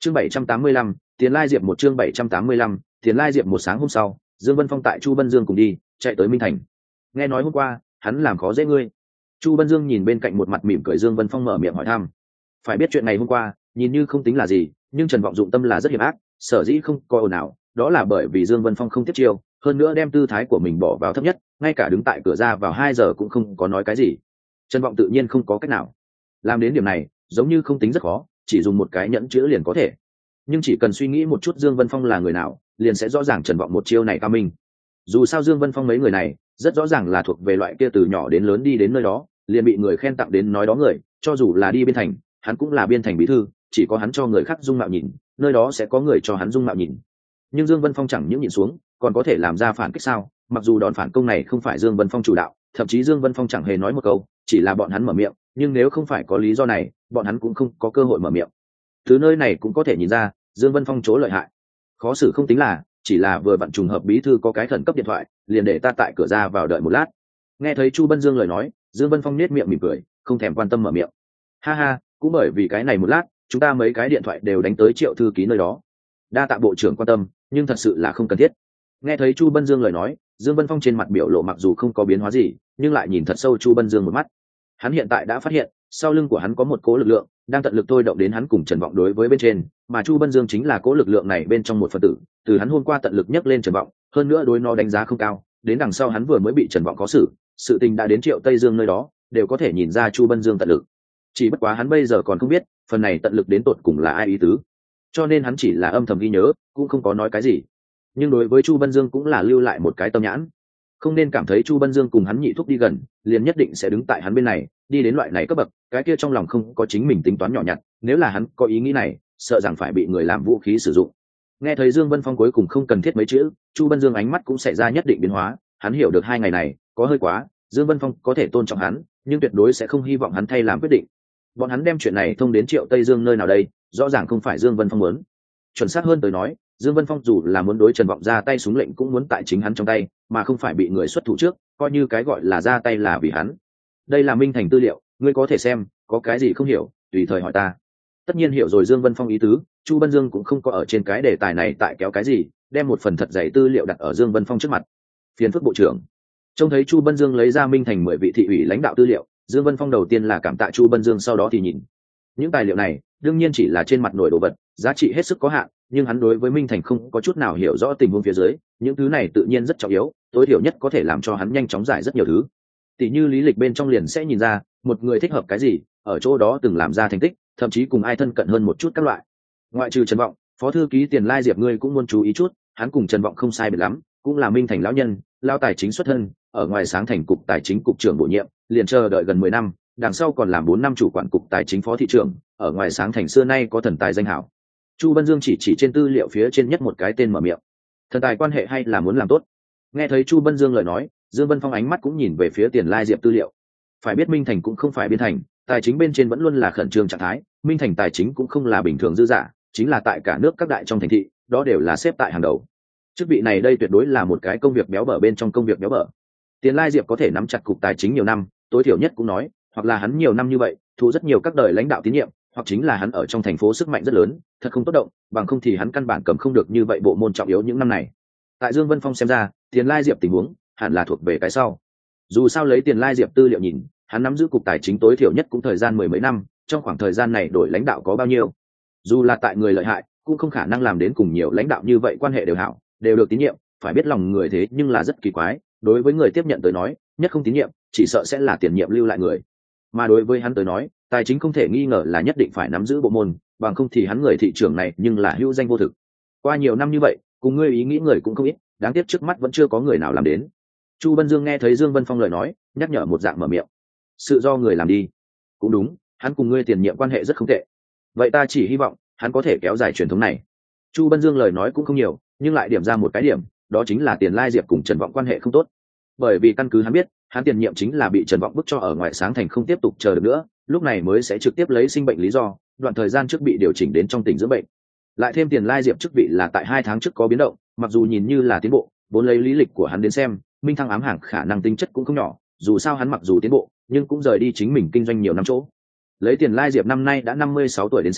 Chương 785, Tiền Lai Diệp một chương 785, Tiền Lai Diệp một sáng hôm sau, Dương Vân Phong tại Chu Bân Dương cùng đi, chạy tới Minh Thành. Nghe nói hôm qua, hắn làm khó dễ ngươi. Chu Bân Dương nhìn bên cạnh một mặt mỉm cười Dương Vân Phong mở miệng hỏi thăm. Phải biết chuyện ngày hôm qua, nhìn như không tính là gì, nhưng Trần Vọng dụng tâm là rất hiểm ác, sở dĩ không coi ồn ào, đó là bởi vì Dương Vân Phong không tiếp chiêu, hơn nữa đem tư thái của mình bỏ vào thấp nhất, ngay cả đứng tại cửa ra vào 2 giờ cũng không có nói cái gì. Trần Vọng tự nhiên không có cách nào. Làm đến điểm này, giống như không tính rất khó, chỉ dùng một cái nhẫn chữ liền có thể. Nhưng chỉ cần suy nghĩ một chút Dương Vân Phong là người nào, liền sẽ rõ ràng Trần Vọng một chiêu này cao minh. Dù sao Dương Vân Phong mấy người này, rất rõ ràng là thuộc về loại kia từ nhỏ đến lớn đi đến nơi đó, liền bị người khen tặng đến nói đó người, cho dù là đi biên thành, hắn cũng là biên thành bí thư, chỉ có hắn cho người khác dung mạo nhìn, nơi đó sẽ có người cho hắn dung mạo nhìn. Nhưng Dương Vân Phong chẳng những nhìn xuống, còn có thể làm ra phản kích sao? Mặc dù đòn phản công này không phải Dương Vân Phong chủ đạo, thậm chí Dương Vân Phong chẳng hề nói một câu, chỉ là bọn hắn mở miệng, nhưng nếu không phải có lý do này, bọn hắn cũng không có cơ hội mở miệng. Từ nơi này cũng có thể nhìn ra, Dương Vân Phong chỗ lợi hại. Khó xử không tính là, chỉ là vừa vặn trùng hợp bí thư có cái khẩn cấp điện thoại, liền để ta tại cửa ra vào đợi một lát. Nghe thấy Chu Bân Dương lời nói, Dương Vân Phong nhếch miệng mỉm cười, không thèm quan tâm mở miệng. Ha ha, cũng bởi vì cái này một lát, chúng ta mấy cái điện thoại đều đánh tới Triệu thư ký nơi đó. Đa tạ bộ trưởng quan tâm, nhưng thật sự là không cần thiết. Nghe thấy Chu Bân Dương lời nói, Dương Vân Phong trên mặt biểu lộ mặc dù không có biến hóa gì, nhưng lại nhìn thật sâu Chu Bân Dương một mắt. Hắn hiện tại đã phát hiện, sau lưng của hắn có một cố lực lượng đang tận lực thôi động đến hắn cùng Trần Vọng đối với bên trên, mà Chu Bân Dương chính là cố lực lượng này bên trong một phần tử, từ hắn hôm qua tận lực nhấc lên Trần Vọng, hơn nữa đối nó đánh giá không cao, đến đằng sau hắn vừa mới bị Trần Vọng có xử, sự tình đã đến Triệu Tây Dương nơi đó, đều có thể nhìn ra Chu Bân Dương tận lực. Chỉ bất quá hắn bây giờ còn không biết, phần này tận lực đến tột cùng là ai ý tứ. Cho nên hắn chỉ là âm thầm ghi nhớ, cũng không có nói cái gì. Nhưng đối với Chu Bân Dương cũng là lưu lại một cái tâm nhãn. Không nên cảm thấy Chu Bân Dương cùng hắn nhị thúc đi gần, liền nhất định sẽ đứng tại hắn bên này, đi đến loại này cấp bậc, cái kia trong lòng không có chính mình tính toán nhỏ nhặt, nếu là hắn có ý nghĩ này, sợ rằng phải bị người làm vũ khí sử dụng. Nghe thấy Dương Vân Phong cuối cùng không cần thiết mấy chữ, Chu Bân Dương ánh mắt cũng xảy ra nhất định biến hóa, hắn hiểu được 2 ngày này có hơi quá, Dương Vân Phong có thể tôn trọng hắn, nhưng tuyệt đối sẽ không hy vọng hắn thay làm quyết định. Bọn hắn đem chuyện này thông đến Triệu Tây Dương nơi nào đây, rõ ràng không phải Dương Vân Phong muốn. Chuẩn xác hơn tới nói, Dương Vân Phong dù là muốn đối Trần Vọng ra tay súng lệnh cũng muốn tại chính hắn trong tay, mà không phải bị người xuất thủ trước, coi như cái gọi là ra tay là vì hắn. Đây là minh thành tư liệu, ngươi có thể xem, có cái gì không hiểu, tùy thời hỏi ta. Tất nhiên hiểu rồi Dương Vân Phong ý tứ, Chu Bân Dương cũng không có ở trên cái đề tài này tại kéo cái gì, đem một phần thật dày tư liệu đặt ở Dương Vân Phong trước mặt. Phiền phức bộ trưởng. Trông thấy Chu Bân Dương lấy ra minh thành 10 vị thị ủy lãnh đạo tư liệu, Dương Vân Phong đầu tiên là cảm tạ Chu Bân Dương, sau đó thì nhìn. Những tài liệu này, đương nhiên chỉ là trên mặt nổi đồ vật, giá trị hết sức có hạn, nhưng hắn đối với minh thành không có chút nào hiểu rõ tình huống phía dưới, những thứ này tự nhiên rất trọng yếu, tối thiểu nhất có thể làm cho hắn nhanh chóng giải rất nhiều thứ. Tỷ như lý lịch bên trong liền sẽ nhìn ra, một người thích hợp cái gì, ở chỗ đó từng làm ra thành tích, thậm chí cùng ai thân cận hơn một chút các loại. Ngoại trừ Trần Vọng, phó thư ký Tiền Lai Diệp ngươi cũng muốn chú ý chút, hắn cùng Trần Vọng không sai biệt lắm, cũng là minh thành lão nhân, lao tài chính xuất thân, ở ngoài sáng thành cục tài chính cục trưởng bổ nhiệm, liền chờ đợi gần 10 năm, đằng sau còn làm 4 năm chủ quản cục tài chính phó thị trưởng, ở ngoài sáng thành xưa nay có thần tài danh hảo. Chu Bân Dương chỉ trên tư liệu phía trên nhất một cái tên mở miệng. Thần tài quan hệ hay là muốn làm tốt. Nghe thấy Chu Bân Dương lời nói, Dương Vân Phong ánh mắt cũng nhìn về phía Tiền Lai Diệp tư liệu. Phải biết minh thành cũng không phải biên thành, tài chính bên trên vẫn luôn là khẩn trương trạng thái, minh thành tài chính cũng không là bình thường dư giả, chính là tại cả nước các đại trong thành thị, đó đều là xếp tại hàng đầu. Chức vị này đây tuyệt đối là một cái công việc béo bở bên trong công việc béo bở. Tiền Lai Diệp có thể nắm chặt cục tài chính nhiều năm, tối thiểu nhất cũng nói, hoặc là hắn nhiều năm như vậy, thu rất nhiều các đời lãnh đạo tín nhiệm, hoặc chính là hắn ở trong thành phố sức mạnh rất lớn, thật không tốt động, bằng không thì hắn căn bản cầm không được như vậy bộ môn trọng yếu những năm này. Tại Dương Vân Phong xem ra, Tiền Lai Diệp tình huống hẳn là thuộc về cái sau. Dù sao lấy Tiền Lai Diệp tư liệu nhìn, hắn nắm giữ cục tài chính tối thiểu nhất cũng thời gian 10 mấy năm, trong khoảng thời gian này đổi lãnh đạo có bao nhiêu? Dù là tại người lợi hại, cũng không khả năng làm đến cùng nhiều lãnh đạo như vậy quan hệ đều hảo, đều được tín nhiệm, phải biết lòng người thế nhưng là rất kỳ quái, đối với người tiếp nhận tới nói, nhất không tín nhiệm, chỉ sợ sẽ là tiền nhiệm lưu lại người. Mà đối với hắn tới nói, tài chính không thể nghi ngờ là nhất định phải nắm giữ bộ môn, bằng không thì hắn người thị trưởng này nhưng là hữu danh vô thực. Qua nhiều năm như vậy, cùng ngươi ý nghĩ người cũng không ít, đáng tiếc trước mắt vẫn chưa có người nào làm đến. Chu Bân Dương nghe thấy Dương Vân Phong lời nói, nhắc nhở một dạng mở miệng. Sự do người làm đi. Cũng đúng, hắn cùng ngươi tiền nhiệm quan hệ rất không tệ. Vậy ta chỉ hy vọng hắn có thể kéo dài truyền thống này. Chu Bân Dương lời nói cũng không nhiều, nhưng lại điểm ra một cái điểm, đó chính là Tiền Lai Diệp cùng Trần Vọng quan hệ không tốt. Bởi vì căn cứ hắn biết, hắn tiền nhiệm chính là bị Trần Vọng bức cho ở ngoài sáng thành không tiếp tục chờ được nữa, lúc này mới sẽ trực tiếp lấy sinh bệnh lý do, đoạn thời gian trước bị điều chỉnh đến trong tỉnh dưỡng bệnh. Lại thêm Tiền Lai Diệp chức vị là tại 2 tháng trước có biến động, mặc dù nhìn như là tiến bộ, vốn lấy lý lịch của hắn đến xem, minh thăng ám hàng khả năng tính chất cũng không nhỏ, dù sao hắn mặc dù tiến bộ, nhưng cũng rời đi chính mình kinh doanh nhiều năm chỗ. Lấy Tiền Lai Diệp năm nay đã 56 tuổi đến xem,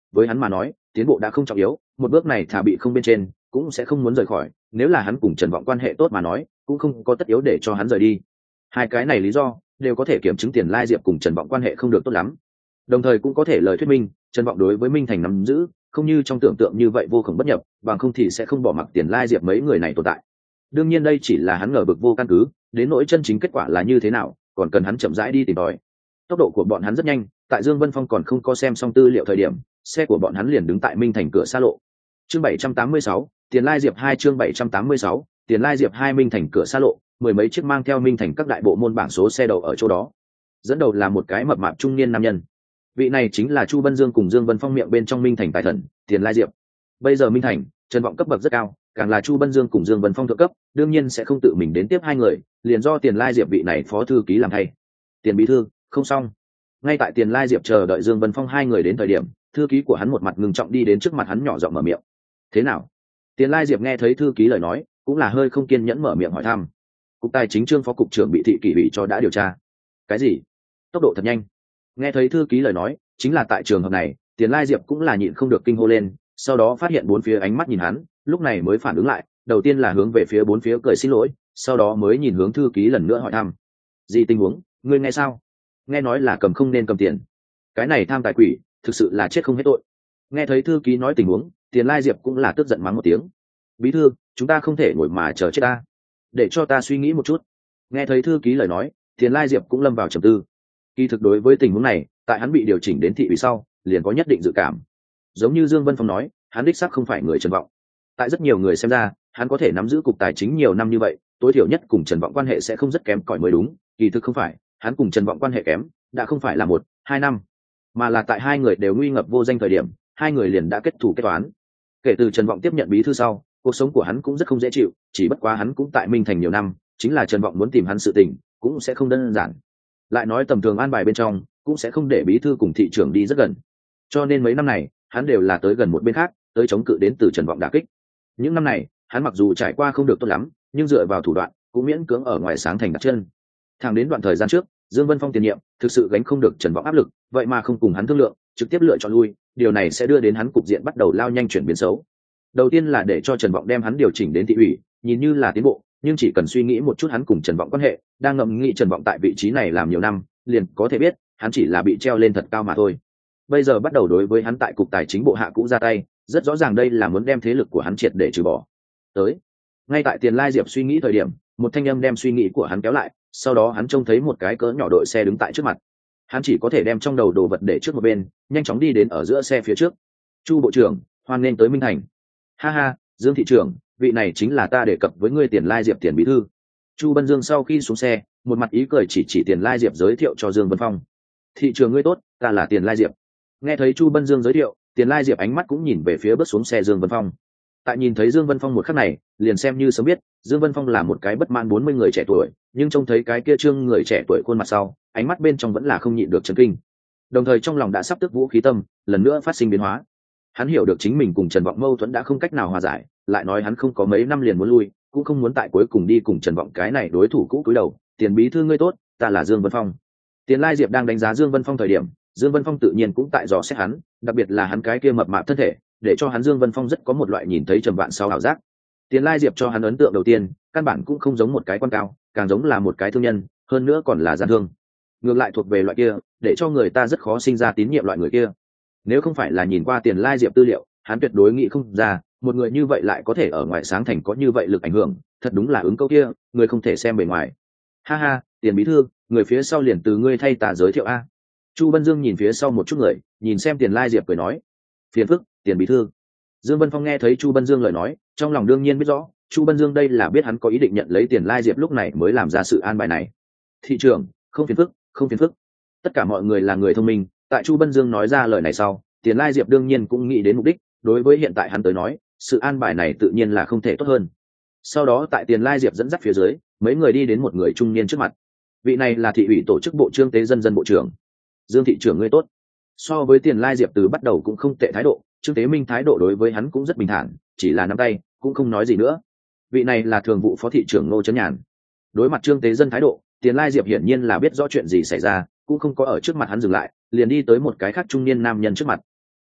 với hắn mà nói tiến bộ đã không trọng yếu, một bước này thà bị không bên trên cũng sẽ không muốn rời khỏi. Nếu là hắn cùng Trần Vọng quan hệ tốt mà nói cũng không có tất yếu để cho hắn rời đi. Hai cái này lý do đều có thể kiểm chứng Tiền Lai Diệp cùng Trần Vọng quan hệ không được tốt lắm, đồng thời cũng có thể lời thuyết minh Trần Vọng đối với Minh Thành nắm giữ không như trong tưởng tượng như vậy vô cùng bất nhập, bằng không thì sẽ không bỏ mặc Tiền Lai Diệp mấy người này tồn tại. Đương nhiên đây chỉ là hắn ngờ vực vô căn cứ, đến nỗi chân chính kết quả là như thế nào còn cần hắn chậm rãi đi tìm tòi. Tốc độ của bọn hắn rất nhanh, tại Dương Vân Phong còn không có xem xong tư liệu thời điểm, xe của bọn hắn liền đứng tại Minh Thành cửa xa lộ. Chương 786, Tiền Lai Diệp 2 chương 786, Tiền Lai Diệp 2 Minh Thành cửa xa lộ, mười mấy chiếc mang theo Minh Thành các đại bộ môn bảng số xe đầu ở chỗ đó. Dẫn đầu là một cái mập mạp trung niên nam nhân. Vị này chính là Chu Bân Dương cùng Dương Vân Phong miệng bên trong Minh Thành tài thần, Tiền Lai Diệp. Bây giờ Minh Thành, Trần Vọng cấp bậc rất cao, càng là Chu Bân Dương cùng Dương Vân Phong thượng cấp, đương nhiên sẽ không tự mình đến tiếp hai người, liền do Tiền Lai Diệp vị này phó thư ký làm thay. Tiền bí thư, không xong. Ngay tại Tiền Lai Diệp chờ đợi Dương Vân Phong hai người đến thời điểm, thư ký của hắn một mặt ngưng trọng đi đến trước mặt hắn nhỏ giọng mở miệng. Thế nào? Tiền Lai Diệp nghe thấy thư ký lời nói cũng là hơi không kiên nhẫn mở miệng hỏi thăm. Cục tài chính Trương phó cục trưởng bị thị kỷ ủy cho đã điều tra. Cái gì? Tốc độ thật nhanh. Nghe thấy thư ký lời nói chính là tại trường hợp này, Tiền Lai Diệp cũng là nhịn không được kinh hô lên, sau đó phát hiện bốn phía ánh mắt nhìn hắn, lúc này mới phản ứng lại, đầu tiên là hướng về phía bốn phía cười xin lỗi, sau đó mới nhìn hướng thư ký lần nữa hỏi thăm. Gì tình huống, ngươi nghe sao? Nghe nói là cầm không nên cầm tiền. Cái này tham tài quỷ, thực sự là chết không hết tội. Nghe thấy thư ký nói tình huống, Tiền Lai Diệp cũng là tức giận mắng một tiếng. Bí thư, chúng ta không thể ngồi mà chờ chết ta, để cho ta suy nghĩ một chút. Nghe thấy thư ký lời nói, Tiền Lai Diệp cũng lâm vào trầm tư. Kỳ thực đối với tình huống này, tại hắn bị điều chỉnh đến thị ủy sau liền có nhất định dự cảm. Giống như Dương Vân Phong nói, hắn đích xác không phải người Trần Vọng. Tại rất nhiều người xem ra, hắn có thể nắm giữ cục tài chính nhiều năm như vậy, tối thiểu nhất cùng Trần Vọng quan hệ sẽ không rất kém cỏi mới đúng. Kỳ thực không phải, hắn cùng Trần Vọng quan hệ kém đã không phải là 1-2 năm, mà là tại hai người đều nguy ngập vô danh thời điểm, hai người liền đã kết thù kết toán. Kể từ Trần Vọng tiếp nhận bí thư sau, cuộc sống của hắn cũng rất không dễ chịu, chỉ bất quá hắn cũng tại Minh Thành nhiều năm, chính là Trần Vọng muốn tìm hắn sự tình cũng sẽ không đơn giản. Lại nói tầm thường an bài bên trong cũng sẽ không để bí thư cùng thị trưởng đi rất gần, cho nên mấy năm này hắn đều là tới gần một bên khác, tới chống cự đến từ Trần Vọng đả kích. Những năm này hắn mặc dù trải qua không được tốt lắm, nhưng dựa vào thủ đoạn cũng miễn cưỡng ở ngoài sáng thành đặt chân. Thẳng đến đoạn thời gian trước, Dương Vân Phong tiền nhiệm thực sự gánh không được Trần Vọng áp lực, vậy mà không cùng hắn thương lượng, trực tiếp lựa chọn lui, điều này sẽ đưa đến hắn cục diện bắt đầu lao nhanh chuyển biến xấu. Đầu tiên là để cho Trần Vọng đem hắn điều chỉnh đến thị ủy, nhìn như là tiến bộ, nhưng chỉ cần suy nghĩ một chút hắn cùng Trần Vọng quan hệ, đang ngẫm nghĩ Trần Vọng tại vị trí này làm nhiều năm, liền có thể biết, hắn chỉ là bị treo lên thật cao mà thôi. Bây giờ bắt đầu đối với hắn tại cục tài chính bộ hạ cũ ra tay, rất rõ ràng đây là muốn đem thế lực của hắn triệt để trừ bỏ. Tới, ngay tại Tiền Lai Diệp suy nghĩ thời điểm, một thanh âm đem suy nghĩ của hắn kéo lại, sau đó hắn trông thấy một cái cỡ nhỏ đội xe đứng tại trước mặt. Hắn chỉ có thể đem trong đầu đồ vật để trước một bên, nhanh chóng đi đến ở giữa xe phía trước. Chu bộ trưởng, hoan nghênh tới Minh Thành. Ha ha, Dương thị trưởng, vị này chính là ta đề cập với ngươi Tiền Lai Diệp tiền bí thư. Chu Bân Dương sau khi xuống xe, một mặt ý cười chỉ Tiền Lai Diệp giới thiệu cho Dương Vân Phong. Thị trưởng ngươi tốt, ta là Tiền Lai Diệp. Nghe thấy Chu Bân Dương giới thiệu, Tiền Lai Diệp ánh mắt cũng nhìn về phía bước xuống xe Dương Vân Phong. Tại nhìn thấy Dương Vân Phong một khắc này, liền xem như sớm biết Dương Vân Phong là một cái bất mãn 40 người trẻ tuổi, nhưng trông thấy cái kia trương người trẻ tuổi khuôn mặt sau, ánh mắt bên trong vẫn là không nhịn được chấn kinh. Đồng thời trong lòng đã sắp tức vũ khí tâm lần nữa phát sinh biến hóa. Hắn hiểu được chính mình cùng Trần Vọng mâu thuẫn đã không cách nào hòa giải, lại nói hắn không có mấy năm liền muốn lui, cũng không muốn tại cuối cùng đi cùng Trần Vọng cái này đối thủ cũ cúi đầu. Tiền bí thư ngươi tốt, ta là Dương Vân Phong. Tiền Lai Diệp đang đánh giá Dương Vân Phong thời điểm, Dương Vân Phong tự nhiên cũng tại dò xét hắn, đặc biệt là hắn cái kia mập mạp thân thể, để cho hắn Dương Vân Phong rất có một loại nhìn thấy trầm vạn sau ảo giác. Tiền Lai Diệp cho hắn ấn tượng đầu tiên, căn bản cũng không giống một cái quan cao, càng giống là một cái thương nhân, hơn nữa còn là gian thương. Ngược lại thuộc về loại kia, để cho người ta rất khó sinh ra tín nhiệm loại người kia. Nếu không phải là nhìn qua Tiền Lai Diệp tư liệu, hắn tuyệt đối nghĩ không ra, một người như vậy lại có thể ở ngoài sáng thành có như vậy lực ảnh hưởng, thật đúng là ứng câu kia, người không thể xem bề ngoài. Ha ha, Tiền bí thư, người phía sau liền từ ngươi thay ta giới thiệu a. Chu Bân Dương nhìn phía sau một chút người, nhìn xem Tiền Lai Diệp cười nói, phiền phức, Tiền bí thư. Dương Vân Phong nghe thấy Chu Bân Dương lời nói, trong lòng đương nhiên biết rõ, Chu Bân Dương đây là biết hắn có ý định nhận lấy Tiền Lai Diệp, lúc này mới làm ra sự an bài này. Thị trưởng, không phiền phức, không phiền phức. Tất cả mọi người là người thông minh, tại Chu Bân Dương nói ra lời này sau, Tiền Lai Diệp đương nhiên cũng nghĩ đến mục đích, đối với hiện tại hắn tới nói, sự an bài này tự nhiên là không thể tốt hơn. Sau đó tại Tiền Lai Diệp dẫn dắt phía dưới, mấy người đi đến một người trung niên trước mặt. Vị này là thị ủy tổ chức bộ Trương Tế Dân bộ trưởng. Dương thị trưởng ngươi tốt. So với Tiền Lai Diệp từ bắt đầu cũng không tệ thái độ, Trương Tế Minh thái độ đối với hắn cũng rất bình thản, chỉ là nắm tay, cũng không nói gì nữa. Vị này là thường vụ phó thị trưởng Ngô Chấn Nhàn. Đối mặt Trương Tế Dân thái độ, Tiền Lai Diệp hiển nhiên là biết rõ chuyện gì xảy ra, cũng không có ở trước mặt hắn dừng lại, liền đi tới một cái khác trung niên nam nhân trước mặt.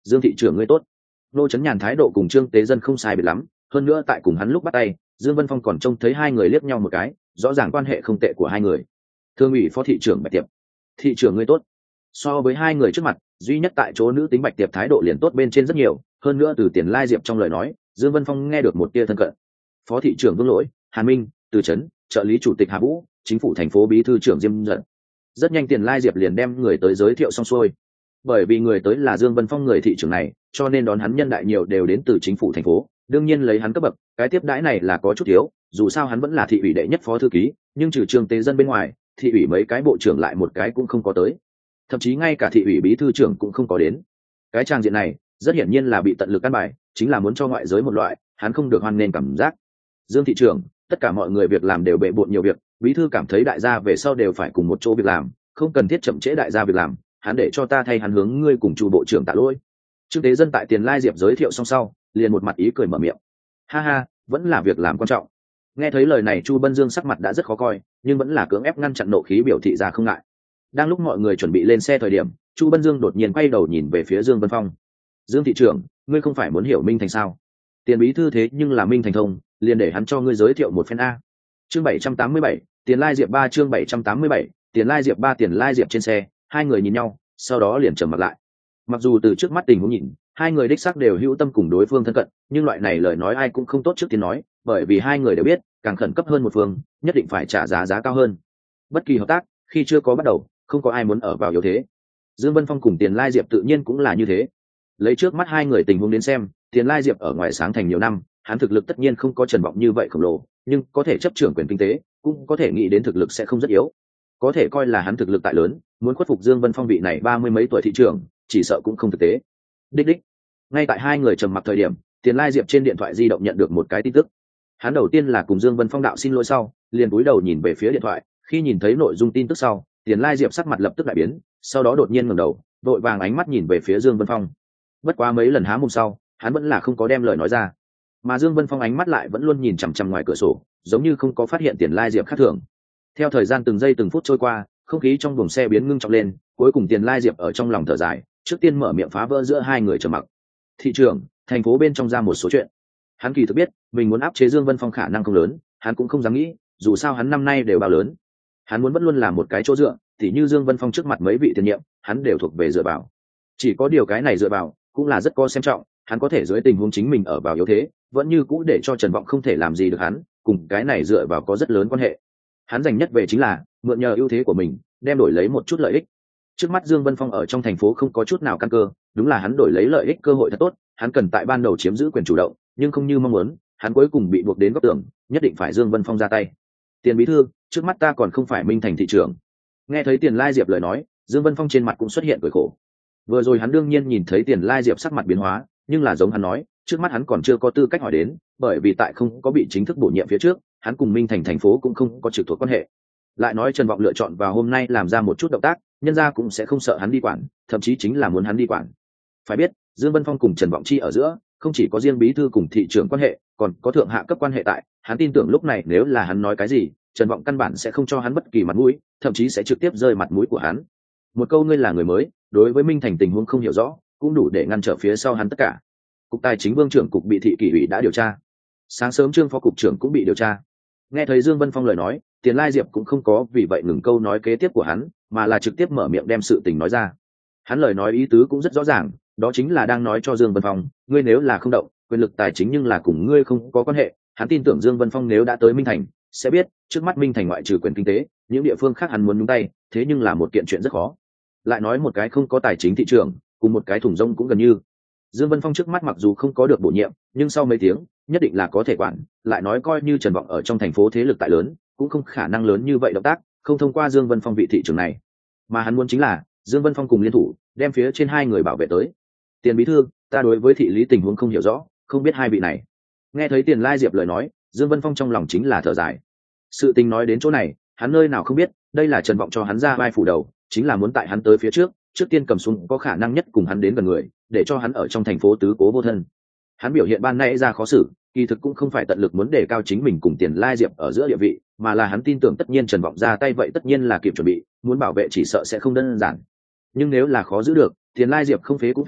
Dương thị trưởng ngươi tốt. Nô Chấn Nhàn thái độ cùng Trương Tế Dân không sai biệt lắm, hơn nữa tại cùng hắn lúc bắt tay, Dương Vân Phong còn trông thấy hai người liếc nhau một cái, rõ ràng quan hệ không tệ của hai người. Thương ủy phó thị trưởng Bạch Tiệp, thị trưởng ngươi tốt. So với hai người trước mặt, duy nhất tại chỗ nữ tính Bạch Tiệp thái độ liền tốt bên trên rất nhiều, hơn nữa từ Tiền Lai Diệp trong lời nói, Dương Vân Phong nghe được một tia thân cận. Phó thị trưởng Vương Lỗi, Hàn Minh, Từ Trấn, trợ lý chủ tịch Hà Vũ, chính phủ thành phố bí thư trưởng Diêm Dận. Rất nhanh Tiền Lai Diệp liền đem người tới giới thiệu xong xuôi. Bởi vì người tới là Dương Vân Phong người thị trưởng này, cho nên đón hắn nhân đại nhiều đều đến từ chính phủ thành phố, đương nhiên lấy hắn cấp bậc, cái tiếp đãi này là có chút thiếu, dù sao hắn vẫn là thị ủy đệ nhất phó thư ký, nhưng trừ Trương Tế Dân bên ngoài, thị ủy mấy cái bộ trưởng lại một cái cũng không có tới, thậm chí ngay cả thị ủy bí thư trưởng cũng không có đến. Cái trang diện này rất hiển nhiên là bị tận lực căn bài, chính là muốn cho ngoại giới một loại hắn không được hoan nghênh cảm giác. Dương thị trưởng, tất cả mọi người việc làm đều bệ bội nhiều việc, bí thư cảm thấy đại gia về sau đều phải cùng một chỗ việc làm, không cần thiết chậm trễ đại gia việc làm, hắn để cho ta thay hắn hướng ngươi cùng Chu bộ trưởng tạ lỗi. Trương Tế Dân tại Tiền Lai Diệp giới thiệu xong sau, liền một mặt ý cười mở miệng. Ha ha, vẫn là việc làm quan trọng. Nghe thấy lời này Chu Bân Dương sắc mặt đã rất khó coi, nhưng vẫn là cưỡng ép ngăn chặn nộ khí biểu thị ra không ngại. Đang lúc mọi người chuẩn bị lên xe thời điểm, Chu Bân Dương đột nhiên quay đầu nhìn về phía Dương Vân Phong. Dương thị trưởng, ngươi không phải muốn hiểu Minh Thành sao? Tiền bí thư thế nhưng là Minh Thành thông, liền để hắn cho ngươi giới thiệu một phen a. Chương 787, Tiền Lai Diệp 3 chương 787, Tiền Lai Diệp 3 Tiền Lai Diệp trên xe, hai người nhìn nhau, sau đó liền trầm mặt lại. Mặc dù từ trước mắt tình huống nhìn, hai người đích xác đều hữu tâm cùng đối phương thân cận, nhưng loại này lời nói ai cũng không tốt trước tiên nói, bởi vì hai người đều biết, càng khẩn cấp hơn một phương, nhất định phải trả giá cao hơn. Bất kỳ hợp tác, khi chưa có bắt đầu, không có ai muốn ở vào yếu thế. Dương Vân Phong cùng Tiền Lai Diệp tự nhiên cũng là như thế. Lấy trước mắt hai người tình huống đến xem, Tiền Lai Diệp ở ngoài sáng thành nhiều năm, hắn thực lực tất nhiên không có Trần Vọng như vậy khổng lồ, nhưng có thể chấp trưởng quyền kinh tế, cũng có thể nghĩ đến thực lực sẽ không rất yếu. Có thể coi là hắn thực lực tại lớn, muốn khuất phục Dương Vân Phong vị này 30 mấy tuổi thị trưởng, chỉ sợ cũng không thực tế. Đích đích. Ngay tại hai người trầm mặc thời điểm, Tiền Lai Diệp trên điện thoại di động nhận được một cái tin tức. Hắn đầu tiên là cùng Dương Vân Phong đạo xin lỗi sau, liền cúi đầu nhìn về phía điện thoại, khi nhìn thấy nội dung tin tức sau, Tiền Lai Diệp sắc mặt lập tức đại biến, sau đó đột nhiên ngẩng đầu, vội vàng ánh mắt nhìn về phía Dương Vân Phong. Bất quá mấy lần há mồm sau, hắn vẫn là không có đem lời nói ra, mà Dương Vân Phong ánh mắt lại vẫn luôn nhìn chằm chằm ngoài cửa sổ, giống như không có phát hiện Tiền Lai Diệp khác thường. Theo thời gian từng giây từng phút trôi qua, không khí trong buồng xe biến ngưng trọng lên, cuối cùng Tiền Lai Diệp ở trong lòng thở dài, trước tiên mở miệng phá vỡ giữa hai người trầm mặc. Thị trưởng, thành phố bên trong ra một số chuyện. Hắn kỳ thực biết, mình muốn áp chế Dương Vân Phong khả năng không lớn, hắn cũng không dám nghĩ, dù sao hắn năm nay đều bao lớn. Hắn muốn vẫn luôn là một cái chỗ dựa, tỉ như Dương Vân Phong trước mặt mấy vị tiền nhiệm, hắn đều thuộc về dựa vào. Chỉ có điều cái này dựa vào, cũng là rất có xem trọng, hắn có thể dưới tình huống chính mình ở vào yếu thế, vẫn như cũ để cho Trần Vọng không thể làm gì được hắn, cùng cái này dựa vào có rất lớn quan hệ. Hắn dành nhất về chính là mượn nhờ ưu thế của mình, đem đổi lấy một chút lợi ích. Trước mắt Dương Vân Phong ở trong thành phố không có chút nào căn cơ, đúng là hắn đổi lấy lợi ích cơ hội thật tốt, hắn cần tại ban đầu chiếm giữ quyền chủ động, nhưng không như mong muốn, hắn cuối cùng bị buộc đến góc tường, nhất định phải Dương Vân Phong ra tay. Tiền bí thư, trước mắt ta còn không phải Minh Thành thị trưởng. Nghe thấy Tiền Lai Diệp lời nói, Dương Vân Phong trên mặt cũng xuất hiện cười khổ. Vừa rồi hắn đương nhiên nhìn thấy Tiền Lai Diệp sắc mặt biến hóa, nhưng là giống hắn nói, trước mắt hắn còn chưa có tư cách hỏi đến, bởi vì tại không có bị chính thức bổ nhiệm phía trước, hắn cùng Minh Thành thành phố cũng không có trực thuộc quan hệ. Lại nói Trần Vọng lựa chọn vào hôm nay làm ra một chút động tác, nhân gia cũng sẽ không sợ hắn đi quản, thậm chí chính là muốn hắn đi quản. Phải biết, Dương Vân Phong cùng Trần Vọng Chi ở giữa, không chỉ có riêng bí thư cùng thị trưởng quan hệ, còn có thượng hạ cấp quan hệ tại, hắn tin tưởng lúc này nếu là hắn nói cái gì, Trần Vọng căn bản sẽ không cho hắn bất kỳ mặt mũi, thậm chí sẽ trực tiếp rơi mặt mũi của hắn. Một câu ngươi là người mới, đối với Minh Thành tình huống không hiểu rõ, cũng đủ để ngăn trở phía sau hắn tất cả. Cục Tài chính Vương trưởng cục bị thị kỷ ủy đã điều tra. Sáng sớm Trương phó cục trưởng cũng bị điều tra. Nghe thấy Dương Vân Phong lời nói, Tiền Lai Diệp cũng không có vì vậy ngừng câu nói kế tiếp của hắn, mà là trực tiếp mở miệng đem sự tình nói ra. Hắn lời nói ý tứ cũng rất rõ ràng, đó chính là đang nói cho Dương Vân Phong, ngươi nếu là không động, quyền lực tài chính nhưng là cùng ngươi không có quan hệ. Hắn tin tưởng Dương Vân Phong nếu đã tới Minh Thành, sẽ biết, trước mắt Minh Thành ngoại trừ quyền kinh tế, những địa phương khác hắn muốn nhúng tay, thế nhưng là một kiện chuyện rất khó. Lại nói một cái không có tài chính thị trường, cùng một cái thùng rông cũng gần như. Dương Vân Phong trước mắt mặc dù không có được bổ nhiệm, nhưng sau mấy tiếng, nhất định là có thể quản, lại nói coi như Trần Vọng ở trong thành phố thế lực tại lớn, cũng không khả năng lớn như vậy động tác, không thông qua Dương Vân Phong vị thị trường này. Mà hắn muốn chính là, Dương Vân Phong cùng liên thủ, đem phía trên hai người bảo vệ tới. Tiền bí thư, ta đối với thị lý tình huống không hiểu rõ, không biết hai vị này. Nghe thấy Tiền Lai Diệp lời nói, Dương Vân Phong trong lòng chính là thở dài. Sự tình nói đến chỗ này, hắn nơi nào không biết, đây là Trần Vọng cho hắn ra vai phủ đầu, chính là muốn tại hắn tới phía trước tiên cầm xuống có khả năng nhất cùng hắn đến gần người, để cho hắn ở trong thành phố tứ cố vô thân. Hắn biểu hiện ban nãy ra khó xử, kỳ thực cũng không phải tận lực muốn đề cao chính mình cùng Tiền Lai Diệp ở giữa địa vị, mà là hắn tin tưởng tất nhiên Trần Vọng ra tay vậy tất nhiên là kịp chuẩn bị, muốn bảo vệ chỉ sợ sẽ không đơn giản. Nhưng nếu là khó giữ được, Tiền Lai Diệp không phế cũng phế,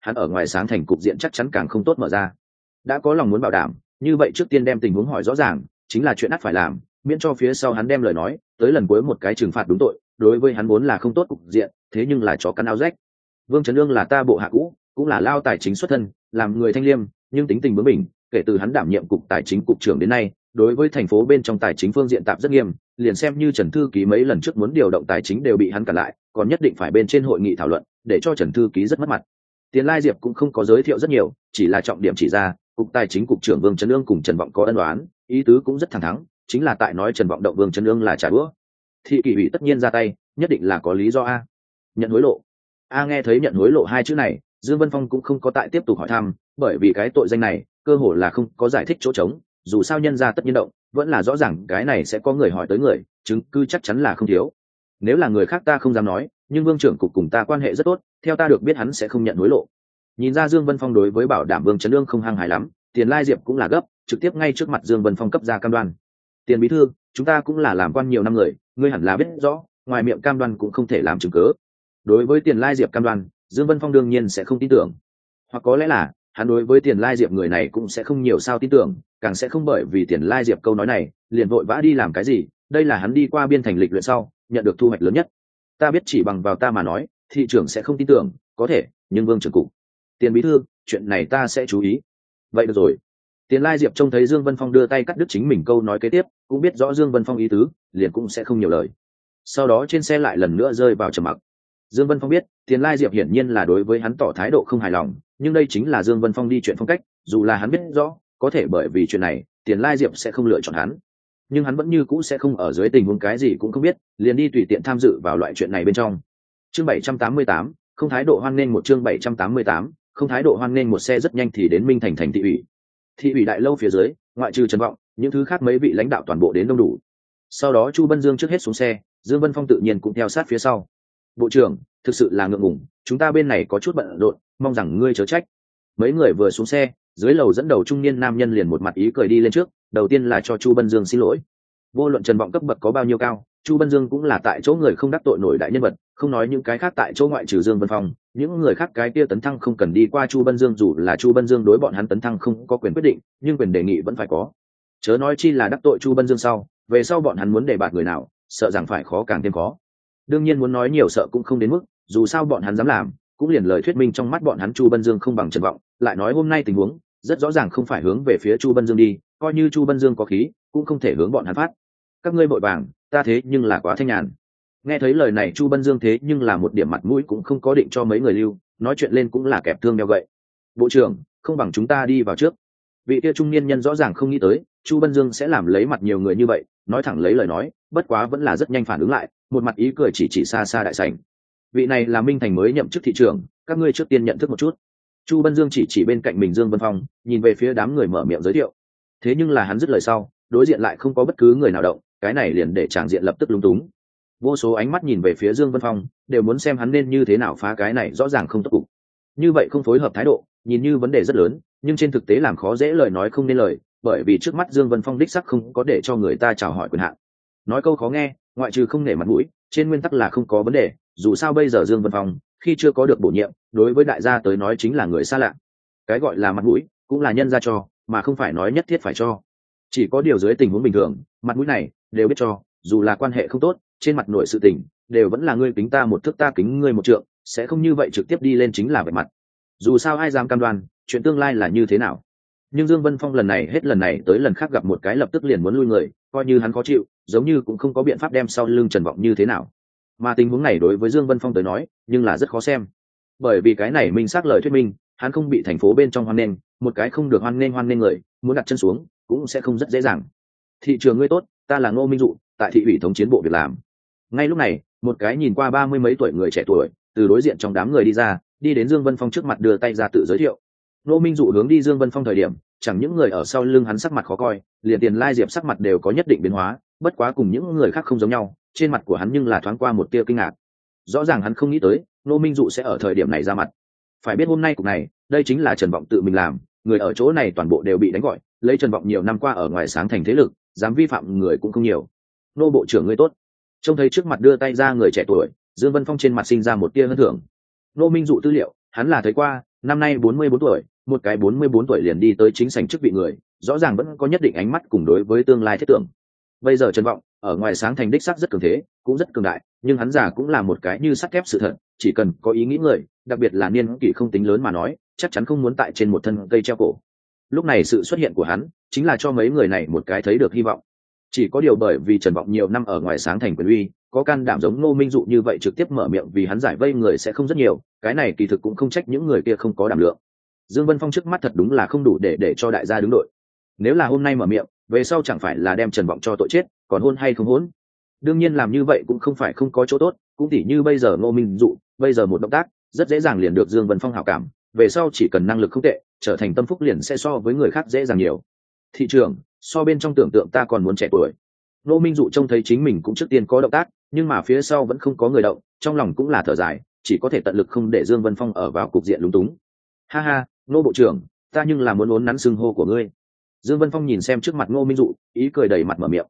hắn ở ngoài sáng thành cục diện chắc chắn càng không tốt mở ra. Đã có lòng muốn bảo đảm, như vậy trước tiên đem tình huống hỏi rõ ràng chính là chuyện ắt phải làm, miễn cho phía sau hắn đem lời nói tới lần cuối một cái trừng phạt đúng tội, đối với hắn vốn là không tốt cục diện, thế nhưng là chó cắn áo rách. Vương Trấn Ương là ta bộ hạ cũ, cũng là lao tài chính xuất thân, làm người thanh liêm nhưng tính tình bướng bỉnh, kể từ hắn đảm nhiệm cục tài chính cục trưởng đến nay, đối với thành phố bên trong tài chính phương diện tạp rất nghiêm, liền xem như Trần thư ký mấy lần trước muốn điều động tài chính đều bị hắn cản lại, còn nhất định phải bên trên hội nghị thảo luận, để cho Trần thư ký rất mất mặt. Tiền Lai Diệp cũng không có giới thiệu rất nhiều, chỉ là trọng điểm chỉ ra cục tài chính cục trưởng Vương Trấn Ương cùng Trần Vọng có ân oán, ý tứ cũng rất thẳng thắn, chính là tại nói Trần Vọng động Vương Trấn Ương là trả đũa. Thị kỷ ủy tất nhiên ra tay, nhất định là có lý do a. Nhận hối lộ. A nghe thấy nhận hối lộ hai chữ này, Dương Vân Phong cũng không có tại tiếp tục hỏi thăm, bởi vì cái tội danh này cơ hồ là không có giải thích chỗ trống, dù sao nhân ra tất nhiên động, vẫn là rõ ràng cái này sẽ có người hỏi tới người, chứng cứ chắc chắn là không thiếu. Nếu là người khác ta không dám nói, nhưng Vương trưởng cục cùng ta quan hệ rất tốt, theo ta được biết hắn sẽ không nhận hối lộ. Nhìn ra Dương Vân Phong đối với bảo đảm Vương Trấn Ương không hăng hài lắm, Tiền Lai Diệp cũng là gấp, trực tiếp ngay trước mặt Dương Vân Phong cấp ra cam đoan. Tiền bí thư, chúng ta cũng là làm quan nhiều năm người, ngươi hẳn là biết rõ, ngoài miệng cam đoan cũng không thể làm chứng cớ. Đối với Tiền Lai Diệp cam đoan, Dương Vân Phong đương nhiên sẽ không tin tưởng, hoặc có lẽ là hắn đối với Tiền Lai Diệp người này cũng sẽ không nhiều sao tin tưởng, càng sẽ không bởi vì Tiền Lai Diệp câu nói này liền vội vã đi làm cái gì. Đây là hắn đi qua biên thành lịch luyện sau nhận được thu hoạch lớn nhất. Ta biết chỉ bằng vào ta mà nói, thị trưởng sẽ không tin tưởng, có thể, nhưng Vương trưởng cục, Tiền bí thư, chuyện này ta sẽ chú ý. Vậy được rồi. Tiền Lai Diệp trông thấy Dương Vân Phong đưa tay cắt đứt chính mình câu nói kế tiếp, cũng biết rõ Dương Vân Phong ý tứ, liền cũng sẽ không nhiều lời. Sau đó trên xe lại lần nữa rơi vào trầm mặc. Dương Vân Phong biết, Tiền Lai Diệp hiển nhiên là đối với hắn tỏ thái độ không hài lòng, nhưng đây chính là Dương Vân Phong đi chuyện phong cách, dù là hắn biết rõ, có thể bởi vì chuyện này, Tiền Lai Diệp sẽ không lựa chọn hắn, nhưng hắn vẫn như cũ sẽ không ở dưới tình huống cái gì cũng không biết, liền đi tùy tiện tham dự vào loại chuyện này bên trong. Chương 788, không thái độ hoan nghênh một chương 788, không thái độ hoan nghênh một xe rất nhanh thì đến Minh Thành thành thị ủy. Thị ủy đại lâu phía dưới, ngoại trừ Trần Vọng, những thứ khác mấy vị lãnh đạo toàn bộ đến đông đủ. Sau đó Chu Bân Dương trước hết xuống xe, Dương Vân Phong tự nhiên cũng theo sát phía sau. Bộ trưởng, thực sự là ngượng ngùng, chúng ta bên này có chút bận rộn, mong rằng ngươi chớ trách. Mấy người vừa xuống xe, dưới lầu dẫn đầu trung niên nam nhân liền một mặt ý cười đi lên trước, đầu tiên là cho Chu Bân Dương xin lỗi. Vô luận Trần Vọng cấp bậc có bao nhiêu cao, Chu Bân Dương cũng là tại chỗ người không đắc tội nổi đại nhân vật, không nói những cái khác tại chỗ ngoại trừ Dương Vân Phong, những người khác cái kia tấn thăng không cần đi qua Chu Bân Dương, dù là Chu Bân Dương đối bọn hắn tấn thăng không có quyền quyết định, nhưng quyền đề nghị vẫn phải có. Chớ nói chi là đắc tội Chu Bân Dương sau, về sau bọn hắn muốn đề bạt người nào, sợ rằng phải khó càng thêm khó. Đương nhiên muốn nói nhiều sợ cũng không đến mức, dù sao bọn hắn dám làm, cũng liền lời thuyết minh trong mắt bọn hắn Chu Bân Dương không bằng Trần Vọng, lại nói hôm nay tình huống rất rõ ràng không phải hướng về phía Chu Bân Dương đi, coi như Chu Bân Dương có khí, cũng không thể hướng bọn hắn phát. Các ngươi vội vàng, ta thế nhưng là quá thanh nhàn. Nghe thấy lời này Chu Bân Dương thế nhưng là một điểm mặt mũi cũng không có định cho mấy người lưu, nói chuyện lên cũng là kẹp thương đeo gậy. Bộ trưởng, không bằng chúng ta đi vào trước. Vị kia trung niên nhân rõ ràng không nghĩ tới Chu Bân Dương sẽ làm lấy mặt nhiều người như vậy, nói thẳng lấy lời nói, bất quá vẫn là rất nhanh phản ứng lại, một mặt ý cười chỉ xa xa đại sảnh. Vị này là Minh Thành mới nhậm chức thị trưởng, các ngươi trước tiên nhận thức một chút. Chu Bân Dương chỉ bên cạnh mình Dương Vân Phong, nhìn về phía đám người mở miệng giới thiệu. Thế nhưng là hắn dứt lời sau, đối diện lại không có bất cứ người nào động, cái này liền để tràng diện lập tức lúng túng. Vô số ánh mắt nhìn về phía Dương Vân Phong, đều muốn xem hắn nên như thế nào phá cái này rõ ràng không tốt cục. Như vậy không phối hợp thái độ, nhìn như vấn đề rất lớn, nhưng trên thực tế làm khó dễ lời nói không nên lời, bởi vì trước mắt Dương Vân Phong đích sắc không có để cho người ta chào hỏi quyền hạn. Nói câu khó nghe, ngoại trừ không nể mặt mũi, trên nguyên tắc là không có vấn đề, dù sao bây giờ Dương Vân Phong khi chưa có được bổ nhiệm, đối với đại gia tới nói chính là người xa lạ. Cái gọi là mặt mũi, cũng là nhân ra cho, mà không phải nói nhất thiết phải cho. Chỉ có điều dưới tình huống bình thường, mặt mũi này đều biết cho, dù là quan hệ không tốt, trên mặt nội sự tình đều vẫn là ngươi kính ta một thước ta kính ngươi một trượng, sẽ không như vậy trực tiếp đi lên chính là vẻ mặt. Dù sao ai dám cam đoan chuyện tương lai là như thế nào. Nhưng Dương Vân Phong lần này hết lần này tới lần khác gặp một cái lập tức liền muốn lui người, coi như hắn khó chịu, giống như cũng không có biện pháp đem sau lưng Trần Vọng như thế nào. Mà tình huống này đối với Dương Vân Phong tới nói, nhưng là rất khó xem. Bởi vì cái này minh xác lời thuyết minh, hắn không bị thành phố bên trong hoan nghênh, một cái không được hoan nghênh người, muốn đặt chân xuống cũng sẽ không rất dễ dàng. Thị trường ngươi tốt, ta là Ngô Minh Dụ, tại thị ủy thống chiến bộ việc làm. Ngay lúc này, một cái nhìn qua 30 mấy tuổi người trẻ tuổi, từ đối diện trong đám người đi ra, đi đến Dương Vân Phong trước mặt đưa tay ra tự giới thiệu. Ngô Minh Dụ hướng đi Dương Vân Phong thời điểm, chẳng những người ở sau lưng hắn sắc mặt khó coi, liền Tiền Lai Diệp sắc mặt đều có nhất định biến hóa, bất quá cùng những người khác không giống nhau, trên mặt của hắn nhưng là thoáng qua một tia kinh ngạc. Rõ ràng hắn không nghĩ tới Ngô Minh Dụ sẽ ở thời điểm này ra mặt. Phải biết hôm nay cục này, đây chính là Trần Vọng tự mình làm, người ở chỗ này toàn bộ đều bị đánh gọi, lấy Trần Vọng nhiều năm qua ở ngoài sáng thành thế lực, dám vi phạm người cũng không nhiều. Nô bộ trưởng ngươi tốt. Trông thấy trước mặt đưa tay ra người trẻ tuổi, Dương Vân Phong trên mặt sinh ra một tia hân thưởng. Ngô Minh Dụ tư liệu hắn là thấy qua, năm nay 44 tuổi, một cái 44 tuổi liền đi tới chính sảnh chức vị người, rõ ràng vẫn có nhất định ánh mắt cùng đối với tương lai thiết tưởng. Bây giờ Trần Vọng ở ngoài sáng thành đích sắc rất cường thế, cũng rất cường đại, nhưng hắn già cũng là một cái như sắt thép sự thật, chỉ cần có ý nghĩ người, đặc biệt là niên kỷ không tính lớn mà nói, chắc chắn không muốn tại trên một thân cây treo cổ. Lúc này sự xuất hiện của hắn chính là cho mấy người này một cái thấy được hy vọng. Chỉ có điều bởi vì Trần Vọng nhiều năm ở ngoài sáng thành quyền uy, có can đảm giống Ngô Minh Dụ như vậy trực tiếp mở miệng vì hắn giải vây người sẽ không rất nhiều, cái này kỳ thực cũng không trách những người kia không có đảm lượng. Dương Vân Phong trước mắt thật đúng là không đủ để cho đại gia đứng đội. Nếu là hôm nay mở miệng, về sau chẳng phải là đem Trần Vọng cho tội chết, còn hôn hay không hôn? Đương nhiên làm như vậy cũng không phải không có chỗ tốt, cũng tỉ như bây giờ Ngô Minh Dụ, bây giờ một động tác, rất dễ dàng liền được Dương Vân Phong hảo cảm, về sau chỉ cần năng lực không tệ, trở thành tâm phúc liền sẽ so với người khác dễ dàng nhiều. Thị trường, so bên trong tưởng tượng ta còn muốn trẻ tuổi. Ngô Minh Dụ trông thấy chính mình cũng trước tiên có động tác, nhưng mà phía sau vẫn không có người động, trong lòng cũng là thở dài, chỉ có thể tận lực không để Dương Vân Phong ở vào cục diện lúng túng. Ha ha, Ngô bộ trưởng, ta nhưng là muốn uốn nắn xưng hô của ngươi. Dương Vân Phong nhìn xem trước mặt Ngô Minh Dụ, ý cười đầy mặt mở miệng.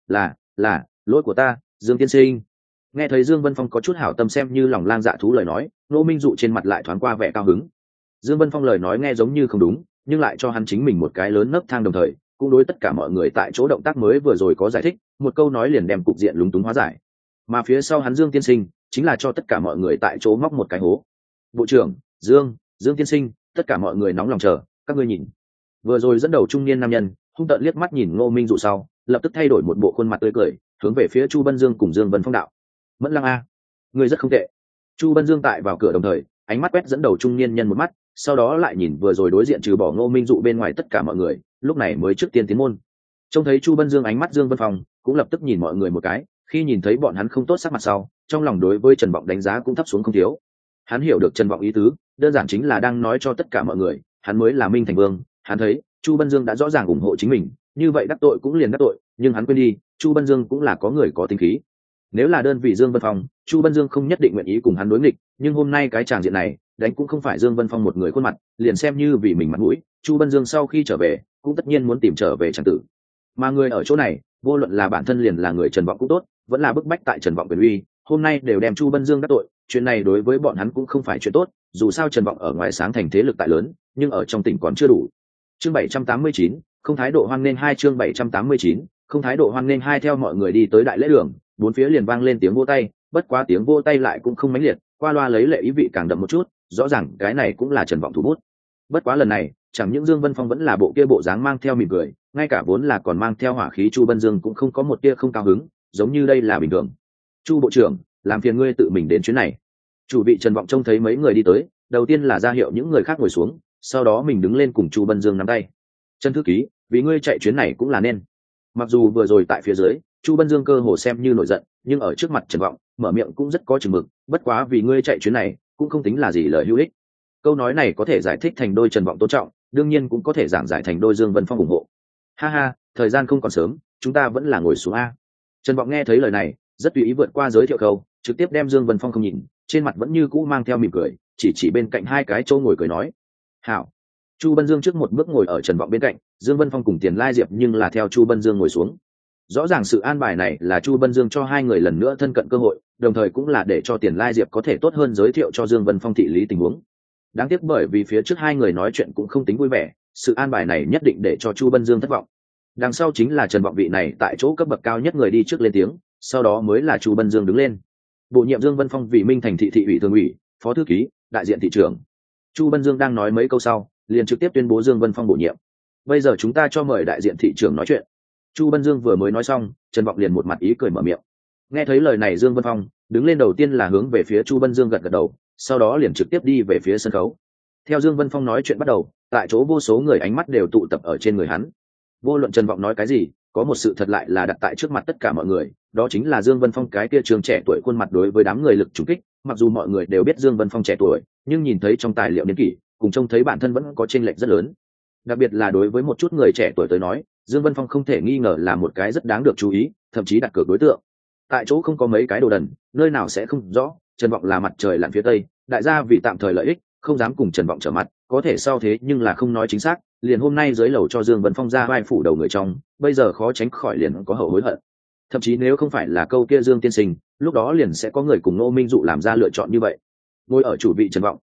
Là, lỗi của ta, Dương tiên sinh. Nghe thấy Dương Vân Phong có chút hảo tâm xem như lòng lang dạ thú lời nói, Ngô Minh Dụ trên mặt lại thoáng qua vẻ cao hứng. Dương Vân Phong lời nói nghe giống như không đúng, nhưng lại cho hắn chính mình một cái lớn nấc thang đồng thời, cũng đối tất cả mọi người tại chỗ động tác mới vừa rồi có giải thích, một câu nói liền đem cục diện lúng túng hóa giải. Mà phía sau hắn Dương tiên sinh, chính là cho tất cả mọi người tại chỗ móc một cái hố. Bộ trưởng, Dương tiên sinh, tất cả mọi người nóng lòng chờ, các ngươi nhìn. Vừa rồi dẫn đầu trung niên nam nhân, hung tợn liếc mắt nhìn Ngô Minh Dụ sau, lập tức thay đổi một bộ khuôn mặt tươi cười, hướng về phía Chu Bân Dương cùng Dương Vân Phong đạo: "Mẫn Lăng a, ngươi rất không tệ." Chu Bân Dương tại vào cửa đồng thời, ánh mắt quét dẫn đầu trung niên nhân một mắt, sau đó lại nhìn vừa rồi đối diện trừ bỏ Ngô Minh Dụ bên ngoài tất cả mọi người, lúc này mới trước tiên tiến môn. Trông thấy Chu Bân Dương ánh mắt Dương Vân Phong, cũng lập tức nhìn mọi người một cái, khi nhìn thấy bọn hắn không tốt sắc mặt sau, trong lòng đối với Trần Vọng đánh giá cũng thấp xuống không thiếu. Hắn hiểu được Trần Vọng ý tứ, đơn giản chính là đang nói cho tất cả mọi người, hắn mới là Minh Thành Vương, hắn thấy Chu Bân Dương đã rõ ràng ủng hộ chính mình, như vậy đắc tội cũng liền đắc tội, nhưng hắn quên đi, Chu Bân Dương cũng là có người có tính khí. Nếu là đơn vị Dương Vân Phong, Chu Bân Dương không nhất định nguyện ý cùng hắn đối nghịch, nhưng hôm nay cái tràng diện này, đánh cũng không phải Dương Vân Phong một người khuôn mặt, liền xem như vì mình mặt mũi, Chu Bân Dương sau khi trở về, cũng tất nhiên muốn tìm trở về tràng tử. Mà người ở chỗ này, vô luận là bản thân liền là người Trần Vọng cũng tốt, vẫn là bức bách tại Trần Vọng quyền uy, hôm nay đều đem Chu Bân Dương đắc tội, chuyện này đối với bọn hắn cũng không phải chuyện tốt, dù sao Trần Vọng ở ngoài sáng thành thế lực tại lớn, nhưng ở trong tỉnh còn chưa đủ. Chương 789, không thái độ hoan nghênh hai chương 789, không thái độ hoan nghênh hai theo mọi người đi tới đại lễ đường, bốn phía liền vang lên tiếng vỗ tay, bất quá tiếng vỗ tay lại cũng không mãnh liệt, qua loa lấy lệ ý vị càng đậm một chút, rõ ràng cái này cũng là Trần Vọng thủ bút. Bất quá lần này, chẳng những Dương Vân Phong vẫn là bộ kia bộ dáng mang theo mỉm cười, ngay cả vốn là còn mang theo hỏa khí Chu Bân Dương cũng không có một tia không cao hứng, giống như đây là bình thường. Chu bộ trưởng, làm phiền ngươi tự mình đến chuyến này. Chủ vị Trần Vọng trông thấy mấy người đi tới, đầu tiên là ra hiệu những người khác ngồi xuống, sau đó mình đứng lên cùng Chu Bân Dương nắm tay. Trần thư ký, vì ngươi chạy chuyến này cũng là nên. Mặc dù vừa rồi tại phía dưới, Chu Bân Dương cơ hồ xem như nổi giận, nhưng ở trước mặt Trần Vọng, mở miệng cũng rất có chừng mực, bất quá vì ngươi chạy chuyến này, cũng không tính là gì lời hữu ích. Câu nói này có thể giải thích thành đôi Trần Vọng tôn trọng, đương nhiên cũng có thể giảng giải thành đôi Dương Vân Phong ủng hộ. Ha ha, thời gian không còn sớm, chúng ta vẫn là ngồi xuống a. Trần Vọng nghe thấy lời này, rất tùy ý vượt qua giới thiệu câu, trực tiếp đem Dương Vân Phong không nhìn, trên mặt vẫn như cũ mang theo mỉm cười, chỉ bên cạnh hai cái chỗ ngồi cười nói: "Hảo." Chu Bân Dương trước một bước ngồi ở Trần Vọng bên cạnh, Dương Vân Phong cùng Tiền Lai Diệp nhưng là theo Chu Bân Dương ngồi xuống. Rõ ràng sự an bài này là Chu Bân Dương cho hai người lần nữa thân cận cơ hội, đồng thời cũng là để cho Tiền Lai Diệp có thể tốt hơn giới thiệu cho Dương Vân Phong thị lý tình huống. Đáng tiếc bởi vì phía trước hai người nói chuyện cũng không tính vui vẻ, sự an bài này nhất định để cho Chu Bân Dương thất vọng. Đằng sau chính là Trần Vọng vị này tại chỗ cấp bậc cao nhất người đi trước lên tiếng, sau đó mới là Chu Bân Dương đứng lên. Bổ nhiệm Dương Vân Phong vì Minh Thành thị thị ủy thường ủy, phó thư ký, đại diện thị trưởng. Chu Bân Dương đang nói mấy câu sau, liền trực tiếp tuyên bố Dương Vân Phong bổ nhiệm. Bây giờ chúng ta cho mời đại diện thị trưởng nói chuyện. Chu Bân Dương vừa mới nói xong, Trần Vọng liền một mặt ý cười mở miệng. Nghe thấy lời này Dương Vân Phong đứng lên đầu tiên là hướng về phía Chu Bân Dương gật gật đầu, sau đó liền trực tiếp đi về phía sân khấu. Theo Dương Vân Phong nói chuyện bắt đầu, tại chỗ vô số người ánh mắt đều tụ tập ở trên người hắn. Vô luận Trần Vọng nói cái gì, có một sự thật lại là đặt tại trước mặt tất cả mọi người, đó chính là Dương Vân Phong cái kia trường trẻ tuổi khuôn mặt đối với đám người lực trùng kích, mặc dù mọi người đều biết Dương Vân Phong trẻ tuổi, nhưng nhìn thấy trong tài liệu niên kỷ, cùng trông thấy bản thân vẫn có chênh lệch rất lớn. Đặc biệt là đối với một chút người trẻ tuổi tới nói, Dương Vân Phong không thể nghi ngờ là một cái rất đáng được chú ý, thậm chí đặt cược đối tượng. Tại chỗ không có mấy cái đồ đần, nơi nào sẽ không rõ, Trần Vọng là mặt trời lặn phía tây, đại gia vì tạm thời lợi ích, không dám cùng Trần Vọng trở mặt, có thể sau thế nhưng là không nói chính xác, liền hôm nay dưới lầu cho Dương Vân Phong ra vai phủ đầu người trong, bây giờ khó tránh khỏi liền có hậu hối hận. Thậm chí nếu không phải là câu kia Dương tiên sinh, lúc đó liền sẽ có người cùng Ngô Minh Dụ làm ra lựa chọn như vậy. Ngồi ở chủ vị Trần Vọng,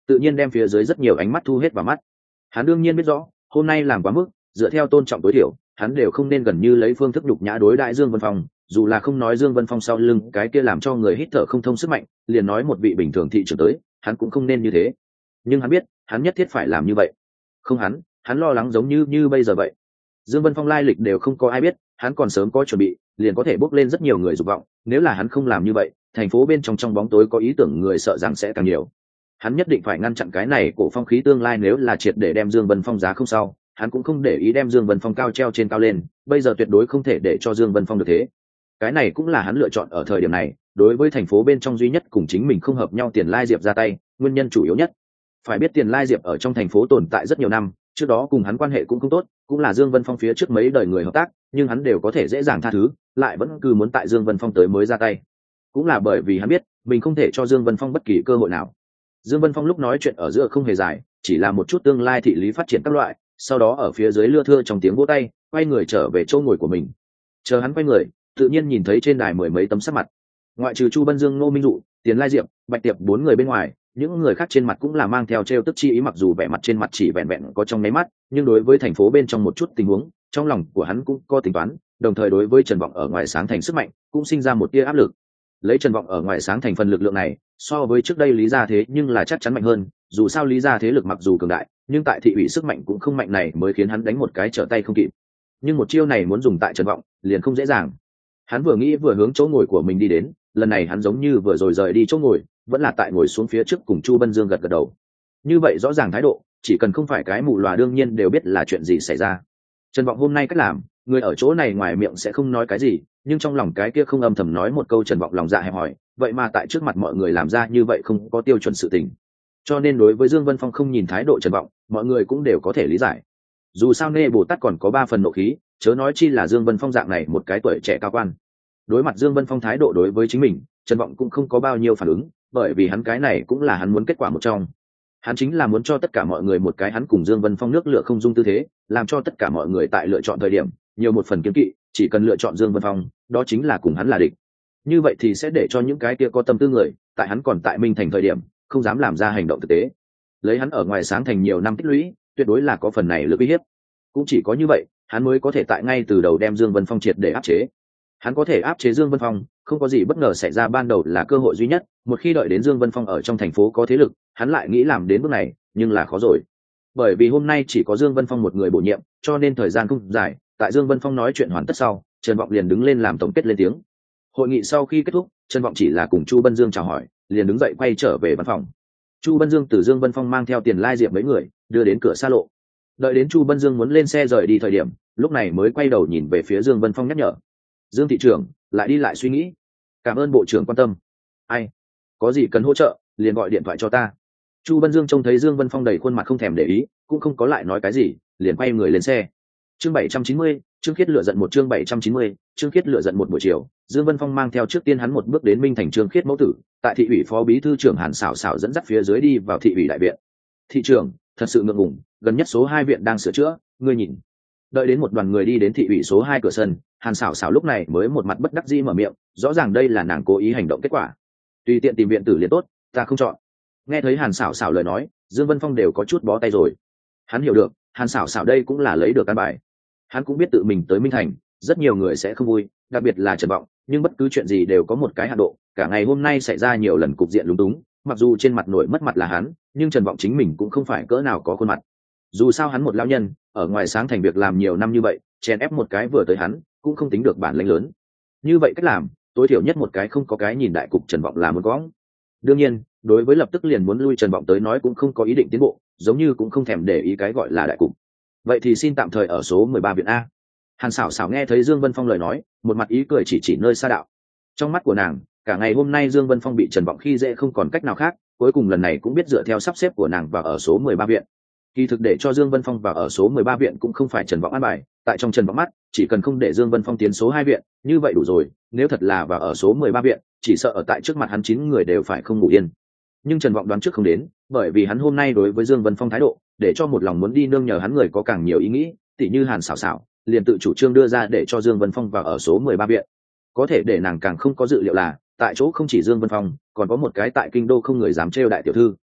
tự nhiên đem phía dưới rất nhiều ánh mắt thu hết vào mắt. Hắn đương nhiên biết rõ hôm nay làm quá mức, dựa theo tôn trọng tối thiểu hắn đều không nên gần như lấy phương thức nhục nhã đối đại Dương Vân Phong, dù là không nói Dương Vân Phong sau lưng cái kia làm cho người hít thở không thông sức mạnh, liền nói một vị bình thường thị trưởng tới, hắn cũng không nên như thế. Nhưng hắn biết hắn nhất thiết phải làm như vậy. Không hắn lo lắng giống như bây giờ vậy. Dương Vân Phong lai lịch đều không có ai biết, hắn còn sớm có chuẩn bị, liền có thể bốc lên rất nhiều người dục vọng, nếu là hắn không làm như vậy, thành phố bên trong bóng tối có ý tưởng người sợ rằng sẽ càng nhiều. Hắn nhất định phải ngăn chặn cái này cổ phong khí tương lai, nếu là triệt để đem Dương Vân Phong giá không sau, hắn cũng không để ý đem Dương Vân Phong cao treo trên cao lên, bây giờ tuyệt đối không thể để cho Dương Vân Phong được thế. Cái này cũng là hắn lựa chọn ở thời điểm này, đối với thành phố bên trong duy nhất cùng chính mình không hợp nhau Tiền Lai Diệp ra tay, nguyên nhân chủ yếu nhất. Phải biết Tiền Lai Diệp ở trong thành phố tồn tại rất nhiều năm, trước đó cùng hắn quan hệ cũng không tốt, cũng là Dương Vân Phong phía trước mấy đời người hợp tác, nhưng hắn đều có thể dễ dàng tha thứ, lại vẫn cứ muốn tại Dương Vân Phong tới mới ra tay. Cũng là bởi vì hắn biết, mình không thể cho Dương Vân Phong bất kỳ cơ hội nào. Dương Vân Phong lúc nói chuyện ở giữa không hề dài, chỉ là một chút tương lai thị lý phát triển các loại, sau đó ở phía dưới lưa thưa trong tiếng vỗ tay, quay người trở về chỗ ngồi của mình. Chờ hắn quay người, tự nhiên nhìn thấy trên đài mười mấy tấm sắc mặt. Ngoại trừ Chu Bân Dương, Ngô Minh Dụ, Tiền Lai Diệp, Bạch Tiệp bốn người bên ngoài, những người khác trên mặt cũng là mang theo trêu tức chi ý, mặc dù vẻ mặt trên mặt chỉ vẹn vẹn có trong nháy mắt, nhưng đối với thành phố bên trong một chút tình huống, trong lòng của hắn cũng có tính toán, đồng thời đối với Trần Vọng ở ngoài sáng thành sức mạnh, cũng sinh ra một tia áp lực. Lấy Trần Vọng ở ngoài sáng thành phần lực lượng này, so với trước đây Lý Gia Thế nhưng là chắc chắn mạnh hơn, dù sao Lý Gia Thế lực mặc dù cường đại, nhưng tại thị ủy sức mạnh cũng không mạnh này mới khiến hắn đánh một cái trở tay không kịp. Nhưng một chiêu này muốn dùng tại Trần Vọng, liền không dễ dàng. Hắn vừa nghĩ vừa hướng chỗ ngồi của mình đi đến, lần này hắn giống như vừa rồi rời đi chỗ ngồi, vẫn là tại ngồi xuống phía trước cùng Chu Bân Dương gật gật đầu. Như vậy rõ ràng thái độ, chỉ cần không phải cái mù lòa đương nhiên đều biết là chuyện gì xảy ra. Trần Vọng hôm nay cách làm, người ở chỗ này ngoài miệng sẽ không nói cái gì, nhưng trong lòng cái kia không âm thầm nói một câu Trần Vọng lòng dạ hẹp hòi, vậy mà tại trước mặt mọi người làm ra như vậy không có tiêu chuẩn sự tình. Cho nên đối với Dương Vân Phong không nhìn thái độ Trần Vọng, mọi người cũng đều có thể lý giải. Dù sao Nê Bồ Tát còn có 3 phần nộ khí, chớ nói chi là Dương Vân Phong dạng này một cái tuổi trẻ cao quan. Đối mặt Dương Vân Phong thái độ đối với chính mình, Trần Vọng cũng không có bao nhiêu phản ứng, bởi vì hắn cái này cũng là hắn muốn kết quả một trong. Hắn chính là muốn cho tất cả mọi người một cái hắn cùng Dương Vân Phong nước lửa không dung tư thế, làm cho tất cả mọi người tại lựa chọn thời điểm nhiều một phần kiêng kỵ, chỉ cần lựa chọn Dương Vân Phong, đó chính là cùng hắn là địch. Như vậy thì sẽ để cho những cái kia có tâm tư người, tại hắn còn tại Minh Thành thời điểm, không dám làm ra hành động thực tế. Lấy hắn ở ngoài sáng thành nhiều năm tích lũy, tuyệt đối là có phần này lực uy hiếp. Cũng chỉ có như vậy, hắn mới có thể tại ngay từ đầu đem Dương Vân Phong triệt để áp chế. Hắn có thể áp chế Dương Vân Phong, không có gì bất ngờ xảy ra, ban đầu là cơ hội duy nhất, một khi đợi đến Dương Vân Phong ở trong thành phố có thế lực, hắn lại nghĩ làm đến bước này, nhưng là khó rồi. Bởi vì hôm nay chỉ có Dương Vân Phong một người bổ nhiệm, cho nên thời gian không dài, tại Dương Vân Phong nói chuyện hoàn tất sau, Trần Vọng liền đứng lên làm tổng kết lên tiếng. Hội nghị sau khi kết thúc, Trần Vọng chỉ là cùng Chu Bân Dương chào hỏi, liền đứng dậy quay trở về văn phòng. Chu Bân Dương từ Dương Vân Phong mang theo Tiền Lai Diệp mấy người, đưa đến cửa xa lộ. Đợi đến Chu Bân Dương muốn lên xe rời đi thời điểm, lúc này mới quay đầu nhìn về phía Dương Vân Phong nhắc nhở. Dương thị trưởng, lại đi lại suy nghĩ. Cảm ơn bộ trưởng quan tâm. Ai? Có gì cần hỗ trợ, liền gọi điện thoại cho ta. Chu Bân Dương trông thấy Dương Vân Phong đầy khuôn mặt không thèm để ý, cũng không có lại nói cái gì, liền quay người lên xe. Chương 790, Trương Khiết lựa giận một chương 790, Trương Khiết lựa giận một buổi chiều, Dương Vân Phong mang theo trước tiên hắn một bước đến Minh Thành Trương Khiết mẫu tử, tại thị ủy phó bí thư trưởng Hàn Sảo Sảo dẫn dắt phía dưới đi vào thị ủy đại viện. Thị trưởng, thật sự ngượng ngùng, gần nhất số 2 viện đang sửa chữa, ngươi nhìn. Đợi đến một đoàn người đi đến thị ủy số 2 cửa sân, Hàn Sảo Sảo lúc này mới một mặt bất đắc dĩ mở miệng, rõ ràng đây là nàng cố ý hành động kết quả. Tùy tiện tìm viện tử liền tốt, ta không chọn. Nghe thấy Hàn Sảo Sảo lời nói, Dương Vân Phong đều có chút bó tay rồi. Hắn hiểu được, Hàn Sảo Sảo đây cũng là lấy được căn bài. Hắn cũng biết tự mình tới Minh Thành, rất nhiều người sẽ không vui, đặc biệt là Trần Vọng, nhưng bất cứ chuyện gì đều có một cái hạn độ, cả ngày hôm nay xảy ra nhiều lần cục diện lúng túng, mặc dù trên mặt nổi mất mặt là hắn, nhưng Trần Vọng chính mình cũng không phải cỡ nào có khuôn mặt. Dù sao hắn một lão nhân, ở ngoài sáng thành việc làm nhiều năm như vậy, chèn ép một cái vừa tới hắn, cũng không tính được bản lĩnh lớn. Như vậy cách làm, tối thiểu nhất một cái không có cái nhìn đại cục Trần Vọng là muốn có. Đương nhiên, đối với lập tức liền muốn lui Trần Vọng tới nói cũng không có ý định tiến bộ, giống như cũng không thèm để ý cái gọi là đại cục. Vậy thì xin tạm thời ở số 13 viện A. Hàn Sảo Sảo nghe thấy Dương Vân Phong lời nói, một mặt ý cười chỉ nơi xa đạo. Trong mắt của nàng, cả ngày hôm nay Dương Vân Phong bị Trần Vọng khi dễ không còn cách nào khác, cuối cùng lần này cũng biết dựa theo sắp xếp của nàng vào ở số 13 viện. Kỳ thực để cho Dương Vân Phong vào ở số 13 viện cũng không phải Trần Vọng an bài, tại trong Trần Vọng mắt, chỉ cần không để Dương Vân Phong tiến số 2 viện, như vậy đủ rồi, nếu thật là vào ở số 13 viện, chỉ sợ ở tại trước mặt hắn 9 người đều phải không ngủ yên. Nhưng Trần Vọng đoán trước không đến, bởi vì hắn hôm nay đối với Dương Vân Phong thái độ, để cho một lòng muốn đi nương nhờ hắn người có càng nhiều ý nghĩ, tỉ như Hàn Sảo Sảo, liền tự chủ trương đưa ra để cho Dương Vân Phong vào ở số 13 viện. Có thể để nàng càng không có dự liệu là, tại chỗ không chỉ Dương Vân Phong, còn có một cái tại kinh đô không người dám trêu đại tiểu thư.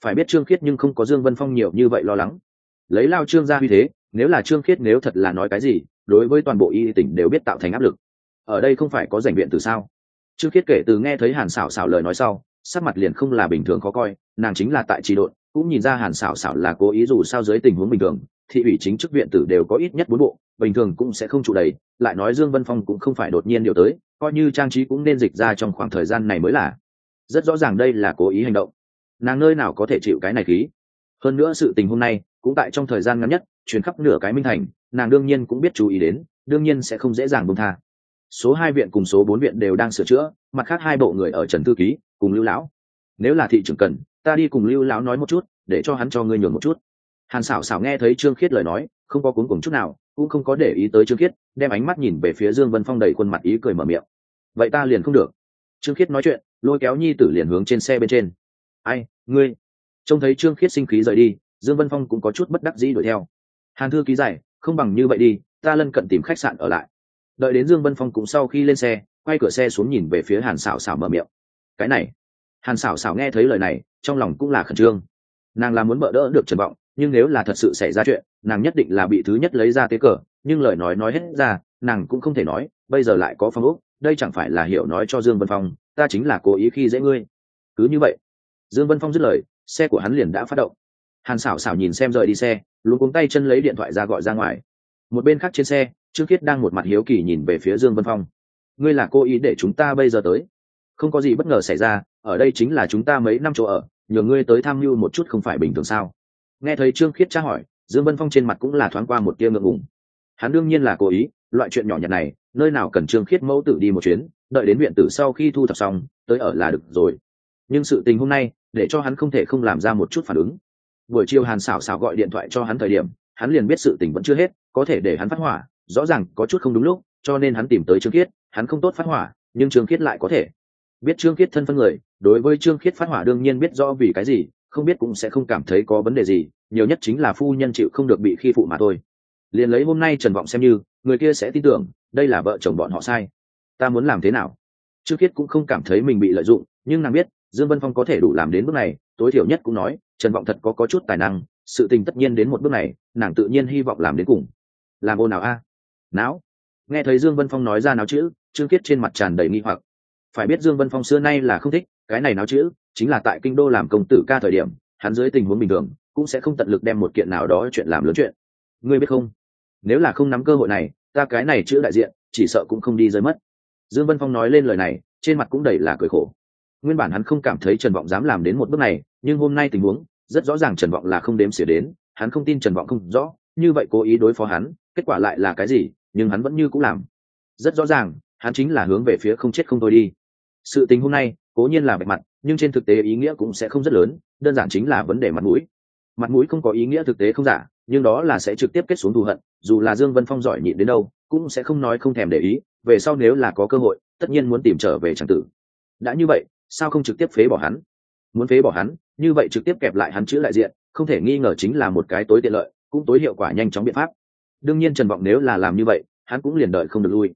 phải biết Trương Khiết nhưng không có Dương Vân Phong nhiều như vậy lo lắng. Lấy Lao Trương ra uy thế, nếu là Trương Khiết nếu thật là nói cái gì, đối với toàn bộ y tỉnh đều biết tạo thành áp lực. Ở đây không phải có rảnh viện từ sao? Trương Khiết kể từ nghe thấy Hàn Sảo Sảo lời nói sau, sắc mặt liền không là bình thường khó coi, nàng chính là tại trì độn, cũng nhìn ra Hàn Sảo Sảo là cố ý, dù sao dưới tình huống bình thường, thị ủy chính chức viện tử đều có ít nhất 4 bộ, bình thường cũng sẽ không trụ đầy, lại nói Dương Vân Phong cũng không phải đột nhiên điều tới, coi như trang trí cũng nên dịch ra trong khoảng thời gian này mới là. Rất rõ ràng đây là cố ý hành động. Nàng nơi nào có thể chịu cái này khí. Hơn nữa sự tình hôm nay cũng tại trong thời gian ngắn nhất truyền khắp nửa cái Minh Thành, nàng đương nhiên cũng biết chú ý đến, đương nhiên sẽ không dễ dàng buông tha. Số 2 viện cùng số 4 viện đều đang sửa chữa, mặt khác 2 bộ người ở Trần thư ký cùng Lưu lão. Nếu là thị trưởng cần, ta đi cùng Lưu lão nói một chút, để cho hắn cho ngươi nhường một chút. Hàn Sảo Sảo nghe thấy Trương Khiết lời nói, không có cuống cuồng chút nào, cũng không có để ý tới Trương Khiết, đem ánh mắt nhìn về phía Dương Vân Phong, đầy khuôn mặt ý cười mở miệng. Vậy ta liền không được. Trương Khiết nói chuyện, lôi kéo nhi tử liền hướng trên xe bên trên. Ai, ngươi? Trông thấy Trương Khiết sinh khí rời đi, Dương Vân Phong cũng có chút bất đắc dĩ đuổi theo. Hàn thư ký giải, không bằng như vậy đi, ta lân cận tìm khách sạn ở lại. Đợi đến Dương Vân Phong cũng sau khi lên xe, quay cửa xe xuống nhìn về phía Hàn Sảo Sảo mở miệng. Cái này? Hàn Sảo Sảo nghe thấy lời này, trong lòng cũng là khẩn trương. Nàng là muốn bỡ đỡ được Trần Vọng, nhưng nếu là thật sự xảy ra chuyện, nàng nhất định là bị thứ nhất lấy ra tế cờ, nhưng lời nói hết ra, nàng cũng không thể nói, bây giờ lại có Phong Úc, đây chẳng phải là hiểu nói cho Dương Vân Phong, ta chính là cố ý khi dễ ngươi. Cứ như vậy, Dương Vân Phong dứt lời, xe của hắn liền đã phát động. Hàn Sảo Sảo nhìn xem rời đi xe, luống cuống tay chân lấy điện thoại ra gọi ra ngoài. Một bên khác trên xe, Trương Khiết đang một mặt hiếu kỳ nhìn về phía Dương Vân Phong. Ngươi là cố ý để chúng ta bây giờ tới? Không có gì bất ngờ xảy ra, ở đây chính là chúng ta mấy năm chỗ ở, nhờ ngươi tới tham mưu một chút không phải bình thường sao? Nghe thấy Trương Khiết tra hỏi, Dương Vân Phong trên mặt cũng là thoáng qua một tia ngượng ngùng. Hắn đương nhiên là cố ý, loại chuyện nhỏ nhặt này, nơi nào cần Trương Khiết mẫu tử đi một chuyến, đợi đến viện tử sau khi thu thập xong, tới ở là được rồi. Nhưng sự tình hôm nay, để cho hắn không thể không làm ra một chút phản ứng. Buổi chiều Hàn Sảo Sảo gọi điện thoại cho hắn thời điểm, hắn liền biết sự tình vẫn chưa hết, có thể để hắn phát hỏa, rõ ràng có chút không đúng lúc, cho nên hắn tìm tới Trương Khiết, hắn không tốt phát hỏa, nhưng Trương Khiết lại có thể. Biết Trương Khiết thân phân người, đối với Trương Khiết phát hỏa đương nhiên biết rõ vì cái gì, không biết cũng sẽ không cảm thấy có vấn đề gì, nhiều nhất chính là phu nhân chịu không được bị khi phụ mà thôi. Liền lấy hôm nay Trần Vọng xem như, người kia sẽ tin tưởng, đây là vợ chồng bọn họ sai. Ta muốn làm thế nào? Trương Khiết cũng không cảm thấy mình bị lợi dụng, nhưng nàng biết, Dương Vân Phong có thể đủ làm đến bước này, tối thiểu nhất cũng nói, Trần Vọng thật có chút tài năng, sự tình tất nhiên đến một bước này, nàng tự nhiên hy vọng làm đến cùng. Làm ồn nào a? Náo. Nghe thấy Dương Vân Phong nói ra náo chữ, Trương Khiết trên mặt tràn đầy nghi hoặc. Phải biết Dương Vân Phong xưa nay là không thích cái này náo chữ, chính là tại kinh đô làm công tử ca thời điểm, hắn dưới tình huống bình thường cũng sẽ không tận lực đem một kiện nào đó chuyện làm lớn chuyện. Ngươi biết không, nếu là không nắm cơ hội này, ta cái này chữ đại diện chỉ sợ cũng không đi rơi mất. Dương Vân Phong nói lên lời này, trên mặt cũng đầy là cười khổ. Nguyên bản hắn không cảm thấy Trần Vọng dám làm đến một bước này, nhưng hôm nay tình huống rất rõ ràng Trần Vọng là không đếm xỉa đến, hắn không tin Trần Vọng không rõ, như vậy cố ý đối phó hắn, kết quả lại là cái gì, nhưng hắn vẫn như cũ làm. Rất rõ ràng, hắn chính là hướng về phía không chết không thôi đi. Sự tình hôm nay, cố nhiên là bạch mặt, nhưng trên thực tế ý nghĩa cũng sẽ không rất lớn, đơn giản chính là vấn đề mặt mũi. Mặt mũi không có ý nghĩa thực tế không giả, nhưng đó là sẽ trực tiếp kết xuống thù hận, dù là Dương Vân Phong giỏi nhịn đến đâu, cũng sẽ không nói không thèm để ý, về sau nếu là có cơ hội, tất nhiên muốn tìm trở về chẳng tử. Đã như vậy, sao không trực tiếp phế bỏ hắn? Muốn phế bỏ hắn, như vậy trực tiếp kẹp lại hắn chữ đại diện, không thể nghi ngờ chính là một cái tối tiện lợi, cũng tối hiệu quả nhanh chóng biện pháp. Đương nhiên Trần Vọng nếu là làm như vậy, hắn cũng liền đợi không được lui.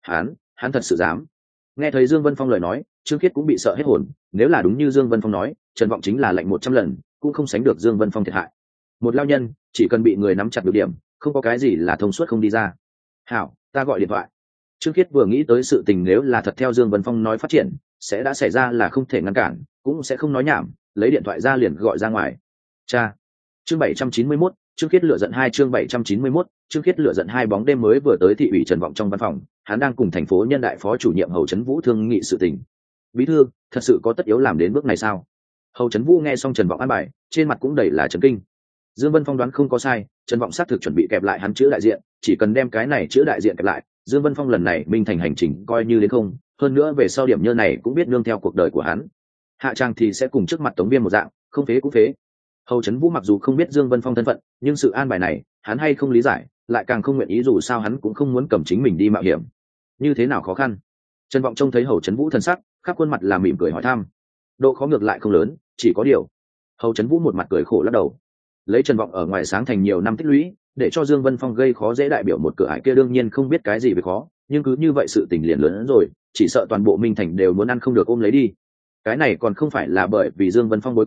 Hắn thật sự dám. Nghe thấy Dương Vân Phong lời nói, Trương Khiết cũng bị sợ hết hồn, nếu là đúng như Dương Vân Phong nói, Trần Vọng chính là lạnh 100 lần, cũng không sánh được Dương Vân Phong thiệt hại. Một lao nhân, chỉ cần bị người nắm chặt được điểm, không có cái gì là thông suốt không đi ra. Hảo, ta gọi điện thoại. Trương Khiết vừa nghĩ tới sự tình nếu là thật theo Dương Vân Phong nói phát triển, sẽ đã xảy ra là không thể ngăn cản, cũng sẽ không nói nhảm, lấy điện thoại ra liền gọi ra ngoài. Cha. Chương 791, Trương Khiết lựa giận 2 chương 791, Trương Khiết lựa giận 2 bóng đêm mới vừa tới thị ủy Trần Vọng trong văn phòng, hắn đang cùng thành phố nhân đại phó chủ nhiệm Hầu Chấn Vũ thương nghị sự tình. Bí thư, thật sự có tất yếu làm đến bước này sao? Hầu Chấn Vũ nghe xong Trần Vọng an bài, trên mặt cũng đầy là chấn kinh. Dương Vân Phong đoán không có sai, Trần Vọng xác thực chuẩn bị kẹp lại hắn chữ đại diện, chỉ cần đem cái này chữ đại diện kẹp lại, Dương Vân Phong lần này minh thành hành trình coi như đến không, hơn nữa về sau điểm nhơ này cũng biết nương theo cuộc đời của hắn. Hạ trang thì sẽ cùng trước mặt Tống Viêm một dạng, không phế cũng phế. Hầu Chấn Vũ mặc dù không biết Dương Vân Phong thân phận, nhưng sự an bài này, hắn hay không lý giải, lại càng không nguyện ý, dù sao hắn cũng không muốn cầm chính mình đi mạo hiểm. Như thế nào khó khăn? Trần Vọng trông thấy Hầu Chấn Vũ thân sắc, khắp khuôn mặt là mỉm cười hỏi thăm. Độ khó ngược lại không lớn, chỉ có điều. Hầu Chấn Vũ một mặt cười khổ lắc đầu. Lấy Trần Vọng ở ngoài sáng thành nhiều năm tích lũy, để cho Dương Vân Phong gây khó dễ đại biểu một cửa ải kia đương nhiên không biết cái gì về khó, nhưng cứ như vậy sự tình liền lớn hơn rồi, chỉ sợ toàn bộ Minh Thành đều muốn ăn không được ôm lấy đi. Cái này còn không phải là bởi vì Dương Vân Phong bối cảnh,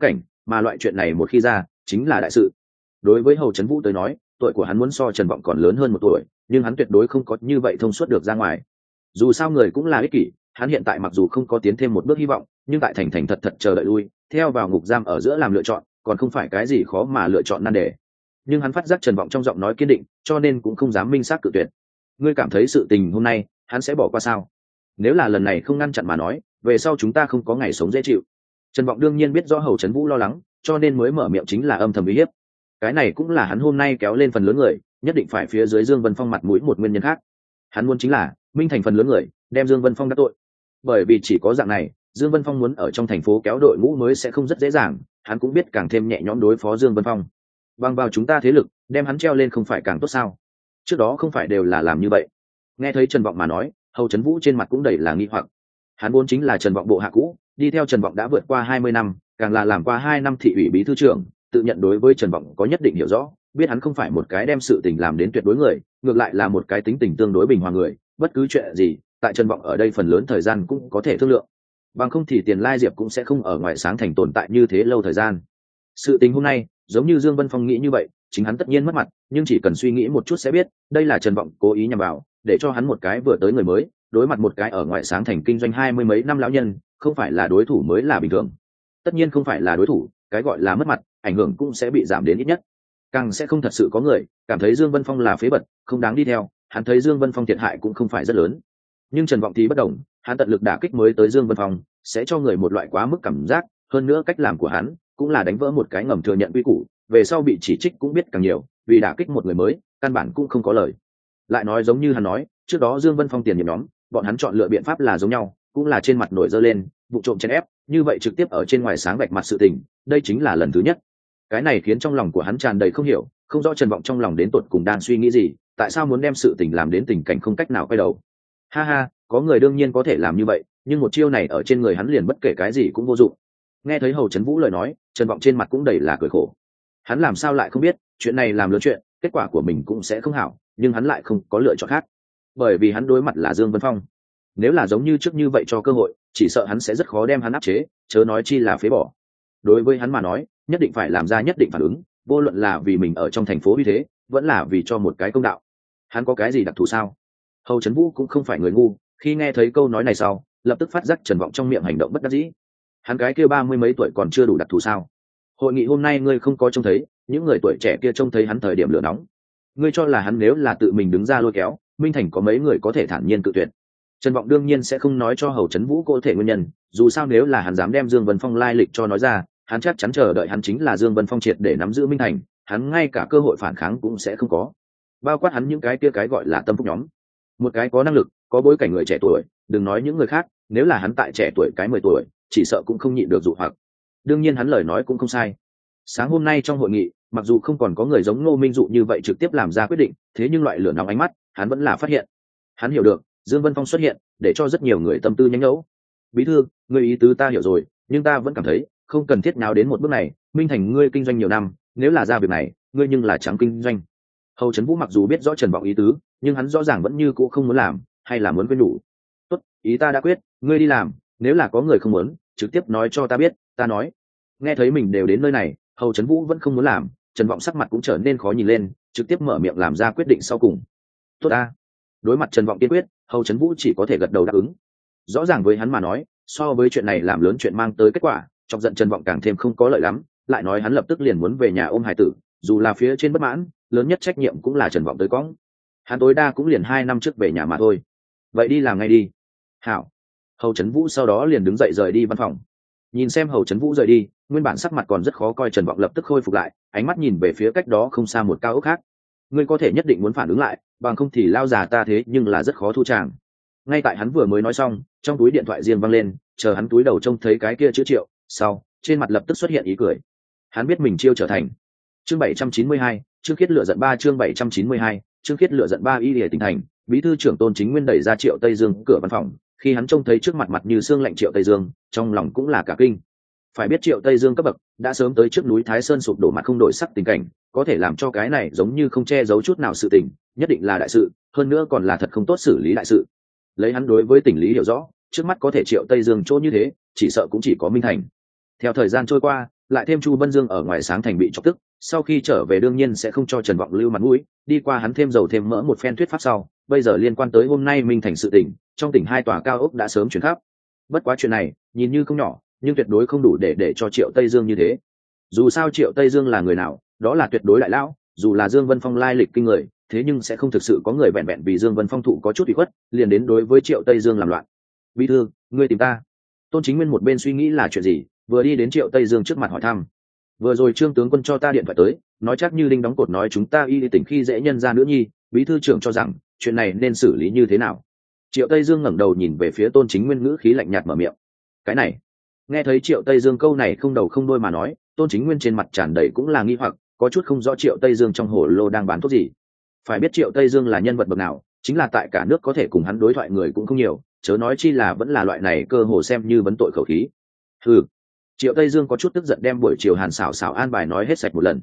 mà loại chuyện này một khi ra chính là đại sự. Đối với Hầu Chấn Vũ tới nói, tuổi của hắn muốn so Trần Vọng còn lớn hơn một tuổi, nhưng hắn tuyệt đối không có như vậy thông suốt được ra ngoài. Dù sao người cũng là ích kỷ, hắn hiện tại mặc dù không có tiến thêm một bước hy vọng, nhưng tại thành thành thật thật chờ đợi lui theo vào ngục giam ở giữa làm lựa chọn, còn không phải cái gì khó mà lựa chọn nan đề. Nhưng hắn phát giác Trần Vọng trong giọng nói kiên định, cho nên cũng không dám minh xác cự tuyệt. Ngươi cảm thấy sự tình hôm nay hắn sẽ bỏ qua sao? Nếu là lần này không ngăn chặn mà nói, về sau chúng ta không có ngày sống dễ chịu. Trần Vọng đương nhiên biết rõ Hầu Chấn Vũ lo lắng, cho nên mới mở miệng chính là âm thầm uy hiếp. Cái này cũng là hắn hôm nay kéo lên phần lớn người, nhất định phải phía dưới Dương Vân Phong mặt mũi một nguyên nhân khác. Hắn muốn chính là minh thành phần lớn người, đem Dương Vân Phong đắc tội. Bởi vì chỉ có dạng này, Dương Vân Phong muốn ở trong thành phố kéo đội ngũ mới sẽ không rất dễ dàng, hắn cũng biết càng thêm nhẹ nhõm đối phó Dương Vân Phong. Bằng vào chúng ta thế lực, đem hắn treo lên không phải càng tốt sao? Trước đó không phải đều là làm như vậy. Nghe thấy Trần Vọng mà nói, Hầu Chấn Vũ trên mặt cũng đầy là nghi hoặc. Hắn vốn chính là Trần Vọng bộ hạ cũ, đi theo Trần Vọng đã vượt qua 20 năm, càng là làm qua 2 năm thị ủy bí thư trưởng, tự nhận đối với Trần Vọng có nhất định hiểu rõ, biết hắn không phải một cái đem sự tình làm đến tuyệt đối người, ngược lại là một cái tính tình tương đối bình hòa người, bất cứ chuyện gì, tại Trần Vọng ở đây phần lớn thời gian cũng có thể thương lượng. Bằng không thì Tiền Lai Diệp cũng sẽ không ở ngoài sáng thành tồn tại như thế lâu thời gian. Sự tình hôm nay, giống như Dương Vân Phong nghĩ như vậy, chính hắn tất nhiên mất mặt, nhưng chỉ cần suy nghĩ một chút sẽ biết, đây là Trần Vọng cố ý nhằm vào, để cho hắn một cái vừa tới người mới, đối mặt một cái ở ngoài sáng thành kinh doanh 20 mấy năm lão nhân, không phải là đối thủ mới là bình thường. Tất nhiên không phải là đối thủ, cái gọi là mất mặt, ảnh hưởng cũng sẽ bị giảm đến ít nhất. Càng sẽ không thật sự có người cảm thấy Dương Vân Phong là phế vật, không đáng đi theo, hắn thấy Dương Vân Phong thiệt hại cũng không phải rất lớn. Nhưng Trần Vọng thì bất đồng, hắn tận lực đả kích mới tới Dương Vân Phong, sẽ cho người một loại quá mức cảm giác, hơn nữa cách làm của hắn cũng là đánh vỡ một cái ngầm thừa nhận quy củ, về sau bị chỉ trích cũng biết càng nhiều, vì đả kích một người mới, căn bản cũng không có lời. Lại nói giống như hắn nói, trước đó Dương Vân Phong tiền nhiệm nhóm, bọn hắn chọn lựa biện pháp là giống nhau, cũng là trên mặt nổi dơ lên, vụ trộm chèn ép, như vậy trực tiếp ở trên ngoài sáng vạch mặt sự tình, đây chính là lần thứ nhất. Cái này khiến trong lòng của hắn tràn đầy không hiểu, không rõ Trần Vọng trong lòng đến tột cùng đang suy nghĩ gì, tại sao muốn đem sự tình làm đến tình cảnh không cách nào quay đầu. Ha ha, có người đương nhiên có thể làm như vậy, nhưng một chiêu này ở trên người hắn liền bất kể cái gì cũng vô dụng. Nghe thấy Hầu Chấn Vũ lời nói, Trần Vọng trên mặt cũng đầy là cười khổ. Hắn làm sao lại không biết, chuyện này làm lớn chuyện, kết quả của mình cũng sẽ không hảo, nhưng hắn lại không có lựa chọn khác. Bởi vì hắn đối mặt là Dương Vân Phong. Nếu là giống như trước như vậy cho cơ hội, chỉ sợ hắn sẽ rất khó đem hắn áp chế, chớ nói chi là phế bỏ. Đối với hắn mà nói, nhất định phải làm ra nhất định phản ứng, vô luận là vì mình ở trong thành phố như thế, vẫn là vì cho một cái công đạo. Hắn có cái gì đặc thù sao? Hầu Chấn Vũ cũng không phải người ngu, khi nghe thấy câu nói này sau, lập tức phát giác Trần Vọng trong miệng hành động bất đắc dĩ. Hắn cái kia 30 mấy tuổi còn chưa đủ đặc thù sao? Hội nghị hôm nay ngươi không có trông thấy, những người tuổi trẻ kia trông thấy hắn thời điểm lửa nóng. Ngươi cho là hắn nếu là tự mình đứng ra lôi kéo, Minh Thành có mấy người có thể thản nhiên cự tuyệt. Trần Vọng đương nhiên sẽ không nói cho Hầu Chấn Vũ cụ thể nguyên nhân, dù sao nếu là hắn dám đem Dương Vân Phong lai lịch cho nói ra, hắn chắc chắn chờ đợi hắn chính là Dương Vân Phong triệt để nắm giữ Minh Thành, hắn ngay cả cơ hội phản kháng cũng sẽ không có. Bao quát hắn những cái kia cái gọi là tâm phúc nhóm. Một cái có năng lực, có bối cảnh người trẻ tuổi, đừng nói những người khác, nếu là hắn tại trẻ tuổi cái 10 tuổi, chỉ sợ cũng không nhịn được dụ hoặc. Đương nhiên hắn lời nói cũng không sai. Sáng hôm nay trong hội nghị, mặc dù không còn có người giống Ngô Minh Dụ như vậy trực tiếp làm ra quyết định, thế nhưng loại lửa nóng ánh mắt, hắn vẫn là phát hiện. Hắn hiểu được, Dương Vân Phong xuất hiện, để cho rất nhiều người tâm tư nhanh nhẩu. Bí thư, người ý tứ ta hiểu rồi, nhưng ta vẫn cảm thấy không cần thiết nào đến một bước này. Minh Thành ngươi kinh doanh nhiều năm, nếu là ra việc này, ngươi nhưng là chẳng kinh doanh. Hầu Chấn Vũ mặc dù biết rõ Trần Vọng ý tứ, nhưng hắn rõ ràng vẫn như cũ không muốn làm, hay là muốn quên đủ. Tốt, ý ta đã quyết, ngươi đi làm, nếu là có người không muốn, trực tiếp nói cho ta biết, ta nói. Nghe thấy mình đều đến nơi này, Hầu Chấn Vũ vẫn không muốn làm, Trần Vọng sắc mặt cũng trở nên khó nhìn lên, trực tiếp mở miệng làm ra quyết định sau cùng. Tốt ta. Đối mặt Trần Vọng kiên quyết, Hầu Chấn Vũ chỉ có thể gật đầu đáp ứng. Rõ ràng với hắn mà nói, so với chuyện này làm lớn chuyện mang tới kết quả, chọc giận Trần Vọng càng thêm không có lợi lắm, lại nói hắn lập tức liền muốn về nhà ôm hài tử, dù là phía trên bất mãn, lớn nhất trách nhiệm cũng là Trần Vọng tới cõng. Hắn tối đa cũng liền 2 năm trước về nhà mà thôi. Vậy đi làm ngay đi. Hảo. Hầu Chấn Vũ sau đó liền đứng dậy rời đi văn phòng. Nhìn xem Hầu Chấn Vũ rời đi, nguyên bản sắc mặt còn rất khó coi Trần Vọng lập tức khôi phục lại, ánh mắt nhìn về phía cách đó không xa một cao ốc khác. Ngươi có thể nhất định muốn phản ứng lại, bằng không thì lao già ta thế nhưng là rất khó thu tràng. Ngay tại hắn vừa mới nói xong, trong túi điện thoại riêng vang lên, chờ hắn túi đầu trông thấy cái kia chữ Triệu, sau, trên mặt lập tức xuất hiện ý cười. Hắn biết mình chiêu trở thành. Chương 792, Trương Khiết lựa giận 3 chương 792, Trương Khiết lựa giận 3 y liễu tỉnh thành, bí thư trưởng Tôn Chính Nguyên đẩy ra Triệu Tây Dương cửa văn phòng, khi hắn trông thấy trước mặt mặt như xương lạnh Triệu Tây Dương, trong lòng cũng là cả kinh. Phải biết Triệu Tây Dương cấp bậc đã sớm tới trước núi Thái Sơn sụp đổ mặt không đổi sắc tình cảnh, có thể làm cho cái này giống như không che giấu chút nào sự tình, nhất định là đại sự, hơn nữa còn là thật không tốt xử lý đại sự. Lấy hắn đối với tình lý hiểu rõ, trước mắt có thể Triệu Tây Dương chỗ như thế, chỉ sợ cũng chỉ có Minh Thành. Theo thời gian trôi qua, lại thêm Chu Vân Dương ở ngoài sáng thành bị chọc tức, sau khi trở về đương nhiên sẽ không cho Trần Vọng lưu mặt mũi, đi qua hắn thêm dầu thêm mỡ một phen thuyết pháp sau, bây giờ liên quan tới hôm nay Minh Thành sự tình, trong tỉnh hai tòa cao ốc đã sớm chuyển khắp. Bất quá chuyện này, nhìn như không nhỏ, nhưng tuyệt đối không đủ để cho Triệu Tây Dương như thế. Dù sao Triệu Tây Dương là người nào, đó là tuyệt đối đại lão, dù là Dương Vân Phong lai lịch kinh người, thế nhưng sẽ không thực sự có người vẹn vẹn vì Dương Vân Phong thụ có chút ủy khuất, liền đến đối với Triệu Tây Dương làm loạn. Bí thư, ngươi tìm ta? Tôn Chính Nguyên một bên suy nghĩ là chuyện gì, vừa đi đến Triệu Tây Dương trước mặt hỏi thăm. Vừa rồi Trương tướng quân cho ta điện thoại tới, nói chắc như đinh đóng cột nói chúng ta y tỉnh khi dễ nhân ra nữ nhi, bí thư trưởng cho rằng chuyện này nên xử lý như thế nào. Triệu Tây Dương ngẩng đầu nhìn về phía Tôn Chính Nguyên, ngữ khí lạnh nhạt mở miệng. Cái này, nghe thấy Triệu Tây Dương câu này không đầu không đuôi mà nói, Tôn Chính Nguyên trên mặt tràn đầy cũng là nghi hoặc, có chút không rõ Triệu Tây Dương trong hồ lô đang bán thuốc gì. Phải biết Triệu Tây Dương là nhân vật bậc nào, chính là tại cả nước có thể cùng hắn đối thoại người cũng không nhiều, chớ nói chi là vẫn là loại này cơ hồ xem như vấn tội khẩu khí. Triệu Tây Dương có chút tức giận đem buổi chiều Hàn xảo xảo an bài nói hết sạch một lần.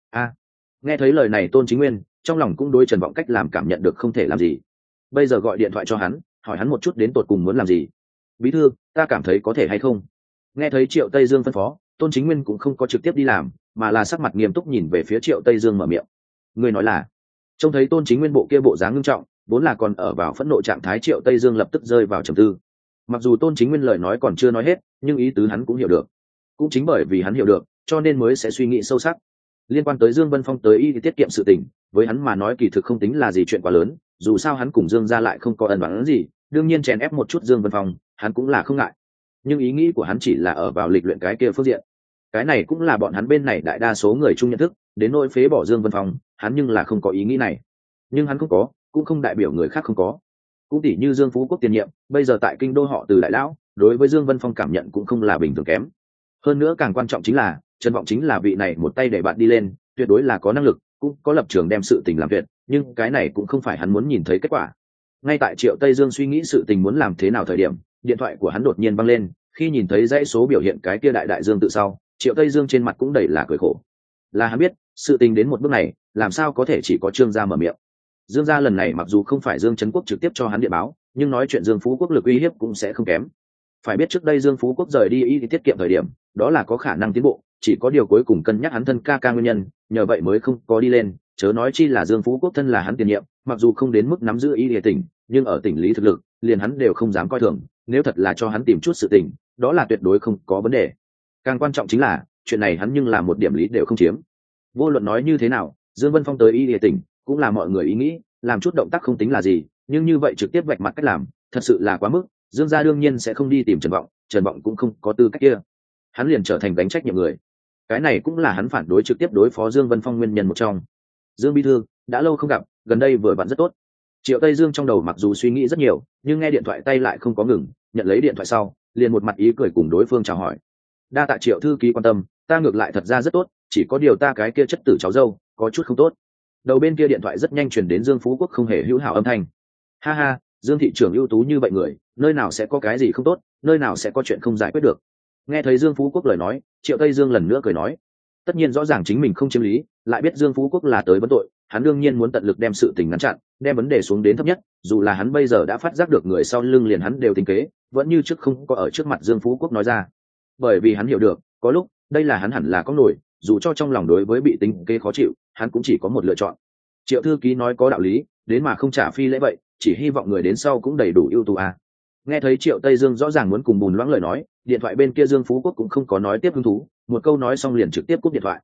Nghe thấy lời này Tôn Chính Nguyên trong lòng cũng đối Trần Vọng cách làm cảm nhận được không thể làm gì. Bây giờ gọi điện thoại cho hắn, hỏi hắn một chút đến tột cùng muốn làm gì. Bí thư, ta cảm thấy có thể hay không. Nghe thấy Triệu Tây Dương phân phó, Tôn Chính Nguyên cũng không có trực tiếp đi làm, mà là sắc mặt nghiêm túc nhìn về phía Triệu Tây Dương mở miệng. Người nói là. Trông thấy Tôn Chính Nguyên bộ kia bộ dáng nghiêm trọng, vốn là còn ở vào phẫn nộ trạng thái, Triệu Tây Dương lập tức rơi vào trầm tư. Mặc dù Tôn Chính Nguyên lời nói còn chưa nói hết, nhưng ý tứ hắn cũng hiểu được. Cũng chính bởi vì hắn hiểu được, cho nên mới sẽ suy nghĩ sâu sắc. Liên quan tới Dương Vân Phong tới y tiết kiệm sự tình, với hắn mà nói kỳ thực không tính là gì chuyện quá lớn, dù sao hắn cùng Dương gia lại không có ân oán gì, đương nhiên chèn ép một chút Dương Vân Phong, hắn cũng là không ngại. Nhưng ý nghĩ của hắn chỉ là ở vào lịch luyện cái kia phương diện. Cái này cũng là bọn hắn bên này đại đa số người chung nhận thức, đến nỗi phế bỏ Dương Vân Phong, hắn nhưng là không có ý nghĩ này. Nhưng hắn không có, cũng không đại biểu người khác không có. Cũng tỷ như Dương Phú Quốc tiền nhiệm, bây giờ tại kinh đô họ Từ đại lão, đối với Dương Vân Phong cảm nhận cũng không là bình thường kém. Hơn nữa càng quan trọng chính là Trần Vọng chính là vị này một tay để bạn đi lên, tuyệt đối là có năng lực, cũng có lập trường đem sự tình làm tuyệt, nhưng cái này cũng không phải hắn muốn nhìn thấy kết quả. Ngay tại Triệu Tây Dương suy nghĩ sự tình muốn làm thế nào thời điểm, điện thoại của hắn đột nhiên vang lên, khi nhìn thấy dãy số biểu hiện cái kia đại Dương tự sau, Triệu Tây Dương trên mặt cũng đầy là cười khổ. Là hắn biết, sự tình đến một bước này, làm sao có thể chỉ có Trương gia mở miệng. Dương gia lần này mặc dù không phải Dương Trấn Quốc trực tiếp cho hắn điện báo, nhưng nói chuyện Dương Phú Quốc lực uy hiếp cũng sẽ không kém. Phải biết trước đây Dương Phú Quốc rời đi y tiết kiệm thời điểm, đó là có khả năng tiến bộ, chỉ có điều cuối cùng cân nhắc hắn thân ca nguyên nhân, nhờ vậy mới không có đi lên, chớ nói chi là Dương Phú Quốc thân là hắn tiền nhiệm, mặc dù không đến mức nắm giữ y địa tỉnh, nhưng ở tỉnh lý thực lực, liền hắn đều không dám coi thường, nếu thật là cho hắn tìm chút sự tình, đó là tuyệt đối không có vấn đề. Càng quan trọng chính là, chuyện này hắn nhưng là một điểm lý đều không chiếm. Vô luận nói như thế nào, Dương Vân Phong tới y địa tỉnh, cũng là mọi người ý nghĩ, làm chút động tác không tính là gì, nhưng như vậy trực tiếp vạch mặt cách làm, thật sự là quá mức. Dương gia đương nhiên sẽ không đi tìm Trần Vọng cũng không có tư cách kia, hắn liền trở thành gánh trách nhiệm người. Cái này cũng là hắn phản đối trực tiếp đối phó Dương Vân Phong nguyên nhân một trong. Dương bí thư, đã lâu không gặp, gần đây vừa vặn rất tốt. Triệu Tây Dương trong đầu mặc dù suy nghĩ rất nhiều, nhưng nghe điện thoại tay lại không có ngừng, nhận lấy điện thoại sau, liền một mặt ý cười cùng đối phương chào hỏi. Đa tạ Triệu thư ký quan tâm, ta ngược lại thật ra rất tốt, chỉ có điều ta cái kia chất tử cháu dâu có chút không tốt. Đầu bên kia điện thoại rất nhanh truyền đến Dương Phú Quốc không hề hữu hảo âm thanh. Ha ha, Dương thị trưởng ưu tú như vậy người, nơi nào sẽ có cái gì không tốt, nơi nào sẽ có chuyện không giải quyết được. Nghe thấy Dương Phú Quốc lời nói, Triệu Tây Dương lần nữa cười nói, tất nhiên rõ ràng chính mình không chiếm lý, lại biết Dương Phú Quốc là tới vấn tội, hắn đương nhiên muốn tận lực đem sự tình ngăn chặn, đem vấn đề xuống đến thấp nhất, dù là hắn bây giờ đã phát giác được người sau lưng liền hắn đều tính kế, vẫn như trước không có ở trước mặt Dương Phú Quốc nói ra. Bởi vì hắn hiểu được, có lúc, đây là hắn hẳn là có nổi, dù cho trong lòng đối với bị tính kế khó chịu, hắn cũng chỉ có một lựa chọn. Triệu thư ký nói có đạo lý, đến mà không trả phi lễ vậy, chỉ hy vọng người đến sau cũng đầy đủ ưu tú à. Nghe thấy Triệu Tây Dương rõ ràng muốn cùng bùn loãng lời nói, điện thoại bên kia Dương Phú Quốc cũng không có nói tiếp hứng thú, một câu nói xong liền trực tiếp cúp điện thoại.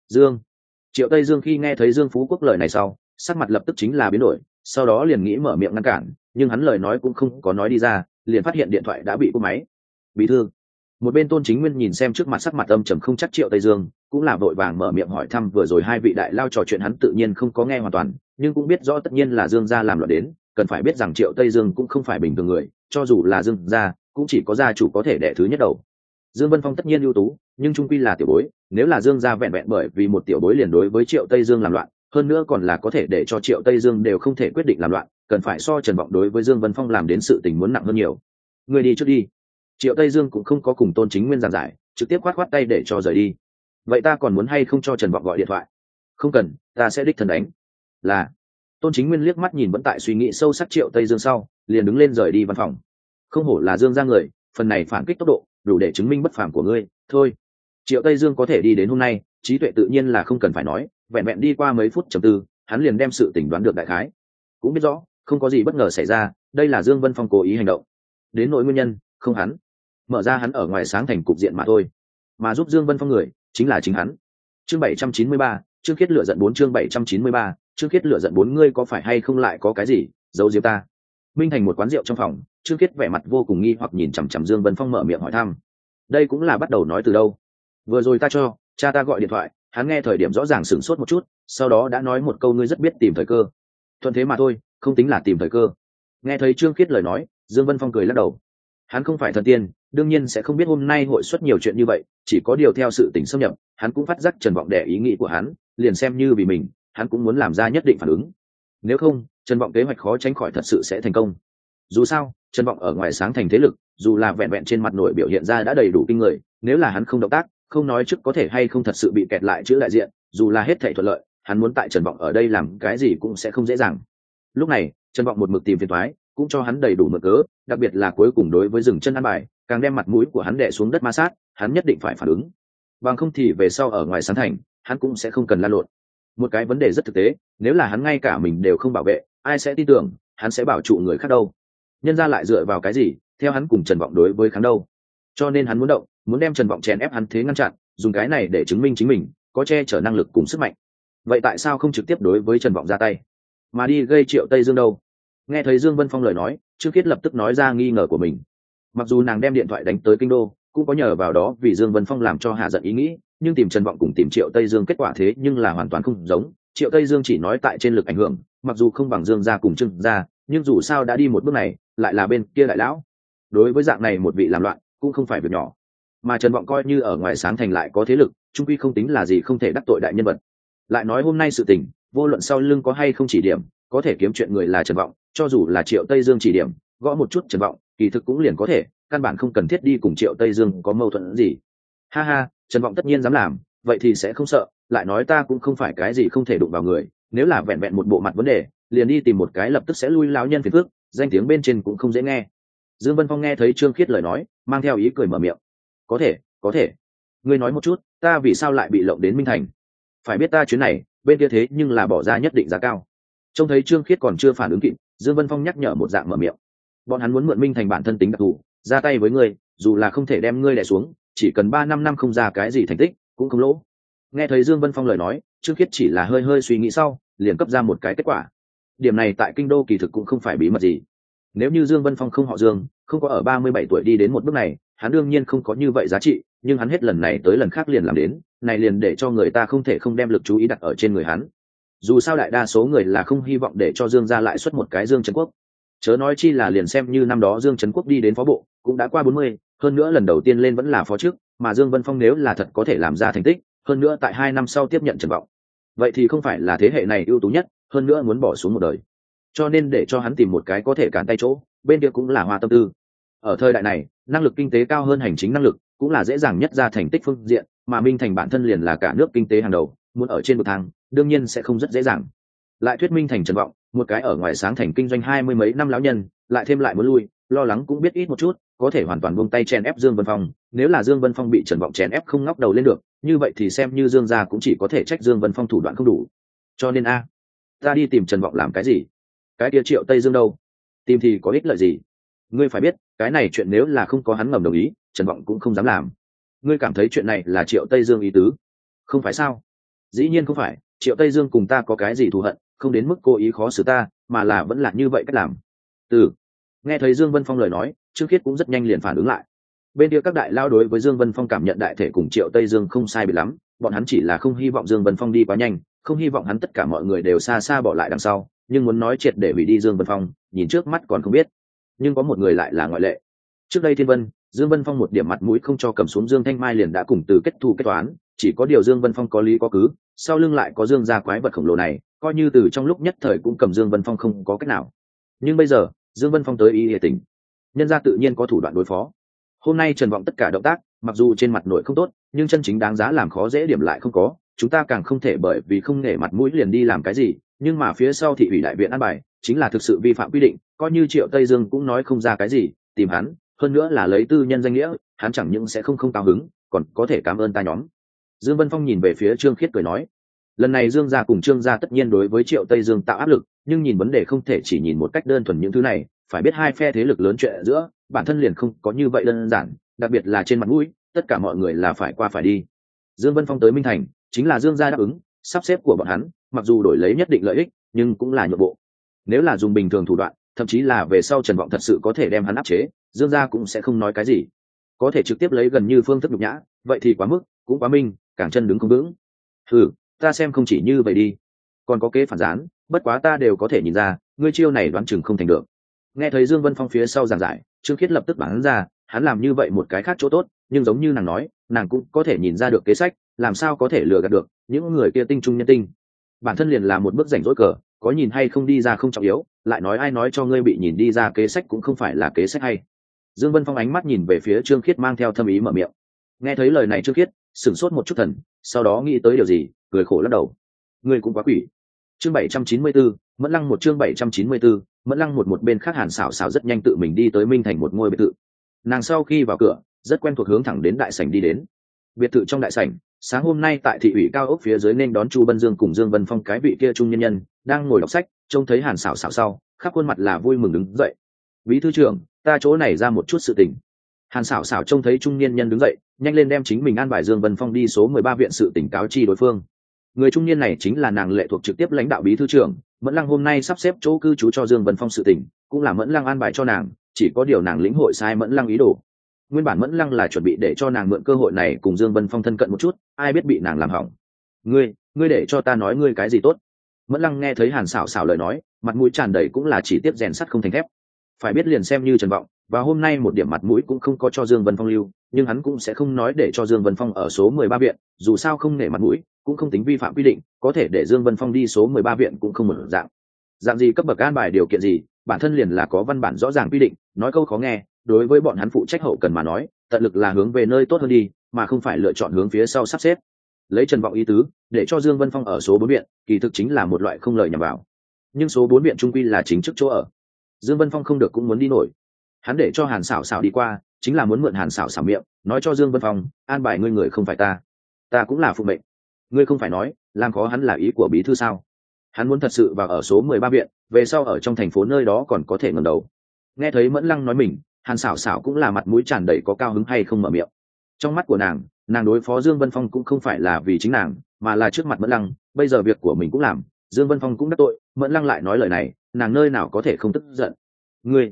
Triệu Tây Dương khi nghe thấy Dương Phú Quốc lời này sau, sắc mặt lập tức chính là biến đổi, sau đó liền nghĩ mở miệng ngăn cản, nhưng hắn lời nói cũng không có nói đi ra, liền phát hiện điện thoại đã bị cúp máy. Bí thư. Một bên Tôn Chính Nguyên nhìn xem trước mặt sắc mặt âm trầm không chắc Triệu Tây Dương, cũng là vội vàng mở miệng hỏi thăm vừa rồi hai vị đại lao trò chuyện, hắn tự nhiên không có nghe hoàn toàn, nhưng cũng biết rõ tất nhiên là Dương gia làm loạn đến, cần phải biết rằng Triệu Tây Dương cũng không phải bình thường người, cho dù là Dương gia, cũng chỉ có gia chủ có thể đẻ thứ nhất đầu. Dương Vân Phong tất nhiên ưu tú, nhưng trung quy là tiểu bối, nếu là Dương gia vẹn vẹn bởi vì một tiểu bối liền đối với Triệu Tây Dương làm loạn, hơn nữa còn là có thể để cho Triệu Tây Dương đều không thể quyết định làm loạn, cần phải so Trần Vọng đối với Dương Vân Phong làm đến sự tình muốn nặng hơn nhiều. Người đi trước đi. Triệu Tây Dương cũng không có cùng Tôn Chính Nguyên giảng giải, trực tiếp khoát tay để cho rời đi. Vậy ta còn muốn hay không cho Trần Vọng gọi điện thoại? Không cần, ta sẽ đích thân đánh. Là. Tôn Chính Nguyên liếc mắt nhìn vẫn tại suy nghĩ sâu sắc Triệu Tây Dương sau, liền đứng lên rời đi văn phòng. Không hổ là Dương gia người, phần này phản kích tốc độ, đủ để chứng minh bất phàm của ngươi. Thôi, Triệu Tây Dương có thể đi đến hôm nay, trí tuệ tự nhiên là không cần phải nói, vẹn vẹn đi qua mấy phút trầm tư, hắn liền đem sự tình đoán được đại khái. Cũng biết rõ không có gì bất ngờ xảy ra, đây là Dương Vân Phong cố ý hành động. Đến nỗi nguyên nhân, không hắn mở ra, hắn ở ngoài sáng thành cục diện mà thôi, mà giúp Dương Vân Phong người chính là chính hắn. Chương 793, Trương Khiết lựa giận 4, chương 793, Trương Khiết lựa giận 4, ngươi có phải hay không lại có cái gì giấu giếm ta? Minh Thành một quán rượu trong phòng, Trương Khiết vẻ mặt vô cùng nghi hoặc nhìn chằm chằm Dương Vân Phong, mở miệng hỏi thăm. Đây cũng là bắt đầu nói từ đâu? Vừa rồi ta cho cha ta gọi điện thoại, hắn nghe thời điểm rõ ràng sửng sốt một chút, sau đó đã nói một câu ngươi rất biết tìm thời cơ. Thuận thế mà thôi, không tính là tìm thời cơ. Nghe thấy Trương Khiết lời nói, Dương Vân Phong cười lắc đầu. Hắn không phải thần tiên, đương nhiên sẽ không biết hôm nay hội xuất nhiều chuyện như vậy, chỉ có điều theo sự tình xâm nhập, hắn cũng phát giác Trần Vọng đẻ ý nghĩ của hắn, liền xem như vì mình, hắn cũng muốn làm ra nhất định phản ứng. Nếu không, Trần Vọng kế hoạch khó tránh khỏi thật sự sẽ thành công. Dù sao, Trần Vọng ở ngoài sáng thành thế lực, dù là vẹn vẹn trên mặt nội biểu hiện ra đã đầy đủ kinh người, nếu là hắn không động tác, không nói trước có thể hay không thật sự bị kẹt lại chữ đại diện, dù là hết thảy thuận lợi, hắn muốn tại Trần Vọng ở đây làm cái gì cũng sẽ không dễ dàng. Lúc này, Trần Vọng một mực tìm phiền toái, cũng cho hắn đầy đủ mực cớ, đặc biệt là cuối cùng đối với dừng chân ăn bài, càng đem mặt mũi của hắn đè xuống đất ma sát, hắn nhất định phải phản ứng. Bằng không thì về sau ở ngoài sáng thành, hắn cũng sẽ không cần la lộn. Một cái vấn đề rất thực tế, nếu là hắn ngay cả mình đều không bảo vệ, ai sẽ tin tưởng hắn sẽ bảo trụ người khác đâu? Nhân ra lại dựa vào cái gì theo hắn cùng Trần Vọng đối với kháng đâu? Cho nên hắn muốn động, muốn đem Trần Vọng chèn ép hắn thế ngăn chặn, dùng cái này để chứng minh chính mình có che chở năng lực cùng sức mạnh. Vậy tại sao không trực tiếp đối với Trần Vọng ra tay, mà đi gây Triệu Tây Dương đâu? Nghe thấy Dương Vân Phong lời nói, Trương Khiết lập tức nói ra nghi ngờ của mình. Mặc dù nàng đem điện thoại đánh tới kinh đô, cũng có nhờ vào đó vì Dương Vân Phong làm cho hạ giận ý nghĩ, nhưng tìm Trần Vọng cùng tìm Triệu Tây Dương kết quả thế nhưng là hoàn toàn không giống. Triệu Tây Dương chỉ nói tại trên lực ảnh hưởng, mặc dù không bằng Dương gia cùng Trương gia, nhưng dù sao đã đi một bước này, lại là bên kia đại lão. Đối với dạng này một vị làm loạn, cũng không phải việc nhỏ. Mà Trần Vọng coi như ở ngoài sáng thành lại có thế lực, chung quy không tính là gì không thể đắc tội đại nhân vật. Lại nói hôm nay sự tình, vô luận sau lưng có hay không chỉ điểm, có thể kiếm chuyện người là Trần Vọng, cho dù là Triệu Tây Dương chỉ điểm, gõ một chút Trần Vọng, kỳ thực cũng liền có thể, căn bản không cần thiết đi cùng Triệu Tây Dương có mâu thuẫn gì. Ha ha, Trần Vọng tất nhiên dám làm, vậy thì sẽ không sợ, lại nói ta cũng không phải cái gì không thể đụng vào người, nếu là vẹn vẹn một bộ mặt vấn đề, liền đi tìm một cái lập tức sẽ lui lão nhân phiền phức, danh tiếng bên trên cũng không dễ nghe. Dương Vân Phong nghe thấy Trương Khiết lời nói, mang theo ý cười mở miệng. Có thể. Ngươi nói một chút, ta vì sao lại bị lộng đến Minh Thành? Phải biết ta chuyến này, bên kia thế nhưng là bỏ ra nhất định giá cao. Trông thấy Trương Khiết còn chưa phản ứng kịp, Dương Vân Phong nhắc nhở một dạng mở miệng. Bọn hắn muốn mượn Minh Thành bản thân tính đặc thù, ra tay với ngươi, dù là không thể đem ngươi đè xuống, chỉ cần 3-5 năm không ra cái gì thành tích, cũng không lỗ. Nghe thấy Dương Vân Phong lời nói, Trương Khiết chỉ là hơi hơi suy nghĩ sau, liền cấp ra một cái kết quả. Điểm này tại kinh đô kỳ thực cũng không phải bí mật gì. Nếu như Dương Vân Phong không họ Dương, không có ở 37 tuổi đi đến một bước này, hắn đương nhiên không có như vậy giá trị, nhưng hắn hết lần này tới lần khác liền làm đến, này liền để cho người ta không thể không đem lực chú ý đặt ở trên người hắn. Dù sao đại đa số người là không hy vọng để cho Dương gia lại xuất một cái Dương Trấn Quốc. Chớ nói chi là liền xem như năm đó Dương Trấn Quốc đi đến phó bộ, cũng đã qua 40, hơn nữa lần đầu tiên lên vẫn là phó trước, mà Dương Vân Phong nếu là thật có thể làm ra thành tích, hơn nữa tại 2 năm sau tiếp nhận Trần Vọng, vậy thì không phải là thế hệ này ưu tú nhất, hơn nữa muốn bỏ xuống một đời. Cho nên để cho hắn tìm một cái có thể cản tay chỗ, bên kia cũng là hoa tâm tư. Ở thời đại này, năng lực kinh tế cao hơn hành chính năng lực, cũng là dễ dàng nhất ra thành tích phương diện, mà Minh Thành bản thân liền là cả nước kinh tế hàng đầu, muốn ở trên bậc thang, đương nhiên sẽ không rất dễ dàng. Lại thuyết Minh Thành Trần Vọng, một cái ở ngoài sáng thành kinh doanh 20 mấy năm lão nhân, lại thêm lại muốn lui, lo lắng cũng biết ít một chút, có thể hoàn toàn buông tay chèn ép Dương Vân Phong, nếu là Dương Vân Phong bị Trần Vọng chèn ép không ngóc đầu lên được, như vậy thì xem như Dương gia cũng chỉ có thể trách Dương Vân Phong thủ đoạn không đủ. Cho nên ta đi tìm Trần Vọng làm cái gì? Cái kia Triệu Tây Dương đâu? Tìm thì có ích lợi gì? Ngươi phải biết, cái này chuyện nếu là không có hắn ngầm đồng ý, Trần Vọng cũng không dám làm. Ngươi cảm thấy chuyện này là Triệu Tây Dương ý tứ? Không phải sao? Dĩ nhiên không phải, Triệu Tây Dương cùng ta có cái gì thù hận, không đến mức cố ý khó xử ta, mà là vẫn là như vậy cách làm. Nghe thấy Dương Vân Phong lời nói, Trương Khiết cũng rất nhanh liền phản ứng lại. Bên kia các đại lao đối với Dương Vân Phong cảm nhận đại thể cùng Triệu Tây Dương không sai biệt lắm, bọn hắn chỉ là không hy vọng Dương Vân Phong đi quá nhanh, không hy vọng hắn tất cả mọi người đều xa xa bỏ lại đằng sau, nhưng muốn nói triệt để hủy đi Dương Vân Phong, nhìn trước mắt còn không biết. Nhưng có một người lại là ngoại lệ. Trước đây Thiên Vân, Dương Vân Phong một điểm mặt mũi không cho cầm xuống Dương Thanh Mai liền đã cùng từ kết thù kết toán, chỉ có điều Dương Vân Phong có lý có cứ, sau lưng lại có Dương gia quái vật khổng lồ này, coi như từ trong lúc nhất thời cũng cầm Dương Vân Phong không có cách nào. Nhưng bây giờ, Dương Vân Phong tới ý hệ tình, nhân gia tự nhiên có thủ đoạn đối phó. Hôm nay Trần Vọng tất cả động tác, mặc dù trên mặt nội không tốt, nhưng chân chính đáng giá làm khó dễ điểm lại không có, chúng ta càng không thể bởi vì không nể mặt mũi liền đi làm cái gì, nhưng mà phía sau thị ủy đại viện an bài, chính là thực sự vi phạm quy định, coi như Triệu Tây Dương cũng nói không ra cái gì, tìm hắn, hơn nữa là lấy tư nhân danh nghĩa, hắn chẳng những sẽ không cao hứng, còn có thể cảm ơn ta nhóm. Dương Vân Phong nhìn về phía Trương Khiết cười nói, lần này Dương gia cùng Trương gia tất nhiên đối với Triệu Tây Dương tạo áp lực, nhưng nhìn vấn đề không thể chỉ nhìn một cách đơn thuần những thứ này, phải biết hai phe thế lực lớn chuyện ở giữa bản thân liền không có như vậy đơn giản, đặc biệt là trên mặt mũi tất cả mọi người là phải qua phải đi. Dương Vân Phong tới Minh Thành chính là Dương gia đáp ứng sắp xếp của bọn hắn, mặc dù đổi lấy nhất định lợi ích nhưng cũng là nhượng bộ. Nếu là dùng bình thường thủ đoạn, thậm chí là về sau Trần Vọng thật sự có thể đem hắn áp chế, Dương gia cũng sẽ không nói cái gì. Có thể trực tiếp lấy gần như phương thức nhục nhã, vậy thì quá mức, cũng quá minh, càng chân đứng không vững. Ta xem không chỉ như vậy đi, còn có kế phản gián, bất quá ta đều có thể nhìn ra ngươi chiêu này đoán chừng không thành được. Nghe thấy Dương Vân Phong phía sau giảng giải, Trương Khiết lập tức bắn ra, hắn làm như vậy một cái khác chỗ tốt, nhưng giống như nàng nói, nàng cũng có thể nhìn ra được kế sách, làm sao có thể lừa gạt được những người kia tinh trung nhân tinh. Bản thân liền là một bước rảnh rỗi cờ, có nhìn hay không đi ra không trọng yếu, lại nói ai nói cho ngươi bị nhìn đi ra kế sách cũng không phải là kế sách hay. Dương Vân Phong ánh mắt nhìn về phía Trương Khiết mang theo thâm ý mở miệng. Nghe thấy lời này Trương Khiết sửng sốt một chút thần, sau đó nghĩ tới điều gì, cười khổ lắc đầu. Ngươi cũng quá quỷ. Chương 794, Mẫn Lăng một chương 794, Mẫn Lăng một bên khác Hàn Sảo Sảo rất nhanh tự mình đi tới Minh Thành một ngôi biệt thự. Nàng sau khi vào cửa, rất quen thuộc hướng thẳng đến đại sảnh đi đến. Biệt thự trong đại sảnh, sáng hôm nay tại thị ủy cao ốc phía dưới nên đón Chu Bân Dương cùng Dương Vân Phong cái vị kia trung nhân nhân, đang ngồi đọc sách, trông thấy Hàn Sảo Sảo sau, khắp khuôn mặt là vui mừng đứng dậy. Bí thư trưởng, ta chỗ này ra một chút sự tình. Hàn Sảo Sảo trông thấy trung niên nhân đứng dậy, nhanh lên đem chính mình an bài Dương Vân Phong đi số 13 viện sự tỉnh cáo chi đối phương. Người trung niên này chính là nàng lệ thuộc trực tiếp lãnh đạo bí thư trưởng, Mẫn Lăng hôm nay sắp xếp chỗ cư trú cho Dương Vân Phong sự tỉnh, cũng là Mẫn Lăng an bài cho nàng, chỉ có điều nàng lĩnh hội sai Mẫn Lăng ý đồ. Nguyên bản Mẫn Lăng là chuẩn bị để cho nàng mượn cơ hội này cùng Dương Vân Phong thân cận một chút, ai biết bị nàng làm hỏng. Ngươi để cho ta nói ngươi cái gì tốt? Mẫn Lăng nghe thấy Hàn Sảo Sảo lời nói, mặt mũi tràn đầy cũng là chỉ tiếp rèn sắt không thành thép. Phải biết liền xem như Trần Vọng, và hôm nay một điểm mặt mũi cũng không có cho Dương Vân Phong lưu, nhưng hắn cũng sẽ không nói để cho Dương Vân Phong ở số 13 viện, dù sao không nể mặt mũi, cũng không tính vi phạm quy định, có thể để Dương Vân Phong đi số 13 viện cũng không một dạng gì cấp bậc an bài điều kiện gì, bản thân liền là có văn bản rõ ràng quy định, nói câu khó nghe, đối với bọn hắn phụ trách hậu cần mà nói, tận lực là hướng về nơi tốt hơn đi, mà không phải lựa chọn hướng phía sau sắp xếp. Lấy Trần Vọng ý tứ, để cho Dương Vân Phong ở số 4 viện, kỳ thực chính là một loại không lời nhằm vào. Nhưng số 4 viện trung quy là chính chức chỗ ở. Dương Vân Phong không được cũng muốn đi nổi. Hắn để cho Hàn Sảo Sảo đi qua, chính là muốn mượn Hàn Sảo Sảo miệng, nói cho Dương Vân Phong, an bài ngươi người không phải ta cũng là phụ mệnh. Ngươi không phải nói, làm khó hắn là ý của bí thư sao? Hắn muốn thật sự vào ở số 13 viện, về sau ở trong thành phố nơi đó còn có thể ngẩng đầu. Nghe thấy Mẫn Lăng nói mình, Hàn Sảo Sảo cũng là mặt mũi tràn đầy có cao hứng hay không mở miệng. Trong mắt của nàng đối phó Dương Vân Phong cũng không phải là vì chính nàng, mà là trước mặt Mẫn Lăng, bây giờ việc của mình cũng làm, Dương Vân Phong cũng đắc tội, Mẫn Lăng lại nói lời này, nàng nơi nào có thể không tức giận. Ngươi,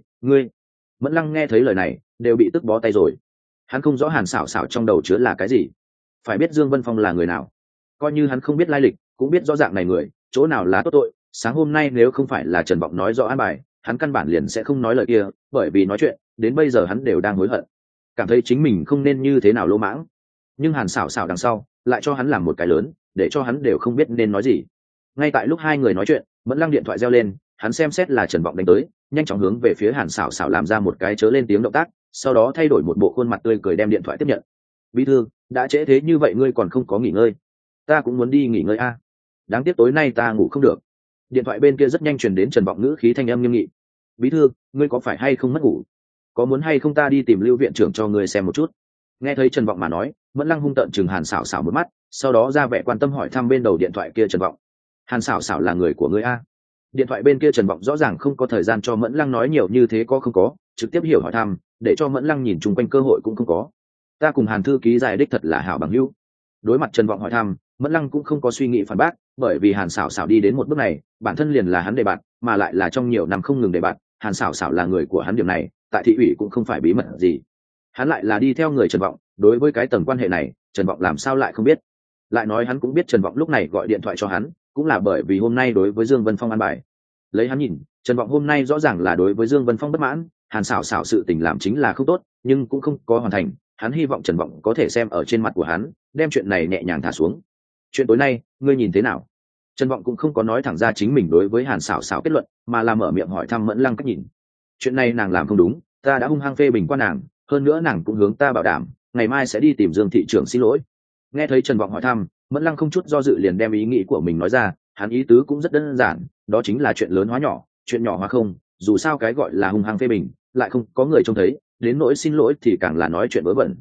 Mẫn Lăng nghe thấy lời này, đều bị tức bó tay rồi. Hắn không rõ Hàn Sảo Sảo trong đầu chứa là cái gì. Phải biết Dương Vân Phong là người nào, coi như hắn không biết lai lịch, cũng biết rõ dạng này người, chỗ nào là tốt tội. Sáng hôm nay nếu không phải là Trần Vọng nói rõ an bài, hắn căn bản liền sẽ không nói lời kia, bởi vì nói chuyện, đến bây giờ hắn đều đang hối hận, cảm thấy chính mình không nên như thế nào lỗ mãng. Nhưng Hàn Sảo Sảo đằng sau, lại cho hắn làm một cái lớn, để cho hắn đều không biết nên nói gì. Ngay tại lúc hai người nói chuyện, Mẫn Lăng điện thoại reo lên, hắn xem xét là Trần Vọng đánh tới, nhanh chóng hướng về phía Hàn Sảo Sảo làm ra một cái chớ lên tiếng động tác, sau đó thay đổi một bộ khuôn mặt tươi cười đem điện thoại tiếp nhận. Bí thư, đã trễ thế như vậy ngươi còn không có nghỉ ngơi? Ta cũng muốn đi nghỉ ngơi a. Đáng tiếc tối nay ta ngủ không được. Điện thoại bên kia rất nhanh truyền đến Trần Vọng ngữ khí thanh âm nghiêm nghị. Bí thư, ngươi có phải hay không mất ngủ? Có muốn hay không ta đi tìm Lưu viện trưởng cho ngươi xem một chút? Nghe thấy Trần Vọng mà nói, Mẫn Lăng hung tợn chừng Hàn Sảo Sảo một mắt, sau đó ra vẻ quan tâm hỏi thăm bên đầu điện thoại kia Trần Vọng. Hàn Sảo Sảo là người của ngươi a? Điện thoại bên kia Trần Vọng rõ ràng không có thời gian cho Mẫn Lăng nói nhiều như thế có không có, trực tiếp hiểu hỏi thăm, để cho Mẫn Lăng nhìn chung quanh cơ hội cũng không có. Ta cùng Hàn thư ký giải đích thật là hảo bằng hữu. Đối mặt Trần Vọng hỏi thăm, Mẫn Lăng cũng không có suy nghĩ phản bác, bởi vì Hàn Sảo Sảo đi đến một bước này, bản thân liền là hắn đề bạt, mà lại là trong nhiều năm không ngừng đề bạt, Hàn Sảo Sảo là người của hắn, điểm này, tại thị ủy cũng không phải bí mật gì. Hắn lại là đi theo người Trần Vọng, đối với cái tầng quan hệ này, Trần Vọng làm sao lại không biết? Lại nói hắn cũng biết Trần Vọng lúc này gọi điện thoại cho hắn, cũng là bởi vì hôm nay đối với Dương Vân Phong an bài. Lấy hắn nhìn, Trần Vọng hôm nay rõ ràng là đối với Dương Vân Phong bất mãn, Hàn Sảo Sảo sự tình làm chính là không tốt, nhưng cũng không có hoàn thành, hắn hy vọng Trần Vọng có thể xem ở trên mặt của hắn, đem chuyện này nhẹ nhàng thả xuống. Chuyện tối nay, ngươi nhìn thế nào? Trần Vọng cũng không có nói thẳng ra chính mình đối với Hàn Sảo Sảo kết luận, mà là mở miệng hỏi thăm Mẫn Lăng cách nhìn. Chuyện này nàng làm không đúng, ta đã hung hăng phê bình qua nàng, hơn nữa nàng cũng hướng ta bảo đảm, ngày mai sẽ đi tìm Dương thị trưởng xin lỗi. Nghe thấy Trần Vọng hỏi thăm, Mẫn Lăng không chút do dự liền đem ý nghĩ của mình nói ra, hắn ý tứ cũng rất đơn giản, đó chính là chuyện lớn hóa nhỏ, chuyện nhỏ hóa không, dù sao cái gọi là hung hăng phê bình, lại không có người trông thấy, đến nỗi xin lỗi thì càng là nói chuyện vớ vẩn.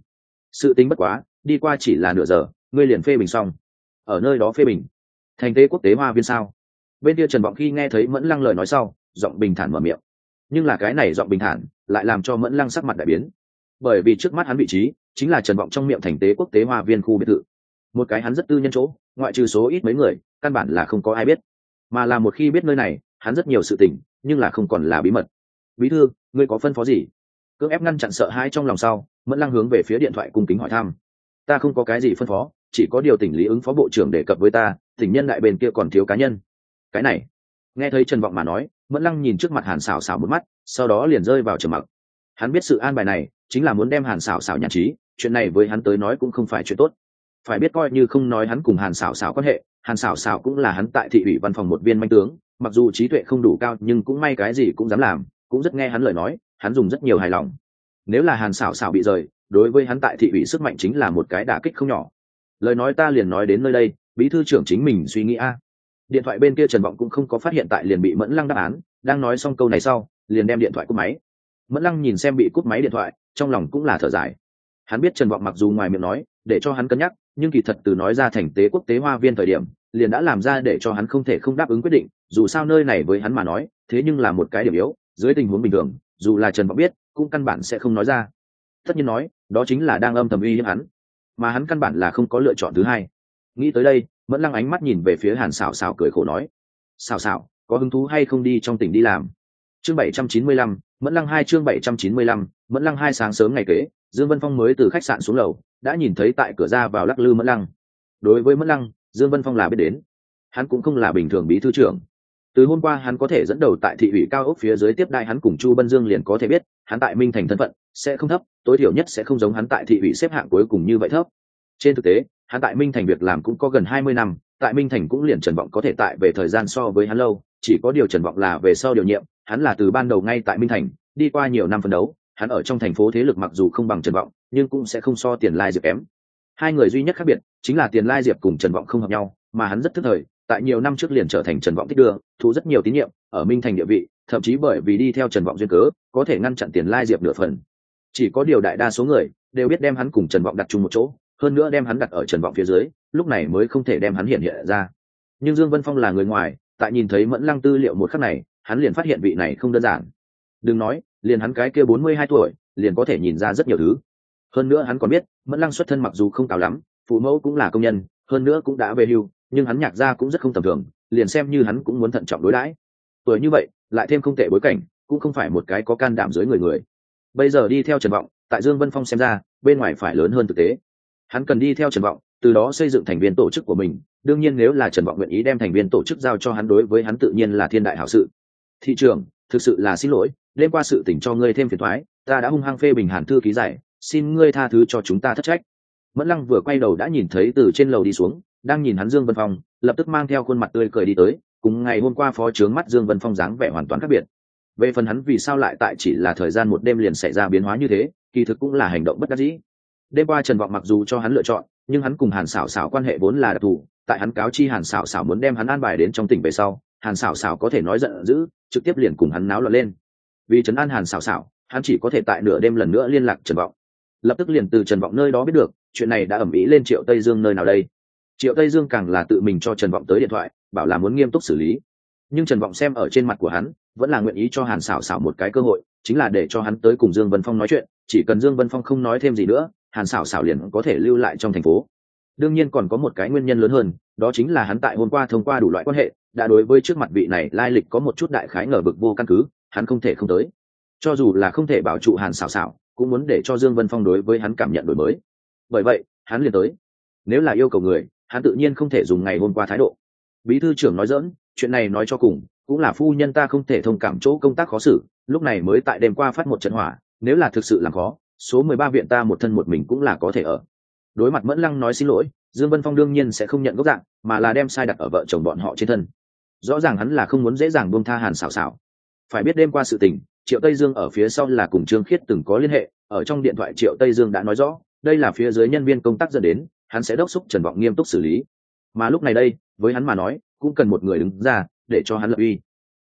sự tính bất quá đi qua chỉ là nửa giờ ngươi liền phê bình xong. Ở nơi đó phê bình thành tế quốc tế hoa viên sao? Bên kia Trần Vọng khi nghe thấy Mẫn Lăng lời nói sau, giọng bình thản mở miệng. Nhưng là cái này giọng bình thản lại làm cho Mẫn Lăng sắc mặt đại biến, bởi vì trước mắt hắn vị trí chính là Trần Vọng trong miệng thành tế quốc tế hoa viên khu biệt thự, một cái hắn rất tư nhân chỗ, ngoại trừ số ít mấy người căn bản là không có ai biết, mà là một khi biết nơi này hắn rất nhiều sự tình nhưng là không còn là bí mật. Bí thư, ngươi có phân phó gì? Cưỡng ép ngăn chặn sợ hãi trong lòng sau, Mẫn Lăng hướng về phía điện thoại cung kính hỏi thăm. Ta không có cái gì phân phó, chỉ có điều tỉnh lý ứng phó bộ trưởng đề cập với ta, tỉnh nhân đại bên kia còn thiếu cá nhân. Cái này, nghe thấy Trần Vọng mà nói, Mẫn Lăng nhìn trước mặt Hàn Sảo Sảo một mắt, sau đó liền rơi vào trầm mặc. Hắn biết sự an bài này chính là muốn đem Hàn Sảo Sảo nhãn trí, chuyện này với hắn tới nói cũng không phải chuyện tốt. Phải biết coi như không nói hắn cùng Hàn Sảo Sảo quan hệ, Hàn Sảo Sảo cũng là hắn tại thị ủy văn phòng một viên manh tướng, mặc dù trí tuệ không đủ cao nhưng cũng may cái gì cũng dám làm, cũng rất nghe hắn lời nói, hắn dùng rất nhiều hài lòng. Nếu là Hàn Sảo Sảo bị rời, đối với hắn tại thị ủy sức mạnh chính là một cái đả kích không nhỏ. Lời nói ta liền nói đến nơi đây, bí thư trưởng chính mình suy nghĩ a. Điện thoại bên kia Trần Vọng cũng không có phát hiện tại liền bị Mẫn Lăng đáp án, đang nói xong câu này sau liền đem điện thoại cúp máy. Mẫn Lăng nhìn xem bị cúp máy điện thoại, trong lòng cũng là thở dài. Hắn biết Trần Vọng mặc dù ngoài miệng nói để cho hắn cân nhắc, nhưng kỳ thật từ nói ra thành tế quốc tế hoa viên thời điểm liền đã làm ra để cho hắn không thể không đáp ứng quyết định, dù sao nơi này với hắn mà nói thế nhưng là một cái điểm yếu, dưới tình huống bình thường dù là Trần Vọng biết cũng căn bản sẽ không nói ra. Tất nhiên nói đó chính là đang âm thầm uy hiếp hắn, mà hắn căn bản là không có lựa chọn thứ hai. Nghĩ tới đây, Mẫn Lăng ánh mắt nhìn về phía Hàn Sảo Sảo cười khổ nói, Sảo Sảo có hứng thú hay không đi trong tỉnh đi làm? Chương 795, Mẫn Lăng 2 chương 795, Mẫn Lăng 2. Sáng sớm ngày kế, Dương Vân Phong mới từ khách sạn xuống lầu, đã nhìn thấy tại cửa ra vào lắc lư Mẫn Lăng. Đối với Mẫn Lăng, Dương Vân Phong là biết đến, hắn cũng không là bình thường bí thư trưởng. Từ hôm qua hắn có thể dẫn đầu tại thị ủy cao ốc phía dưới tiếp đai hắn cùng Chu Bân Dương liền có thể biết, hắn tại Minh Thành thân phận sẽ không thấp, tối thiểu nhất sẽ không giống hắn tại thị ủy xếp hạng cuối cùng như vậy thấp. Trên thực tế, hắn tại Minh Thành việc làm cũng có gần 20 năm, tại Minh Thành cũng liền Trần Vọng có thể tại về thời gian so với hắn lâu, chỉ có điều Trần Vọng là về sau điều nhiệm, hắn là từ ban đầu ngay tại Minh Thành, đi qua nhiều năm phấn đấu, hắn ở trong thành phố thế lực mặc dù không bằng Trần Vọng, nhưng cũng sẽ không so Tiền Lai Diệp kém. Hai người duy nhất khác biệt chính là Tiền Lai Diệp cùng Trần Vọng không hợp nhau, mà hắn rất thức thời, tại nhiều năm trước liền trở thành Trần Vọng thích đưa, thu rất nhiều tín nhiệm, ở Minh Thành địa vị, thậm chí bởi vì đi theo Trần Vọng duyên cớ, có thể ngăn chặn Tiền Lai Diệp nửa phần. Chỉ có điều đại đa số người đều biết đem hắn cùng Trần Vọng đặt chung một chỗ, hơn nữa đem hắn đặt ở Trần Vọng phía dưới, lúc này mới không thể đem hắn hiện ra. Nhưng Dương Vân Phong là người ngoài, tại nhìn thấy Mẫn Lăng tư liệu một khắc này, hắn liền phát hiện vị này không đơn giản. Đừng nói, liền hắn cái kia 42 tuổi, liền có thể nhìn ra rất nhiều thứ. Hơn nữa hắn còn biết, Mẫn Lăng xuất thân mặc dù không cao lắm, phụ mẫu cũng là công nhân, hơn nữa cũng đã về hưu, nhưng hắn nhạc gia cũng rất không tầm thường, liền xem như hắn cũng muốn thận trọng đối đãi. Tuổi như vậy, lại thêm không tệ bối cảnh, cũng không phải một cái có can đảm dưới người. Bây giờ đi theo Trần Vọng, tại Dương Vân Phong xem ra, bên ngoài phải lớn hơn thực tế. Hắn cần đi theo Trần Vọng, từ đó xây dựng thành viên tổ chức của mình. Đương nhiên nếu là Trần Vọng nguyện ý đem thành viên tổ chức giao cho hắn, đối với hắn tự nhiên là thiên đại hảo sự. Thị trưởng, thực sự là xin lỗi, đêm qua sự tình cho ngươi thêm phiền toái, ta đã hung hăng phê bình Hàn thư ký giải, xin ngươi tha thứ cho chúng ta thất trách. Mẫn Lăng vừa quay đầu đã nhìn thấy từ trên lầu đi xuống, đang nhìn hắn Dương Vân Phong, lập tức mang theo khuôn mặt tươi cười đi tới, cùng ngày hôm qua phó trướng mắt Dương Vân Phong dáng vẻ hoàn toàn khác biệt. Về phần hắn vì sao lại tại chỉ là thời gian một đêm liền xảy ra biến hóa như thế, kỳ thực cũng là hành động bất đắc dĩ. Đêm qua Trần Vọng mặc dù cho hắn lựa chọn, nhưng hắn cùng Hàn Sảo Sảo quan hệ vốn là đặc thù, tại hắn cáo chi Hàn Sảo Sảo muốn đem hắn an bài đến trong tỉnh về sau, Hàn Sảo Sảo có thể nói giận dữ, trực tiếp liền cùng hắn náo loạn lên. Vì trấn an Hàn Sảo Sảo, hắn chỉ có thể tại nửa đêm lần nữa liên lạc Trần Vọng. Lập tức liền từ Trần Vọng nơi đó biết được, chuyện này đã ầm ĩ lên Triệu Tây Dương nơi nào đây. Triệu Tây Dương càng là tự mình cho Trần Vọng tới điện thoại, bảo là muốn nghiêm túc xử lý. Nhưng Trần Vọng xem ở trên mặt của hắn, vẫn là nguyện ý cho Hàn Sảo Sảo một cái cơ hội, chính là để cho hắn tới cùng Dương Vân Phong nói chuyện, chỉ cần Dương Vân Phong không nói thêm gì nữa, Hàn Sảo Sảo liền có thể lưu lại trong thành phố. Đương nhiên còn có một cái nguyên nhân lớn hơn, đó chính là hắn tại hôm qua thông qua đủ loại quan hệ, đã đối với trước mặt vị này lai lịch có một chút đại khái ngờ vực vô căn cứ, hắn không thể không tới. Cho dù là không thể bảo trụ Hàn Sảo Sảo, cũng muốn để cho Dương Vân Phong đối với hắn cảm nhận đổi mới. Bởi vậy, hắn liền tới. Nếu là yêu cầu người, hắn tự nhiên không thể dùng ngày hôm qua thái độ. Bí thư trưởng nói giỡn, chuyện này nói cho cùng, cũng là phu nhân ta không thể thông cảm chỗ công tác khó xử, lúc này mới tại đêm qua phát một trận hỏa, nếu là thực sự làm khó, số 13 viện ta một thân một mình cũng là có thể ở. Đối mặt Mẫn Lăng nói xin lỗi, Dương Vân Phong đương nhiên sẽ không nhận gốc dạng, mà là đem sai đặt ở vợ chồng bọn họ trên thân. Rõ ràng hắn là không muốn dễ dàng buông tha Hàn Sảo Sảo. Phải biết đêm qua sự tình, Triệu Tây Dương ở phía sau là cùng Trương Khiết từng có liên hệ, ở trong điện thoại Triệu Tây Dương đã nói rõ, đây là phía dưới nhân viên công tác dẫn đến, hắn sẽ đốc thúc Trần Vọng nghiêm túc xử lý. Mà lúc này đây, với hắn mà nói, cũng cần một người đứng ra để cho hắn lập uy.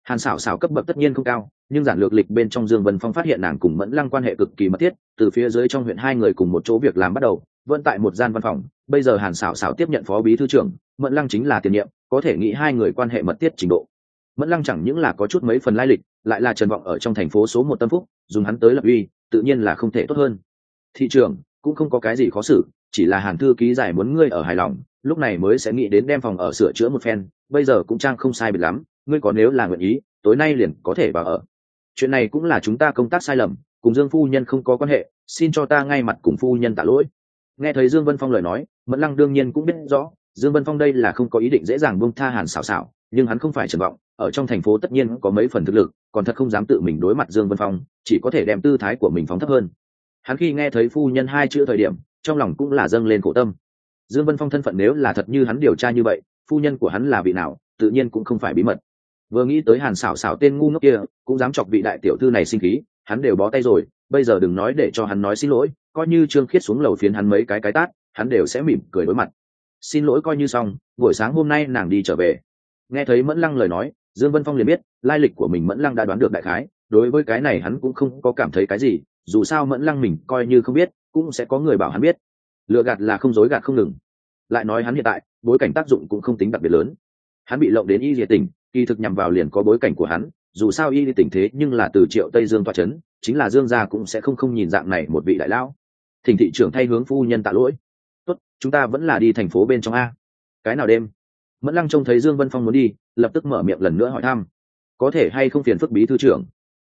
Hàn Sảo Sảo cấp bậc tất nhiên không cao, nhưng giản lược lịch bên trong Dương Vân Phong phát hiện nàng cùng Mẫn Lăng quan hệ cực kỳ mật thiết, từ phía dưới trong huyện hai người cùng một chỗ việc làm bắt đầu, vẫn tại một gian văn phòng. Bây giờ Hàn Sảo Sảo tiếp nhận phó bí thư trưởng, Mẫn Lăng chính là tiền nhiệm, có thể nghĩ hai người quan hệ mật thiết trình độ. Mẫn Lăng chẳng những là có chút mấy phần lai lịch, lại là Trần Vọng ở trong thành phố số 1 tâm phúc, dùng hắn tới lập uy, tự nhiên là không thể tốt hơn. Thị trưởng cũng không có cái gì khó xử, chỉ là Hàn thư ký giải muốn ngươi ở hài lòng, lúc này mới sẽ nghĩ đến đem phòng ở sửa chữa một phen, bây giờ cũng trang không sai biệt lắm, ngươi có nếu là nguyện ý, tối nay liền có thể vào ở. Chuyện này cũng là chúng ta công tác sai lầm, cùng Dương phu nhân không có quan hệ, xin cho ta ngay mặt cùng phu nhân tạ lỗi. Nghe thấy Dương Vân Phong lời nói, Mẫn Lăng đương nhiên cũng biết rõ, Dương Vân Phong đây là không có ý định dễ dàng buông tha Hàn Sảo Sảo, nhưng hắn không phải Trần Vọng, ở trong thành phố tất nhiên có mấy phần thực lực, còn thật không dám tự mình đối mặt Dương Vân Phong, chỉ có thể đem tư thái của mình phóng thấp hơn. Hắn khi nghe thấy phu nhân hai chữ thời điểm, trong lòng cũng là dâng lên khổ tâm. Dương Vân Phong thân phận nếu là thật như hắn điều tra như vậy, phu nhân của hắn là vị nào, tự nhiên cũng không phải bí mật. Vừa nghĩ tới Hàn Sảo Sảo tên ngu ngốc kia, cũng dám chọc vị đại tiểu thư này sinh khí, hắn đều bó tay rồi, bây giờ đừng nói để cho hắn nói xin lỗi, coi như Trương Khiết xuống lầu phiến hắn mấy cái tát, hắn đều sẽ mỉm cười đối mặt. Xin lỗi coi như xong, buổi sáng hôm nay nàng đi trở về. Nghe thấy Mẫn Lăng lời nói, Dương Vân Phong liền biết, lai lịch của mình Mẫn Lăng đã đoán được đại khái, đối với cái này hắn cũng không có cảm thấy cái gì, dù sao Mẫn Lăng mình coi như không biết, cũng sẽ có người bảo hắn biết. Lừa gạt là không dối gạt không ngừng. Lại nói hắn hiện tại, bối cảnh tác dụng cũng không tính đặc biệt lớn. Hắn bị lộng đến Y Liệt tỉnh, kỳ thực nhằm vào liền có bối cảnh của hắn, dù sao Y Liệt tỉnh thế nhưng là từ Triệu Tây Dương tọa chấn, chính là Dương gia cũng sẽ không nhìn dạng này một vị đại lão. Thỉnh thị trưởng thay hướng phu nhân tạ lỗi. Tốt, chúng ta vẫn là đi thành phố bên trong a. Cái nào đêm? Mẫn Lăng trông thấy Dương Vân Phong muốn đi, lập tức mở miệng lần nữa hỏi thăm. Có thể hay không phiền phức bí thư trưởng?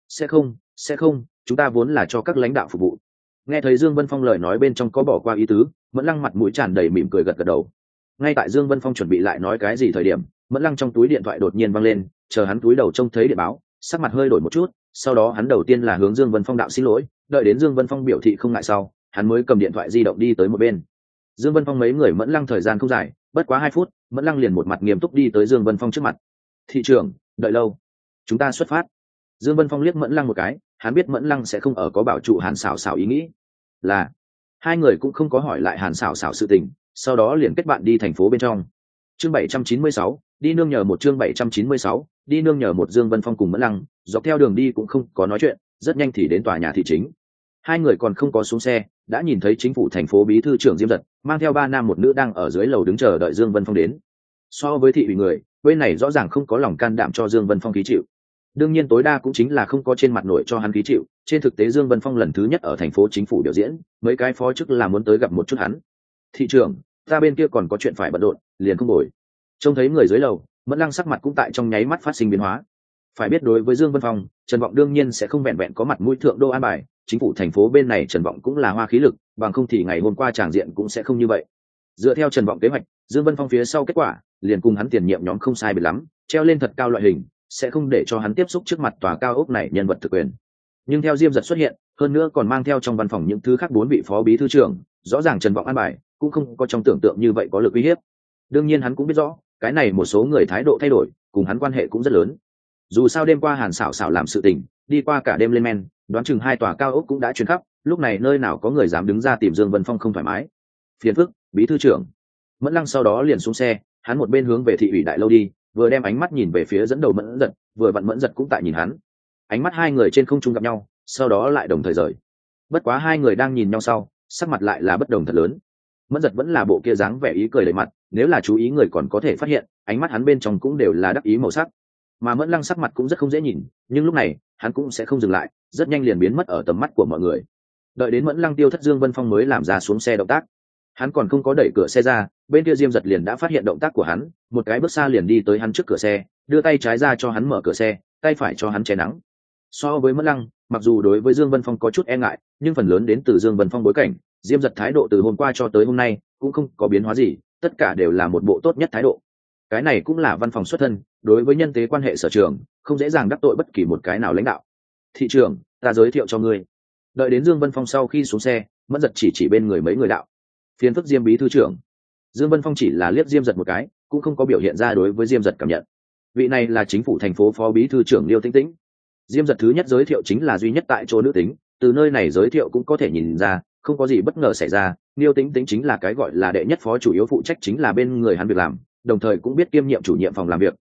Sẽ không, chúng ta vốn là cho các lãnh đạo phục vụ. Nghe thấy Dương Vân Phong lời nói bên trong có bỏ qua ý tứ, Mẫn Lăng mặt mũi tràn đầy mỉm cười gật gật đầu. Ngay tại Dương Vân Phong chuẩn bị lại nói cái gì thời điểm, Mẫn Lăng trong túi điện thoại đột nhiên vang lên, chờ hắn túi đầu trông thấy điện báo, sắc mặt hơi đổi một chút, sau đó hắn đầu tiên là hướng Dương Vân Phong đạo xin lỗi, đợi đến Dương Vân Phong biểu thị không ngại sau, hắn mới cầm điện thoại di động đi tới một bên. Dương Vân Phong mấy người Mẫn Lăng thời gian không dài, bất quá 2 phút, Mẫn Lăng liền một mặt nghiêm túc đi tới Dương Vân Phong trước mặt. Thị trưởng, đợi lâu, chúng ta xuất phát. Dương Vân Phong liếc Mẫn Lăng một cái, hắn biết Mẫn Lăng sẽ không ở có bảo trụ Hàn Sảo Sảo ý nghĩ. Là, hai người cũng không có hỏi lại Hàn Sảo Sảo sự tình, sau đó liền kết bạn đi thành phố bên trong. Chương 796, đi nương nhờ một chương 796, đi nương nhờ một. Dương Vân Phong cùng Mẫn Lăng, dọc theo đường đi cũng không có nói chuyện, rất nhanh thì đến tòa nhà thị chính. Hai người còn không có xuống xe, đã nhìn thấy chính phủ thành phố bí thư trưởng Diêm Dật mang theo 3 nam một nữ đang ở dưới lầu đứng chờ đợi Dương Vân Phong đến. So với thị ủy người, bên này rõ ràng không có lòng can đảm cho Dương Vân Phong ký chịu. Đương nhiên tối đa cũng chính là không có trên mặt nổi cho hắn ký chịu, trên thực tế Dương Vân Phong lần thứ nhất ở thành phố chính phủ biểu diễn, mấy cái phó chức là muốn tới gặp một chút hắn. Thị trưởng, ta bên kia còn có chuyện phải bận rộn, liền không bồi. Trông thấy người dưới lầu, Mẫn Lăng sắc mặt cũng tại trong nháy mắt phát sinh biến hóa. Phải biết đối với Dương Vân Phong, Trần Vọng đương nhiên sẽ không vẹn vẹn có mặt mũi thượng đô an bài, chính phủ thành phố bên này Trần Vọng cũng là hoa khí lực, bằng không thì ngày hôm qua tràng diện cũng sẽ không như vậy. Dựa theo Trần Vọng kế hoạch, Dương Vân Phong phía sau kết quả, liền cùng hắn tiền nhiệm nhóm không sai biệt lắm, treo lên thật cao loại hình, sẽ không để cho hắn tiếp xúc trước mặt tòa cao ốc này nhân vật thực quyền. Nhưng theo Diêm Dật xuất hiện, hơn nữa còn mang theo trong văn phòng những thứ khác 4 vị phó bí thư trưởng, rõ ràng Trần Vọng an bài cũng không có trong tưởng tượng như vậy có lực uy hiếp. Đương nhiên hắn cũng biết rõ, cái này một số người thái độ thay đổi, cùng hắn quan hệ cũng rất lớn. Dù sao đêm qua Hàn Sảo Sảo làm sự tình, đi qua cả đêm lên men, đoán chừng 2 tòa cao ốc cũng đã truyền khắp, lúc này nơi nào có người dám đứng ra tìm Dương Vân Phong không thoải mái. Phiền phức, bí thư trưởng. Mẫn Lăng sau đó liền xuống xe, hắn một bên hướng về thị ủy đại lâu đi, vừa đem ánh mắt nhìn về phía dẫn đầu Mẫn Dật, vừa vặn Mẫn Dật cũng tại nhìn hắn. Ánh mắt hai người trên không trung gặp nhau, sau đó lại đồng thời rời. Bất quá hai người đang nhìn nhau sau, sắc mặt lại là bất đồng thật lớn. Mẫn Dật vẫn là bộ kia dáng vẻ ý cười đầy mặt, nếu là chú ý người còn có thể phát hiện, ánh mắt hắn bên trong cũng đều là đắc ý màu sắc. Mà Mẫn Lăng sắc mặt cũng rất không dễ nhìn, nhưng lúc này, hắn cũng sẽ không dừng lại, rất nhanh liền biến mất ở tầm mắt của mọi người. Đợi đến Mẫn Lăng tiêu thất, Dương Vân Phong mới làm ra xuống xe động tác. Hắn còn không có đẩy cửa xe ra, bên kia Diêm Dật liền đã phát hiện động tác của hắn, một cái bước xa liền đi tới hắn trước cửa xe, đưa tay trái ra cho hắn mở cửa xe, tay phải cho hắn che nắng. So với Mẫn Lăng, mặc dù đối với Dương Vân Phong có chút e ngại, nhưng phần lớn đến từ Dương Vân Phong bối cảnh, Diêm Dật thái độ từ hôm qua cho tới hôm nay cũng không có biến hóa gì, tất cả đều là một bộ tốt nhất thái độ. Cái này cũng là văn phòng xuất thân, đối với nhân tế quan hệ sở trường, không dễ dàng đắc tội bất kỳ một cái nào lãnh đạo. Thị trưởng, ta giới thiệu cho ngươi. Đợi đến Dương Vân Phong sau khi xuống xe, Mẫn Dật chỉ bên người mấy người đạo. Phiền phức Diêm bí thư trưởng. Dương Vân Phong chỉ là liếc Diêm Dật một cái, cũng không có biểu hiện ra đối với Diêm Dật cảm nhận. Vị này là chính phủ thành phố phó bí thư trưởng Liêu Tĩnh Tĩnh. Diêm Dật thứ nhất giới thiệu chính là duy nhất tại chỗ nữ tính, từ nơi này giới thiệu cũng có thể nhìn ra, không có gì bất ngờ xảy ra, Liêu Tĩnh Tĩnh chính là cái gọi là đệ nhất phó chủ yếu phụ trách chính là bên người hắn việc làm, đồng thời cũng biết kiêm nhiệm chủ nhiệm phòng làm việc,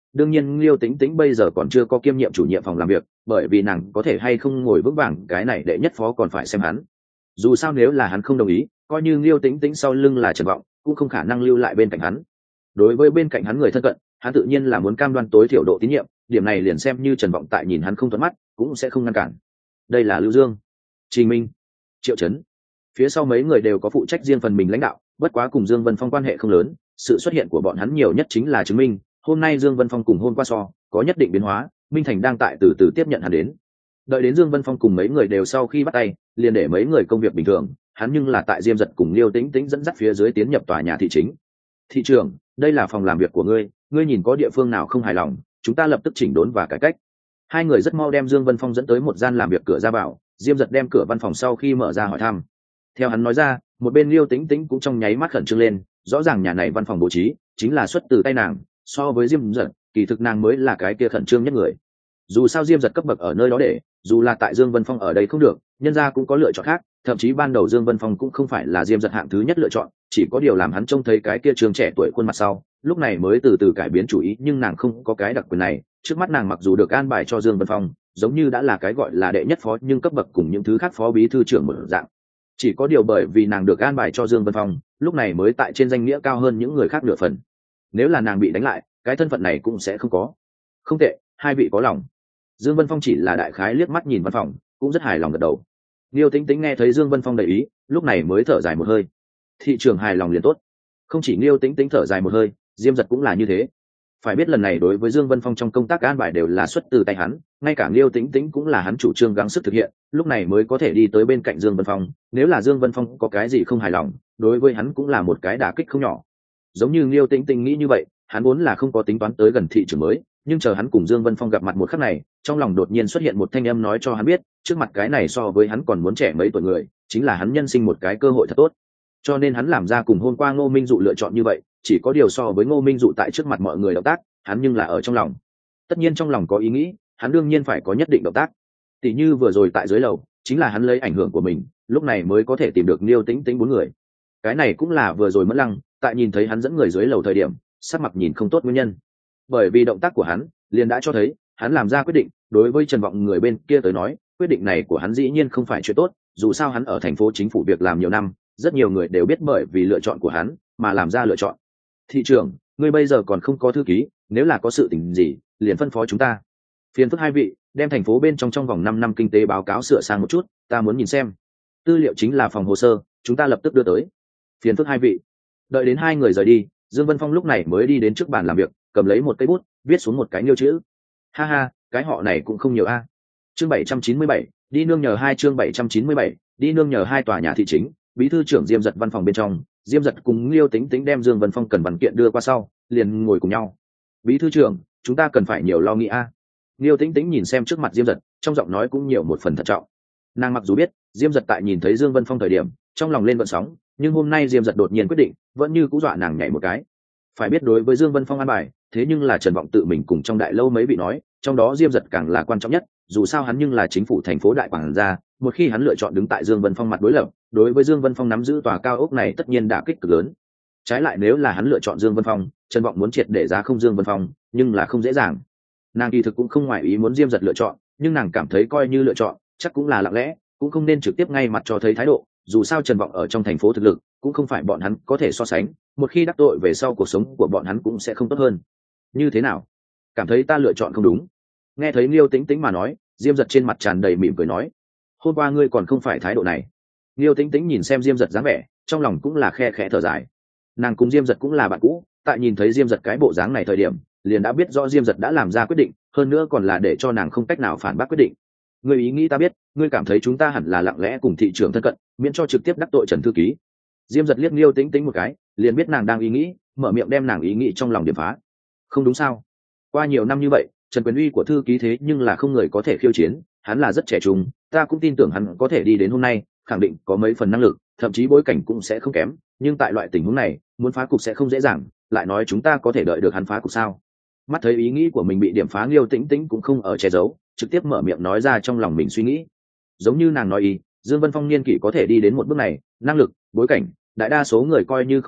đương nhiên Liêu Tĩnh Tĩnh bây giờ còn chưa có kiêm nhiệm chủ nhiệm phòng làm việc, bởi vì nàng có thể hay không ngồi vững vàng cái này đệ nhất phó còn phải xem hắn. Dù sao nếu là hắn không đồng ý, coi như Liêu Tĩnh Tĩnh sau lưng là Trần Vọng cũng không khả năng lưu lại bên cạnh hắn. Đối với bên cạnh hắn người thân cận, hắn tự nhiên là muốn cam đoan tối thiểu độ tín nhiệm, điểm này liền xem như Trần Vọng tại nhìn hắn không thuận mắt cũng sẽ không ngăn cản. Đây là Lưu Dương, Trình Minh, Triệu Chấn, phía sau mấy người đều có phụ trách riêng phần mình lãnh đạo, bất quá cùng Dương Vân Phong quan hệ không lớn, sự xuất hiện của bọn hắn nhiều nhất chính là chứng minh hôm nay Dương Vân Phong cùng hôm qua so có nhất định biến hóa. Minh Thành đang tại từ từ tiếp nhận hắn đến. Đợi đến Dương Vân Phong cùng mấy người đều sau khi bắt tay, liền để mấy người công việc bình thường, hắn nhưng là tại Diêm Dật cùng Liêu Tĩnh Tĩnh dẫn dắt phía dưới tiến nhập tòa nhà thị chính. Thị trưởng, đây là phòng làm việc của ngươi, ngươi nhìn có địa phương nào không hài lòng, chúng ta lập tức chỉnh đốn và cải cách. Hai người rất mau đem Dương Vân Phong dẫn tới một gian làm việc cửa ra vào. Diêm Dật đem cửa văn phòng sau khi mở ra hỏi thăm. Theo hắn nói ra, một bên Liêu Tĩnh Tĩnh cũng trong nháy mắt khẩn trương lên, rõ ràng nhà này văn phòng bố trí chính là xuất từ tay nàng, so với Diêm Dật kỳ thực nàng mới là cái kia khẩn trương nhất người. Dù sao Diêm Dật cấp bậc ở nơi đó để, dù là tại Dương Vân Phong ở đây không được, nhân gia cũng có lựa chọn khác, thậm chí ban đầu Dương Vân Phong cũng không phải là Diêm Dật hạng thứ nhất lựa chọn, chỉ có điều làm hắn trông thấy cái kia trường trẻ tuổi khuôn mặt sau, lúc này mới từ từ cải biến chủ ý. Nhưng nàng không có cái đặc quyền này, trước mắt nàng mặc dù được an bài cho Dương Vân Phong, giống như đã là cái gọi là đệ nhất phó, nhưng cấp bậc cùng những thứ khác phó bí thư trưởng một dạng. Chỉ có điều bởi vì nàng được an bài cho Dương Vân Phong, lúc này mới tại trên danh nghĩa cao hơn những người khác nửa phần. Nếu là nàng bị đánh lại, cái thân phận này cũng sẽ không có. Không tệ, hai vị có lòng. Dương Vân Phong chỉ là đại khái liếc mắt nhìn văn phòng, cũng rất hài lòng gật đầu. Liêu Tĩnh Tĩnh nghe thấy Dương Vân Phong đầy ý, lúc này mới thở dài một hơi. Thị trường hài lòng liền tốt. Không chỉ Liêu Tĩnh Tĩnh thở dài một hơi, Diêm Dật cũng là như thế. Phải biết lần này đối với Dương Vân Phong trong công tác an bài đều là xuất từ tay hắn, ngay cả Liêu Tĩnh Tĩnh cũng là hắn chủ trương gắng sức thực hiện, lúc này mới có thể đi tới bên cạnh Dương Vân Phong. Nếu là Dương Vân Phong có cái gì không hài lòng, đối với hắn cũng là một cái đả kích không nhỏ. Giống như Liêu Tĩnh Tĩnh nghĩ như vậy, hắn vốn là không có tính toán tới gần thị trường mới, nhưng chờ hắn cùng Dương Vân Phong gặp mặt một khắc này, trong lòng đột nhiên xuất hiện một thanh âm nói cho hắn biết, trước mặt cái này so với hắn còn muốn trẻ mấy tuổi người, chính là hắn nhân sinh một cái cơ hội thật tốt. Cho nên hắn làm ra cùng hôm qua Ngô Minh Dụ lựa chọn như vậy, chỉ có điều so với Ngô Minh Dụ tại trước mặt mọi người động tác, hắn nhưng là ở trong lòng. Tất nhiên trong lòng có ý nghĩ, hắn đương nhiên phải có nhất định động tác. Tỷ như vừa rồi tại dưới lầu, chính là hắn lấy ảnh hưởng của mình, lúc này mới có thể tìm được Liêu Tĩnh Tĩnh bốn người. Cái này cũng là vừa rồi Mẫn Lăng tại nhìn thấy hắn dẫn người dưới lầu thời điểm, sắc mặt nhìn không tốt nguyên nhân. Bởi vì động tác của hắn, liền đã cho thấy, hắn làm ra quyết định, đối với Trần Vọng người bên kia tới nói, quyết định này của hắn dĩ nhiên không phải chuyện tốt, dù sao hắn ở thành phố chính phủ việc làm nhiều năm, rất nhiều người đều biết bởi vì lựa chọn của hắn mà làm ra lựa chọn. Thị trưởng, ngươi bây giờ còn không có thư ký, nếu là có sự tình gì, liền phân phó chúng ta. Phiền phức hai vị, đem thành phố bên trong vòng 5 năm kinh tế báo cáo sửa sang một chút, ta muốn nhìn xem. Tư liệu chính là phòng hồ sơ, chúng ta lập tức đưa tới. Phiền phức hai vị. Đợi đến hai người rời đi, Dương Vân Phong lúc này mới đi đến trước bàn làm việc, cầm lấy một cây bút, viết xuống một cái nhiêu chữ. Ha ha, cái họ này cũng không nhiều a. Chương 797, đi nương nhờ hai. Chương 797, đi nương nhờ hai. Tòa nhà thị chính, bí thư trưởng Diêm Dật văn phòng bên trong, Diêm Dật cùng Liêu Tĩnh Tĩnh đem Dương Vân Phong cần văn kiện đưa qua sau, liền ngồi cùng nhau. Bí thư trưởng, chúng ta cần phải nhiều lo nghĩ a. Liêu Tĩnh Tĩnh nhìn xem trước mặt Diêm Dật, trong giọng nói cũng nhiều một phần thận trọng. Nàng mặc dù biết Diêm Dật tại nhìn thấy Dương Vân Phong thời điểm, trong lòng lên vận sóng, nhưng hôm nay Diêm Dật đột nhiên quyết định, vẫn như cũ dọa nàng nhảy một cái. Phải biết đối với Dương Vân Phong an bài, thế nhưng là Trần Vọng tự mình cùng trong đại lâu mấy vị nói, trong đó Diêm Dật càng là quan trọng nhất, dù sao hắn nhưng là chính phủ thành phố đại quản gia, một khi hắn lựa chọn đứng tại Dương Vân Phong mặt đối lập, đối với Dương Vân Phong nắm giữ tòa cao ốc này tất nhiên đả kích cực lớn. Trái lại nếu là hắn lựa chọn Dương Vân Phong, Trần Vọng muốn triệt để giá không Dương Vân Phong, nhưng là không dễ dàng. Nàng kỳ thực cũng không ngoại ý muốn Diêm Dật lựa chọn, nhưng nàng cảm thấy coi như lựa chọn, chắc cũng là lặng lẽ, cũng không nên trực tiếp ngay mặt cho thấy thái độ, dù sao Trần Vọng ở trong thành phố thực lực cũng không phải bọn hắn có thể so sánh, một khi đắc tội về sau cuộc sống của bọn hắn cũng sẽ không tốt hơn. Như thế nào? Cảm thấy ta lựa chọn không đúng? Nghe thấy Liêu Tĩnh Tĩnh mà nói, Diêm Dật trên mặt tràn đầy mỉm cười nói, hôm qua ngươi còn không phải thái độ này. Liêu Tĩnh Tĩnh nhìn xem Diêm Dật dáng vẻ, trong lòng cũng là khe khẽ thở dài. Nàng cùng Diêm Dật cũng là bạn cũ, tại nhìn thấy Diêm Dật cái bộ dáng này thời điểm, liền đã biết rõ Diêm Dật đã làm ra quyết định, hơn nữa còn là để cho nàng không cách nào phản bác quyết định. Ngươi ý nghĩ ta biết, ngươi cảm thấy chúng ta hẳn là lặng lẽ cùng thị trưởng thân cận, miễn cho trực tiếp đắc tội Trần thư ký. Diêm Dật liếc Liêu Tĩnh Tĩnh một cái, liền biết nàng đang ý nghĩ, mở miệng đem nàng ý nghĩ trong lòng điểm phá. Không đúng sao? Qua nhiều năm như vậy, Trần quyền uy của thư ký thế nhưng là không người có thể khiêu chiến, hắn là rất trẻ trung, ta cũng tin tưởng hắn có thể đi đến hôm nay, khẳng định có mấy phần năng lực, thậm chí bối cảnh cũng sẽ không kém, nhưng tại loại tình huống này, muốn phá cục sẽ không dễ dàng, lại nói chúng ta có thể đợi được hắn phá cục sao? Mắt thấy ý nghĩ của mình bị điểm phá, Liêu Tĩnh Tĩnh cũng không ở che giấu, trực tiếp mở miệng nói ra trong lòng mình suy nghĩ. Giống như nàng nói Dương Vân Phong niên kỷ có thể đi đến một bước này, năng lực, bối cảnh, đại đa số người coi như không biết,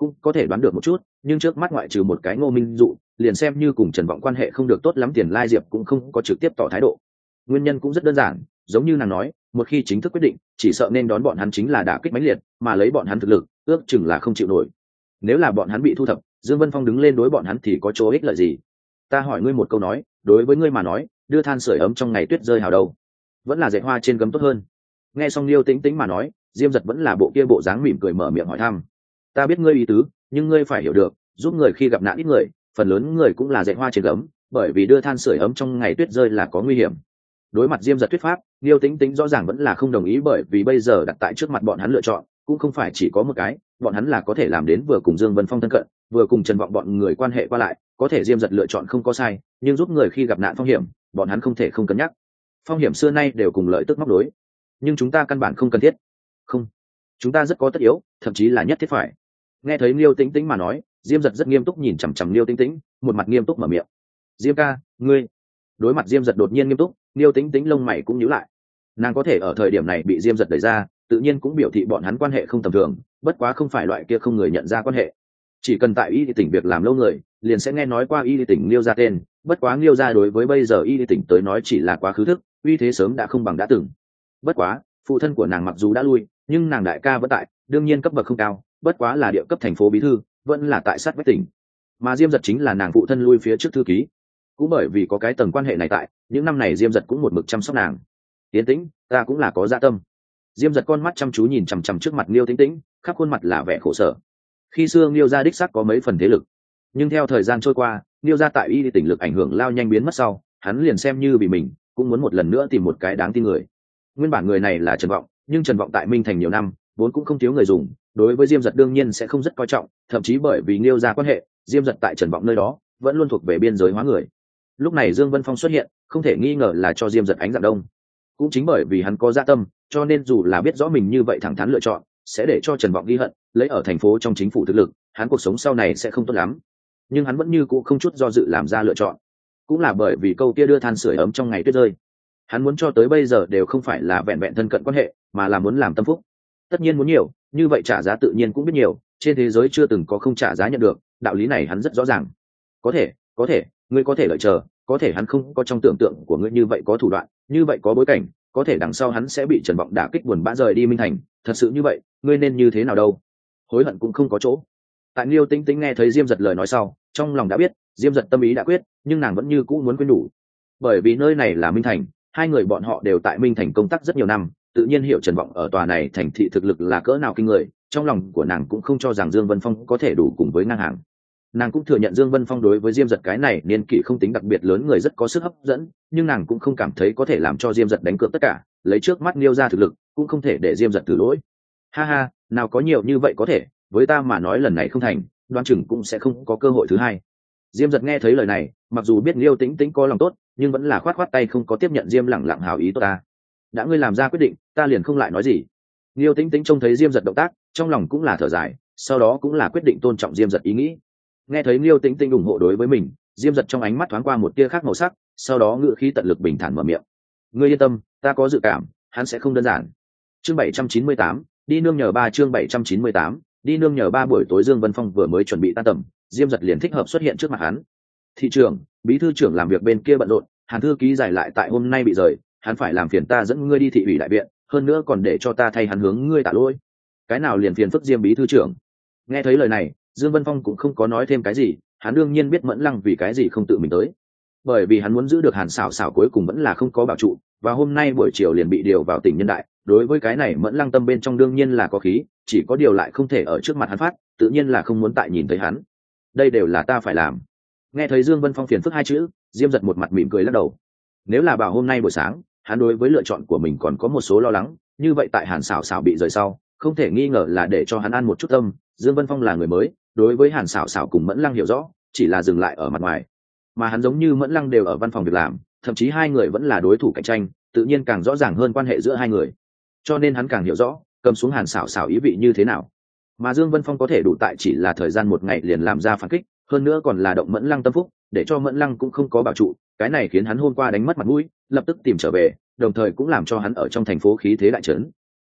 cũng có thể đoán được một chút, nhưng trước mắt ngoại trừ một cái Ngô Minh Dụ, liền xem như cùng Trần Vọng quan hệ không được tốt lắm, Tiền Lai Diệp cũng không có trực tiếp tỏ thái độ. Nguyên nhân cũng rất đơn giản, giống như nàng nói, một khi chính thức quyết định, chỉ sợ nên đón bọn hắn chính là đả kích mãnh liệt, mà lấy bọn hắn thực lực, ước chừng là không chịu nổi. Nếu là bọn hắn bị thu thập, Dương Vân Phong đứng lên đối bọn hắn thì có chỗ ích lợi gì? Ta hỏi ngươi một câu nói, đối với ngươi mà nói, đưa than sưởi ấm trong ngày tuyết rơi hào đâu, vẫn là dệt hoa trên gấm tốt hơn? Nghe xong Liêu Tĩnh Tĩnh mà nói, Diêm Dật vẫn là bộ kia bộ dáng mỉm cười mở miệng hỏi thăm. Ta biết ngươi ý tứ, nhưng ngươi phải hiểu được, giúp người khi gặp nạn ít người, phần lớn người cũng là dệt hoa trên gấm, bởi vì đưa than sưởi ấm trong ngày tuyết rơi là có nguy hiểm. Đối mặt Diêm Dật thuyết pháp, Liêu Tĩnh Tĩnh rõ ràng vẫn là không đồng ý, bởi vì bây giờ đặt tại trước mặt bọn hắn lựa chọn cũng không phải chỉ có một cái, bọn hắn là có thể làm đến vừa cùng Dương Vân Phong thân cận, vừa cùng Trần Vọng bọn người quan hệ qua lại, có thể Diêm Dật lựa chọn không có sai, nhưng giúp người khi gặp nạn phong hiểm, bọn hắn không thể không cân nhắc. Phong hiểm xưa nay đều cùng lợi tức móc đối, nhưng chúng ta căn bản không cần thiết. Không, chúng ta rất có tất yếu, thậm chí là nhất thiết phải. Nghe thấy Liêu Tĩnh Tĩnh mà nói, Diêm Dật rất nghiêm túc nhìn chằm chằm Liêu Tĩnh Tĩnh, một mặt nghiêm túc mở miệng. Diêm ca, ngươi. Đối mặt Diêm Dật đột nhiên nghiêm túc, Liêu Tĩnh Tĩnh lông mày cũng nhíu lại. Nàng có thể ở thời điểm này bị Diêm Dật đẩy ra, tự nhiên cũng biểu thị bọn hắn quan hệ không tầm thường, bất quá không phải loại kia không người nhận ra quan hệ. Chỉ cần tại Y tỉnh việc làm lâu người, liền sẽ nghe nói qua Y tỉnh Liêu gia tên, bất quá Liêu gia đối với bây giờ Y tỉnh tới nói chỉ là quá khứ thức, uy thế sớm đã không bằng đã từng. Bất quá, phụ thân của nàng mặc dù đã lui, nhưng nàng đại ca vẫn tại, đương nhiên cấp bậc không cao, bất quá là địa cấp thành phố bí thư, vẫn là tại sát vách tỉnh. Mà Diêm Dật chính là nàng phụ thân lui phía trước thư ký. Cũng bởi vì có cái tầng quan hệ này tại, những năm này Diêm Dật cũng một mực chăm sóc nàng. Tiến Tĩnh, ta cũng là có dạ tâm. Diêm Dật con mắt chăm chú nhìn chằm chằm trước mặt Liêu Tĩnh Tĩnh, khắp khuôn mặt là vẻ khổ sở. Khi xưa Liêu gia đích xác có mấy phần thế lực, nhưng theo thời gian trôi qua, Liêu gia tại Y tỉnh lực ảnh hưởng lao nhanh biến mất sau, hắn liền xem như bị mình, cũng muốn một lần nữa tìm một cái đáng tin người. Nguyên bản người này là Trần Vọng, nhưng Trần Vọng tại Minh Thành nhiều năm, vốn cũng không thiếu người dùng, đối với Diêm Dật đương nhiên sẽ không rất coi trọng, thậm chí bởi vì Liêu gia quan hệ, Diêm Dật tại Trần Vọng nơi đó vẫn luôn thuộc về biên giới hóa người. Lúc này Dương Vân Phong xuất hiện, không thể nghi ngờ là cho Diêm Dật ánh dạng đông. Cũng chính bởi vì hắn có dạ tâm, cho nên dù là biết rõ mình như vậy thẳng thắn lựa chọn, sẽ để cho Trần Vọng ghi hận, lấy ở thành phố trong chính phủ thực lực, hắn cuộc sống sau này sẽ không tốt lắm. Nhưng hắn vẫn như cũ không chút do dự làm ra lựa chọn. Cũng là bởi vì câu kia đưa than sưởi ấm trong ngày tuyết rơi. Hắn muốn cho tới bây giờ đều không phải là vẹn vẹn thân cận quan hệ, mà là muốn làm tâm phúc. Tất nhiên muốn nhiều, như vậy trả giá tự nhiên cũng biết nhiều, trên thế giới chưa từng có không trả giá nhận được, đạo lý này hắn rất rõ ràng. Có thể, ngươi có thể đợi chờ, có thể hắn không có trong tưởng tượng của ngươi như vậy có thủ đoạn, như vậy có bối cảnh, có thể đằng sau hắn sẽ bị Trần Vọng đả kích buồn bã rời đi Minh Thành, thật sự như vậy, ngươi nên như thế nào đâu? Hối hận cũng không có chỗ. Tại Liêu Tĩnh Tĩnh nghe thấy Diêm Dật lời nói sau, trong lòng đã biết, Diêm Dật tâm ý đã quyết, nhưng nàng vẫn như cũ muốn quên đủ. Bởi vì nơi này là Minh Thành, hai người bọn họ đều tại Minh Thành công tác rất nhiều năm, tự nhiên hiểu Trần Vọng ở tòa này thành thị thực lực là cỡ nào kinh người, trong lòng của nàng cũng không cho rằng Dương Vân Phong có thể đủ cùng với ngang hàng. Nàng cũng thừa nhận Dương Vân Phong đối với Diêm Dật cái này niên kỷ không tính đặc biệt lớn người rất có sức hấp dẫn, nhưng nàng cũng không cảm thấy có thể làm cho Diêm Dật đánh cược tất cả, lấy trước mắt Liêu ra thực lực, cũng không thể để Diêm Dật từ lỗi. Ha ha, nào có nhiều như vậy có thể, với ta mà nói lần này không thành, đoán chừng cũng sẽ không có cơ hội thứ hai. Diêm Dật nghe thấy lời này, mặc dù biết Liêu Tĩnh Tĩnh có lòng tốt, nhưng vẫn là khoát tay không có tiếp nhận Diêm lẳng lặng hảo ý tốt ta. Đã ngươi làm ra quyết định, ta liền không lại nói gì. Liêu Tĩnh Tĩnh trông thấy Diêm Dật động tác, trong lòng cũng là thở dài, sau đó cũng là quyết định tôn trọng Diêm Dật ý nghĩ. Nghe thấy Liêu Tĩnh Tĩnh ủng hộ đối với mình, Diêm Dật trong ánh mắt thoáng qua một tia khác màu sắc, sau đó ngữ khí tận lực bình thản mở miệng. Ngươi yên tâm, ta có dự cảm, hắn sẽ không đơn giản. Chương 798, đi nương nhờ ba. Chương 798, đi nương nhờ ba. Buổi tối Dương Vân Phong vừa mới chuẩn bị tan tầm, Diêm Dật liền thích hợp xuất hiện trước mặt hắn. Thị trưởng, bí thư trưởng làm việc bên kia bận rộn, Hàn thư ký giải lại tại hôm nay bị rời, hắn phải làm phiền ta dẫn ngươi đi thị ủy đại viện, hơn nữa còn để cho ta thay hắn hướng ngươi tạ lỗi. Cái nào liền phiền phức Diêm bí thư trưởng. Nghe thấy lời này, Dương Vân Phong cũng không có nói thêm cái gì, hắn đương nhiên biết Mẫn Lăng vì cái gì không tự mình tới, bởi vì hắn muốn giữ được Hàn Sảo Sảo cuối cùng vẫn là không có bảo trụ, và hôm nay buổi chiều liền bị điều vào tỉnh Nhân Đại. Đối với cái này Mẫn Lăng tâm bên trong đương nhiên là có khí, chỉ có điều lại không thể ở trước mặt hắn phát, tự nhiên là không muốn tại nhìn thấy hắn. Đây đều là ta phải làm. Nghe thấy Dương Vân Phong phiền phức hai chữ, Diêm Dật một mặt mỉm cười lắc đầu. Nếu là bảo hôm nay buổi sáng, hắn đối với lựa chọn của mình còn có một số lo lắng, như vậy tại Hàn Sảo Sảo bị rời sau, không thể nghi ngờ là để cho hắn ăn một chút tâm. Dương Vân Phong là người mới, đối với Hàn Sảo Sảo cùng Mẫn Lăng hiểu rõ, chỉ là dừng lại ở mặt ngoài, mà hắn giống như Mẫn Lăng đều ở văn phòng việc làm, thậm chí hai người vẫn là đối thủ cạnh tranh, tự nhiên càng rõ ràng hơn quan hệ giữa hai người, cho nên hắn càng hiểu rõ cầm xuống Hàn Sảo Sảo ý vị như thế nào. Mà Dương Vân Phong có thể đủ tại chỉ là thời gian một ngày liền làm ra phản kích, hơn nữa còn là động Mẫn Lăng tâm phúc, để cho Mẫn Lăng cũng không có bảo trụ, cái này khiến hắn hôm qua đánh mất mặt mũi, lập tức tìm trở về, đồng thời cũng làm cho hắn ở trong thành phố khí thế đại trấn.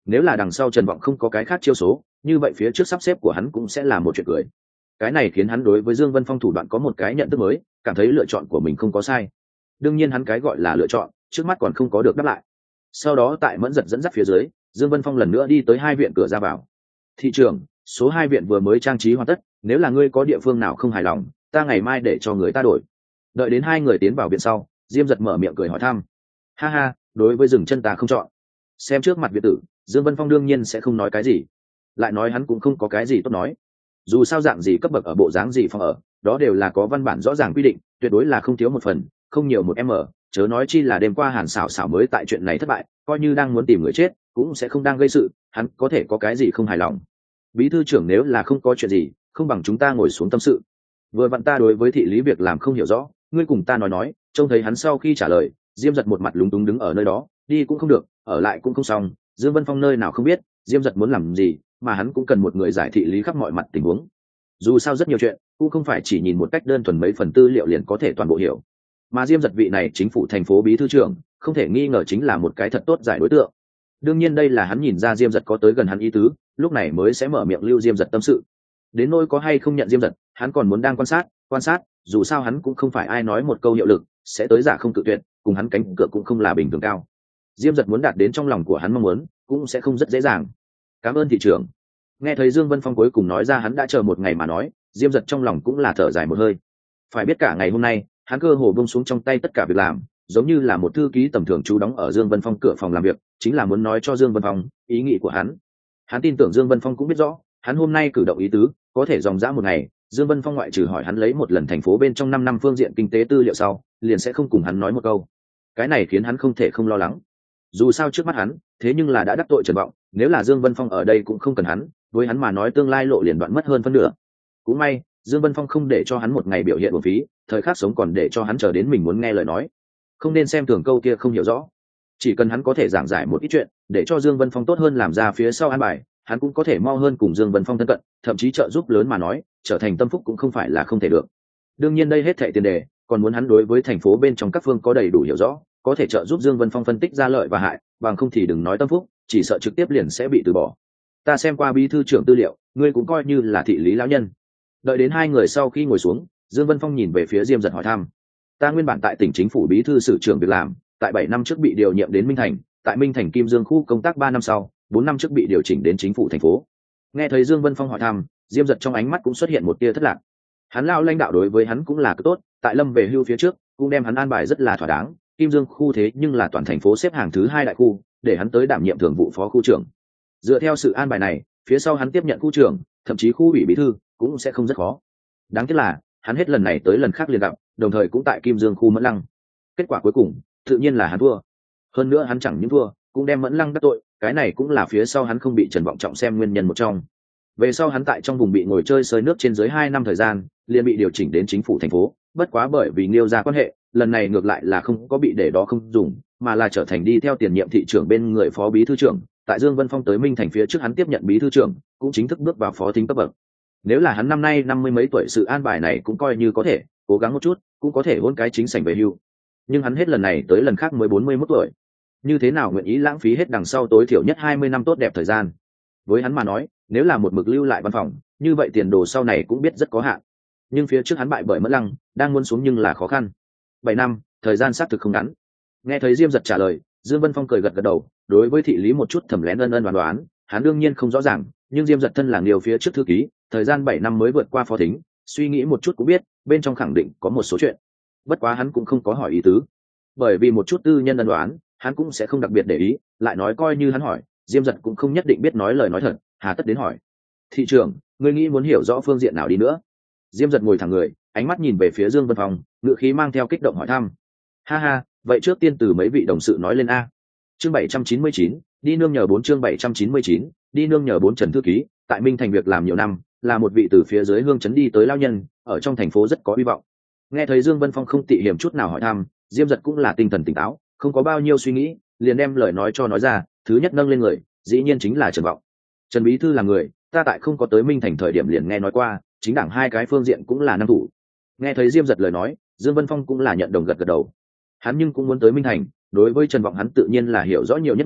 nếu là đằng sau Trần Vọng không có cái khác chiêu số, như vậy phía trước sắp xếp của hắn cũng sẽ là một chuyện cười. Cái này khiến hắn đối với Dương Vân Phong thủ đoạn có một cái nhận thức mới, cảm thấy lựa chọn của mình không có sai. Đương nhiên hắn cái gọi là lựa chọn, trước mắt còn không có được đáp lại. Sau đó tại Mẫn Giật dẫn dắt phía dưới, Dương Vân Phong lần nữa đi tới hai viện cửa ra vào. Thị trưởng, số 2 viện vừa mới trang trí hoàn tất, nếu là ngươi có địa phương nào không hài lòng, ta ngày mai để cho người ta đổi. Đợi đến hai người tiến vào viện sau, Diêm Giật mở miệng cười hỏi thăm. Ha ha, đối với dừng chân ta không chọn. Xem trước mặt viện tử, Dương Vân Phong đương nhiên sẽ không nói cái gì. Lại nói hắn cũng không có cái gì tốt nói. Dù sao dạng gì cấp bậc ở bộ dáng gì phòng ở, đó đều là có văn bản rõ ràng quy định, tuyệt đối là không thiếu một phần, không nhiều một chớ nói chi là đêm qua Hàn Sảo Sảo mới tại chuyện này thất bại, coi như đang muốn tìm người chết, cũng sẽ không đang gây sự, hắn có thể có cái gì không hài lòng. Bí thư trưởng, nếu là không có chuyện gì, không bằng chúng ta ngồi xuống tâm sự. Vừa vặn ta đối với thị lý việc làm không hiểu rõ, ngươi cùng ta nói, trông thấy hắn sau khi trả lời, Diêm Giật một mặt lúng túng đứng ở nơi đó, đi cũng không được, ở lại cũng không xong, Dương Vân Phong nơi nào không biết, Diêm Giật muốn làm gì, mà hắn cũng cần một người giải thị lý khắp mọi mặt tình huống. Dù sao rất nhiều chuyện, cũng không phải chỉ nhìn một cách đơn thuần mấy phần tư liệu liền có thể toàn bộ hiểu. Mà Diêm Giật vị này chính phủ thành phố bí thư trưởng, không thể nghi ngờ chính là một cái thật tốt giải đối tượng. Đương nhiên đây là hắn nhìn ra Diêm Giật có tới gần hắn ý tứ, lúc này mới sẽ mở miệng lưu Diêm Giật tâm sự. Đến nỗi có hay không nhận Diêm Giật, hắn còn muốn đang quan sát, dù sao hắn cũng không phải ai nói một câu hiệu lực sẽ tới giả không cự tuyệt, cùng hắn cánh cửa cũng không là bình thường cao. Diêm Giật muốn đạt đến trong lòng của hắn mong muốn, cũng sẽ không rất dễ dàng. Cảm ơn thị trưởng. Nghe thấy Dương Vân Phong cuối cùng nói ra hắn đã chờ một ngày mà nói, Diêm Giật trong lòng cũng là thở dài một hơi. Phải biết cả ngày hôm nay, hắn cơ hồ buông xuống trong tay tất cả việc làm, giống như là một thư ký tầm thường trú đóng ở Dương Vân Phong cửa phòng làm việc, chính là muốn nói cho Dương Vân Phong ý nghĩ của hắn. Hắn tin tưởng Dương Vân Phong cũng biết rõ, hắn hôm nay cử động ý tứ, có thể dòng dã một ngày, Dương Vân Phong ngoại trừ hỏi hắn lấy một lần thành phố bên trong 5 năm phương diện kinh tế tư liệu sau, liền sẽ không cùng hắn nói một câu. Cái này khiến hắn không thể không lo lắng. Dù sao trước mắt hắn, thế nhưng là đã đắc tội Trần Vọng, nếu là Dương Vân Phong ở đây cũng không cần hắn, với hắn mà nói tương lai lộ liền đoạn mất hơn phân nửa. Cũng may, Dương Vân Phong không để cho hắn một ngày biểu hiện uổng phí, thời khắc sống còn để cho hắn chờ đến mình muốn nghe lời nói. Không nên xem thường câu kia không hiểu rõ. Chỉ cần hắn có thể giảng giải một ít chuyện, để cho Dương Vân Phong tốt hơn làm ra phía sau an bài, hắn cũng có thể mau hơn cùng Dương Vân Phong thân cận, thậm chí trợ giúp lớn mà nói, trở thành tâm phúc cũng không phải là không thể được. Đương nhiên đây hết thảy tiền đề, còn muốn hắn đối với thành phố bên trong các phương có đầy đủ hiểu rõ, có thể trợ giúp Dương Vân Phong phân tích ra lợi và hại, bằng không thì đừng nói tâm phúc, chỉ sợ trực tiếp liền sẽ bị từ bỏ. Ta xem qua bí thư trưởng tư liệu, ngươi cũng coi như là thị lý lão nhân. Đợi đến hai người sau khi ngồi xuống, Dương Vân Phong nhìn về phía Diêm Giật hỏi thăm. Ta nguyên bản tại tỉnh chính phủ bí thư sử trưởng việc làm, tại 7 năm trước bị điều nhiệm đến Minh Thành, tại Minh Thành Kim Dương khu công tác 3 năm sau, 4 năm trước bị điều chỉnh đến chính phủ thành phố. Nghe thấy Dương Vân Phong hỏi thăm, Diêm Giật trong ánh mắt cũng xuất hiện một tia thất lạc. Hắn lão lãnh đạo đối với hắn cũng là cực tốt, tại Lâm về hưu phía trước, cũng đem hắn an bài rất là thỏa đáng, Kim Dương khu thế nhưng là toàn thành phố xếp hàng thứ 2 đại khu, để hắn tới đảm nhiệm thường vụ phó khu trưởng. Dựa theo sự an bài này, phía sau hắn tiếp nhận khu trưởng, thậm chí khu ủy bí thư, cũng sẽ không rất khó. Đáng tiếc là, hắn hết lần này tới lần khác liền gặp, đồng thời cũng tại Kim Dương khu Mẫn Lăng. Kết quả cuối cùng, tự nhiên là hắn thua. Hơn nữa hắn chẳng những thua, cũng đem Mẫn Lăng đắc tội, cái này cũng là phía sau hắn không bị Trần Vọng trọng xem nguyên nhân một trong. Về sau hắn tại trong vùng bị ngồi chơi sơi nước trên dưới 2 năm thời gian, liền bị điều chỉnh đến chính phủ thành phố, bất quá bởi vì Liêu ra quan hệ, lần này ngược lại là không có bị để đó không dùng, mà là trở thành đi theo tiền nhiệm thị trưởng bên người phó bí thư trưởng, tại Dương Vân Phong tới Minh Thành phía trước hắn tiếp nhận bí thư trưởng, cũng chính thức bước vào phó thính cấp bậc. Nếu là hắn năm nay 50 mấy tuổi, sự an bài này cũng coi như có thể, cố gắng một chút, cũng có thể hôn cái chính sảnh về hưu. Nhưng hắn hết lần này tới lần khác mới 41 tuổi. Như thế nào nguyện ý lãng phí hết đằng sau tối thiểu nhất 20 năm tốt đẹp thời gian. Với hắn mà nói, nếu là một mực lưu lại văn phòng, như vậy tiền đồ sau này cũng biết rất có hạn. Nhưng phía trước hắn bại bởi Mẫn Lăng, đang muốn xuống nhưng là khó khăn. 7 năm, thời gian xác thực không ngắn. Nghe thấy Diêm Giật trả lời, Dương Vân Phong cười gật gật đầu, đối với thị lý một chút thầm lén ân ân đoán, hắn đương nhiên không rõ ràng, nhưng Diêm Giật thân là điều phía trước thư ký, thời gian 7 năm mới vượt qua phó thính, suy nghĩ một chút cũng biết, bên trong khẳng định có một số chuyện. Bất quá hắn cũng không có hỏi ý tứ, bởi vì một chút tư nhân ân đoán, hắn cũng sẽ không đặc biệt để ý, lại nói coi như hắn hỏi, Diêm Giật cũng không nhất định biết nói lời nói thật, hà tất đến hỏi. Thị trưởng, ngươi nghĩ muốn hiểu rõ phương diện nào đi nữa? Diêm Giật ngồi thẳng người, ánh mắt nhìn về phía Dương Vân Phong, ngữ khí mang theo kích động hỏi thăm. Ha ha, vậy trước tiên từ mấy vị đồng sự nói lên a. Chương 799, đi nương nhờ 4 chương 799, đi nương nhờ 4 Trần thư ký, tại Minh Thành việc làm nhiều năm, là một vị từ phía dưới hương trấn đi tới lao nhân, ở trong thành phố rất có hy vọng. Nghe thấy Dương Vân Phong không tị hiểm chút nào hỏi thăm, Diêm Giật cũng là tinh thần tỉnh táo, không có bao nhiêu suy nghĩ, liền đem lời nói cho nói ra, thứ nhất nâng lên người, dĩ nhiên chính là Trần Vọng. Trần bí thư là người, ta tại không có tới Minh Thành thời điểm liền nghe nói qua, chính đảng hai cái phương diện cũng là năng thủ. Nghe thấy Diêm Giật lời nói, Dương Vân Phong cũng là nhận đồng gật gật đầu. Hắn nhưng cũng muốn tới Minh Thành, đối với Trần Vọng hắn tự nhiên là hiểu rõ nhiều nhất người,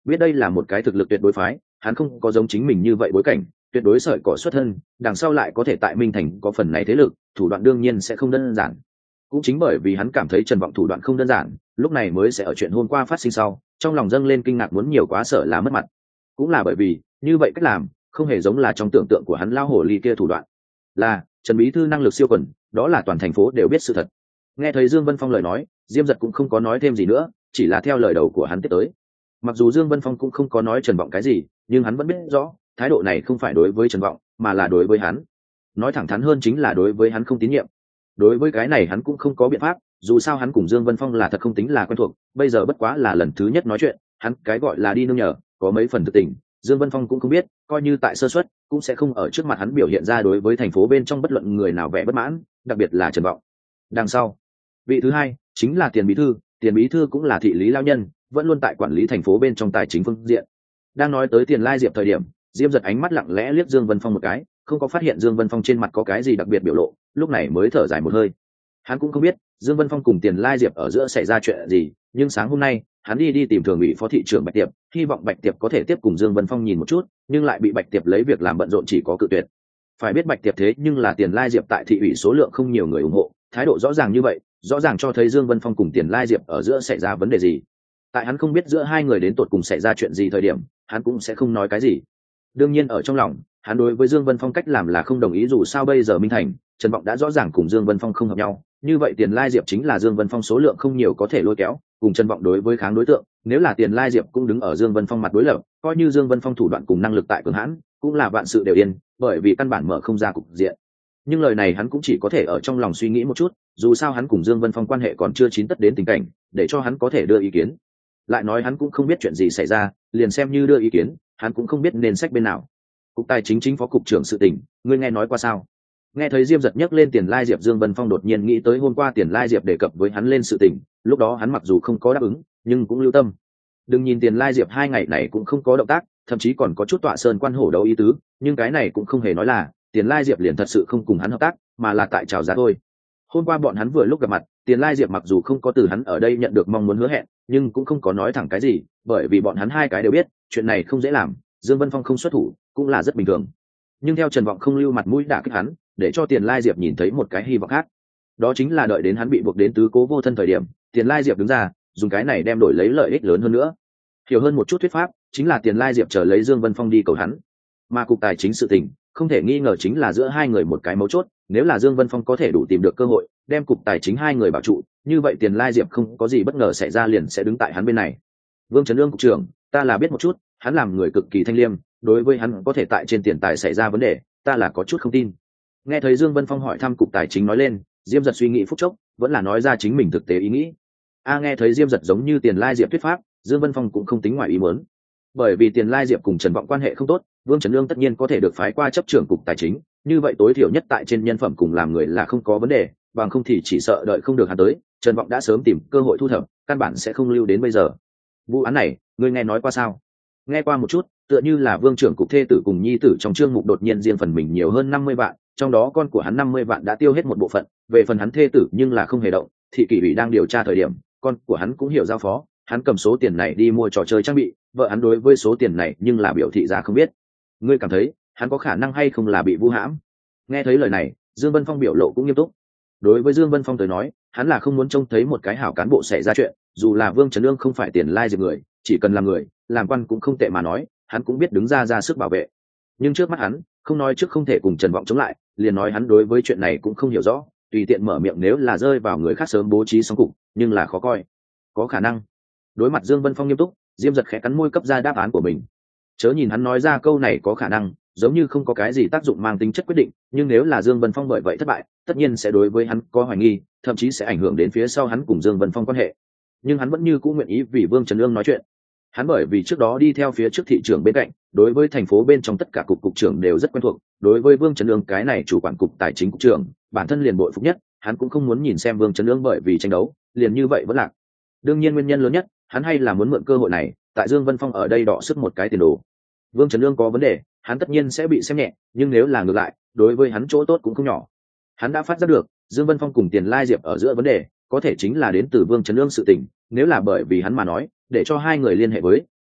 biết đây là một cái thực lực tuyệt đối phái, hắn không có giống chính mình như vậy bối cảnh, tuyệt đối sợi cỏ xuất thân, đằng sau lại có thể tại Minh Thành có phần này thế lực, thủ đoạn đương nhiên sẽ không đơn giản. Cũng chính bởi vì hắn cảm thấy Trần Vọng thủ đoạn không đơn giản, lúc này mới sẽ ở chuyện hôm qua phát sinh sau, trong lòng dâng lên kinh ngạc muốn nhiều quá sợ là mất mặt. Cũng là bởi vì, như vậy cách làm, không hề giống là trong tưởng tượng của hắn lao hổ ly kia thủ đoạn. Là, Trần bí thư năng lực siêu quần, đó là toàn thành phố đều biết sự thật. Nghe thấy Dương Vân Phong lời nói, Diêm Dật cũng không có nói thêm gì nữa, chỉ là theo lời đầu của hắn tiếp tới. Mặc dù Dương Vân Phong cũng không có nói Trần Vọng cái gì, nhưng hắn vẫn biết rõ, thái độ này không phải đối với Trần Vọng, mà là đối với hắn. Nói thẳng thắn hơn chính là đối với hắn không tín nhiệm. Đối với cái này hắn cũng không có biện pháp, dù sao hắn cùng Dương Vân Phong là thật không tính là quen thuộc, bây giờ bất quá là lần thứ nhất nói chuyện, hắn cái gọi là đi nương nhờ, có mấy phần thực tình, Dương Vân Phong cũng không biết, coi như tại sơ suất, cũng sẽ không ở trước mặt hắn biểu hiện ra đối với thành phố bên trong bất luận người nào vẻ bất mãn, đặc biệt là Trần Vọng. Đằng sau, vị thứ hai chính là Tiền bí thư cũng là thị lý lao nhân, vẫn luôn tại quản lý thành phố bên trong tài chính phương diện. Đang nói tới Tiền Lai Diệp thời điểm, Diêm Dật ánh mắt lặng lẽ liếc Dương Vân Phong một cái, không có phát hiện Dương Vân Phong trên mặt có cái gì đặc biệt biểu lộ, lúc này mới thở dài một hơi. Hắn cũng không biết Dương Vân Phong cùng Tiền Lai Diệp ở giữa xảy ra chuyện gì, nhưng sáng hôm nay hắn đi tìm thường ủy phó thị trưởng Bạch Tiệp, hy vọng Bạch Tiệp có thể tiếp cùng Dương Vân Phong nhìn một chút, nhưng lại bị Bạch Tiệp lấy việc làm bận rộn chỉ có cự tuyệt. Phải biết Bạch Tiệp thế nhưng là Tiền Lai Diệp tại thị ủy số lượng không nhiều người ủng hộ, thái độ rõ ràng như vậy, rõ ràng cho thấy Dương Vân Phong cùng Tiền Lai Diệp ở giữa xảy ra vấn đề gì. Tại hắn không biết giữa hai người đến tột cùng xảy ra chuyện gì thời điểm, hắn cũng sẽ không nói cái gì. Đương nhiên ở trong lòng, hắn đối với Dương Vân Phong cách làm là không đồng ý, dù sao bây giờ Minh Thành, Trần Vọng đã rõ ràng cùng Dương Vân Phong không hợp nhau, như vậy Tiền Lai Diệp chính là Dương Vân Phong số lượng không nhiều có thể lôi kéo, cùng Trần Vọng đối với kháng đối tượng, nếu là Tiền Lai Diệp cũng đứng ở Dương Vân Phong mặt đối lập, coi như Dương Vân Phong thủ đoạn cùng năng lực tại cường hãn, cũng là vạn sự đều yên, bởi vì căn bản mở không ra cục diện. Nhưng lời này hắn cũng chỉ có thể ở trong lòng suy nghĩ một chút, dù sao hắn cùng Dương Vân Phong quan hệ còn chưa chín tất đến tình cảnh, để cho hắn có thể đưa ý kiến. Lại nói hắn cũng không biết chuyện gì xảy ra, liền xem như đưa ý kiến, hắn cũng không biết nên sách bên nào. Cục tài chính chính phó cục trưởng sự tình, ngươi nghe nói qua sao? Nghe thấy Diêm Dật nhắc lên Tiền Lai Diệp, Dương Vân Phong đột nhiên nghĩ tới hôm qua Tiền Lai Diệp đề cập với hắn lên sự tình, lúc đó hắn mặc dù không có đáp ứng, nhưng cũng lưu tâm. Đừng nhìn Tiền Lai Diệp hai ngày này cũng không có động tác, thậm chí còn có chút tọa sơn quan hổ đấu ý tứ, nhưng cái này cũng không hề nói là Tiền Lai Diệp liền thật sự không cùng hắn hợp tác, mà là tại chào giá thôi. Hôm qua bọn hắn vừa lúc gặp mặt, Tiền Lai Diệp mặc dù không có từ hắn ở đây nhận được mong muốn hứa hẹn, nhưng cũng không có nói thẳng cái gì, bởi vì bọn hắn hai cái đều biết, chuyện này không dễ làm, Dương Vân Phong không xuất thủ, cũng là rất bình thường. Nhưng theo Trần Vọng không lưu mặt mũi đả kích hắn, để cho Tiền Lai Diệp nhìn thấy một cái hy vọng khác. Đó chính là đợi đến hắn bị buộc đến tứ cố vô thân thời điểm, Tiền Lai Diệp đứng ra, dùng cái này đem đổi lấy lợi ích lớn hơn nữa. Hiểu hơn một chút thuyết pháp, chính là Tiền Lai Diệp chờ lấy Dương Vân Phong đi cầu hắn. Mà cục tài chính sự tình, không thể nghi ngờ chính là giữa hai người một cái mấu chốt, nếu là Dương Vân Phong có thể đủ tìm được cơ hội, đem cục tài chính hai người bảo trụ, như vậy Tiền Lai Diệp không có gì bất ngờ xảy ra liền sẽ đứng tại hắn bên này. Vương Trấn Ương cục trưởng, ta là biết một chút, hắn làm người cực kỳ thanh liêm, đối với hắn có thể tại trên tiền tài xảy ra vấn đề, ta là có chút không tin. Nghe thấy Dương Vân Phong hỏi thăm cục tài chính nói lên, Diêm Dật suy nghĩ phút chốc, vẫn là nói ra chính mình thực tế ý nghĩ. Nghe thấy Diêm Dật giống như Tiền Lai Diệp thuyết pháp, Dương Vân Phong cũng không tính ngoài ý muốn. Bởi vì Tiền Lai Diệp cùng Trần Vọng quan hệ không tốt, Vương Trấn Ương tất nhiên có thể được phái qua chấp trưởng cục tài chính, như vậy tối thiểu nhất tại trên nhân phẩm cùng làm người là không có vấn đề, bằng không thì chỉ sợ đợi không được hắn tới, Trần Vọng đã sớm tìm cơ hội thu thập, căn bản sẽ không lưu đến bây giờ. Vụ án này, ngươi nghe nói qua sao? Nghe qua một chút, tựa như là Vương trưởng cục thê tử cùng nhi tử trong chương mục đột nhiên riêng phần mình nhiều hơn 50 vạn, trong đó con của hắn 50 vạn đã tiêu hết một bộ phận, về phần hắn thê tử nhưng là không hề động, thị kỷ ủy đang điều tra thời điểm, con của hắn cũng hiểu giao phó, hắn cầm số tiền này đi mua trò chơi trang bị, vợ hắn đối với số tiền này nhưng là biểu thị ra không biết. Ngươi cảm thấy, hắn có khả năng hay không là bị vu hãm? Nghe thấy lời này, Dương Vân Phong biểu lộ cũng nghiêm túc. Đối với Dương Vân Phong tới nói, hắn là không muốn trông thấy một cái hảo cán bộ xảy ra chuyện, dù là Vương Trấn Ương không phải Tiền Lai Diệp người, chỉ cần làm người, làm quan cũng không tệ mà nói, hắn cũng biết đứng ra sức bảo vệ. Nhưng trước mắt hắn, không nói trước không thể cùng Trần Vọng chống lại, liền nói hắn đối với chuyện này cũng không hiểu rõ, tùy tiện mở miệng nếu là rơi vào người khác sớm bố trí xong cục, nhưng là khó coi. Có khả năng. Đối mặt Dương Vân Phong nghiêm túc, Diêm Dật khẽ cắn môi cấp ra đáp án của mình. Chớ nhìn hắn nói ra câu này có khả năng, giống như không có cái gì tác dụng mang tính chất quyết định, nhưng nếu là Dương Vân Phong bởi vậy thất bại, tất nhiên sẽ đối với hắn có hoài nghi, thậm chí sẽ ảnh hưởng đến phía sau hắn cùng Dương Vân Phong quan hệ. Nhưng hắn vẫn như cũ nguyện ý vì Vương Trấn Ương nói chuyện. Hắn bởi vì trước đó đi theo phía trước thị trưởng bên cạnh, đối với thành phố bên trong tất cả cục trưởng đều rất quen thuộc, đối với Vương Trấn Ương cái này chủ quản cục tài chính cục trưởng, bản thân liền bội phục nhất, hắn cũng không muốn nhìn xem Vương Trấn Ương bởi vì tranh đấu, liền như vậy vẫn lạc. Đương nhiên nguyên nhân lớn nhất, hắn hay là muốn mượn cơ hội này, tại Dương Vân Phong ở đây đọ sức một cái tiền đồ. Vương Trấn Ương có vấn đề, hắn tất nhiên sẽ bị xem nhẹ, nhưng nếu là ngược lại, đối với hắn chỗ tốt cũng không nhỏ. Hắn đã phát giác được, Dương Vân Phong cùng Tiền Lai Diệp ở giữa vấn đề, có thể chính là đến từ Vương Trấn Ương sự tình, nếu là bởi vì hắn mà nói, để cho hai người liên hệ với,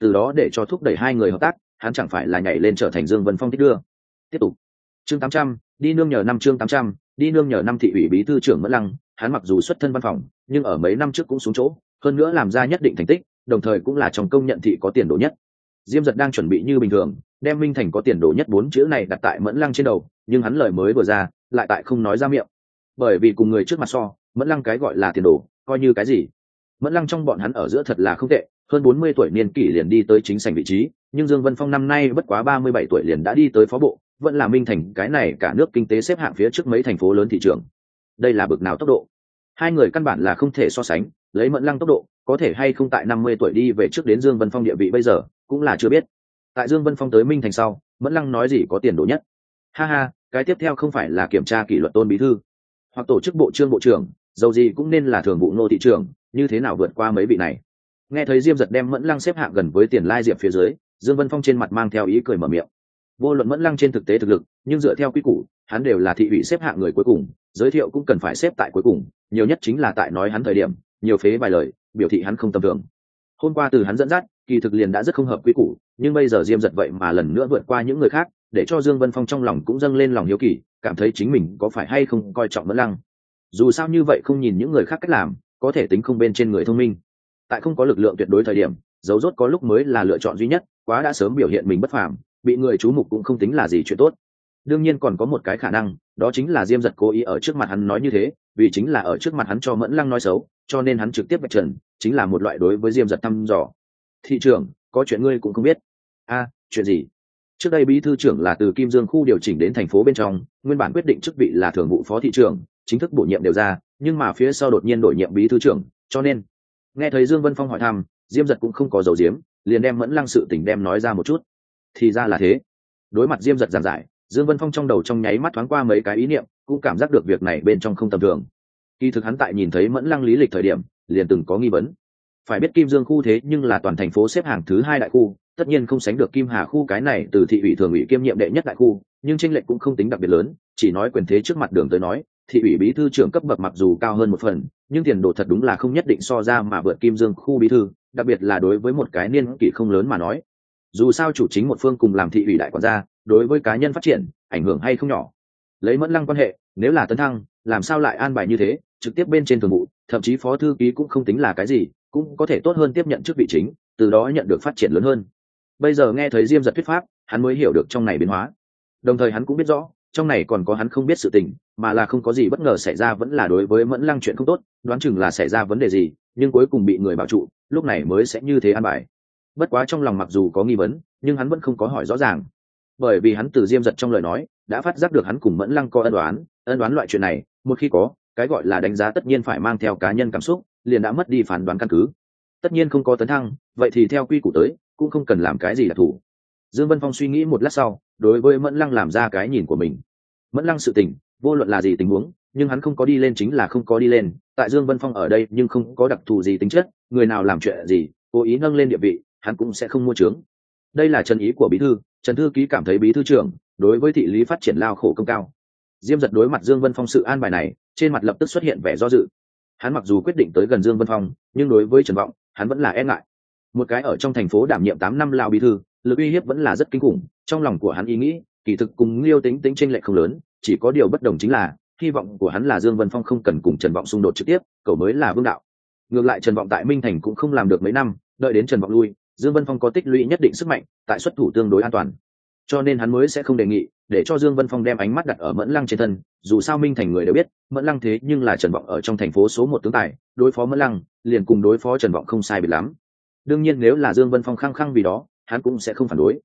từ đó để cho thúc đẩy hai người hợp tác, hắn chẳng phải là nhảy lên trở thành Dương Vân Phong thích đưa. Tiếp tục. Chương 800, đi nương nhờ năm chương 800, đi nương nhờ năm thị ủy bí thư trưởng Mẫn Lăng, hắn mặc dù xuất thân văn phòng, nhưng ở mấy năm trước cũng xuống chỗ, hơn nữa làm ra nhất định thành tích, đồng thời cũng là trong công nhận thị có tiền đồ nhất. Diêm Dật đang chuẩn bị như bình thường, đem Minh Thành có tiền đồ nhất 4 chữ này đặt tại Mẫn Lăng trên đầu, nhưng hắn lời mới vừa ra, lại tại không nói ra miệng. Bởi vì cùng người trước mặt so, Mẫn Lăng cái gọi là tiền đồ, coi như cái gì? Mẫn Lăng trong bọn hắn ở giữa thật là không tệ, hơn 40 tuổi niên kỷ liền đi tới chính sảnh vị trí, nhưng Dương Vân Phong năm nay bất quá 37 tuổi liền đã đi tới phó bộ, vẫn là Minh Thành cái này cả nước kinh tế xếp hạng phía trước mấy thành phố lớn thị trường. Đây là bực nào tốc độ? Hai người căn bản là không thể so sánh, lấy Mẫn Lăng tốc độ, có thể hay không tại 50 tuổi đi về trước đến Dương Vân Phong địa vị bây giờ, cũng là chưa biết. Tại Dương Vân Phong tới Minh Thành sau, Mẫn Lăng nói gì có tiền đồ nhất. Ha ha, cái tiếp theo không phải là kiểm tra kỷ luật Tôn bí thư, hoặc tổ chức bộ trưởng, dầu gì cũng nên là thường vụ nô thị trưởng, như thế nào vượt qua mấy vị này. Nghe thấy Diêm Dật đem Mẫn Lăng xếp hạng gần với Tiền Lai Diệp phía dưới, Dương Vân Phong trên mặt mang theo ý cười mở miệng. Vô luận Mẫn Lăng trên thực tế thực lực, nhưng dựa theo quy củ, hắn đều là thị ủy xếp hạng người cuối cùng, giới thiệu cũng cần phải xếp tại cuối cùng, nhiều nhất chính là tại nói hắn thời điểm, nhiều phế vài lời, biểu thị hắn không tầm thường. Hôm qua từ hắn dẫn dắt, kỳ thực liền đã rất không hợp quy củ, nhưng bây giờ Diêm Dật vậy mà lần nữa vượt qua những người khác, để cho Dương Vân Phong trong lòng cũng dâng lên lòng hiếu kỳ, cảm thấy chính mình có phải hay không coi trọng Mẫn Lăng. Dù sao như vậy không nhìn những người khác cách làm, có thể tính không bên trên người thông minh. Tại không có lực lượng tuyệt đối thời điểm, dấu rốt có lúc mới là lựa chọn duy nhất, quá đã sớm biểu hiện mình bất phàm, bị người chú mục cũng không tính là gì chuyện tốt. Đương nhiên còn có một cái khả năng, đó chính là Diêm Dật cố ý ở trước mặt hắn nói như thế, vì chính là ở trước mặt hắn cho Mẫn Lăng nói xấu, cho nên hắn trực tiếp vạch trần, chính là một loại đối với Diêm Dật thăm dò. Thị trưởng, có chuyện ngươi cũng không biết. A, chuyện gì? Trước đây bí thư trưởng là từ Kim Dương khu điều chỉnh đến thành phố bên trong, nguyên bản quyết định chức vị là thường vụ phó thị trưởng, chính thức bổ nhiệm đều ra, nhưng mà phía sau đột nhiên đổi nhiệm bí thư trưởng, cho nên nghe thấy Dương Vân Phong hỏi thăm, Diêm Dật cũng không có dầu diếm, liền đem Mẫn Lăng sự tình đem nói ra một chút. Thì ra là thế. Đối mặt Diêm Dật giảng giải, Dương Vân Phong trong đầu trong nháy mắt thoáng qua mấy cái ý niệm, cũng cảm giác được việc này bên trong không tầm thường. Kỳ thực hắn tại nhìn thấy Mẫn Lăng lý lịch thời điểm, liền từng có nghi vấn. Phải biết Kim Dương khu thế nhưng là toàn thành phố xếp hạng thứ 2 đại khu, tất nhiên không sánh được Kim Hà khu cái này từ thị ủy thường ủy kiêm nhiệm đệ nhất đại khu, nhưng chênh lệch cũng không tính đặc biệt lớn, chỉ nói quyền thế trước mặt đường tới nói, thị ủy bí thư trưởng cấp bậc mặc dù cao hơn một phần, nhưng tiền đồ thật đúng là không nhất định so ra mà vượt Kim Dương khu bí thư, đặc biệt là đối với một cái niên kỷ không lớn mà nói. Dù sao chủ chính một phương cùng làm thị ủy đại quản gia, đối với cá nhân phát triển, ảnh hưởng hay không nhỏ. Lấy Mẫn Lăng quan hệ, nếu là tấn thăng, làm sao lại an bài như thế, trực tiếp bên trên thường vụ, thậm chí phó thư ký cũng không tính là cái gì, cũng có thể tốt hơn tiếp nhận chức vị chính, từ đó nhận được phát triển lớn hơn. Bây giờ nghe thấy Diêm Dật thuyết pháp, hắn mới hiểu được trong này biến hóa. Đồng thời hắn cũng biết rõ, trong này còn có hắn không biết sự tình, mà là không có gì bất ngờ xảy ra vẫn là đối với Mẫn Lăng chuyện không tốt, đoán chừng là xảy ra vấn đề gì, nhưng cuối cùng bị người bảo trụ, lúc này mới sẽ như thế an bài. Bất quá trong lòng mặc dù có nghi vấn, nhưng hắn vẫn không có hỏi rõ ràng, bởi vì hắn từ Diêm Dật trong lời nói đã phát giác được hắn cùng Mẫn Lăng có ân đoán loại chuyện này, một khi có, cái gọi là đánh giá tất nhiên phải mang theo cá nhân cảm xúc, liền đã mất đi phán đoán căn cứ. Tất nhiên không có tấn thăng, vậy thì theo quy củ tới, cũng không cần làm cái gì đặc thù. Dương Vân Phong suy nghĩ một lát sau, đối với Mẫn Lăng làm ra cái nhìn của mình. Mẫn Lăng sự tình, vô luận là gì tình huống, nhưng hắn không có đi lên chính là không có đi lên, tại Dương Vân Phong ở đây nhưng không có đặc thù gì tính chất, người nào làm chuyện gì, cố ý nâng lên địa vị, hắn cũng sẽ không mua trướng. Đây là chân ý của bí thư, Trần thư ký cảm thấy bí thư trưởng đối với thị lý phát triển lao khổ công cao. Diêm Dật đối mặt Dương Vân Phong sự an bài này, trên mặt lập tức xuất hiện vẻ do dự. Hắn mặc dù quyết định tới gần Dương Vân Phong, nhưng đối với Trần Vọng, hắn vẫn là e ngại. Một cái ở trong thành phố đảm nhiệm 8 năm lao bí thư, lực uy hiếp vẫn là rất kinh khủng. Trong lòng của hắn ý nghĩ, kỳ thực cùng Liêu Tính Tính chênh lệch không lớn, chỉ có điều bất đồng chính là, hy vọng của hắn là Dương Vân Phong không cần cùng Trần Vọng xung đột trực tiếp, cậu mới là vương đạo. Ngược lại Trần Vọng tại Minh Thành cũng không làm được mấy năm, đợi đến Trần Vọng lui, Dương Vân Phong có tích lũy nhất định sức mạnh, tại xuất thủ tương đối an toàn. Cho nên hắn mới sẽ không đề nghị để cho Dương Vân Phong đem ánh mắt đặt ở Mẫn Lăng trên thân, dù sao Minh Thành người đều biết, Mẫn Lăng thế nhưng là Trần Vọng ở trong thành phố số 1 tướng tài, đối phó Mẫn Lăng, liền cùng đối phó Trần Vọng không sai biệt lắm. Đương nhiên nếu là Dương Vân Phong khăng khăng vì đó, hắn cũng sẽ không phản đối.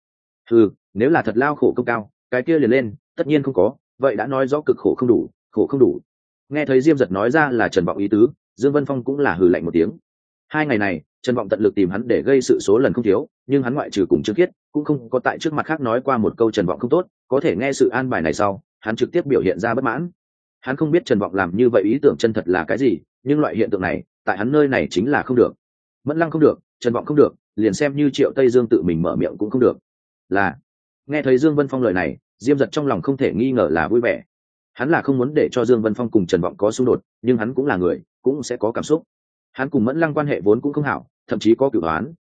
Nếu là thật lao khổ công cao, cái kia liền lên, tất nhiên không có, vậy đã nói rõ cực khổ không đủ, khổ không đủ. Nghe thấy Diêm Dật nói ra là Trần Vọng ý tứ, Dương Vân Phong cũng là hừ lạnh một tiếng. 2 ngày này, Trần Vọng tận lực tìm hắn để gây sự số lần không thiếu, nhưng hắn ngoại trừ cùng Trương Kiết, cũng không có tại trước mặt khác nói qua một câu Trần Vọng không tốt, có thể nghe sự an bài này sau, hắn trực tiếp biểu hiện ra bất mãn. Hắn không biết Trần Vọng làm như vậy ý tưởng chân thật là cái gì, nhưng loại hiện tượng này, tại hắn nơi này chính là không được. Mẫn Lăng không được, Trần Vọng không được, liền xem như Triệu Tây Dương tự mình mở miệng cũng không được. Là, nghe thấy Dương Vân Phong lời này, Diêm Dật trong lòng không thể nghi ngờ là vui vẻ. Hắn là không muốn để cho Dương Vân Phong cùng Trần Vọng có xung đột, nhưng hắn cũng là người, cũng sẽ có cảm xúc. Hắn cùng Mẫn Lăng quan hệ vốn cũng không hảo, thậm chí có cửu oán,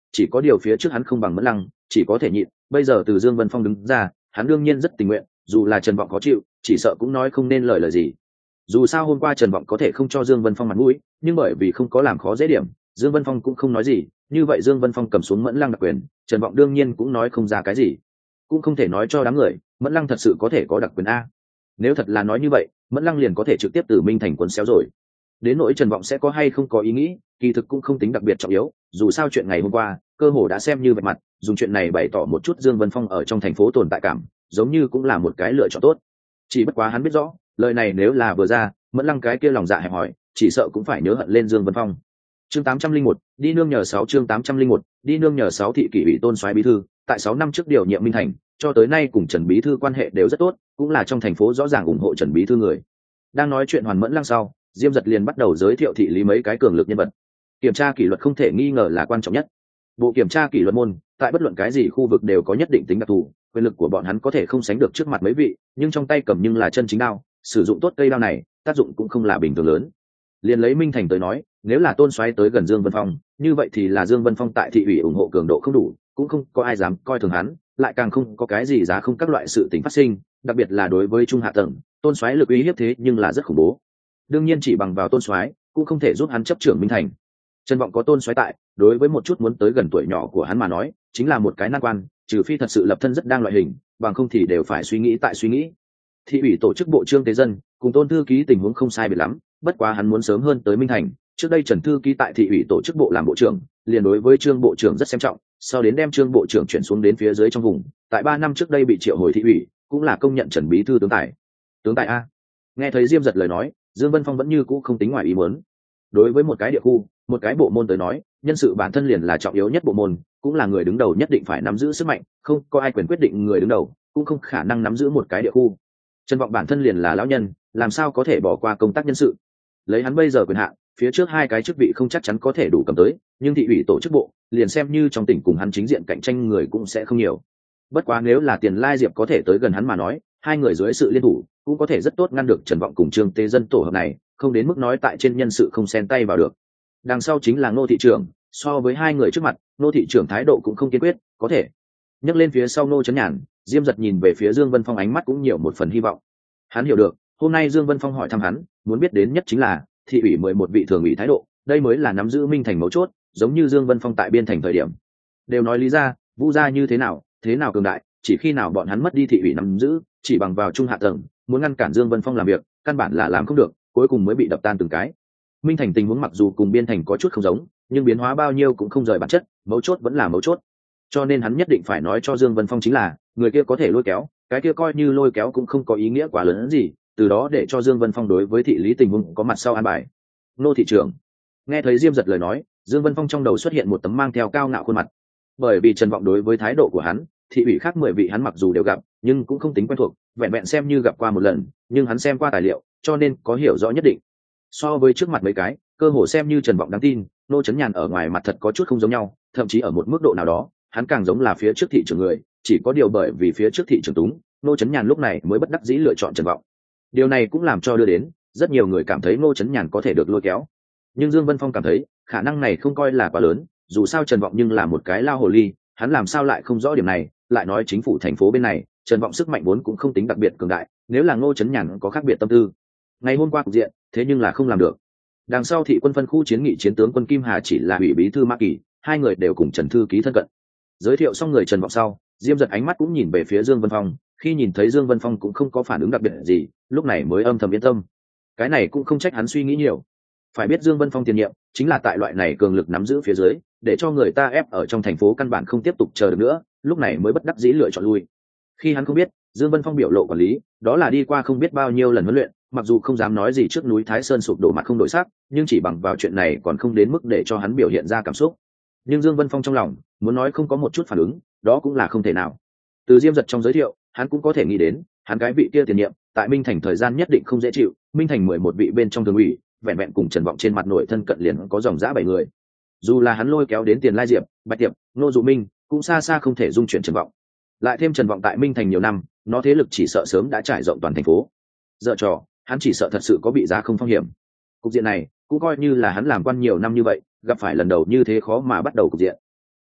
chỉ có điều phía trước hắn không bằng Mẫn Lăng, chỉ có thể nhịn. Bây giờ từ Dương Vân Phong đứng ra, hắn đương nhiên rất tình nguyện, dù là Trần Vọng khó chịu, chỉ sợ cũng nói không nên lời gì. Dù sao hôm qua Trần Vọng có thể không cho Dương Vân Phong mặt mũi, nhưng bởi vì không có làm khó dễ điểm, Dương Vân Phong cũng không nói gì. Như vậy Dương Vân Phong cầm xuống Mẫn Lăng đặc quyền, Trần Vọng đương nhiên cũng nói không ra cái gì, cũng không thể nói cho đám người Mẫn Lăng thật sự có thể có đặc quyền a. Nếu thật là nói như vậy, Mẫn Lăng liền có thể trực tiếp từ Minh Thành quấn xéo rồi. Đến nỗi Trần Vọng sẽ có hay không có ý nghĩ, kỳ thực cũng không tính đặc biệt trọng yếu, dù sao chuyện ngày hôm qua cơ hồ đã xem như vạch mặt, dùng chuyện này bày tỏ một chút Dương Vân Phong ở trong thành phố tồn tại cảm, giống như cũng là một cái lựa chọn tốt. Chỉ bất quá hắn biết rõ, lời này nếu là vừa ra, Mẫn Lăng cái kia lòng dạ hẹp hòi, chỉ sợ cũng phải nhớ hận lên Dương Vân Phong. Chương 801, đi nương nhờ 6 chương 801, đi nương nhờ 6 thị kỷ ủy Tôn soái bí thư, tại 6 năm trước điều nhiệm Minh Thành, cho tới nay cùng Trần bí thư quan hệ đều rất tốt, cũng là trong thành phố rõ ràng ủng hộ Trần bí thư người. Đang nói chuyện Hoàn Mẫn Lăng sau, Diêm Dật liền bắt đầu giới thiệu thị lý mấy cái cường lực nhân vật. Kiểm tra kỷ luật không thể nghi ngờ là quan trọng nhất. Bộ kiểm tra kỷ luật môn, tại bất luận cái gì khu vực đều có nhất định tính đặc thù, quyền lực của bọn hắn có thể không sánh được trước mặt mấy vị, nhưng trong tay cầm nhưng là chân chính đao, sử dụng tốt cây đao này, tác dụng cũng không là bình thường lớn. Liền lấy Minh Thành tới nói, nếu là Tôn soái tới gần Dương Vân Phong, như vậy thì là Dương Vân Phong tại thị ủy ủng hộ cường độ không đủ, cũng không có ai dám coi thường hắn, lại càng không có cái gì giá không các loại sự tình phát sinh, đặc biệt là đối với trung hạ tầng, Tôn soái lực uy hiếp thế nhưng là rất khủng bố. Đương nhiên chỉ bằng vào Tôn soái cũng không thể giúp hắn chấp trưởng Minh Thành. Trần Vọng có Tôn soái tại, đối với một chút muốn tới gần tuổi nhỏ của hắn mà nói, chính là một cái nan quan, trừ phi thật sự lập thân rất đang loại hình, bằng không thì đều phải suy nghĩ. Thị ủy tổ chức bộ Trương Tế Dân cùng Tôn thư ký tình huống không sai biệt lắm, bất quá hắn muốn sớm hơn tới Minh Thành. Trước đây Trần thư ký tại thị ủy tổ chức bộ làm bộ trưởng, liền đối với Trương bộ trưởng rất xem trọng, sau đến đem Trương bộ trưởng chuyển xuống đến phía dưới trong vùng, tại 3 năm trước đây bị triệu hồi thị ủy, cũng là công nhận Trần bí thư tướng tài a. Nghe thấy Diêm Dật lời nói, Dương Vân Phong vẫn như cũ không tính ngoài ý muốn. Đối với một cái địa khu, một cái bộ môn tới nói, nhân sự bản thân liền là trọng yếu nhất bộ môn, cũng là người đứng đầu nhất định phải nắm giữ sức mạnh, không có ai quyền quyết định người đứng đầu, cũng không khả năng nắm giữ một cái địa khu. Trần Vọng bản thân liền là lão nhân, làm sao có thể bỏ qua công tác nhân sự. Lấy hắn bây giờ quyền hạn, phía trước 2 cái chức vị không chắc chắn có thể đủ cầm tới, nhưng thị ủy tổ chức bộ, liền xem như trong tỉnh cùng hắn chính diện cạnh tranh người cũng sẽ không nhiều. Bất quá nếu là Tiền Lai Diệp có thể tới gần hắn mà nói, 2 người dưới sự liên thủ, cũng có thể rất tốt ngăn được Trần Vọng cùng Trương Tế Dân tổ hợp này, không đến mức nói tại trên nhân sự không xen tay vào được. Đằng sau chính là Ngô thị trưởng, so với 2 người trước mặt, Ngô thị trưởng thái độ cũng không kiên quyết, có thể. Nhắc lên phía sau Ngô Chấn Nhàn, Diêm Dật nhìn về phía Dương Vân Phong ánh mắt cũng nhiều một phần hy vọng. Hắn hiểu được, hôm nay Dương Vân Phong hỏi thăm hắn, muốn biết đến nhất chính là thị ủy 11 vị thường ủy thái độ, đây mới là nắm giữ Minh Thành mấu chốt, giống như Dương Vân Phong tại Biên Thành thời điểm. Đều nói lý ra, Vu gia như thế nào cường đại, chỉ khi nào bọn hắn mất đi thị ủy nắm giữ, chỉ bằng vào trung hạ tầng, muốn ngăn cản Dương Vân Phong làm việc, căn bản là làm không được, cuối cùng mới bị đập tan từng cái. Minh Thành tình huống mặc dù cùng Biên Thành có chút không giống, nhưng biến hóa bao nhiêu cũng không rời bản chất, mấu chốt vẫn là mấu chốt. Cho nên hắn nhất định phải nói cho Dương Vân Phong chính là, người kia có thể lôi kéo, cái kia coi như lôi kéo cũng không có ý nghĩa quá lớn hơn gì, từ đó để cho Dương Vân Phong đối với thị lý tình huống có mặt sau an bài. Nô thị trưởng. Nghe thấy Diêm Dật lời nói, Dương Vân Phong trong đầu xuất hiện một tấm mang theo cao ngạo khuôn mặt. Bởi vì Trần Vọng đối với thái độ của hắn, thị ủy khác 10 vị hắn mặc dù đều gặp, nhưng cũng không tính quen thuộc, vẹn vẹn xem như gặp qua một lần, nhưng hắn xem qua tài liệu, cho nên có hiểu rõ nhất định. So với trước mặt mấy cái, cơ hồ xem như Trần Vọng đáng tin, Nô Chấn Nhàn ở ngoài mặt thật có chút không giống nhau, thậm chí ở một mức độ nào đó, hắn càng giống là phía trước thị trưởng người, chỉ có điều bởi vì phía trước thị trưởng túng, Nô Chấn Nhàn lúc này mới bất đắc dĩ lựa chọn Trần Vọng. Điều này cũng làm cho đưa đến rất nhiều người cảm thấy Nô Chấn Nhàn có thể được lôi kéo, nhưng Dương Vân Phong cảm thấy khả năng này không coi là quá lớn, dù sao Trần Vọng nhưng là một cái lao hồ ly, hắn làm sao lại không rõ điểm này. Lại nói chính phủ thành phố bên này, Trần Vọng sức mạnh vốn cũng không tính đặc biệt cường đại, nếu là Ngô Chấn Nhàn có khác biệt tâm tư, ngày hôm qua cục diện thế nhưng là không làm được. Đằng sau thị quân phân khu chiến nghị chiến tướng quân Kim Hà chỉ là ủy bí thư Mã Kỳ, 2 người đều cùng Trần thư ký thân cận. Giới thiệu xong người Trần Vọng sau, Diêm Dật ánh mắt cũng nhìn về phía Dương Vân Phong, khi nhìn thấy Dương Vân Phong cũng không có phản ứng đặc biệt gì, lúc này mới âm thầm yên tâm. Cái này cũng không trách hắn suy nghĩ nhiều. Phải biết Dương Vân Phong tiền nhiệm chính là tại loại này cường lực nắm giữ phía dưới, để cho người ta ép ở trong thành phố căn bản không tiếp tục chờ được nữa, lúc này mới bất đắc dĩ lựa chọn lui. Khi hắn không biết Dương Vân Phong biểu lộ quản lý, đó là đi qua không biết bao nhiêu lần huấn luyện, mặc dù không dám nói gì trước núi Thái Sơn sụp đổ mặt không đổi sắc, nhưng chỉ bằng vào chuyện này còn không đến mức để cho hắn biểu hiện ra cảm xúc. Nhưng Dương Vân Phong trong lòng muốn nói không có một chút phản ứng, đó cũng là không thể nào. Từ Diêm Dật trong giới thiệu, hắn cũng có thể nghĩ đến, hắn cái vị kia tiền nhiệm tại Minh Thành thời gian nhất định không dễ chịu. Minh Thành 11 vị bên trong thường ủy, vẹn vẹn cùng Trần Vọng trên mặt nội thân cận liền có dòng dã 7 người. Dù là hắn lôi kéo đến Tiền Lai Diệp, Bạch Tiệp, Nô Dụ Minh, cũng xa xa không thể dung chuyển Trần Vọng. Lại thêm Trần Vọng tại Minh Thành nhiều năm, nó thế lực chỉ sợ sớm đã trải rộng toàn thành phố. Dở trò, hắn chỉ sợ thật sự có bị giá không phong hiểm. Cục diện này cũng coi như là hắn làm quan nhiều năm như vậy, gặp phải lần đầu như thế khó mà bắt đầu cục diện.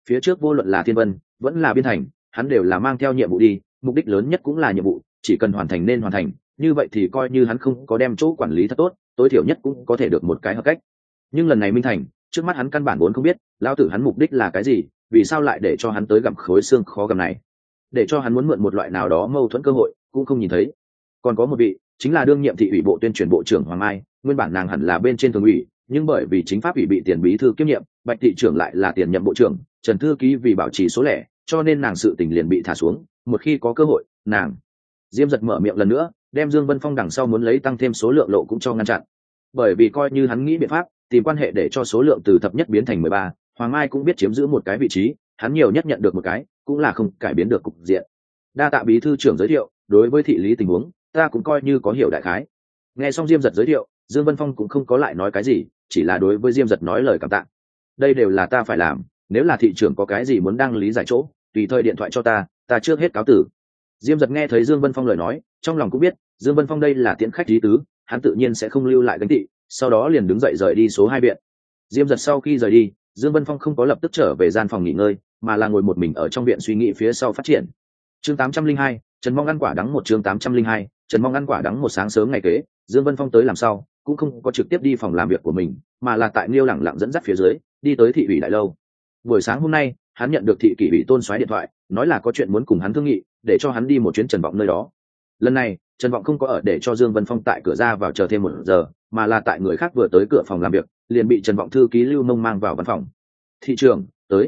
phía trước vô luận là Thiên Vân vẫn là Biên Thành, hắn đều là mang theo nhiệm vụ đi, mục đích lớn nhất cũng là nhiệm vụ, chỉ cần hoàn thành nên hoàn thành, như vậy thì coi như hắn không có đem chỗ quản lý thật tốt, tối thiểu nhất cũng có thể được một cái hợp cách. Nhưng lần này Minh Thành, trước mắt hắn căn bản vốn không biết lão tử hắn mục đích là cái gì, vì sao lại để cho hắn tới gặm khối xương khó gặm này, để cho hắn muốn mượn một loại nào đó mâu thuẫn cơ hội cũng không nhìn thấy. Còn có một vị chính là đương nhiệm thị ủy bộ tuyên truyền bộ trưởng Hoàng Mai, nguyên bản nàng hẳn là bên trên thường ủy, nhưng bởi vì chính pháp ủy bị tiền bí thư kiêm nhiệm, Bạch thị trưởng lại là tiền nhiệm bộ trưởng, Trần thư ký vì bảo trì số lẻ, cho nên nàng sự tình liền bị thả xuống. Một khi có cơ hội, nàng Diêm Giật mở miệng lần nữa, đem Dương Vân Phong đằng sau muốn lấy tăng thêm số lượng lộ cũng cho ngăn chặn. Bởi vì coi như hắn nghĩ biện pháp tìm quan hệ để cho số lượng từ thập nhất biến thành 13, Hoàng Mai cũng biết chiếm giữ một cái vị trí, hắn nhiều nhất nhận được một cái, cũng là không cải biến được cục diện. Đa tạ bí thư trưởng giới thiệu, đối với thị lý tình huống, ta cũng coi như có hiểu đại khái. Nghe xong Diêm Giật giới thiệu, Dương Vân Phong cũng không có lại nói cái gì, chỉ là đối với Diêm Giật nói lời cảm tạ. Đây đều là ta phải làm, nếu là thị trưởng có cái gì muốn đăng lý giải chỗ, tùy thời điện thoại cho ta trước hết cáo tử. Diêm Giật nghe thấy Dương Vân Phong lời nói, trong lòng cũng biết Dương Vân Phong đây là tiễn khách lý tứ, hắn tự nhiên sẽ không lưu lại gánh tị, sau đó liền đứng dậy rời đi số 2 viện. Diêm Giật sau khi rời đi, Dương Vân Phong không có lập tức trở về gian phòng nghỉ ngơi, mà là ngồi một mình ở trong viện suy nghĩ phía sau phát triển. Chương 802, Trần Mong ăn quả đắng một. Chương 802, Trần Mong ăn quả đắng một. Sáng sớm ngày kế, Dương Vân Phong tới làm sau, cũng không có trực tiếp đi phòng làm việc của mình, mà là tại Liêu lẳng lặng dẫn dắt phía dưới, đi tới thị ủy đại lâu. Buổi sáng hôm nay, hắn nhận được thị kỷ ủy Tôn Soái điện thoại, nói là có chuyện muốn cùng hắn thương nghị, để cho hắn đi một chuyến Trần Vọng nơi đó. Lần này, Trần Vọng không có ở để cho Dương Vân Phong tại cửa ra vào chờ thêm 1 giờ, mà là tại người khác vừa tới cửa phòng làm việc, liền bị Trần Vọng thư ký Lưu Mông mang vào văn phòng. Thị trưởng, tới,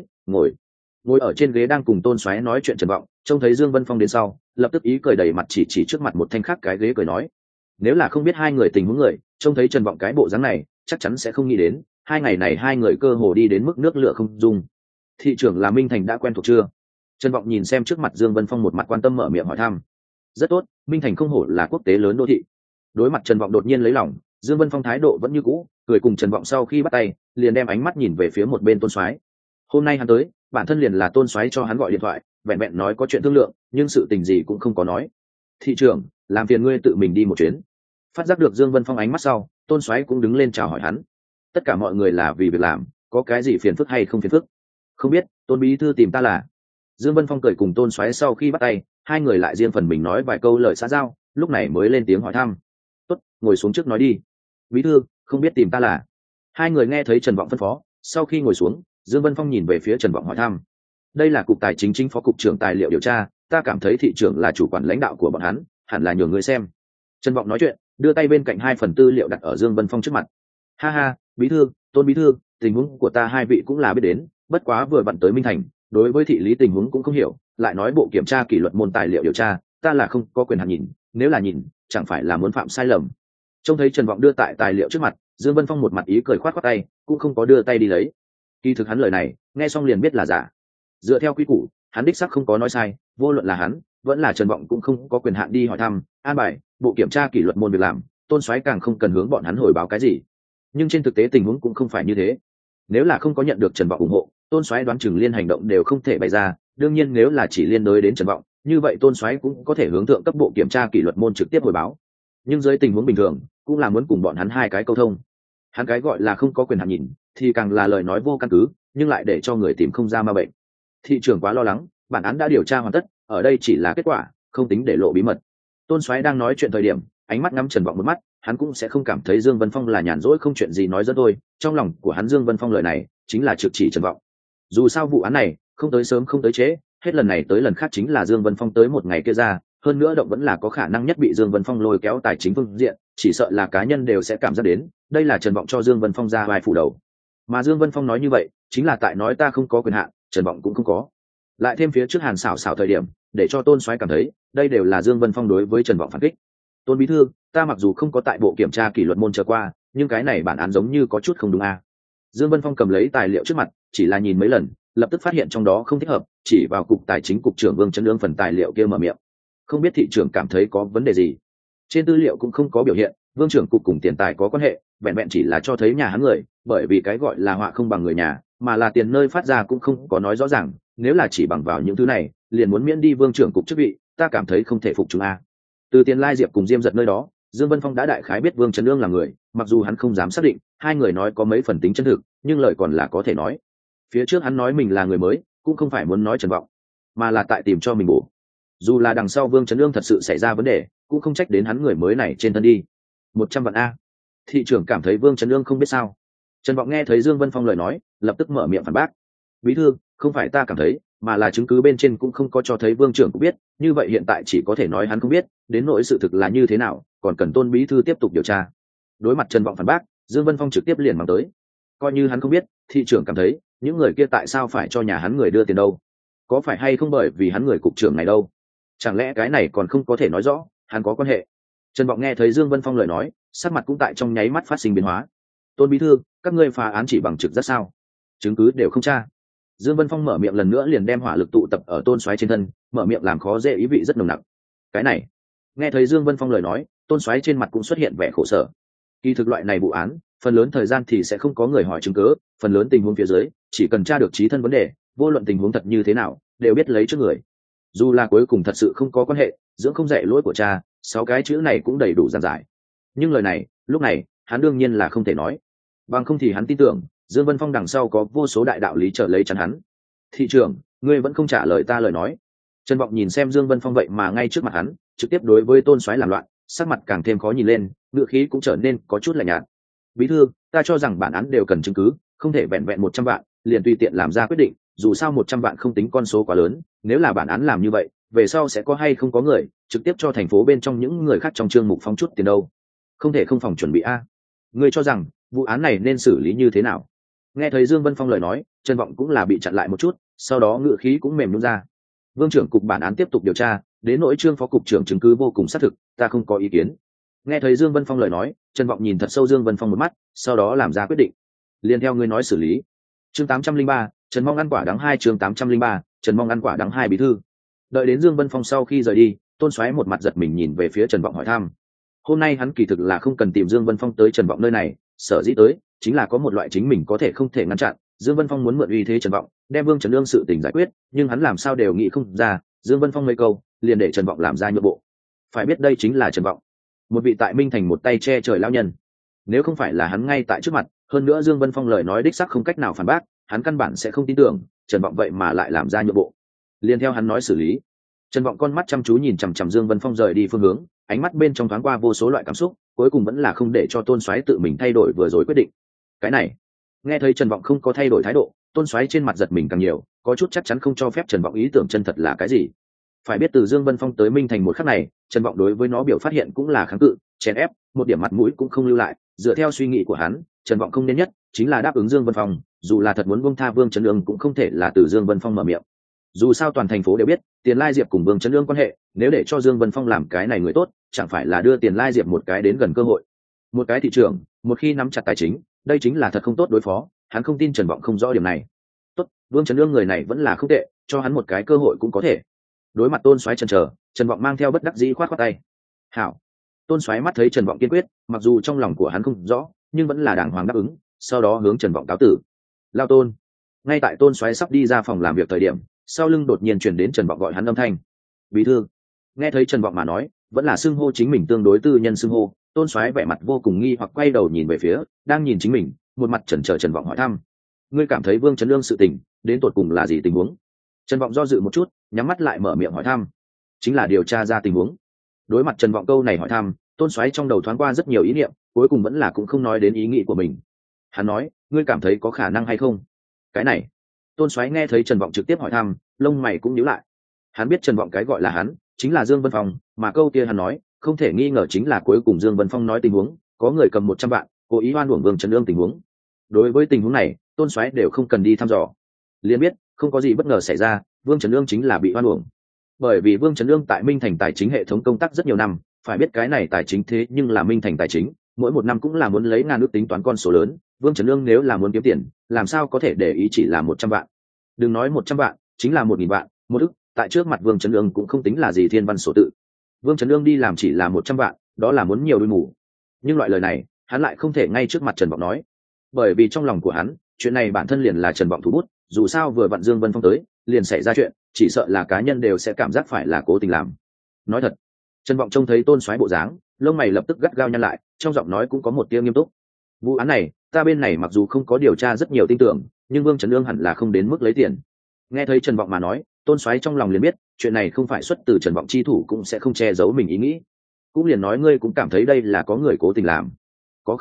ngồi ở trên ghế đang cùng Tôn Soái nói chuyện Trần Vọng, trông thấy Dương Vân Phong đến sau, lập tức ý cười đầy mặt chỉ trước mặt một thanh khác cái ghế cười nói: nếu là không biết hai người tình huống người, trông thấy Trần Vọng cái bộ dáng này, chắc chắn sẽ không nghĩ đến, hai ngày này hai người cơ hồ đi đến mức nước lửa không dung. Thị trưởng là Minh Thành đã quen thuộc chưa? Trần Vọng nhìn xem trước mặt Dương Vân Phong một mặt quan tâm mở miệng hỏi thăm. Rất tốt, Minh Thành không hổ là quốc tế lớn đô thị. Đối mặt Trần Vọng đột nhiên lấy lòng, Dương Vân Phong thái độ vẫn như cũ, cười cùng Trần Vọng sau khi bắt tay, liền đem ánh mắt nhìn về phía một bên Tôn Soái. Hôm nay hắn tới, bản thân liền là Tôn Soái cho hắn gọi điện thoại, vẹn vẹn nói có chuyện thương lượng, nhưng sự tình gì cũng không có nói. Thị trưởng, làm phiền ngươi tự mình đi một chuyến. Phát giác được Dương Vân Phong ánh mắt sau, Tôn Soái cũng đứng lên chào hỏi hắn. Tất cả mọi người là vì việc làm, có cái gì phiền phức hay không phiền phức? Không biết, Tôn bí thư tìm ta là. Dương Vân Phong cười cùng Tôn Soái sau khi bắt tay, hai người lại riêng phần mình nói vài câu lời xã giao, lúc này mới lên tiếng hỏi thăm. Tốt, ngồi xuống trước nói đi. Bí thư, không biết tìm ta là. Hai người nghe thấy Trần Vọng phân phó, sau khi ngồi xuống, Dương Vân Phong nhìn về phía Trần Vọng hỏi thăm. Đây là cục tài chính chính phó cục trưởng tài liệu điều tra, ta cảm thấy thị trưởng là chủ quản lãnh đạo của bọn hắn, hẳn là nhường người xem. Trần Vọng nói chuyện, đưa tay bên cạnh 2 phần tư liệu đặt ở Dương Vân Phong trước mặt. Ha ha, bí thư, Tôn bí thư, tình huống của ta hai vị cũng là biết đến, bất quá vừa vặn tới Minh Thành, đối với thị lý tình huống cũng không hiểu, lại nói bộ kiểm tra kỷ luật môn tài liệu điều tra, ta là không có quyền hạn nhìn, nếu là nhìn, chẳng phải là muốn phạm sai lầm. Trông thấy Trần Vọng đưa tại tài liệu trước mặt, Dương Vân Phong một mặt ý cười khoát khoát tay, cũng không có đưa tay đi lấy. Kỳ thực hắn lời này, nghe xong liền biết là giả. Dựa theo quy củ, hắn đích xác không có nói sai, vô luận là hắn, vẫn là Trần Vọng cũng không có quyền hạn đi hỏi thăm, an bài, bộ kiểm tra kỷ luật môn việc làm, Tôn Soái càng không cần hướng bọn hắn hồi báo cái gì. Nhưng trên thực tế tình huống cũng không phải như thế. Nếu là không có nhận được Trần Vọng ủng hộ, Tôn Soái đoán chừng liên hành động đều không thể bày ra, đương nhiên nếu là chỉ liên đối đến Trần Vọng, như vậy Tôn Soái cũng có thể hướng thượng cấp bộ kiểm tra kỷ luật môn trực tiếp hồi báo. Nhưng dưới tình huống bình thường, cũng là muốn cùng bọn hắn hai cái câu thông. Hắn cái gọi là không có quyền hạn nhìn, thì càng là lời nói vô căn cứ, nhưng lại để cho người tìm không ra ma bệnh. Thị trưởng quá lo lắng, bản án đã điều tra hoàn tất, ở đây chỉ là kết quả, không tính để lộ bí mật. Tôn Soái đang nói chuyện thời điểm, ánh mắt ngắm Trần Vọng một mắt, hắn cũng sẽ không cảm thấy Dương Vân Phong là nhàn rỗi không chuyện gì nói dẫn thôi, trong lòng của hắn Dương Vân Phong lời này chính là trực chỉ Trần Vọng. Dù sao vụ án này không tới sớm không tới trễ, hết lần này tới lần khác chính là Dương Vân Phong tới một ngày kia ra, hơn nữa động vẫn là có khả năng nhất bị Dương Vân Phong lôi kéo tài chính phương diện, chỉ sợ là cá nhân đều sẽ cảm giác đến, đây là Trần Vọng cho Dương Vân Phong ra vai phủ đầu. Mà Dương Vân Phong nói như vậy, chính là tại nói ta không có quyền hạn, Trần Vọng cũng không có. Lại thêm phía trước Hàn xảo thời điểm, để cho Tôn Soái cảm thấy, đây đều là Dương Vân Phong đối với Trần Vọng phản kích. Tôn bí thư, ta mặc dù không có tại bộ kiểm tra kỷ luật môn chờ qua, nhưng cái này bản án giống như có chút không đúng à. Dương Vân Phong cầm lấy tài liệu trước mặt, chỉ là nhìn mấy lần, lập tức phát hiện trong đó không thích hợp, chỉ vào cục tài chính cục trưởng Vương Trấn Lương phần tài liệu kia mở miệng. Không biết thị trưởng cảm thấy có vấn đề gì? Trên tư liệu cũng không có biểu hiện, Vương trưởng cục cùng tiền tài có quan hệ, vẹn vẹn chỉ là cho thấy nhà hắn người, bởi vì cái gọi là họa không bằng người nhà, mà là tiền nơi phát ra cũng không có nói rõ ràng, nếu là chỉ bằng vào những thứ này, liền muốn miễn đi Vương trưởng cục chức vị, ta cảm thấy không thể phục chúng a. Từ Tiền Lai Diệp cùng Diêm Giật nơi đó, Dương Vân Phong đã đại khái biết Vương Trấn Lương là người, mặc dù hắn không dám xác định hai người nói có mấy phần tính chân thực, nhưng lời còn là có thể nói. Phía trước hắn nói mình là người mới cũng không phải muốn nói Trần Vọng, mà là tại tìm cho mình bổ. Dù là đằng sau Vương Trấn Ương thật sự xảy ra vấn đề cũng không trách đến hắn người mới này trên thân đi. 100 vạn a. Thị trưởng cảm thấy Vương Trấn Ương không biết sao. Trần Vọng nghe thấy Dương Vân Phong lời nói lập tức mở miệng phản bác. Bí thư, không phải ta cảm thấy mà là chứng cứ bên trên cũng không có cho thấy Vương trưởng cũng biết, như vậy hiện tại chỉ có thể nói hắn không biết, đến nỗi sự thực là như thế nào còn cần Tôn bí thư tiếp tục điều tra. Đối mặt Trần Vọng phản bác, Dương Vân Phong trực tiếp liền mắng tới. Coi như hắn không biết, thị trưởng cảm thấy những người kia tại sao phải cho nhà hắn người đưa tiền đâu? Có phải hay không bởi vì hắn người cục trưởng này đâu? Chẳng lẽ cái này còn không có thể nói rõ hắn có quan hệ? Trần Vọng nghe thấy Dương Vân Phong lời nói, sắc mặt cũng tại trong nháy mắt phát sinh biến hóa. Tôn bí thư, các ngươi phá án chỉ bằng trực giác sao? Chứng cứ đều không tra. Dương Vân Phong mở miệng lần nữa liền đem hỏa lực tụ tập ở Tôn Soái trên thân, mở miệng làm khó dễ ý vị rất nồng nặc. Cái này, nghe thấy Dương Vân Phong lời nói, Tôn Soái trên mặt cũng xuất hiện vẻ khổ sở. Kỳ thực loại này vụ án, phần lớn thời gian thì sẽ không có người hỏi chứng cứ, phần lớn tình huống phía dưới, chỉ cần tra được chí thân vấn đề, vô luận tình huống thật như thế nào, đều biết lấy trước người. Dù là cuối cùng thật sự không có quan hệ, dưỡng không dạy lỗi của cha, 6 cái chữ này cũng đầy đủ giản giải. Nhưng lời này, lúc này, hắn đương nhiên là không thể nói. Bằng không thì hắn tin tưởng, Dương Vân Phong đằng sau có vô số đại đạo lý trở lấy chắn hắn. Thị trưởng, ngươi vẫn không trả lời ta lời nói. Trần Vọng nhìn xem Dương Vân Phong vậy mà ngay trước mặt hắn, trực tiếp đối với Tôn Soái làm loạn, sắc mặt càng thêm khó nhìn lên, ngữ khí cũng trở nên có chút lạnh nhạt. Bí thư, ta cho rằng bản án đều cần chứng cứ, không thể vẹn vẹn 100 vạn liền tùy tiện làm ra quyết định, dù sao 100 vạn không tính con số quá lớn, nếu là bản án làm như vậy, về sau sẽ có hay không có người trực tiếp cho thành phố bên trong những người khác trong chương mục phóng chút tiền đâu. Không thể không phòng chuẩn bị a. Ngươi cho rằng vụ án này nên xử lý như thế nào? Nghe thấy Dương Vân Phong lời nói, Trần Vọng cũng là bị chặn lại một chút, sau đó ngữ khí cũng mềm nhũn ra. Vương trưởng cục bản án tiếp tục điều tra, đến nỗi Trương phó cục trưởng chứng cứ vô cùng xác thực, ta không có ý kiến. Nghe thấy Dương Vân Phong lời nói, Trần Vọng nhìn thật sâu Dương Vân Phong một mắt, sau đó làm ra quyết định. Liên theo ngươi nói xử lý. Chương 803, Trần Mong ăn quả đắng 2 chương 803, Trần Mong ăn quả đắng 2 bí thư. Đợi đến Dương Vân Phong sau khi rời đi, Tôn Soái một mặt giật mình nhìn về phía Trần Vọng hỏi thăm. Hôm nay hắn kỳ thực là không cần tìm Dương Vân Phong tới Trần Vọng nơi này, sở dĩ tới chính là có một loại chính mình có thể không thể ngăn chặn. Dương Vân Phong muốn mượn uy thế Trần Vọng, đem Vương Trấn Ương sự tình giải quyết, nhưng hắn làm sao đều nghĩ không ra, Dương Vân Phong mấy câu, liền để Trần Vọng làm ra nhượng bộ. Phải biết đây chính là Trần Vọng, một vị tại Minh Thành một tay che trời lão nhân. Nếu không phải là hắn ngay tại trước mặt, hơn nữa Dương Vân Phong lời nói đích xác không cách nào phản bác, hắn căn bản sẽ không tin tưởng Trần Vọng vậy mà lại làm ra nhượng bộ. Liên theo hắn nói xử lý. Trần Vọng con mắt chăm chú nhìn chằm chằm Dương Vân Phong rời đi phương hướng, ánh mắt bên trong thoáng qua vô số loại cảm xúc, cuối cùng vẫn là không để cho Tôn Soái tự mình thay đổi vừa rồi quyết định. Cái này, nghe thấy Trần Vọng không có thay đổi thái độ, Tôn Soái trên mặt giật mình càng nhiều, có chút chắc chắn không cho phép Trần Vọng ý tưởng chân thật là cái gì. Phải biết từ Dương Vân Phong tới Minh Thành một khắc này, Trần Vọng đối với nó biểu phát hiện cũng là kháng cự, chèn ép, một điểm mặt mũi cũng không lưu lại. Dựa theo suy nghĩ của hắn, Trần Vọng không nên nhất chính là đáp ứng Dương Vân Phong, dù là thật muốn buông tha Vương Trấn Ương cũng không thể là từ Dương Vân Phong mở miệng. Dù sao toàn thành phố đều biết Tiền Lai Diệp cùng Vương Trấn Ương quan hệ, nếu để cho Dương Vân Phong làm cái này người tốt, chẳng phải là đưa Tiền Lai Diệp một cái đến gần cơ hội. Một cái thị trưởng, một khi nắm chặt tài chính, đây chính là thật không tốt đối phó, hắn không tin Trần Vọng không rõ điểm này. Tốt, Vương Trấn Ương người này vẫn là không tệ, cho hắn một cái cơ hội cũng có thể. Đối mặt Tôn Soái chần chờ, Trần Vọng mang theo bất đắc dĩ khoát khoát tay. "Hảo." Tôn Soái mắt thấy Trần Vọng kiên quyết, mặc dù trong lòng của hắn không rõ, nhưng vẫn là đàng hoàng đáp ứng, sau đó hướng Trần Vọng cáo tử. "Lao Tôn." Ngay tại Tôn Soái sắp đi ra phòng làm việc thời điểm, sau lưng đột nhiên truyền đến Trần Vọng gọi hắn âm thanh. "Bí thư." Nghe thấy Trần Vọng mà nói, vẫn là xưng hô chính mình tương đối tư nhân xưng hô, Tôn Soái vẻ mặt vô cùng nghi hoặc quay đầu nhìn về phía đang nhìn chính mình, một mặt chần chờ Trần Vọng hỏi thăm. "Ngươi cảm thấy Vương Trấn Ương sự tình, đến tột cùng là gì tình huống?" Trần Vọng do dự một chút, nhắm mắt lại mở miệng hỏi thăm. "Chính là điều tra ra tình huống." Đối mặt Trần Vọng câu này hỏi thăm, Tôn Soái trong đầu thoáng qua rất nhiều ý niệm, cuối cùng vẫn là cũng không nói đến ý nghĩ của mình. Hắn nói, "Ngươi cảm thấy có khả năng hay không?" Cái này, Tôn Soái nghe thấy Trần Vọng trực tiếp hỏi thăm, lông mày cũng nhíu lại. Hắn biết Trần Vọng cái gọi là hắn, chính là Dương Vân Phong, mà câu kia hắn nói, không thể nghi ngờ chính là cuối cùng Dương Vân Phong nói tình huống, có người cầm 100 vạn, cố ý oan uổng Vương Trấn Ương tình huống. Đối với tình huống này, Tôn Soái đều không cần đi thăm dò, liền biết không có gì bất ngờ xảy ra, Vương Trấn Ương chính là bị oan uổng. Bởi vì Vương Trấn Ương tại Minh Thành tài chính hệ thống công tác rất nhiều năm, phải biết cái này tài chính thế nhưng là Minh Thành tài chính, mỗi một năm cũng là muốn lấy ngàn ước tính toán con số lớn, Vương Trấn Ương nếu là muốn kiếm tiền, làm sao có thể để ý chỉ là 100 vạn. Đừng nói 100 vạn, chính là 1000 vạn, một ức, tại trước mặt Vương Trấn Ương cũng không tính là gì thiên văn số tự. Vương Trấn Ương đi làm chỉ là 100 vạn, đó là muốn nhiều đuôi mù. Nhưng loại lời này, hắn lại không thể ngay trước mặt Trần Vọng nói, bởi vì trong lòng của hắn, chuyện này bản thân liền là Trần Vọng thủ bút, dù sao vừa vặn Dương Vân Phong tới, liền xảy ra chuyện, chỉ sợ là cá nhân đều sẽ cảm giác phải là cố tình làm. Nói thật, Trần Vọng trông thấy Tôn Soái bộ dáng, lông mày lập tức gắt gao nhăn lại, trong giọng nói cũng có một tia nghiêm túc. "Vụ án này, ta bên này mặc dù không có điều tra rất nhiều tin tưởng, nhưng Vương Trấn Ương hẳn là không đến mức lấy tiền. Nghe thấy Trần Vọng mà nói, Tôn Soái trong lòng liền biết chuyện này không phải xuất từ Trần Vọng chi thủ, cũng sẽ không che giấu mình ý nghĩ. Cũng liền nói ngươi cũng cảm thấy đây là có người cố tình làm. Có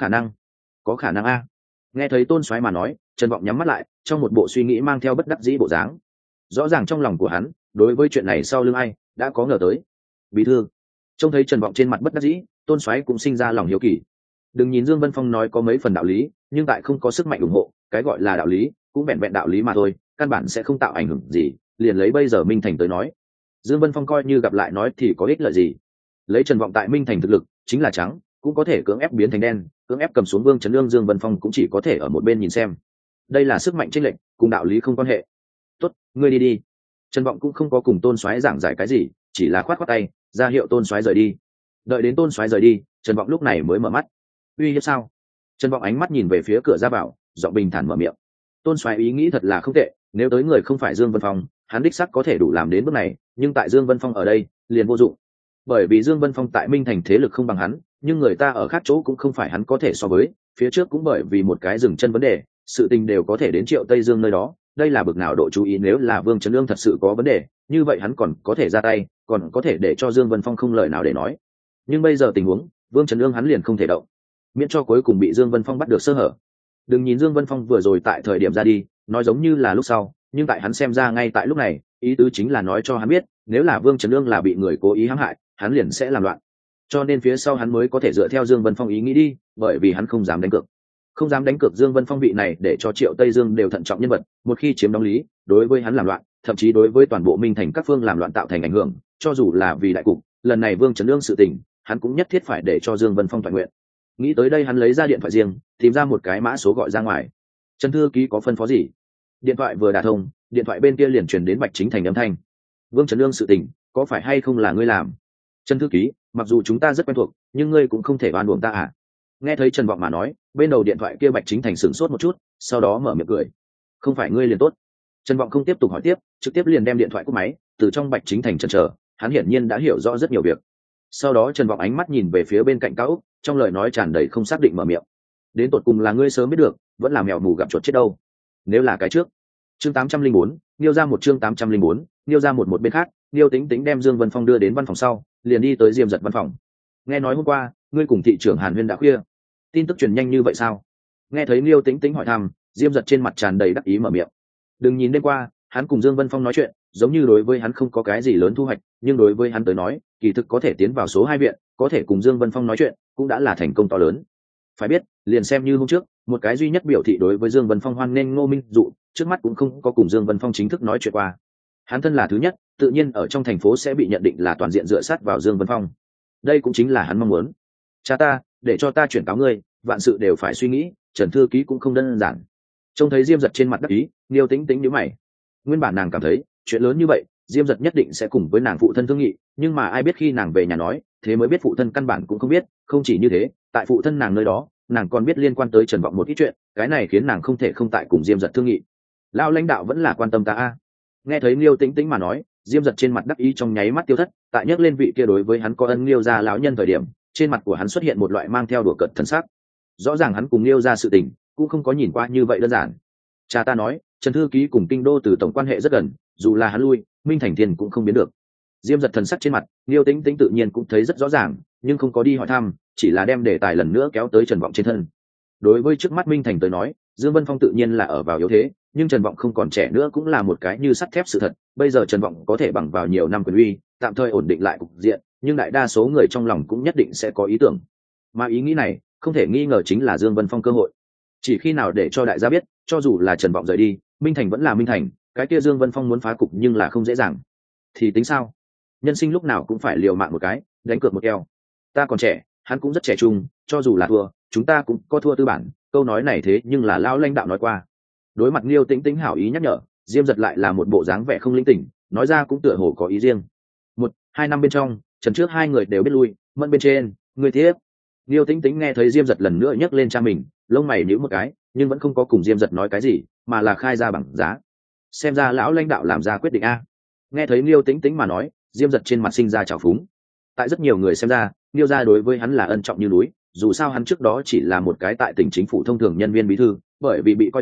khả năng a. Nghe thấy Tôn Soái mà nói, Trần Vọng nhắm mắt lại, trong một bộ suy nghĩ mang theo bất đắc dĩ bộ dáng. Rõ ràng trong lòng của hắn đối với chuyện này sau lưng ai đã có ngờ tới. Bí thư trông thấy Trần Vọng trên mặt bất đắc dĩ, Tôn Soái cũng sinh ra lòng hiếu kỳ. Đừng nhìn Dương Vân Phong nói có mấy phần đạo lý, nhưng tại không có sức mạnh ủng hộ, cái gọi là đạo lý cũng vẹn vẹn đạo lý mà thôi, căn bản sẽ không tạo ảnh hưởng gì. Liền lấy bây giờ Minh Thành tới nói, Dương Vân Phong coi như gặp lại nói thì có ích lợi gì. Lấy Trần Vọng tại Minh Thành thực lực chính là trắng, cũng có thể cưỡng ép biến thành đen, cưỡng ép cầm xuống Vương Trấn Ương. Dương Vân Phong cũng chỉ có thể ở một bên nhìn xem. Đây là sức mạnh chênh lệch, cùng đạo lý không quan hệ. Tốt, ngươi đi đi. Trần Vọng cũng không có cùng Tôn Soái giảng giải cái gì, chỉ là khoát khoát tay ra hiệu Tôn Soái rời đi. Đợi đến Tôn Soái rời đi, Trần Vọng lúc này mới mở mắt. Uy hiếp sao? Trần Vọng ánh mắt nhìn về phía cửa ra vào, giọng bình thản mở miệng. Tôn Soái ý nghĩ thật là không tệ, nếu tới người không phải Dương Vân Phong, hắn đích xác có thể đủ làm đến bước này, nhưng tại Dương Vân Phong ở đây liền vô dụng. Bởi vì Dương Vân Phong tại Minh Thành thế lực không bằng hắn, nhưng người ta ở khác chỗ cũng không phải hắn có thể so với, phía trước cũng bởi vì một cái dừng chân vấn đề, sự tình đều có thể đến Triệu Tây Dương nơi đó, đây là bực nào độ chú ý. Nếu là Vương Trấn Ương thật sự có vấn đề, như vậy hắn còn có thể ra tay, còn có thể để cho Dương Vân Phong không lời nào để nói. Nhưng bây giờ tình huống, Vương Trấn Ương hắn liền không thể động, miễn cho cuối cùng bị Dương Vân Phong bắt được sơ hở. Đừng nhìn Dương Vân Phong vừa rồi tại thời điểm ra đi nói giống như là lúc sau, nhưng tại hắn xem ra ngay tại lúc này, ý tứ chính là nói cho hắn biết, nếu là Vương Trấn Ương là bị người cố ý hãm hại, hắn liền sẽ làm loạn. Cho nên phía sau hắn mới có thể dựa theo Dương Vân Phong ý nghĩ đi, bởi vì hắn không dám đánh cược. Không dám đánh cược Dương Vân Phong vị này để cho Triệu Tây Dương đều thận trọng nhân vật, một khi chiếm đóng lý, đối với hắn làm loạn, thậm chí đối với toàn bộ Minh Thành các phương làm loạn tạo thành ảnh hưởng, cho dù là vì đại cục, lần này Vương Trấn Ương sự tình, hắn cũng nhất thiết phải để cho Dương Vân Phong toàn nguyện. Nghĩ tới đây hắn lấy ra điện thoại riêng, tìm ra một cái mã số gọi ra ngoài. Trần thư ký có phân phó gì? Điện thoại vừa đả thông, điện thoại bên kia liền truyền đến Bạch Chính Thành âm thanh. Vương Trấn Ương sự tình, có phải hay không là ngươi làm? Trần thư ký, mặc dù chúng ta rất quen thuộc, nhưng ngươi cũng không thể oan uổng ta à? Nghe thấy Trần Vọng mà nói, bên đầu điện thoại kia Bạch Chính Thành sửng sốt một chút, sau đó mở miệng cười. Không phải ngươi liền tốt. Trần Vọng không tiếp tục hỏi tiếp, trực tiếp liền đem điện thoại cúp máy. Từ trong Bạch Chính Thành chần chờ, hắn hiển nhiên đã hiểu rõ rất nhiều việc. Sau đó Trần Vọng ánh mắt nhìn về phía bên cạnh Cao Úc, trong lời nói tràn đầy không xác định mở miệng. Đến tột cùng là ngươi sớm biết được, vẫn là mèo mù gặp chuột chết đâu? Nếu là cái trước. Chương 804, Niêu ra một chương 804, Niêu ra một bên khác, Niêu Tính Tính đem Dương Vân Phong đưa đến văn phòng sau, liền đi tới Diêm Dật văn phòng. Nghe nói hôm qua, ngươi cùng thị trưởng Hàn Huyên đã khuya. Tin tức truyền nhanh như vậy sao? Nghe thấy Niêu Tính Tính hỏi thăm, Diêm Dật trên mặt tràn đầy đắc ý mở miệng. Đừng nhìn đêm qua, hắn cùng Dương Vân Phong nói chuyện, giống như đối với hắn không có cái gì lớn thu hoạch, nhưng đối với hắn tới nói, kỳ thực có thể tiến vào số 2 viện, có thể cùng Dương Vân Phong nói chuyện, cũng đã là thành công to lớn. Phải biết, liền xem như hôm trước, một cái duy nhất biểu thị đối với Dương Vân Phong hoan nghênh Ngô Minh Dụ, trước mắt cũng không có cùng Dương Vân Phong chính thức nói chuyện qua. Hắn thân là thứ nhất, tự nhiên ở trong thành phố sẽ bị nhận định là toàn diện dựa sát vào Dương Vân Phong. Đây cũng chính là hắn mong muốn. Cha ta, để cho ta chuyển cáo ngươi, vạn sự đều phải suy nghĩ, Trần thư ký cũng không đơn giản. Trông thấy Diêm Dật trên mặt đắc ý, Niêu Tính Tính nhíu mày. Nguyên bản nàng cảm thấy, chuyện lớn như vậy, Diêm Dật nhất định sẽ cùng với nàng phụ thân thương nghị, nhưng mà ai biết khi nàng về nhà nói, thế mới biết phụ thân căn bản cũng không biết. Không chỉ như thế, tại phụ thân nàng nơi đó, nàng còn biết liên quan tới Trần Vọng một ít chuyện, cái này khiến nàng không thể không tại cùng Diêm Dật thương nghị. Lão lãnh đạo vẫn là quan tâm ta a. Nghe thấy Niêu Tính Tính mà nói, Diêm Dật trên mặt đắc ý trong nháy mắt tiêu thất, tại nhắc lên vị kia đối với hắn có ân Niêu gia lão nhân thời điểm, trên mặt của hắn xuất hiện một loại mang theo đùa cợt thần sắc. Rõ ràng hắn cùng Niêu gia sự tình, cũng không có nhìn qua như vậy đơn giản. Cha ta nói, Trần thư ký cùng kinh đô từ tổng quan hệ rất gần, dù là hắn lui, Minh Thành Thiên cũng không biến được. Diêm Dật thần sắc trên mặt, Niêu Tính Tính tự nhiên cũng thấy rất rõ ràng, nhưng không có đi hỏi thăm, chỉ là đem đề tài lần nữa kéo tới Trần Vọng trên thân. Đối với trước mắt Minh Thành tới nói, Dương Vân Phong tự nhiên là ở vào yếu thế, nhưng Trần Vọng không còn trẻ nữa cũng là một cái như sắt thép sự thật. Bây giờ Trần Vọng có thể bằng vào nhiều năm quyền uy, tạm thời ổn định lại cục diện, nhưng đại đa số người trong lòng cũng nhất định sẽ có ý tưởng. Mà ý nghĩ này, không thể nghi ngờ chính là Dương Vân Phong cơ hội. Chỉ khi nào để cho đại gia biết, cho dù là Trần Vọng rời đi, Minh Thành vẫn là Minh Thành, cái kia Dương Vân Phong muốn phá cục nhưng là không dễ dàng. Thì tính sao? Nhân sinh lúc nào cũng phải liều mạng một cái, đánh cược một keo. Ta còn trẻ, hắn cũng rất trẻ trung, cho dù là thua, chúng ta cũng có thua tư bản. Câu nói này thế nhưng là lão lãnh đạo nói qua. Đối mặt Niêu Tính Tính hảo ý nhắc nhở, Diêm Dật lại là một bộ dáng vẻ không linh tỉnh, nói ra cũng tựa hồ có ý riêng. 1-2 năm bên trong, Trần trước hai người đều biết lui, Mẫn bên trên, người tiếp. Niêu Tính Tính nghe thấy Diêm Dật lần nữa nhắc lên cha mình, lông mày nhíu một cái, nhưng vẫn không có cùng Diêm Dật nói cái gì, mà là khai ra bằng giá. Xem ra lão lãnh đạo làm ra quyết định a. Nghe thấy Niêu Tính Tính mà nói, Diêm Dật trên mặt sinh ra trào phúng. Tại rất nhiều người xem ra, Niêu gia đối với hắn là ân trọng như núi, dù sao hắn trước đó chỉ là một cái tại tỉnh chính phủ thông thường nhân viên bí thư, bởi vì bị coi trọng,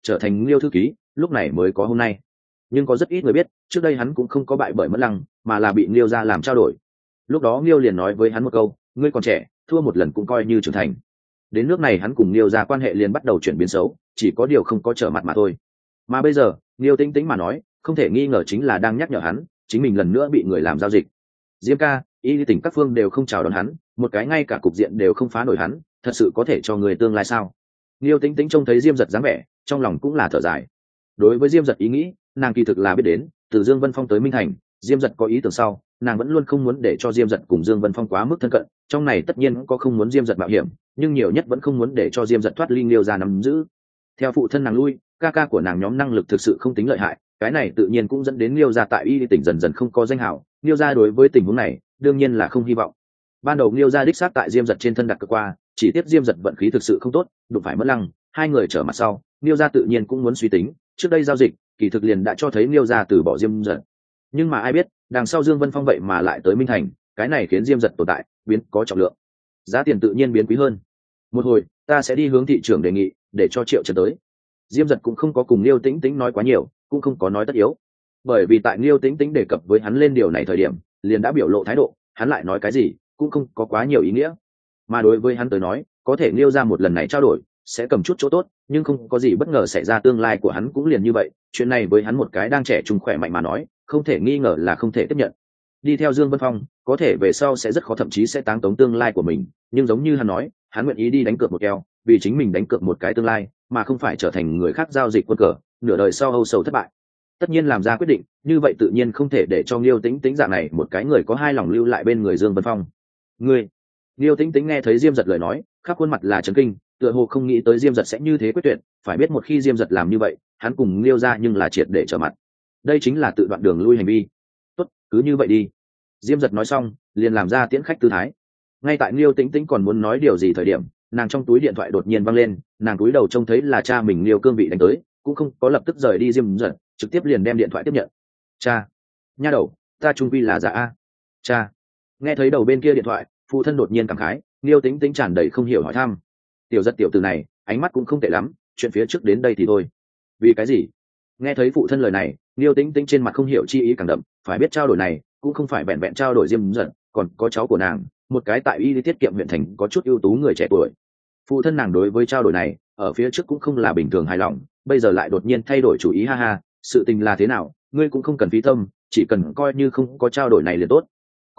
trở thành Liêu thư ký, lúc này mới có hôm nay. Nhưng có rất ít người biết, trước đây hắn cũng không có bại bởi Mẫn Lăng, mà là bị Liêu gia làm trao đổi. Lúc đó Liêu liền nói với hắn một câu, ngươi còn trẻ, thua một lần cũng coi như trưởng thành. Đến nước này hắn cùng Liêu gia quan hệ liền bắt đầu chuyển biến xấu, chỉ có điều không có trở mặt mà thôi. Mà bây giờ, Liêu Tĩnh Tĩnh mà nói, không thể nghi ngờ chính là đang nhắc nhở hắn, chính mình lần nữa bị người làm giao dịch. Diêm ca, y tỉnh các phương đều không chào đón hắn, một cái ngay cả cục diện đều không phá nổi hắn, thật sự có thể cho người tương lai sao? Liêu Tĩnh Tĩnh trông thấy Diêm Dật dáng vẻ, trong lòng cũng là thở dài. Đối với Diêm Dật ý nghĩ, nàng kỳ thực là biết đến, từ Dương Vân Phong tới Minh Thành, Diêm Dật có ý tưởng sau, nàng vẫn luôn không muốn để cho Diêm Dật cùng Dương Vân Phong quá mức thân cận, trong này tất nhiên có không muốn Diêm Dật mạo hiểm, nhưng nhiều nhất vẫn không muốn để cho Diêm Dật thoát ly Liêu gia nắm giữ. Theo phụ thân nàng lui, ca ca của nàng nhóm năng lực thực sự không tính lợi hại, cái này tự nhiên cũng dẫn đến Liêu gia tại y tỉnh dần dần không có danh hào, Liêu gia đối với tình huống này, đương nhiên là không hy vọng. Ban đầu Liêu gia đích xác tại Diêm Dật trên thân đặt cược qua, chỉ tiếc Diêm Dật vận khí thực sự không tốt, đụng phải Mẫn Lăng, hai người trở mặt sau, Liêu gia tự nhiên cũng muốn suy tính, trước đây giao dịch, kỳ thực liền đã cho thấy Liêu gia từ bỏ Diêm Dật. Nhưng mà ai biết, đằng sau Dương Vân Phong vậy mà lại tới Minh Thành, cái này khiến Diêm Dật tồn tại biến có trọng lượng, giá tiền tự nhiên biến quý hơn. Một hồi, ta sẽ đi hướng thị trưởng đề nghị, để cho Triệu Trần tới. Diêm Dật cũng không có cùng Liêu Tĩnh Tĩnh nói quá nhiều, cũng không có nói tất yếu, bởi vì tại Liêu Tĩnh Tĩnh đề cập với hắn lên điều này thời điểm, liền đã biểu lộ thái độ, hắn lại nói cái gì cũng không có quá nhiều ý nghĩa. Mà đối với hắn tới nói, có thể Liêu ra một lần này trao đổi, sẽ cầm chút chỗ tốt, nhưng không có gì bất ngờ xảy ra, tương lai của hắn cũng liền như vậy. Chuyện này với hắn một cái đang trẻ trung khỏe mạnh mà nói, không thể nghi ngờ là không thể tiếp nhận. Đi theo Dương Vân Phong, có thể về sau sẽ rất khó, thậm chí sẽ táng tống tương lai của mình. Nhưng giống như hắn nói, hắn nguyện ý đi đánh cược một kèo, vì chính mình đánh cược một cái tương lai, mà không phải trở thành người khác giao dịch quân cờ, nửa đời sau âu sầu thất bại. Tất nhiên làm ra quyết định như vậy, tự nhiên không thể để cho Liêu Tĩnh Tĩnh dạng này một cái người có hai lòng lưu lại bên người Dương Vân Phong. Ngươi, Liêu Tĩnh Tĩnh nghe thấy Diêm Dật lời nói, khắp khuôn mặt là chấn kinh, tựa hồ không nghĩ tới Diêm Dật sẽ như thế quyết tuyệt. Phải biết một khi Diêm Dật làm như vậy, hắn cùng Liêu ra nhưng là triệt để trở mặt. Đây chính là tự đoạn đường lui hành vi. Tốt, cứ như vậy đi. Diêm Dật nói xong, liền làm ra tiễn khách tư thái. Ngay tại Liêu Tĩnh Tĩnh còn muốn nói điều gì thời điểm, nàng trong túi điện thoại đột nhiên văng lên, nàng cúi đầu trông thấy là cha mình Liêu Cương Vị đánh tới, cũng không có lập tức rời đi Diêm Dật, trực tiếp liền đem điện thoại tiếp nhận. Cha, nha đầu, ta trung quy là giả a. Cha. Nghe thấy đầu bên kia điện thoại, phụ thân đột nhiên cảm khái, Liêu Tĩnh Tĩnh tràn đầy không hiểu hỏi thăm. Tiểu Dật tiểu tử này, ánh mắt cũng không tệ lắm, chuyện phía trước đến đây thì thôi. Vì cái gì? Nghe thấy phụ thân lời này, Liêu Tĩnh Tĩnh trên mặt không hiểu chi ý càng đậm, phải biết trao đổi này cũng không phải vẹn vẹn trao đổi Diêm Dật, còn có cháu của nàng, một cái tại y tiết kiệm huyện thành có chút ưu tú người trẻ tuổi. Phụ thân nàng đối với trao đổi này, ở phía trước cũng không là bình thường hài lòng, bây giờ lại đột nhiên thay đổi chủ ý, ha ha, sự tình là thế nào, ngươi cũng không cần phí tâm, chỉ cần coi như không có trao đổi này liền tốt.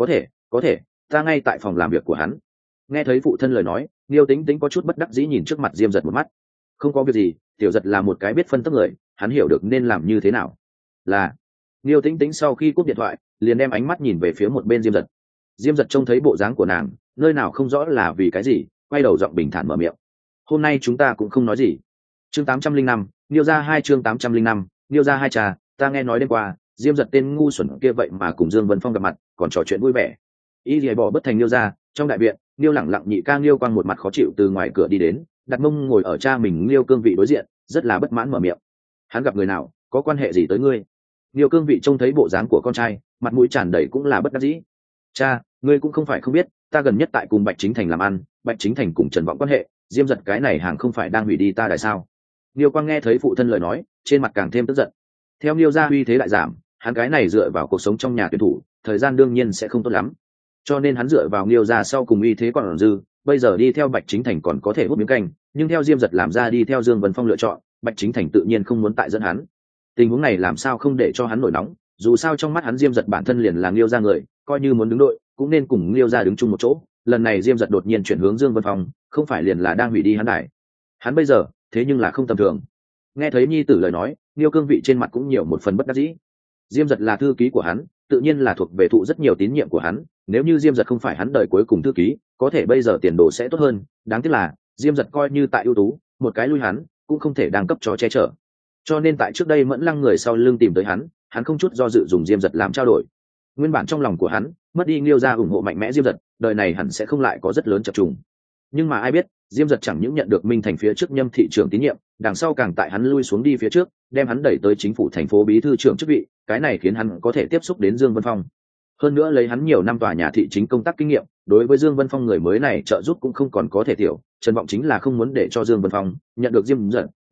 Có thể, ta ngay tại phòng làm việc của hắn. Nghe thấy phụ thân lời nói, Liêu Tĩnh Tĩnh có chút bất đắc dĩ nhìn trước mặt Diêm Dật một mắt. Không có việc gì, tiểu Dật là một cái biết phân tích người, hắn hiểu được nên làm như thế nào. Là. Liêu Tĩnh Tĩnh sau khi cúp điện thoại, liền đem ánh mắt nhìn về phía một bên Diêm Dật. Diêm Dật trông thấy bộ dáng của nàng, nơi nào không rõ là vì cái gì, quay đầu giọng bình thản mở miệng. Hôm nay chúng ta cũng không nói gì. Chương 805, Liêu ra hai, chương 805, Liêu ra hai trà, ta nghe nói đêm qua, Diêm Dật tên ngu xuẩn kia vậy mà cùng Dương Vân Phong gặp mặt, còn trò chuyện vui vẻ. Y Lìa bỏ bất thành Liêu ra, trong đại viện, Liêu lẳng lặng nhị ca Liêu Quang một mặt khó chịu từ ngoài cửa đi đến, đặt mông ngồi ở cha mình Liêu Cương Vị đối diện, rất là bất mãn mở miệng. Hắn gặp người nào, có quan hệ gì tới ngươi? Liêu Cương Vị trông thấy bộ dáng của con trai, mặt mũi tràn đầy cũng là bất đắc dĩ. Cha, ngươi cũng không phải không biết, ta gần nhất tại cùng Bạch Chính Thành làm ăn, Bạch Chính Thành cùng Trần Vọng quan hệ, Diêm Dật cái này hàng không phải đang hủy đi ta đại sao? Liêu Quang nghe thấy phụ thân lời nói, trên mặt càng thêm tức giận. Theo Liêu gia uy thế đại giảm, hắn cái này dựa vào cuộc sống trong nhà tuyển thủ, thời gian đương nhiên sẽ không tốt lắm. Cho nên hắn dựa vào Liêu gia sau cùng uy thế còn dư, bây giờ đi theo Bạch Chính Thành còn có thể hút miếng canh, nhưng theo Diêm Dật làm ra đi theo Dương Vân Phong lựa chọn, Bạch Chính Thành tự nhiên không muốn tại dẫn hắn. Tình huống này làm sao không để cho hắn nổi nóng, dù sao trong mắt hắn Diêm Dật bản thân liền là Liêu gia người, coi như muốn đứng đội, cũng nên cùng Liêu gia đứng chung một chỗ. Lần này Diêm Dật đột nhiên chuyển hướng Dương Vân Phong, không phải liền là đang hủy đi hắn đài. Hắn bây giờ, thế nhưng là không tầm thường. Nghe thấy nhi tử lời nói, Liêu Cương Vị trên mặt cũng nhiều một phần bất đắc dĩ. Diêm Dật là thư ký của hắn, tự nhiên là thuộc về thụ rất nhiều tín nhiệm của hắn, nếu như Diêm Dật không phải hắn đời cuối cùng thư ký, có thể bây giờ tiền đồ sẽ tốt hơn. Đáng tiếc là Diêm Dật coi như tại ưu tú, một cái lui hắn cũng không thể đang cấp cho che chở. Cho nên tại trước đây Mẫn Lăng người sau lưng tìm tới hắn không chút do dự dùng Diêm Dật làm trao đổi. Nguyên bản trong lòng của hắn, mất đi Liêu gia ủng hộ mạnh mẽ Diêm Dật, đời này hẳn sẽ không lại có rất lớn chập trùng. Nhưng mà ai biết, Diêm Dật chẳng những nhận được Minh Thành phía trước Nhâm thị trưởng tín nhiệm, đằng sau càng tại hắn lui xuống đi phía trước, đem hắn đẩy tới chính phủ thành phố bí thư trưởng chức vị, cái này khiến hắn có thể tiếp xúc đến Dương Vân Phong. Hơn nữa lấy hắn nhiều năm tòa nhà thị chính công tác kinh nghiệm, đối với Dương Vân Phong người mới này trợ giúp cũng không còn có thể tiểu, Trần Vọng chính là không muốn để cho Dương Vân Phong nhận được Diêm Dật,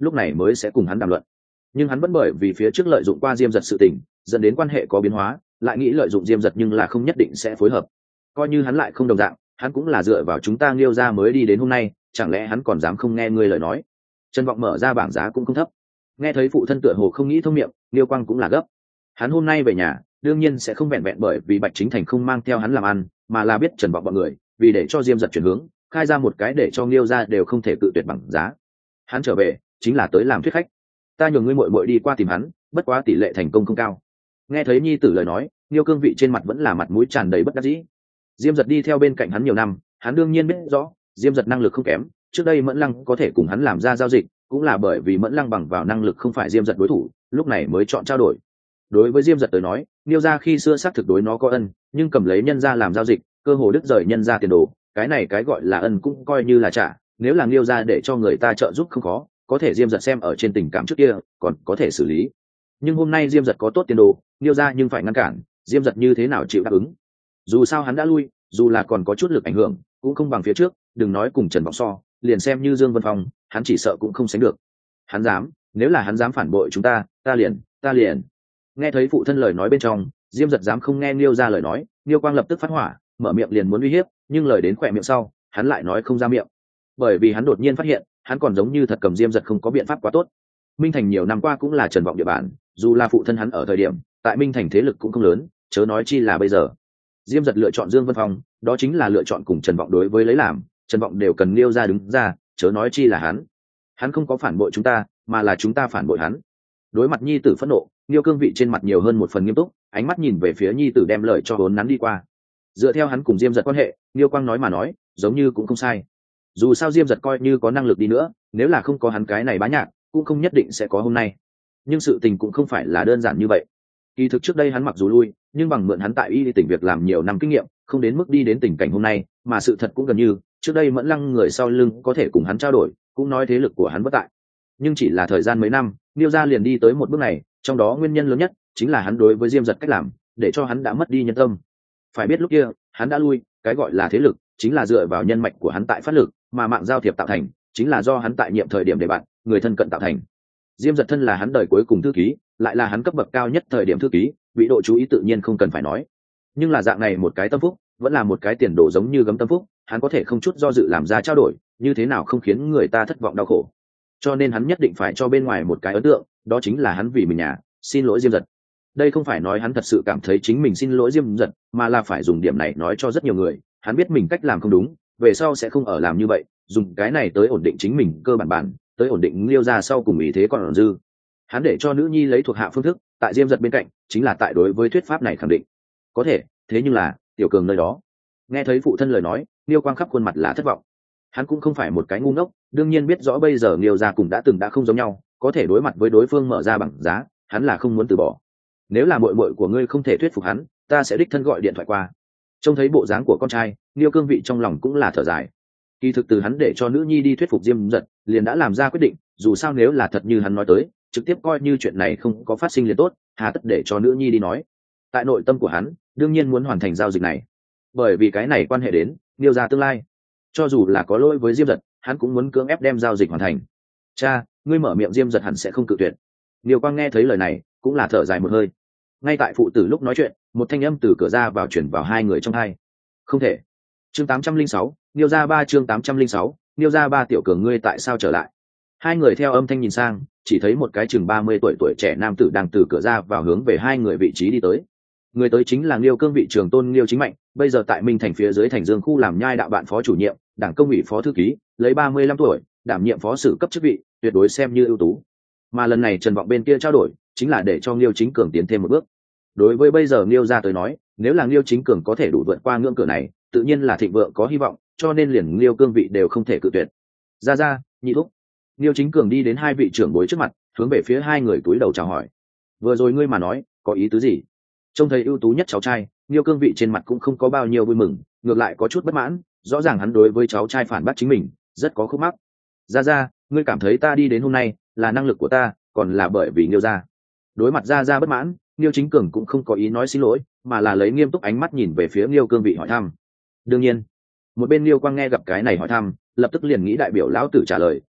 lúc này mới sẽ cùng hắn đàm luận. Nhưng hắn vẫn bởi vì phía trước lợi dụng qua Diêm Dật sự tình, dẫn đến quan hệ có biến hóa, lại nghĩ lợi dụng Diêm Dật nhưng là không nhất định sẽ phối hợp. Coi như hắn lại không đồng dạng, hắn cũng là dựa vào chúng ta Liêu gia mới đi đến hôm nay, chẳng lẽ hắn còn dám không nghe ngươi lời nói? Trần Vọng mở ra bảng giá cũng không thấp. Nghe thấy phụ thân tựa hồ không nghĩ thông miệng, Liêu Quang cũng là gấp. Hắn hôm nay về nhà, đương nhiên sẽ không vẹn vẹn bởi vì Bạch Chính Thành không mang theo hắn làm ăn, mà là biết Trần Vọng bọn người, vì để cho Diêm Dật chuyển hướng, khai ra một cái để cho Liêu gia đều không thể cự tuyệt bằng giá. Hắn trở về, chính là tới làm thuyết khách. Ta nhường ngươi muội muội đi qua tìm hắn, bất quá tỷ lệ thành công không cao. Nghe thấy nhi tử lời nói, Liêu Cương Vị trên mặt vẫn là mặt mũi tràn đầy bất đắc dĩ. Diêm Dật đi theo bên cạnh hắn nhiều năm, hắn đương nhiên biết rõ, Diêm Dật năng lực không kém, trước đây Mẫn Lăng có thể cùng hắn làm ra giao dịch, cũng là bởi vì Mẫn Lăng bằng vào năng lực không phải Diêm Dật đối thủ, lúc này mới chọn trao đổi. Đối với Diêm Dật tới nói, Liêu gia khi xưa xác thực đối nó có ân, nhưng cầm lấy nhân gia làm giao dịch, cơ hồ đứt rời nhân gia tiền đồ, cái này cái gọi là ân cũng coi như là trả, nếu là Liêu gia để cho người ta trợ giúp không khó, có thể Diêm Dật xem ở trên tình cảm trước kia, còn có thể xử lý. Nhưng hôm nay Diêm Dật có tốt tiền đồ, Liêu gia nhưng phải ngăn cản, Diêm Dật như thế nào chịu đáp ứng? Dù sao hắn đã lui, dù là còn có chút lực ảnh hưởng, cũng không bằng phía trước, đừng nói cùng Trần Vọng so, liền xem như Dương Vân Phong, hắn chỉ sợ cũng không sánh được. Hắn dám, nếu là hắn dám phản bội chúng ta, ta liền. Nghe thấy phụ thân lời nói bên trong, Diêm Dật dám không nghe Liêu gia lời nói, Liêu Quang lập tức phát hỏa, mở miệng liền muốn uy hiếp, nhưng lời đến khỏe miệng sau, hắn lại nói không ra miệng. Bởi vì hắn đột nhiên phát hiện, hắn còn giống như thật cầm Diêm Dật không có biện pháp quá tốt. Minh Thành nhiều năm qua cũng là Trần Vọng địa bàn, dù là phụ thân hắn ở thời điểm, tại Minh Thành thế lực cũng không lớn, chớ nói chi là bây giờ. Diêm Dật lựa chọn Dương Vân Phong, đó chính là lựa chọn cùng Trần Vọng đối với lấy làm, Trần Vọng đều cần Liêu gia đứng ra, chớ nói chi là hắn. Hắn không có phản bội chúng ta, mà là chúng ta phản bội hắn. Đối mặt nhi tử phẫn nộ, Liêu Cương Vị trên mặt nhiều hơn một phần nghiêm túc, ánh mắt nhìn về phía nhi tử đem lời cho vốn nắn đi qua. Dựa theo hắn cùng Diêm Dật quan hệ, Liêu Quang nói mà nói, giống như cũng không sai. Dù sao Diêm Dật coi như có năng lực đi nữa, nếu là không có hắn cái này bá nhạc, cũng không nhất định sẽ có hôm nay. Nhưng sự tình cũng không phải là đơn giản như vậy. Kỳ thực trước đây hắn mặc dù lui, nhưng bằng mượn hắn tại y tỉnh việc làm nhiều năm kinh nghiệm, không đến mức đi đến tình cảnh hôm nay, mà sự thật cũng gần như, trước đây Mẫn Lăng người sau lưng có thể cùng hắn trao đổi, cũng nói thế lực của hắn bất tại. Nhưng chỉ là thời gian mấy năm, Liêu gia liền đi tới một bước này, trong đó nguyên nhân lớn nhất chính là hắn đối với Diêm Dật cách làm, để cho hắn đã mất đi nhân tâm. Phải biết lúc kia, hắn đã lui, cái gọi là thế lực, chính là dựa vào nhân mạch của hắn tại phát lực, mà mạng giao thiệp tạo thành, chính là do hắn tại nhiệm thời điểm để bạn, người thân cận tạo thành. Diêm Dật thân là hắn đời cuối cùng thư ký, lại là hắn cấp bậc cao nhất thời điểm thư ký, bị độ chú ý tự nhiên không cần phải nói. Nhưng là dạng này một cái tâm phúc, vẫn là một cái tiền đồ giống như gấm tâm phúc, hắn có thể không chút do dự làm ra trao đổi, như thế nào không khiến người ta thất vọng đau khổ. Cho nên hắn nhất định phải cho bên ngoài một cái ấn tượng, đó chính là hắn vì mình nhà, xin lỗi Diêm Dật. Đây không phải nói hắn thật sự cảm thấy chính mình xin lỗi Diêm Dật, mà là phải dùng điểm này nói cho rất nhiều người, hắn biết mình cách làm không đúng, về sau sẽ không ở làm như vậy, dùng cái này tới ổn định chính mình cơ bản, tới ổn định Liêu gia sau cùng ý thế còn dư. Hắn để cho nữ nhi lấy thuộc hạ phương thức, tại Diêm Dật bên cạnh, chính là tại đối với thuyết pháp này khẳng định. Có thể, thế nhưng là, Tiểu Cường nơi đó. Nghe thấy phụ thân lời nói, Liêu Quang khắp khuôn mặt là thất vọng. Hắn cũng không phải một cái ngu ngốc, đương nhiên biết rõ bây giờ Liêu gia cùng đã từng đã không giống nhau, có thể đối mặt với đối phương mở ra bằng giá, hắn là không muốn từ bỏ. Nếu là muội muội của ngươi không thể thuyết phục hắn, ta sẽ đích thân gọi điện thoại qua. Trông thấy bộ dáng của con trai, Liêu Cương Vị trong lòng cũng là thở dài. Kỳ thực từ hắn để cho nữ nhi đi thuyết phục Diêm Dật, liền đã làm ra quyết định, dù sao nếu là thật như hắn nói tới, trực tiếp coi như chuyện này không có phát sinh liền tốt, hà tất để cho nữ nhi đi nói. Tại nội tâm của hắn, đương nhiên muốn hoàn thành giao dịch này, bởi vì cái này quan hệ đến Liêu gia tương lai. Cho dù là có lỗi với Diêm Dật, hắn cũng muốn cưỡng ép đem giao dịch hoàn thành. Cha, ngươi mở miệng Diêm Dật hẳn sẽ không cự tuyệt. Liêu Quang nghe thấy lời này, cũng là thở dài một hơi. Ngay tại phụ tử lúc nói chuyện, một thanh âm từ cửa ra vào chuyển vào hai người trong hai. Không thể. Chương 806, Liêu gia 3 chương 806, Liêu gia 3 Tiểu Cường ngươi tại sao trở lại? Hai người theo âm thanh nhìn sang, chỉ thấy một cái chừng 30 tuổi trẻ nam tử đang từ cửa ra vào hướng về hai người vị trí đi tới. Người tới chính là Liêu Cương Vị Trường Tôn Liêu Chính Mạnh, bây giờ tại Minh Thành phía dưới Thành Dương khu làm nhai đạo bạn phó chủ nhiệm, đảng công ủy phó thư ký, lấy 35 tuổi, đảm nhiệm phó sử cấp chức vị, tuyệt đối xem như ưu tú. Mà lần này Trần Vọng bên kia trao đổi, chính là để cho Liêu Chính Cường tiến thêm một bước. Đối với bây giờ Liêu gia tới nói, nếu là Liêu Chính Cường có thể đủ vượt qua ngưỡng cửa này, tự nhiên là thịnh vượng có hy vọng, cho nên liền Liêu Cương Vị đều không thể cự tuyệt. Ra, nhị thúc. Liêu Chính Cường đi đến hai vị trưởng bối trước mặt, hướng về phía hai người cúi đầu chào hỏi. Vừa rồi ngươi mà nói, có ý tứ gì? Trông thấy ưu tú nhất cháu trai, Liêu Cương Vị trên mặt cũng không có bao nhiêu vui mừng, ngược lại có chút bất mãn, rõ ràng hắn đối với cháu trai phản bác chính mình, rất có khúc mắc. Ra, ngươi cảm thấy ta đi đến hôm nay, là năng lực của ta, còn là bởi vì Liêu gia? Đối mặt ra bất mãn, Liêu Chính Cường cũng không có ý nói xin lỗi, mà là lấy nghiêm túc ánh mắt nhìn về phía Liêu Cương Vị hỏi thăm. Đương nhiên, một bên Liêu Quang nghe gặp cái này hỏi thăm, lập tức liền nghĩ đại biểu lão tử trả lời,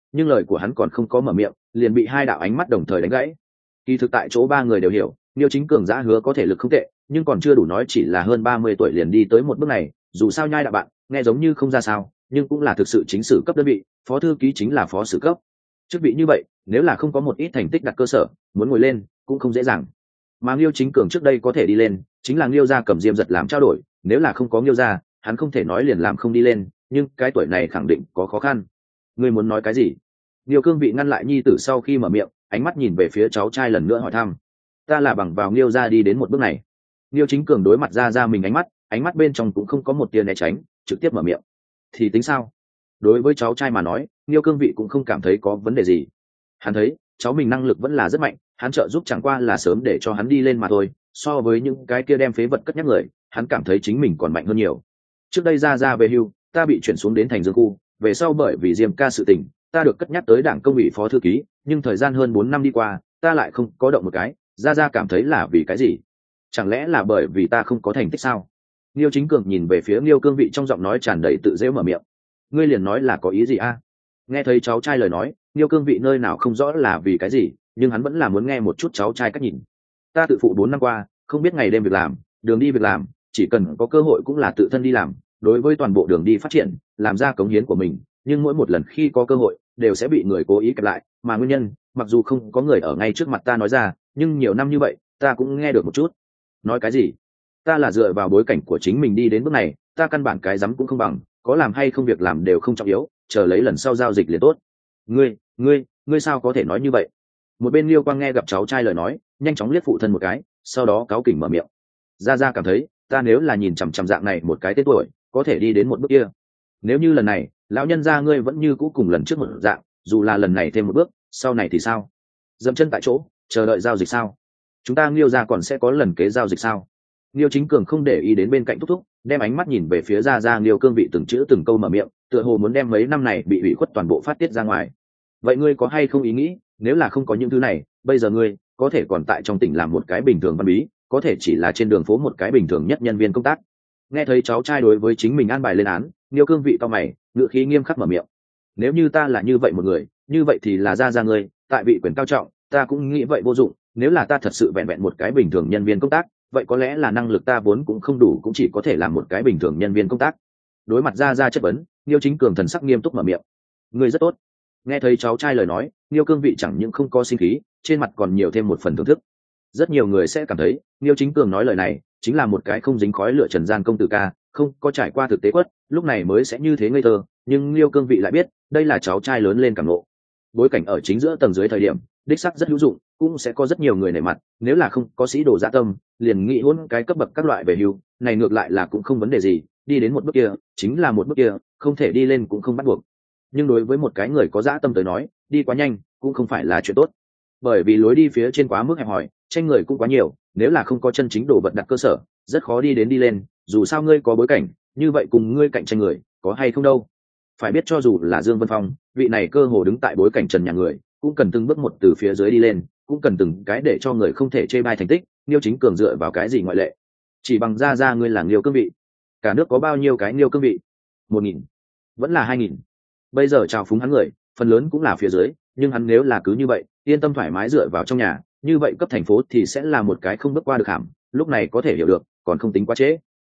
nhưng lời của hắn còn không có mở miệng liền bị hai đạo ánh mắt đồng thời đánh gãy. Kỳ thực tại chỗ ba người đều hiểu Niêu Chính Cường giã hứa có thể lực không tệ, nhưng còn chưa đủ nói chỉ là hơn 30 tuổi liền đi tới một bước này. Dù sao nhai đạo bạn nghe giống như không ra sao, nhưng cũng là thực sự chính sử cấp đơn vị, phó thư ký chính là phó sử cấp chức vị như vậy, nếu là không có một ít thành tích đặt cơ sở, muốn ngồi lên cũng không dễ dàng. Mà Niêu Chính Cường trước đây có thể đi lên chính là Niêu gia cầm Diêm Giật làm trao đổi, nếu là không có Niêu gia hắn không thể nói liền làm không đi lên, nhưng cái tuổi này khẳng định có khó khăn. Ngươi muốn nói cái gì? Niêu Cương Vị ngăn lại nhi tử sau khi mở miệng, ánh mắt nhìn về phía cháu trai lần nữa hỏi thăm. Ta là bằng vào Niêu gia đi đến một bước này. Niêu Chính Cường đối mặt ra mình ánh mắt bên trong cũng không có một tia né tránh, trực tiếp mở miệng. Thì tính sao? Đối với cháu trai mà nói, Niêu Cương Vị cũng không cảm thấy có vấn đề gì. Hắn thấy cháu mình năng lực vẫn là rất mạnh, hắn trợ giúp chẳng qua là sớm để cho hắn đi lên mà thôi. So với những cái kia đem phế vật cất nhắc người, hắn cảm thấy chính mình còn mạnh hơn nhiều. Trước đây ra về hưu, ta bị chuyển xuống đến thành Dương khu, về sau bởi vì Diêm ca sự tình, ta được cất nhắc tới đảng công ủy phó thư ký, nhưng thời gian hơn 4 năm đi qua, ta lại không có động một cái. Ra cảm thấy là vì cái gì? Chẳng lẽ là bởi vì ta không có thành tích sao? Niêu Chính Cường nhìn về phía Niêu Cương Vị trong giọng nói tràn đầy tự dễ mở miệng. Ngươi liền nói là có ý gì a? Nghe thấy cháu trai lời nói, Niêu Cương Vị nơi nào không rõ là vì cái gì, nhưng hắn vẫn là muốn nghe một chút cháu trai cách nhìn. Ta tự phụ 4 năm qua, không biết ngày đêm việc làm, đường đi việc làm, chỉ cần có cơ hội cũng là tự thân đi làm, đối với toàn bộ đường đi phát triển, làm ra cống hiến của mình, nhưng mỗi một lần khi có cơ hội, đều sẽ bị người cố ý kẹp lại, mà nguyên nhân, mặc dù không có người ở ngay trước mặt ta nói ra, nhưng nhiều năm như vậy, ta cũng nghe được một chút. Nói cái gì? Ta là dựa vào bối cảnh của chính mình đi đến bước này, ta căn bản cái rắm cũng không bằng, có làm hay không việc làm đều không trọng yếu, chờ lấy lần sau giao dịch liền tốt. Ngươi sao có thể nói như vậy? Một bên Liêu Quang nghe gặp cháu trai lời nói, nhanh chóng liếc phụ thân một cái, sau đó cáu kỉnh mở miệng. Ra cảm thấy, ta nếu là nhìn chằm chằm dạng này một cái tên tuổi, có thể đi đến một bước kia. Nếu như lần này, lão nhân gia ngươi vẫn như cũ cùng lần trước một dạng, dù là lần này thêm một bước, sau này thì sao? Dậm chân tại chỗ, chờ đợi giao dịch sao? Chúng ta Liêu gia còn sẽ có lần kế giao dịch sao? Liêu Chính Cường không để ý đến bên cạnh thúc thúc, đem ánh mắt nhìn về phía ra Liêu Cương Vị từng chữ từng câu mở miệng, tựa hồ muốn đem mấy năm này bị ủy khuất toàn bộ phát tiết ra ngoài. Vậy ngươi có hay không ý nghĩ, nếu là không có những thứ này, bây giờ ngươi có thể còn tại trong tỉnh làm một cái bình thường văn bí, có thể chỉ là trên đường phố một cái bình thường nhất nhân viên công tác. Nghe thấy cháu trai đối với chính mình an bài lên án, Liêu Cương Vị cao mày, ngữ khí nghiêm khắc mở miệng. Nếu như ta là như vậy một người, như vậy thì là ra ngươi, tại vị quyền cao trọng, ta cũng nghĩ vậy vô dụng. Nếu là ta thật sự vẹn vẹn một cái bình thường nhân viên công tác, vậy có lẽ là năng lực ta vốn cũng không đủ, cũng chỉ có thể làm một cái bình thường nhân viên công tác. Đối mặt ra chất vấn, Liêu Chính Cường thần sắc nghiêm túc mở miệng. Ngươi rất tốt. Nghe thấy cháu trai lời nói, Liêu Cương Vị chẳng những không có sinh khí, trên mặt còn nhiều thêm một phần thưởng thức. Rất nhiều người sẽ cảm thấy Liêu Chính Cường nói lời này chính là một cái không dính khói lửa trần gian công tử ca, không có trải qua thực tế quất, lúc này mới sẽ như thế ngây thơ. Nhưng Liêu Cương Vị lại biết đây là cháu trai lớn lên cảm ngộ. Bối cảnh ở chính giữa tầng dưới thời điểm đích sắc rất hữu dụng, cũng sẽ có rất nhiều người nể mặt. Nếu là không có sĩ đồ dạ tâm, liền nghĩ hôn cái cấp bậc các loại về hưu, này ngược lại là cũng không vấn đề gì. Đi đến một bước kia chính là một bước kia, không thể đi lên cũng không bắt buộc. Nhưng đối với một cái người có dã tâm tới nói, đi quá nhanh cũng không phải là chuyện tốt, bởi vì lối đi phía trên quá mức hẹp hòi, tranh người cũng quá nhiều, nếu là không có chân chính đồ vật đặt cơ sở, rất khó đi lên. Dù sao ngươi có bối cảnh, như vậy cùng ngươi cạnh tranh người có hay không đâu. Phải biết cho dù là Dương Vân Phong, vị này cơ hồ đứng tại bối cảnh trần nhà người, cũng cần từng bước một từ phía dưới đi lên, cũng cần từng cái để cho người không thể chê bai thành tích. Liêu Chính Cường dựa vào cái gì ngoại lệ? Chỉ bằng ra ngươi là Liêu Cương Vị. Cả nước có bao nhiêu cái Liêu Cương Vị? 1000, vẫn là 2000. Bây giờ chào phúng hắn người phần lớn cũng là phía dưới, nhưng hắn nếu là cứ như vậy yên tâm thoải mái dựa vào trong nhà, như vậy cấp thành phố thì sẽ là một cái không bước qua được hàm. Lúc này có thể hiểu được, còn không tính quá trễ.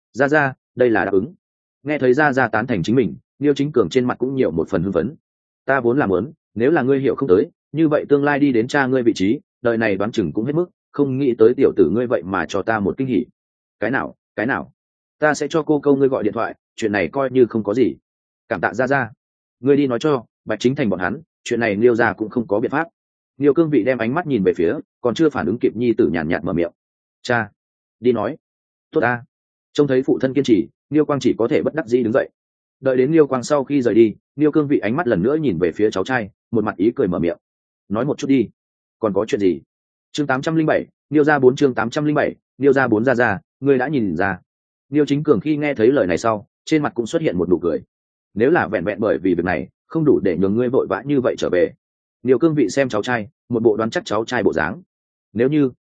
Ra đây là đáp ứng. Nghe thấy ra tán thành chính mình, Liêu Chính Cường trên mặt cũng nhiều một phần hưng phấn. Ta vốn là muốn, nếu là ngươi hiểu không tới, như vậy tương lai đi đến cha ngươi vị trí, đời này đoán chừng cũng hết mức, không nghĩ tới tiểu tử ngươi vậy mà cho ta một kinh hỉ. Cái nào? Ta sẽ cho cô câu ngươi gọi điện thoại, chuyện này coi như không có gì. Cảm tạ ra. Ngươi đi nói cho Bạch Chính Thành bọn hắn, chuyện này Liêu gia cũng không có biện pháp. Liêu Cương Vị đem ánh mắt nhìn về phía còn chưa phản ứng kịp nhi tử, nhàn nhạt mở miệng. Cha, đi nói. Tốt ta. Trông thấy phụ thân kiên trì, Liêu Quang chỉ có thể bất đắc dĩ đứng dậy. Đợi đến Liêu Quang sau khi rời đi, Liêu Cương Vị ánh mắt lần nữa nhìn về phía cháu trai, một mặt ý cười mở miệng. Nói một chút đi. Còn có chuyện gì? Chương 807, Liêu gia 4 chương 807, Liêu gia 4 ra, ngươi đã nhìn ra. Liêu Chính Cường khi nghe thấy lời này sau, trên mặt cũng xuất hiện một nụ cười. Nếu là vẹn vẹn bởi vì việc này, không đủ để nhường ngươi vội vã như vậy trở về. Liêu Cương Vị xem cháu trai, một bộ đoán chắc cháu trai bộ dáng. Nếu như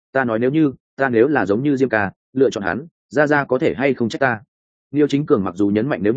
ta nếu là giống như Diêm ca, lựa chọn hắn, ra có thể hay không trách ta. Liêu Chính Cường mặc dù nhấn mạnh nếu như,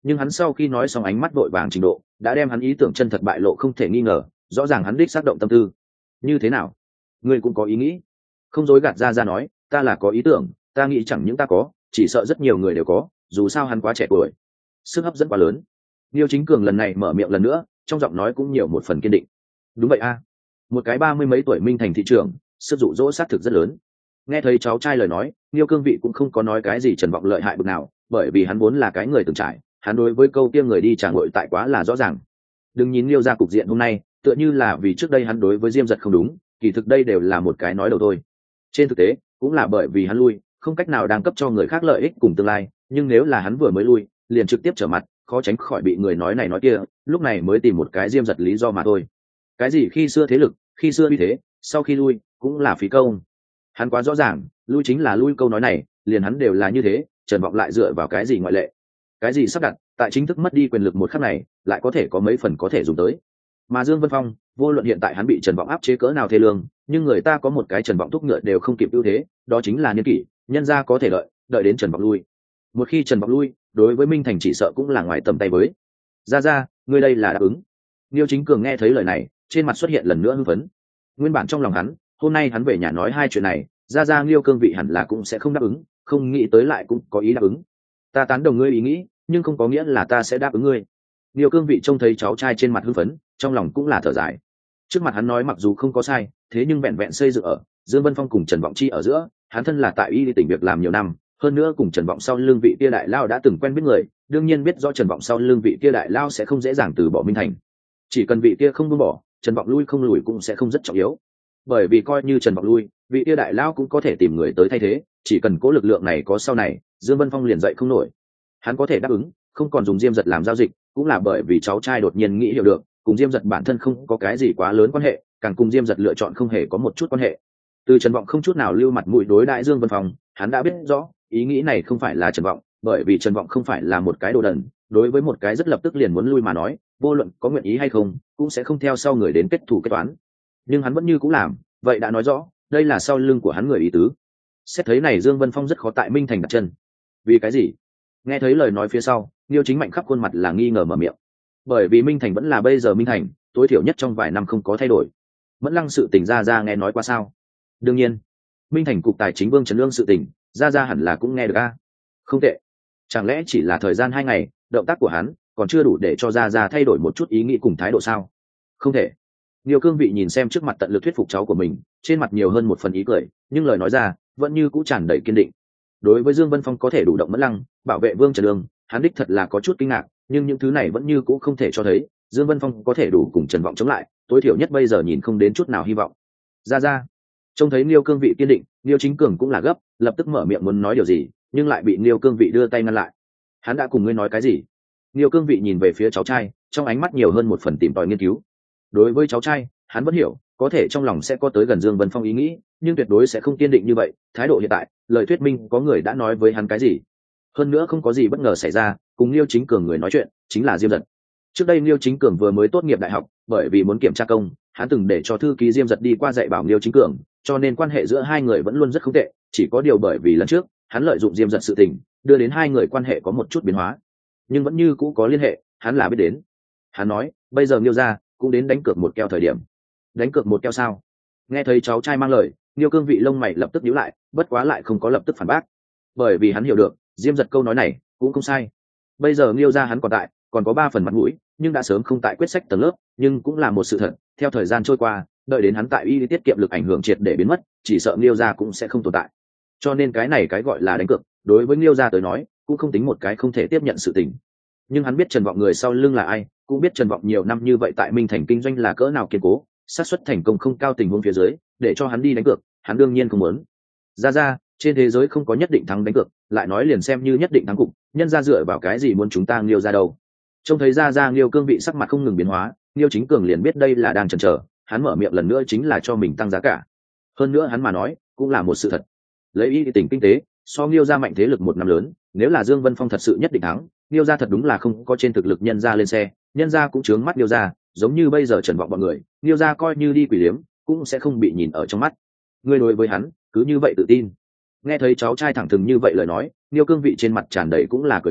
nhưng hắn sau khi nói xong ánh mắt vội vàng trình độ đã đem hắn ý tưởng chân thật bại lộ không thể nghi ngờ, rõ ràng hắn đích xác động tâm tư. Như thế nào, ngươi cũng có ý nghĩ? Không dối gạt ra nói, ta là có ý tưởng, ta nghĩ chẳng những ta có, chỉ sợ rất nhiều người đều có, dù sao hắn quá trẻ tuổi, sức hấp dẫn quá lớn. Liêu Chính Cường lần này mở miệng lần nữa, trong giọng nói cũng nhiều một phần kiên định. Đúng vậy a, một cái 30 mấy tuổi minh thành thị trưởng, sức dụ dỗ sát thực rất lớn. Nghe thấy cháu trai lời nói, Liêu Cương Vị cũng không có nói cái gì Trần Vọng lợi hại bực nào, bởi vì hắn vốn là cái người từng trải, hắn đối với câu kia người đi trả ngội tại quá là rõ ràng. Đừng nhìn Liêu ra cục diện hôm nay, tựa như là vì trước đây hắn đối với Diêm Dật không đúng, kỳ thực đây đều là một cái nói đầu thôi. Trên thực tế, cũng là bởi vì hắn lui, không cách nào đang cấp cho người khác lợi ích cùng tương lai, nhưng nếu là hắn vừa mới lui, liền trực tiếp trở mặt, khó tránh khỏi bị người nói này nói kia, lúc này mới tìm một cái Diêm Dật lý do mà thôi. Cái gì khi xưa thế lực, khi xưa uy thế, sau khi lui cũng là phí công. Hắn quá rõ ràng, lui chính là lui câu nói này, liền hắn đều là như thế, Trần Vọng lại dựa vào cái gì ngoại lệ? Cái gì sắp đặt, tại chính thức mất đi quyền lực một khắc này, lại có thể có mấy phần có thể dùng tới. Mà Dương Vân Phong, vô luận hiện tại hắn bị Trần Vọng áp chế cỡ nào thê lương, nhưng người ta có một cái Trần Vọng thúc ngựa đều không kịp ưu thế, đó chính là niên kỷ, nhân gia có thể đợi đến Trần Vọng lui. Một khi Trần Vọng lui, đối với Minh Thành chỉ sợ cũng là ngoài tầm tay với. Ra, ngươi đây là đáp ứng. Liêu Chính Cường nghe thấy lời này, trên mặt xuất hiện lần nữa hưng phấn. Nguyên bản trong lòng hắn, hôm nay hắn về nhà nói hai chuyện này, ra Liêu Cương Vị hẳn là cũng sẽ không đáp ứng, không nghĩ tới lại cũng có ý đáp ứng. Ta tán đồng ngươi ý nghĩ, nhưng không có nghĩa là ta sẽ đáp ứng ngươi. Liêu Cương Vị trông thấy cháu trai trên mặt hưng phấn, trong lòng cũng là thở dài. Trước mặt hắn nói mặc dù không có sai, thế nhưng vẹn vẹn xây dựng ở Dương Vân Phong cùng Trần Vọng Chi ở giữa, hắn thân là tại y tỉnh việc làm nhiều năm, hơn nữa cùng Trần Vọng sau lưng vị kia đại lao đã từng quen biết người, đương nhiên biết rõ Trần Vọng sau lưng vị kia đại lao sẽ không dễ dàng từ bỏ Minh Thành. Chỉ cần vị kia không buông bỏ, Trần Vọng lui không lùi cũng sẽ không rất trọng yếu. Bởi vì coi như Trần Vọng lui, vị kia đại lao cũng có thể tìm người tới thay thế, chỉ cần cố lực lượng này có sau này, Dương Vân Phong liền dậy không nổi. Hắn có thể đáp ứng, không còn dùng Diêm Dật làm giao dịch, cũng là bởi vì cháu trai đột nhiên nghĩ hiểu được, cùng Diêm Dật bản thân không có cái gì quá lớn quan hệ, càng cùng Diêm Dật lựa chọn không hề có một chút quan hệ. Từ Trần Vọng không chút nào lưu mặt mũi đối đãi Dương Vân Phong, hắn đã biết rõ, ý nghĩ này không phải là Trần Vọng, bởi vì Trần Vọng không phải là một cái đồ đần, đối với một cái rất lập tức liền muốn lui mà nói, vô luận có nguyện ý hay không, cũng sẽ không theo sau người đến kết thủ kết toán. Nhưng hắn vẫn như cũng làm, vậy đã nói rõ, đây là sau lưng của hắn người ý tứ. Xét thấy này Dương Vân Phong rất khó tại Minh Thành đặt chân. Vì cái gì? Nghe thấy lời nói phía sau, Liêu Chính Mạnh khắp khuôn mặt là nghi ngờ mở miệng. Bởi vì Minh Thành vẫn là bây giờ Minh Thành, tối thiểu nhất trong vài năm không có thay đổi. Mẫn Lăng sự tình ra nghe nói qua sao? Đương nhiên, Minh Thành cục tài chính Vương Trấn Lương sự tình, ra hẳn là cũng nghe được a. Không tệ. Chẳng lẽ chỉ là thời gian 2 ngày, động tác của hắn còn chưa đủ để cho ra thay đổi một chút ý nghĩ cùng thái độ sao? Không thể. Liêu Cương Vị nhìn xem trước mặt tận lực thuyết phục cháu của mình, trên mặt nhiều hơn một phần ý cười, nhưng lời nói ra vẫn như cũ tràn đầy kiên định. Đối với Dương Vân Phong có thể đủ động Mẫn Lăng, bảo vệ Vương Trần Lương, hắn đích thật là có chút kinh ngạc, nhưng những thứ này vẫn như cũ không thể cho thấy Dương Vân Phong có thể đủ cùng Trần Vọng chống lại, tối thiểu nhất bây giờ nhìn không đến chút nào hy vọng. Ra, trông thấy Liêu Cương Vị kiên định, Liêu Chính Cường cũng là gấp, lập tức mở miệng muốn nói điều gì, nhưng lại bị Liêu Cương Vị đưa tay ngăn lại. Hắn đã cùng ngươi nói cái gì? Liêu Cương Vị nhìn về phía cháu trai, trong ánh mắt nhiều hơn một phần tìm tòi nghiên cứu. Đối với cháu trai, hắn vẫn hiểu, có thể trong lòng sẽ có tới gần Dương Vân Phong ý nghĩ, nhưng tuyệt đối sẽ không kiên định như vậy. Thái độ hiện tại, lời thuyết minh có người đã nói với hắn cái gì. Hơn nữa không có gì bất ngờ xảy ra, cùng Liêu Chính Cường người nói chuyện chính là Diêm Dật. Trước đây Liêu Chính Cường vừa mới tốt nghiệp đại học, bởi vì muốn kiểm tra công, hắn từng để cho thư ký Diêm Dật đi qua dạy bảo Liêu Chính Cường, cho nên quan hệ giữa hai người vẫn luôn rất không tệ. Chỉ có điều bởi vì lần trước hắn lợi dụng Diêm Dật sự tình, đưa đến hai người quan hệ có một chút biến hóa, nhưng vẫn như cũ có liên hệ, hắn là biết đến. Hắn nói, bây giờ Liêu gia cũng đến đánh cược một keo thời điểm. Đánh cược một keo sao? Nghe thấy cháu trai mang lời, Liêu Cương Vị lông mày lập tức nhíu lại, bất quá lại không có lập tức phản bác, bởi vì hắn hiểu được Diêm Dật câu nói này cũng không sai. Bây giờ Liêu gia hắn còn tại, còn có 3 phần mặt mũi, nhưng đã sớm không tại quyết sách tầng lớp, nhưng cũng là một sự thật. Theo thời gian trôi qua, đợi đến hắn tại y tiết kiệm lực ảnh hưởng triệt để biến mất, chỉ sợ Liêu gia cũng sẽ không tồn tại. Cho nên cái này cái gọi là đánh cược, đối với Liêu gia tới nói, cũng không tính một cái không thể tiếp nhận sự tình. Nhưng hắn biết Trần Vọng người sau lưng là ai, cũng biết Trần Vọng nhiều năm như vậy tại Minh Thành kinh doanh là cỡ nào kiên cố, xác suất thành công không cao tình huống phía dưới, để cho hắn đi đánh cược, hắn đương nhiên không muốn. Ra, trên thế giới không có nhất định thắng đánh cược, lại nói liền xem như nhất định thắng cục, nhân ra dựa vào cái gì muốn chúng ta Liêu ra đâu? Trông thấy ra Liêu Cương Vị sắc mặt không ngừng biến hóa, Liêu Chính Cường liền biết đây là đang chần chờ, hắn mở miệng lần nữa chính là cho mình tăng giá cả. Hơn nữa hắn mà nói, cũng là một sự thật. Lấy ý tình kinh tế, so Liêu ra mạnh thế lực một năm lớn, nếu là Dương Vân Phong thật sự nhất định thắng, Liêu ra thật đúng là không có trên thực lực nhân ra lên xe, nhân ra cũng chướng mắt Liêu ra, giống như bây giờ Trần Vọng bọn người, Liêu ra coi như đi quỷ liếm, cũng sẽ không bị nhìn ở trong mắt. Ngươi đối với hắn, cứ như vậy tự tin. Nghe thấy cháu trai thẳng thừng như vậy lời nói, Liêu Cương Vị trên mặt tràn đầy cũng là cười khổ,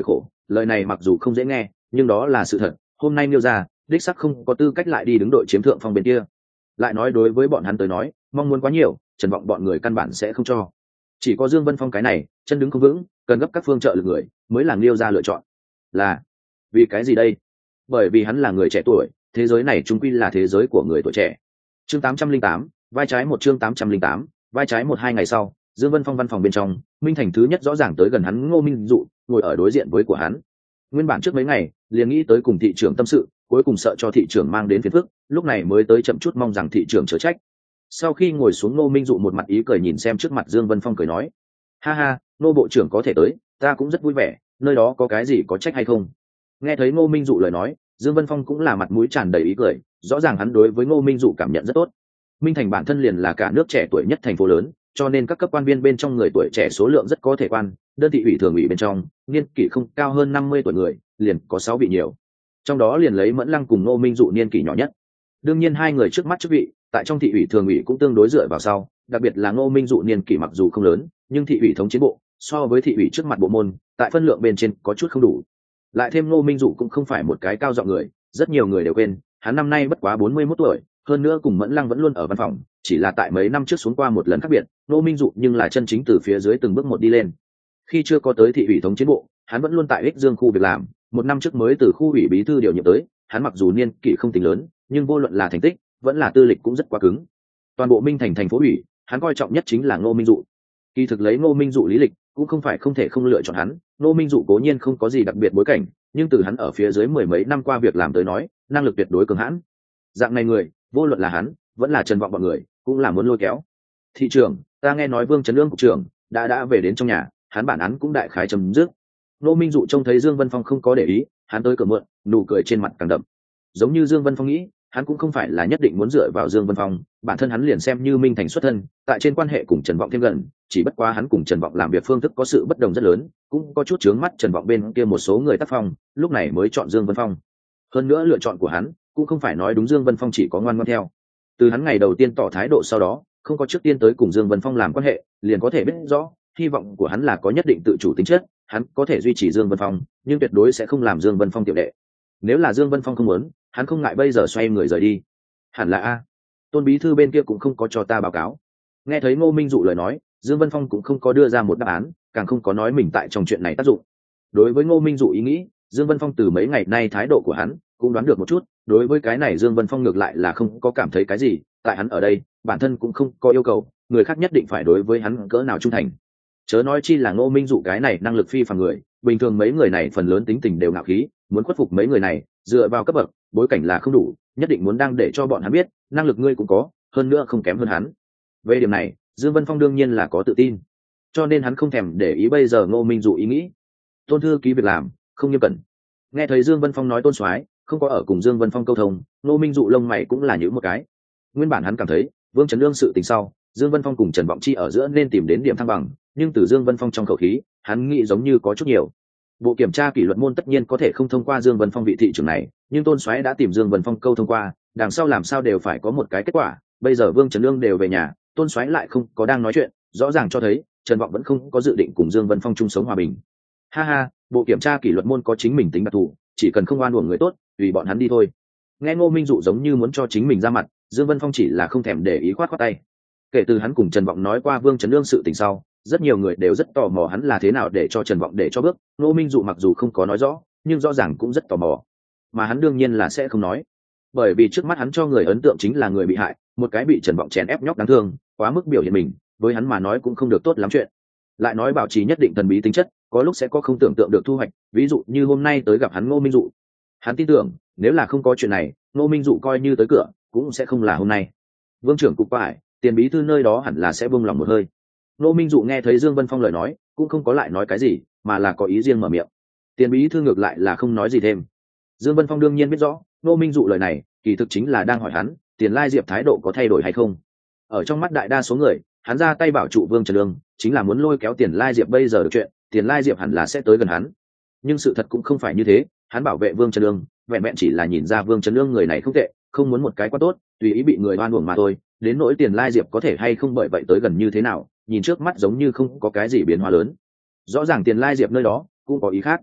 lời này mặc dù không dễ nghe nhưng đó là sự thật. Hôm nay nêu ra đích sắc không có tư cách lại đi đứng đội chiếm thượng phong bên kia. Lại nói đối với bọn hắn tới nói, mong muốn quá nhiều Trần Vọng bọn người căn bản sẽ không cho. Chỉ có Dương Vân Phong cái này chân đứng không vững, cần gấp các phương trợ lực người mới là nêu ra lựa chọn. Là vì cái gì đây? Bởi vì hắn là người trẻ tuổi, thế giới này chung quy là thế giới của người tuổi trẻ. Chương 808, vai trái một. Chương 808, vai trái một. 2 ngày sau, Dương Vân Phong văn phòng bên trong, Minh Thành thứ nhất rõ ràng tới gần hắn Ngô Minh Dụ, ngồi ở đối diện với của hắn. Nguyên bản trước mấy ngày liền nghĩ tới cùng thị trưởng tâm sự, cuối cùng sợ cho thị trưởng mang đến phiền phức, lúc này mới tới chậm chút mong rằng thị trưởng chớ trách. Sau khi ngồi xuống, Ngô Minh Dụ một mặt ý cười nhìn xem trước mặt Dương Vân Phong cười nói: ha ha, Ngô bộ trưởng có thể tới, ta cũng rất vui vẻ, nơi đó có cái gì có trách hay không? Nghe thấy Ngô Minh Dụ lời nói, Dương Vân Phong cũng là mặt mũi tràn đầy ý cười, rõ ràng hắn đối với Ngô Minh Dụ cảm nhận rất tốt. Minh Thành bản thân liền là cả nước trẻ tuổi nhất thành phố lớn, cho nên các cấp quan viên bên trong người tuổi trẻ số lượng rất có thể quan, đơn thị ủy thường ủy bên trong niên kỷ không cao hơn 50 tuổi người liền có 6 vị nhiều, trong đó liền lấy Mẫn Lăng cùng Ngô Minh Dụ niên kỷ nhỏ nhất. Đương nhiên hai người trước mắt chức vị tại trong thị ủy thường ủy cũng tương đối dựa vào sau, đặc biệt là Ngô Minh Dụ niên kỷ mặc dù không lớn, nhưng thị ủy thống chiến bộ so với thị ủy trước mặt bộ môn tại phân lượng bên trên có chút không đủ. Lại thêm Ngô Minh Dụ cũng không phải một cái cao giọng người, rất nhiều người đều quên hắn năm nay bất quá 41 tuổi, hơn nữa cùng Mẫn Lăng vẫn luôn ở văn phòng, chỉ là tại mấy năm trước xuống qua một lần khác biệt. Ngô Minh Dụ nhưng là chân chính từ phía dưới từng bước một đi lên. Khi chưa có tới thị ủy thống chiến bộ, hắn vẫn luôn tại Ích Dương khu việc làm, một năm trước mới từ khu ủy bí thư điều nhiệm tới. Hắn mặc dù niên kỷ không tính lớn, nhưng vô luận là thành tích vẫn là tư lịch cũng rất quá cứng. Toàn bộ Minh Thành thành phố ủy, hắn coi trọng nhất chính là Ngô Minh Dụ. Kỳ thực lấy Ngô Minh Dụ lý lịch, cũng không phải không thể không lựa chọn hắn. Ngô Minh Dụ cố nhiên không có gì đặc biệt bối cảnh, nhưng từ hắn ở phía dưới mười mấy năm qua việc làm tới nói, năng lực tuyệt đối cường hãn. Dạng này người, vô luận là hắn vẫn là Trần Vọng bọn người, cũng là muốn lôi kéo. Thị trưởng, ta nghe nói Vương Trấn Lương cục trưởng đã về đến trong nhà, hắn bản án cũng đại khái chấm dứt. Ngô Minh Dụ trông thấy Dương Vân Phong không có để ý, hắn tới cửa mượn, nụ cười trên mặt càng đậm. Giống như Dương Vân Phong nghĩ, hắn cũng không phải là nhất định muốn dựa vào Dương Vân Phong, bản thân hắn liền xem như Minh Thành xuất thân, tại trên quan hệ cùng Trần Vọng thêm gần, chỉ bất quá hắn cùng Trần Vọng làm việc phương thức có sự bất đồng rất lớn, cũng có chút chướng mắt Trần Vọng bên kia một số người tác phong, lúc này mới chọn Dương Vân Phong. Hơn nữa lựa chọn của hắn cũng không phải nói đúng Dương Vân Phong chỉ có ngoan ngoãn theo. Từ hắn ngày đầu tiên tỏ thái độ sau đó, không có trước tiên tới cùng Dương Vân Phong làm quan hệ, liền có thể biết rõ, hy vọng của hắn là có nhất định tự chủ tính chất, hắn có thể duy trì Dương Vân Phong, nhưng tuyệt đối sẽ không làm Dương Vân Phong tiểu đệ. Nếu là Dương Vân Phong không muốn, hắn không ngại bây giờ xoay người rời đi. Hẳn là a, Tôn bí thư bên kia cũng không có cho ta báo cáo. Nghe thấy Ngô Minh Dụ lời nói, Dương Vân Phong cũng không có đưa ra một đáp án, càng không có nói mình tại trong chuyện này tác dụng. Đối với Ngô Minh Dụ ý nghĩ, Dương Vân Phong từ mấy ngày nay thái độ của hắn cũng đoán được một chút. Đối với cái này Dương Vân Phong ngược lại là không có cảm thấy cái gì, tại hắn ở đây bản thân cũng không có yêu cầu người khác nhất định phải đối với hắn cỡ nào trung thành. Chớ nói chi là Ngô Minh Dụ cái này năng lực phi phàm người, bình thường mấy người này phần lớn tính tình đều ngạo khí, muốn khuất phục mấy người này dựa vào cấp bậc bối cảnh là không đủ, nhất định muốn đang để cho bọn hắn biết năng lực ngươi cũng có, hơn nữa không kém hơn hắn. Về điểm này Dương Vân Phong đương nhiên là có tự tin, cho nên hắn không thèm để ý bây giờ Ngô Minh Dụ ý nghĩ. Tôn thư ký việc làm không nghiêm cẩn. Nghe thấy Dương Vân Phong nói Tôn soái không có ở cùng Dương Vân Phong câu thông, Ngô Minh Dụ lông mày cũng là nhíu một cái. Nguyên bản hắn cảm thấy Vương Trấn Lương sự tình sau, Dương Vân Phong cùng Trần Vọng Chi ở giữa nên tìm đến điểm thăng bằng, nhưng từ Dương Vân Phong trong khẩu khí, hắn nghĩ giống như có chút nhiều. Bộ kiểm tra kỷ luật môn tất nhiên có thể không thông qua Dương Vân Phong vị thị trưởng này, nhưng Tôn soái đã tìm Dương Vân Phong câu thông qua, đằng sau làm sao đều phải có một cái kết quả. Bây giờ Vương Trấn Lương đều về nhà, Tôn soái lại không có đang nói chuyện, rõ ràng cho thấy Trần Vọng vẫn không có dự định cùng Dương Vân Phong chung sống hòa bình. Ha ha, bộ kiểm tra kỷ luật môn có chính mình tính đặc thù, chỉ cần không oan uổng người tốt, tùy bọn hắn đi thôi. Nghe Ngô Minh Dụ giống như muốn cho chính mình ra mặt, Dương Vân Phong chỉ là không thèm để ý khoát khoát tay. Kể từ hắn cùng Trần Vọng nói qua Vương Trấn Lương sự tình sau, rất nhiều người đều rất tò mò hắn là thế nào để cho Trần Vọng để cho bước. Ngô Minh Dụ mặc dù không có nói rõ, nhưng rõ ràng cũng rất tò mò, mà hắn đương nhiên là sẽ không nói, bởi vì trước mắt hắn cho người ấn tượng chính là người bị hại, một cái bị Trần Vọng chèn ép nhóc đáng thương, quá mức biểu hiện mình, với hắn mà nói cũng không được tốt lắm chuyện. Lại nói bảo trì nhất định thần bí tính chất, có lúc sẽ có không tưởng tượng được thu hoạch, ví dụ như hôm nay tới gặp hắn Ngô Minh Dụ. Hắn tin tưởng nếu là không có chuyện này, Ngô Minh Dụ coi như tới cửa cũng sẽ không là hôm nay. Vương trưởng cục phải, tiền bí thư nơi đó hẳn là sẽ buông lòng một hơi. Ngô Minh Dụ nghe thấy Dương Vân Phong lời nói, cũng không có lại nói cái gì, mà là có ý riêng mở miệng. Tiền bí thư ngược lại là không nói gì thêm. Dương Vân Phong đương nhiên biết rõ, Ngô Minh Dụ lời này kỳ thực chính là đang hỏi hắn, Tiền Lai Diệp thái độ có thay đổi hay không. Ở trong mắt đại đa số người, hắn ra tay bảo trụ Vương Trần Lương, chính là muốn lôi kéo Tiền Lai Diệp bây giờ được chuyện, Tiền Lai Diệp hẳn là sẽ tới gần hắn. Nhưng sự thật cũng không phải như thế, hắn bảo vệ Vương Trần Lương, vẹn vẹn chỉ là nhìn ra Vương Trần Lương người này không tệ, không muốn một cái quá tốt, tùy ý bị người oan uổng mà thôi. Đến nỗi Tiền Lai Diệp có thể hay không bởi vậy tới gần như thế nào, nhìn trước mắt giống như không có cái gì biến hóa lớn. Rõ ràng Tiền Lai Diệp nơi đó cũng có ý khác.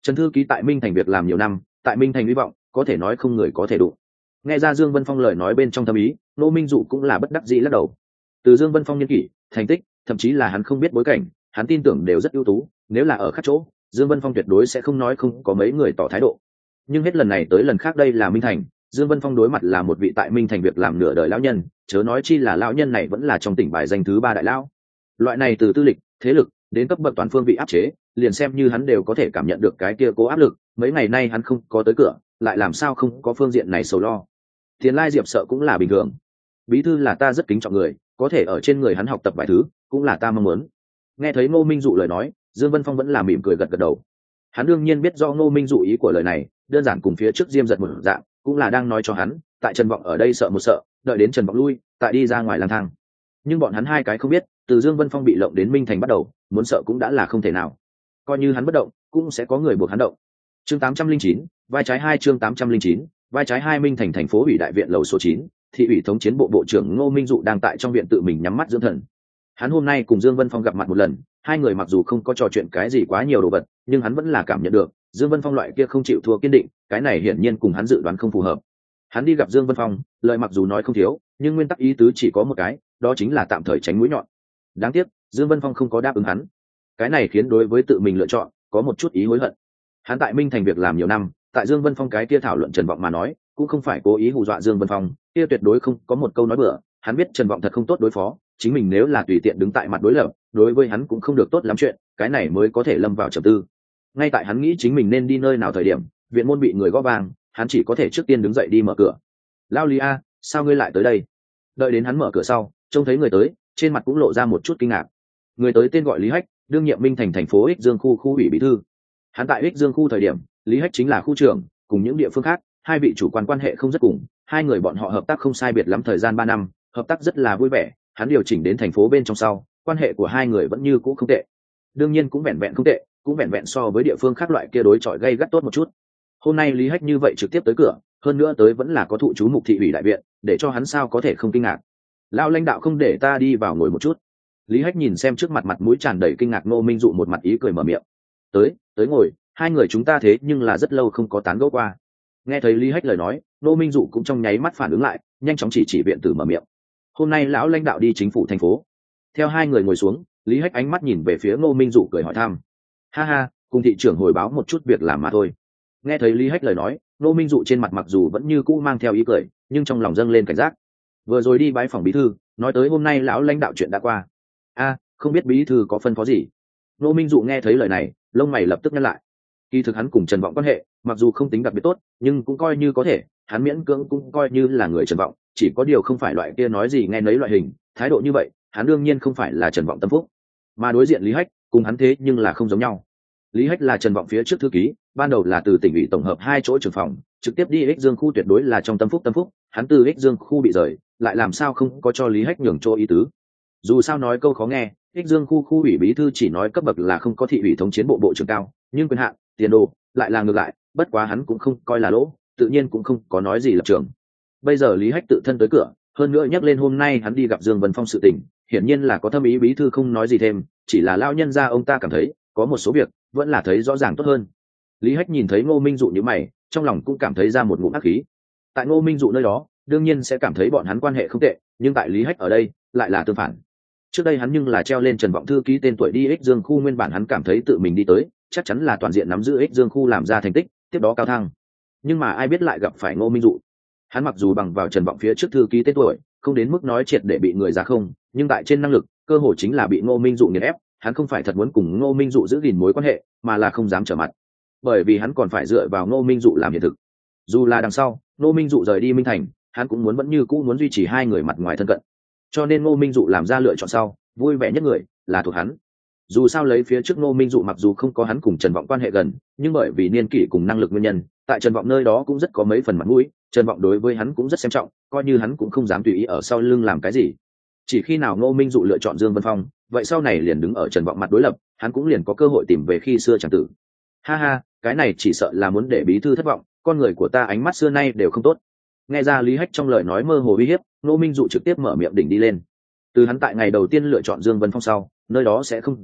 Trần thư ký tại Minh Thành việc làm nhiều năm, tại Minh Thành hy vọng có thể nói không người có thể đụng. Nghe ra Dương Vân Phong lời nói bên trong thâm ý, Ngô Minh Dụ cũng là bất đắc dĩ lắc đầu. Từ Dương Vân Phong nhân kỷ, thành tích, thậm chí là hắn không biết bối cảnh, hắn tin tưởng đều rất ưu tú, nếu là ở khác chỗ, Dương Vân Phong tuyệt đối sẽ không nói không có mấy người tỏ thái độ. Nhưng hết lần này tới lần khác đây là Minh Thành, Dương Vân Phong đối mặt là một vị tại Minh Thành việc làm nửa đời lão nhân, chớ nói chi là lão nhân này vẫn là trong tỉnh bài danh thứ 3 đại lão. Loại này từ tư lịch, thế lực đến cấp bậc toàn phương vị áp chế, liền xem như hắn đều có thể cảm nhận được cái kia cố áp lực, mấy ngày nay hắn không có tới cửa, lại làm sao không có phương diện này sầu lo. Tiền Lai Diệp sợ cũng là bình thường. Bí thư là ta rất kính trọng người, có thể ở trên người hắn học tập vài thứ, cũng là ta mong muốn. Nghe thấy Ngô Minh Dụ lời nói, Dương Vân Phong vẫn là mỉm cười gật gật đầu. Hắn đương nhiên biết do Ngô Minh Dụ ý của lời này, đơn giản cùng phía trước Diêm Giật một dạng, cũng là đang nói cho hắn, tại Trần Vọng ở đây sợ một sợ, đợi đến Trần Vọng lui, tại đi ra ngoài lang thang. Nhưng bọn hắn hai cái không biết, từ Dương Vân Phong bị lộng đến Minh Thành bắt đầu, muốn sợ cũng đã là không thể nào. Coi như hắn bất động, cũng sẽ có người buộc hắn động. Chương 809, vai trái 2 chương 809, vai trái 2 Minh Thành thành phố ủy đại viện lầu số 9, thị ủy thống chiến bộ bộ trưởng Ngô Minh Dụ đang tại trong viện tự mình nhắm mắt dưỡng thần. Hắn hôm nay cùng Dương Vân Phong gặp mặt một lần, hai người mặc dù không có trò chuyện cái gì quá nhiều đồ vật, nhưng hắn vẫn là cảm nhận được Dương Vân Phong loại kia không chịu thua kiên định, cái này hiển nhiên cùng hắn dự đoán không phù hợp. Hắn đi gặp Dương Vân Phong, lời mặc dù nói không thiếu, nhưng nguyên tắc ý tứ chỉ có một cái, đó chính là tạm thời tránh mũi nhọn. Đáng tiếc, Dương Vân Phong không có đáp ứng hắn. Cái này khiến đối với tự mình lựa chọn, có một chút ý hối hận. Hắn tại Minh Thành việc làm nhiều năm, tại Dương Vân Phong cái kia thảo luận Trần Vọng mà nói, cũng không phải cố ý hù dọa Dương Vân Phong, kia tuyệt đối không có một câu nói bừa, hắn biết Trần Vọng thật không tốt đối phó, chính mình nếu là tùy tiện đứng tại mặt đối lập, đối với hắn cũng không được tốt lắm chuyện, cái này mới có thể lâm vào trầm tư. Ngay tại hắn nghĩ chính mình nên đi nơi nào thời điểm, viện môn bị người gõ vang, hắn chỉ có thể trước tiên đứng dậy đi mở cửa. Lao Lý A, sao ngươi lại tới đây? Đợi đến hắn mở cửa sau, trông thấy người tới, trên mặt cũng lộ ra một chút kinh ngạc. Người tới tên gọi Lý Hách, đương nhiệm Minh Thành thành phố Ích Dương khu khu ủy bí thư. Hắn tại Ích Dương khu thời điểm, Lý Hách chính là khu trưởng, cùng những địa phương khác, hai vị chủ quan quan hệ không rất cùng, hai người bọn họ hợp tác không sai biệt lắm thời gian 3 năm, hợp tác rất là vui vẻ, hắn điều chỉnh đến thành phố bên trong sau, quan hệ của hai người vẫn như cũ không tệ. Đương nhiên cũng vẹn vẹn không tệ, cũng vẹn vẹn so với địa phương khác loại kia đối chọi gay gắt tốt một chút. Hôm nay Lý Hách như vậy trực tiếp tới cửa, hơn nữa tới vẫn là có thụ chú mục thị ủy đại viện, để cho hắn sao có thể không kinh ngạc. Lão lãnh đạo không để ta đi vào ngồi một chút. Lý Hách nhìn xem trước mặt mặt mũi tràn đầy kinh ngạc Ngô Minh Dụ một mặt ý cười mở miệng. Tới ngồi, hai người chúng ta thế nhưng là rất lâu không có tán gẫu qua. Nghe thấy Lý Hách lời nói, Ngô Minh Dụ cũng trong nháy mắt phản ứng lại, nhanh chóng chỉ viện tử mở miệng. Hôm nay lão lãnh đạo đi chính phủ thành phố. Theo hai người ngồi xuống, Lý Hách ánh mắt nhìn về phía Ngô Minh Dụ cười hỏi thăm. Ha ha, cùng thị trưởng hồi báo một chút việc làm mà thôi. Nghe thấy Lý Hách lời nói, Ngô Minh Dụ trên mặt mặc dù vẫn như cũ mang theo ý cười, nhưng trong lòng dâng lên cảnh giác. Vừa rồi đi bái phòng bí thư, nói tới hôm nay lão lãnh đạo chuyện đã qua. A, không biết bí thư có phân phó gì? Ngô Minh Dụ nghe thấy lời này, lông mày lập tức nhăn lại. Kỳ thực hắn cùng Trần Vọng quan hệ, mặc dù không tính đặc biệt tốt, nhưng cũng coi như có thể, hắn miễn cưỡng cũng coi như là người Trần Vọng, chỉ có điều không phải loại kia nói gì nghe nấy loại hình, thái độ như vậy, hắn đương nhiên không phải là Trần Vọng tâm phúc. Mà đối diện Lý Hách, cùng hắn thế nhưng là không giống nhau. Lý Hách là Trần Vọng phía trước thư ký, ban đầu là từ tỉnh ủy tổng hợp 2 chỗ trưởng phòng, trực tiếp đi Ích Dương khu tuyệt đối là trong tâm phúc, hắn từ Ích Dương khu bị rời, lại làm sao không có cho Lý Hách nhường chỗ ý tứ. Dù sao nói câu khó nghe, Ích Dương khu khu ủy bí thư chỉ nói cấp bậc là không có thị ủy thống chiến bộ bộ trưởng cao, nhưng quyền hạn, tiền đồ lại là ngược lại, bất quá hắn cũng không coi là lỗ, tự nhiên cũng không có nói gì lập trường. Bây giờ Lý Hách tự thân tới cửa, hơn nữa nhắc lên hôm nay hắn đi gặp Dương Vân Phong sự tình, hiển nhiên là có thâm ý bí thư không nói gì thêm, chỉ là lão nhân gia ông ta cảm thấy có một số việc vẫn là thấy rõ ràng tốt hơn. Lý Hách nhìn thấy Ngô Minh Dụ như mày, trong lòng cũng cảm thấy ra một ngụm ác khí. Tại Ngô Minh Dụ nơi đó, đương nhiên sẽ cảm thấy bọn hắn quan hệ không tệ, nhưng tại Lý Hách ở đây lại là tương phản. Trước đây hắn nhưng là treo lên Trần Vọng thư ký tên tuổi đi Ích Dương khu, nguyên bản hắn cảm thấy tự mình đi tới, chắc chắn là toàn diện nắm giữ Ích Dương khu làm ra thành tích, tiếp đó cao thăng. Nhưng mà ai biết lại gặp phải Ngô Minh Dụ. Hắn mặc dù bằng vào Trần Vọng phía trước thư ký tên tuổi, không đến mức nói triệt để bị người giá không, nhưng tại trên năng lực, cơ hội chính là bị Ngô Minh Dụ nghiền ép, hắn không phải thật muốn cùng Ngô Minh Dụ giữ gìn mối quan hệ, mà là không dám trở mặt. Bởi vì hắn còn phải dựa vào Ngô Minh Dụ làm hiện thực. Dù là đằng sau, Ngô Minh Dụ rời đi Minh Thành, hắn cũng vẫn như cũ muốn duy trì hai người mặt ngoài thân cận. Cho nên Ngô Minh Dụ làm ra lựa chọn sau, vui vẻ nhất người là thuộc hắn. Dù sao lấy phía trước Ngô Minh Dụ mặc dù không có hắn cùng Trần Vọng quan hệ gần, nhưng bởi vì niên kỷ cùng năng lực nguyên nhân, tại Trần Vọng nơi đó cũng rất có mấy phần mặt mũi, Trần Vọng đối với hắn cũng rất xem trọng, coi như hắn cũng không dám tùy ý ở sau lưng làm cái gì. Chỉ khi nào Ngô Minh Dụ lựa chọn Dương Vân Phong, vậy sau này liền đứng ở Trần Vọng mặt đối lập, hắn cũng liền có cơ hội tìm về khi xưa chẳng tử. Ha ha, cái này chỉ sợ là muốn để bí thư thất vọng, con người của ta ánh mắt xưa nay đều không tốt. Nghe ra Lý Hách trong lời nói mơ hồ uy hiếp, Ngô Minh Dụ trực tiếp mở miệng đỉnh đi lên. Từ hắn tại ngày đầu tiên lựa chọn Dương Vân Phong sau, nơi đó sẽ không rõ,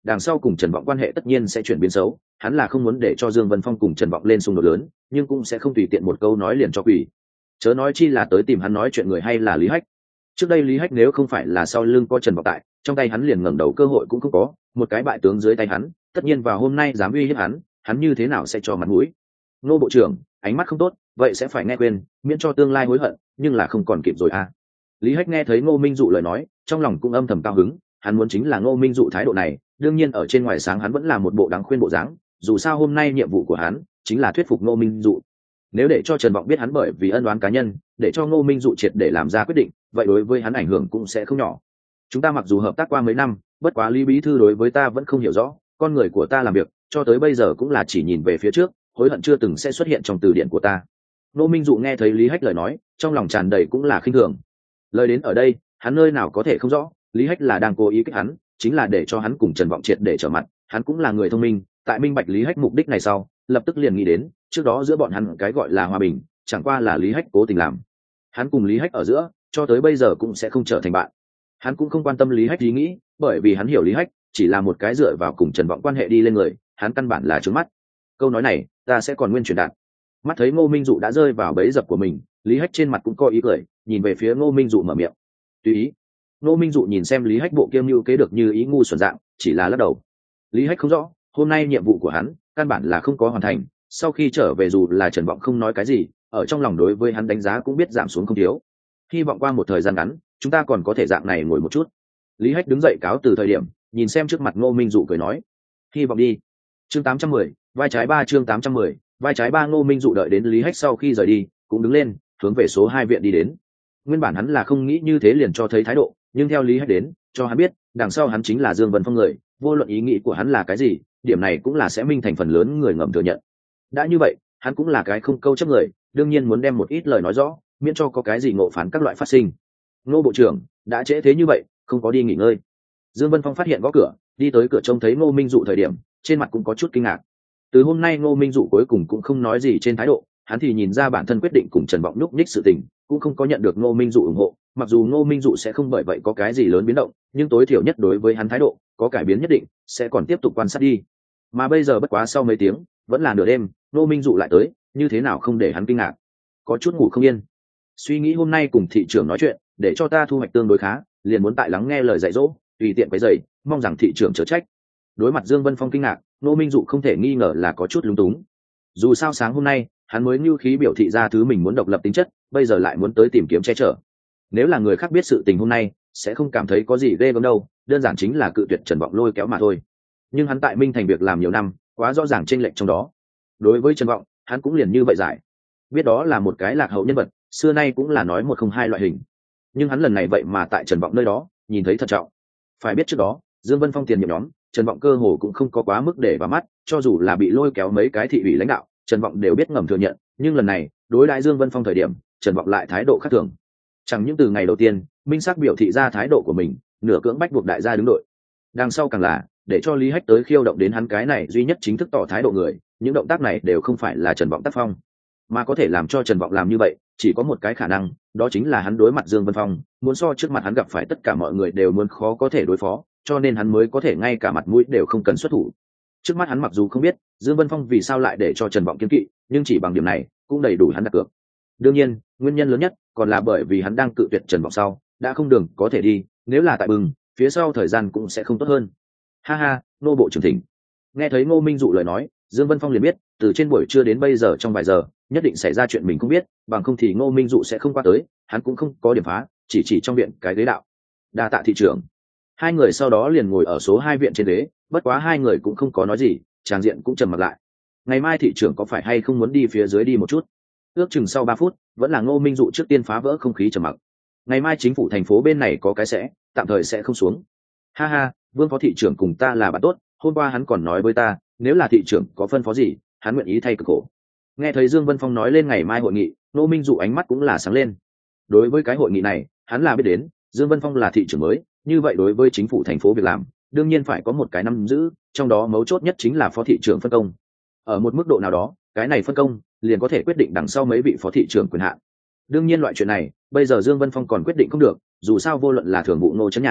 đằng sau cùng Trần Vọng quan hệ tất nhiên sẽ chuyển biến xấu, hắn là không muốn để cho Dương Vân Phong cùng Trần Vọng lên xung đột lớn, nhưng cũng sẽ không tùy tiện một câu nói liền cho quỷ. Chớ nói chi là tới tìm hắn nói chuyện người hay là Lý Hách. Trước đây Lý Hách nếu không phải là sau lưng có Trần Vọng tại, trong tay hắn liền ngẩng đầu cơ hội cũng không có, một cái bại tướng dưới tay hắn, tất nhiên vào hôm nay dám uy hiếp hắn như thế nào sẽ cho mặt mũi. Ngô bộ trưởng, ánh mắt không tốt, vậy sẽ phải nghe khuyên, miễn cho tương lai hối hận, nhưng là không còn kịp rồi à. Lý Hách nghe thấy Ngô Minh Dụ lời nói, trong lòng cũng âm thầm cao hứng, hắn muốn chính là Ngô Minh Dụ thái độ này, đương nhiên ở trên ngoài sáng hắn vẫn là một bộ đáng khuyên bộ dáng, dù sao hôm nay nhiệm vụ của hắn chính là thuyết phục Ngô Minh Dụ. Nếu để cho Trần Vọng biết hắn bởi vì ân oán cá nhân, để cho Ngô Minh Dụ triệt để làm ra quyết định, vậy đối với hắn ảnh hưởng cũng sẽ không nhỏ. Chúng ta mặc dù hợp tác qua mấy năm, bất quá Lý bí thư đối với ta vẫn không hiểu rõ, con người của ta làm việc, cho tới bây giờ cũng là chỉ nhìn về phía trước, hối hận chưa từng sẽ xuất hiện trong từ điển của ta. Ngô Minh Dụ nghe thấy Lý Hách lời nói, trong lòng tràn đầy cũng là khinh thường. Lời đến ở đây, hắn nơi nào có thể không rõ, Lý Hách là đang cố ý kích hắn, chính là để cho hắn cùng Trần Vọng triệt để trở mặt. Hắn cũng là người thông minh, tại minh bạch Lý Hách mục đích này sau, lập tức liền nghĩ đến, trước đó giữa bọn hắn cái gọi là hòa bình, chẳng qua là Lý Hách cố tình làm. Hắn cùng Lý Hách ở giữa, cho tới bây giờ cũng sẽ không trở thành bạn. Hắn cũng không quan tâm Lý Hách ý nghĩ, bởi vì hắn hiểu Lý Hách chỉ là một cái dựa vào cùng Trần Vọng quan hệ đi lên người, hắn căn bản là trướng mắt. Câu nói này, ta sẽ còn nguyên truyền đạt. Mắt thấy Ngô Minh Dụ đã rơi vào bẫy dập của mình, Lý Hách trên mặt cũng có ý cười, nhìn về phía Ngô Minh Dụ mở miệng. Tùy ý. Ngô Minh Dụ nhìn xem Lý Hách bộ kiêm mưu kế được như ý ngu xuẩn dạng, chỉ là lắc đầu. Lý Hách không rõ, hôm nay nhiệm vụ của hắn căn bản là không có hoàn thành, sau khi trở về dù là Trần Vọng không nói cái gì, ở trong lòng đối với hắn đánh giá cũng biết giảm xuống không thiếu. Hy vọng qua một thời gian ngắn, chúng ta còn có thể dạng này ngồi một chút. Lý Hách đứng dậy cáo từ thời điểm, nhìn xem trước mặt Ngô Minh Dụ cười nói. Hy vọng đi. Chương 810, vai trái 3 chương 810, vai trái 3 Ngô Minh Dụ đợi đến Lý Hách sau khi rời đi, cũng đứng lên, hướng về số 2 viện đi đến. Nguyên bản hắn là không nghĩ như thế liền cho thấy thái độ, nhưng theo Lý Hách đến, cho hắn biết, đằng sau hắn chính là Dương Vân Phong người, vô luận ý nghĩ của hắn là cái gì, điểm này cũng là sẽ minh thành phần lớn người ngầm thừa nhận. Đã như vậy, hắn cũng là cái không câu chấp người, đương nhiên muốn đem một ít lời nói rõ, miễn cho có cái gì ngộ phán các loại phát sinh. Ngô bộ trưởng, đã trễ thế như vậy, không có đi nghỉ ngơi. Dương Vân Phong phát hiện gõ cửa, đi tới cửa trông thấy Ngô Minh Dụ thời điểm, trên mặt cũng có chút kinh ngạc. Từ hôm nay Ngô Minh Dụ cuối cùng cũng không nói gì trên thái độ, hắn thì nhìn ra bản thân quyết định cùng Trần Vọng nhúc nhích sự tình, cũng không có nhận được Ngô Minh Dụ ủng hộ. Mặc dù Ngô Minh Dụ sẽ không bởi vậy có cái gì lớn biến động, nhưng tối thiểu nhất đối với hắn thái độ có cải biến nhất định, sẽ còn tiếp tục quan sát đi. Mà bây giờ bất quá sau mấy tiếng, vẫn là nửa đêm, Ngô Minh Dụ lại tới, như thế nào không để hắn kinh ngạc. Có chút ngủ không yên. Suy nghĩ hôm nay cùng thị trưởng nói chuyện, để cho ta thu hoạch tương đối khá, liền muốn tại lắng nghe lời dạy dỗ, tùy tiện quấy rầy, mong rằng thị trưởng chớ trách. Đối mặt Dương Vân Phong kinh ngạc, Ngô Minh Dụ không thể nghi ngờ là có chút lúng túng. Dù sao sáng hôm nay, hắn mới nhu khí biểu thị ra thứ mình muốn độc lập tính chất, bây giờ lại muốn tới tìm kiếm che chở. Nếu là người khác biết sự tình hôm nay, sẽ không cảm thấy có gì ghê gớm đâu, đơn giản chính là cự tuyệt Trần Vọng lôi kéo mà thôi. Nhưng hắn tại Minh Thành việc làm nhiều năm, quá rõ ràng chênh lệch trong đó. Đối với Trần Vọng, hắn cũng liền như vậy giải. Biết đó là một cái lạc hậu nhân vật, xưa nay cũng là nói một không hai loại hình. Nhưng hắn lần này vậy mà tại Trần Vọng nơi đó, nhìn thấy thận trọng. Phải biết trước đó, Dương Vân Phong tiền nhiệm nhóm, Trần Vọng cơ hồ cũng không có quá mức để vào mắt, cho dù là bị lôi kéo mấy cái thị ủy lãnh đạo, Trần Vọng đều biết ngầm thừa nhận, nhưng lần này, đối đãi Dương Vân Phong thời điểm, Trần Vọng lại thái độ khác thường. Chẳng những từ ngày đầu tiên, minh xác biểu thị ra thái độ của mình, nửa cưỡng bách buộc đại gia đứng đội. Đằng sau càng là, để cho Lý Hách tới khiêu động đến hắn cái này duy nhất chính thức tỏ thái độ người, những động tác này đều không phải là Trần Vọng tác phong, mà có thể làm cho Trần Vọng làm như vậy, chỉ có một cái khả năng, đó chính là hắn đối mặt Dương Vân Phong, muốn so trước mặt hắn gặp phải tất cả mọi người đều muốn khó có thể đối phó, cho nên hắn mới có thể ngay cả mặt mũi đều không cần xuất thủ. Trước mắt hắn mặc dù không biết Dương Vân Phong vì sao lại để cho Trần Vọng kiêng kỵ, nhưng chỉ bằng điểm này cũng đầy đủ hắn đặt cược. Đương nhiên, nguyên nhân lớn nhất còn là bởi vì hắn đang cự tuyệt Trần Vọng sau, đã không đường có thể đi, nếu là tại bừng, phía sau thời gian cũng sẽ không tốt hơn. Ha ha, nô bộ trưởng thỉnh. Nghe thấy Ngô Minh Dụ lời nói, Dương Vân Phong liền biết, từ trên buổi trưa đến bây giờ trong vài giờ, nhất định xảy ra chuyện mình không biết, bằng không thì Ngô Minh Dụ sẽ không qua tới, hắn cũng không có điểm phá, chỉ trong viện cái ghế đạo. Đa tạ thị trưởng. Hai người sau đó liền ngồi ở số 2 viện trên ghế, bất quá hai người cũng không có nói gì, tràng diện cũng trầm mặc lại. Ngày mai thị trưởng có phải hay không muốn đi phía dưới đi một chút? Ước chừng sau 3 phút, vẫn là Ngô Minh Dụ trước tiên phá vỡ không khí trầm mặc. Ngày mai chính phủ thành phố bên này có cái sẽ, tạm thời sẽ không xuống. Ha ha, Vương phó thị trưởng cùng ta là bạn tốt, hôm qua hắn còn nói với ta, nếu là thị trưởng có phân phó gì, hắn nguyện ý thay cực khổ. Nghe thấy Dương Vân Phong nói lên ngày mai hội nghị, Ngô Minh Dụ ánh mắt cũng là sáng lên. Đối với cái hội nghị này, hắn là biết đến, Dương Vân Phong là thị trưởng mới, như vậy đối với chính phủ thành phố việc làm, đương nhiên phải có một cái nắm giữ, trong đó mấu chốt nhất chính là phó thị trưởng phân công. Ở một mức độ nào đó, cái này phân công liền có thể quyết định đằng sau mấy vị phó thị trưởng quyền hạn. Đương nhiên loại chuyện này, bây giờ Dương Vân Phong còn quyết định không được, dù sao vô luận là thường vụ Ngô Chấn Nhàn,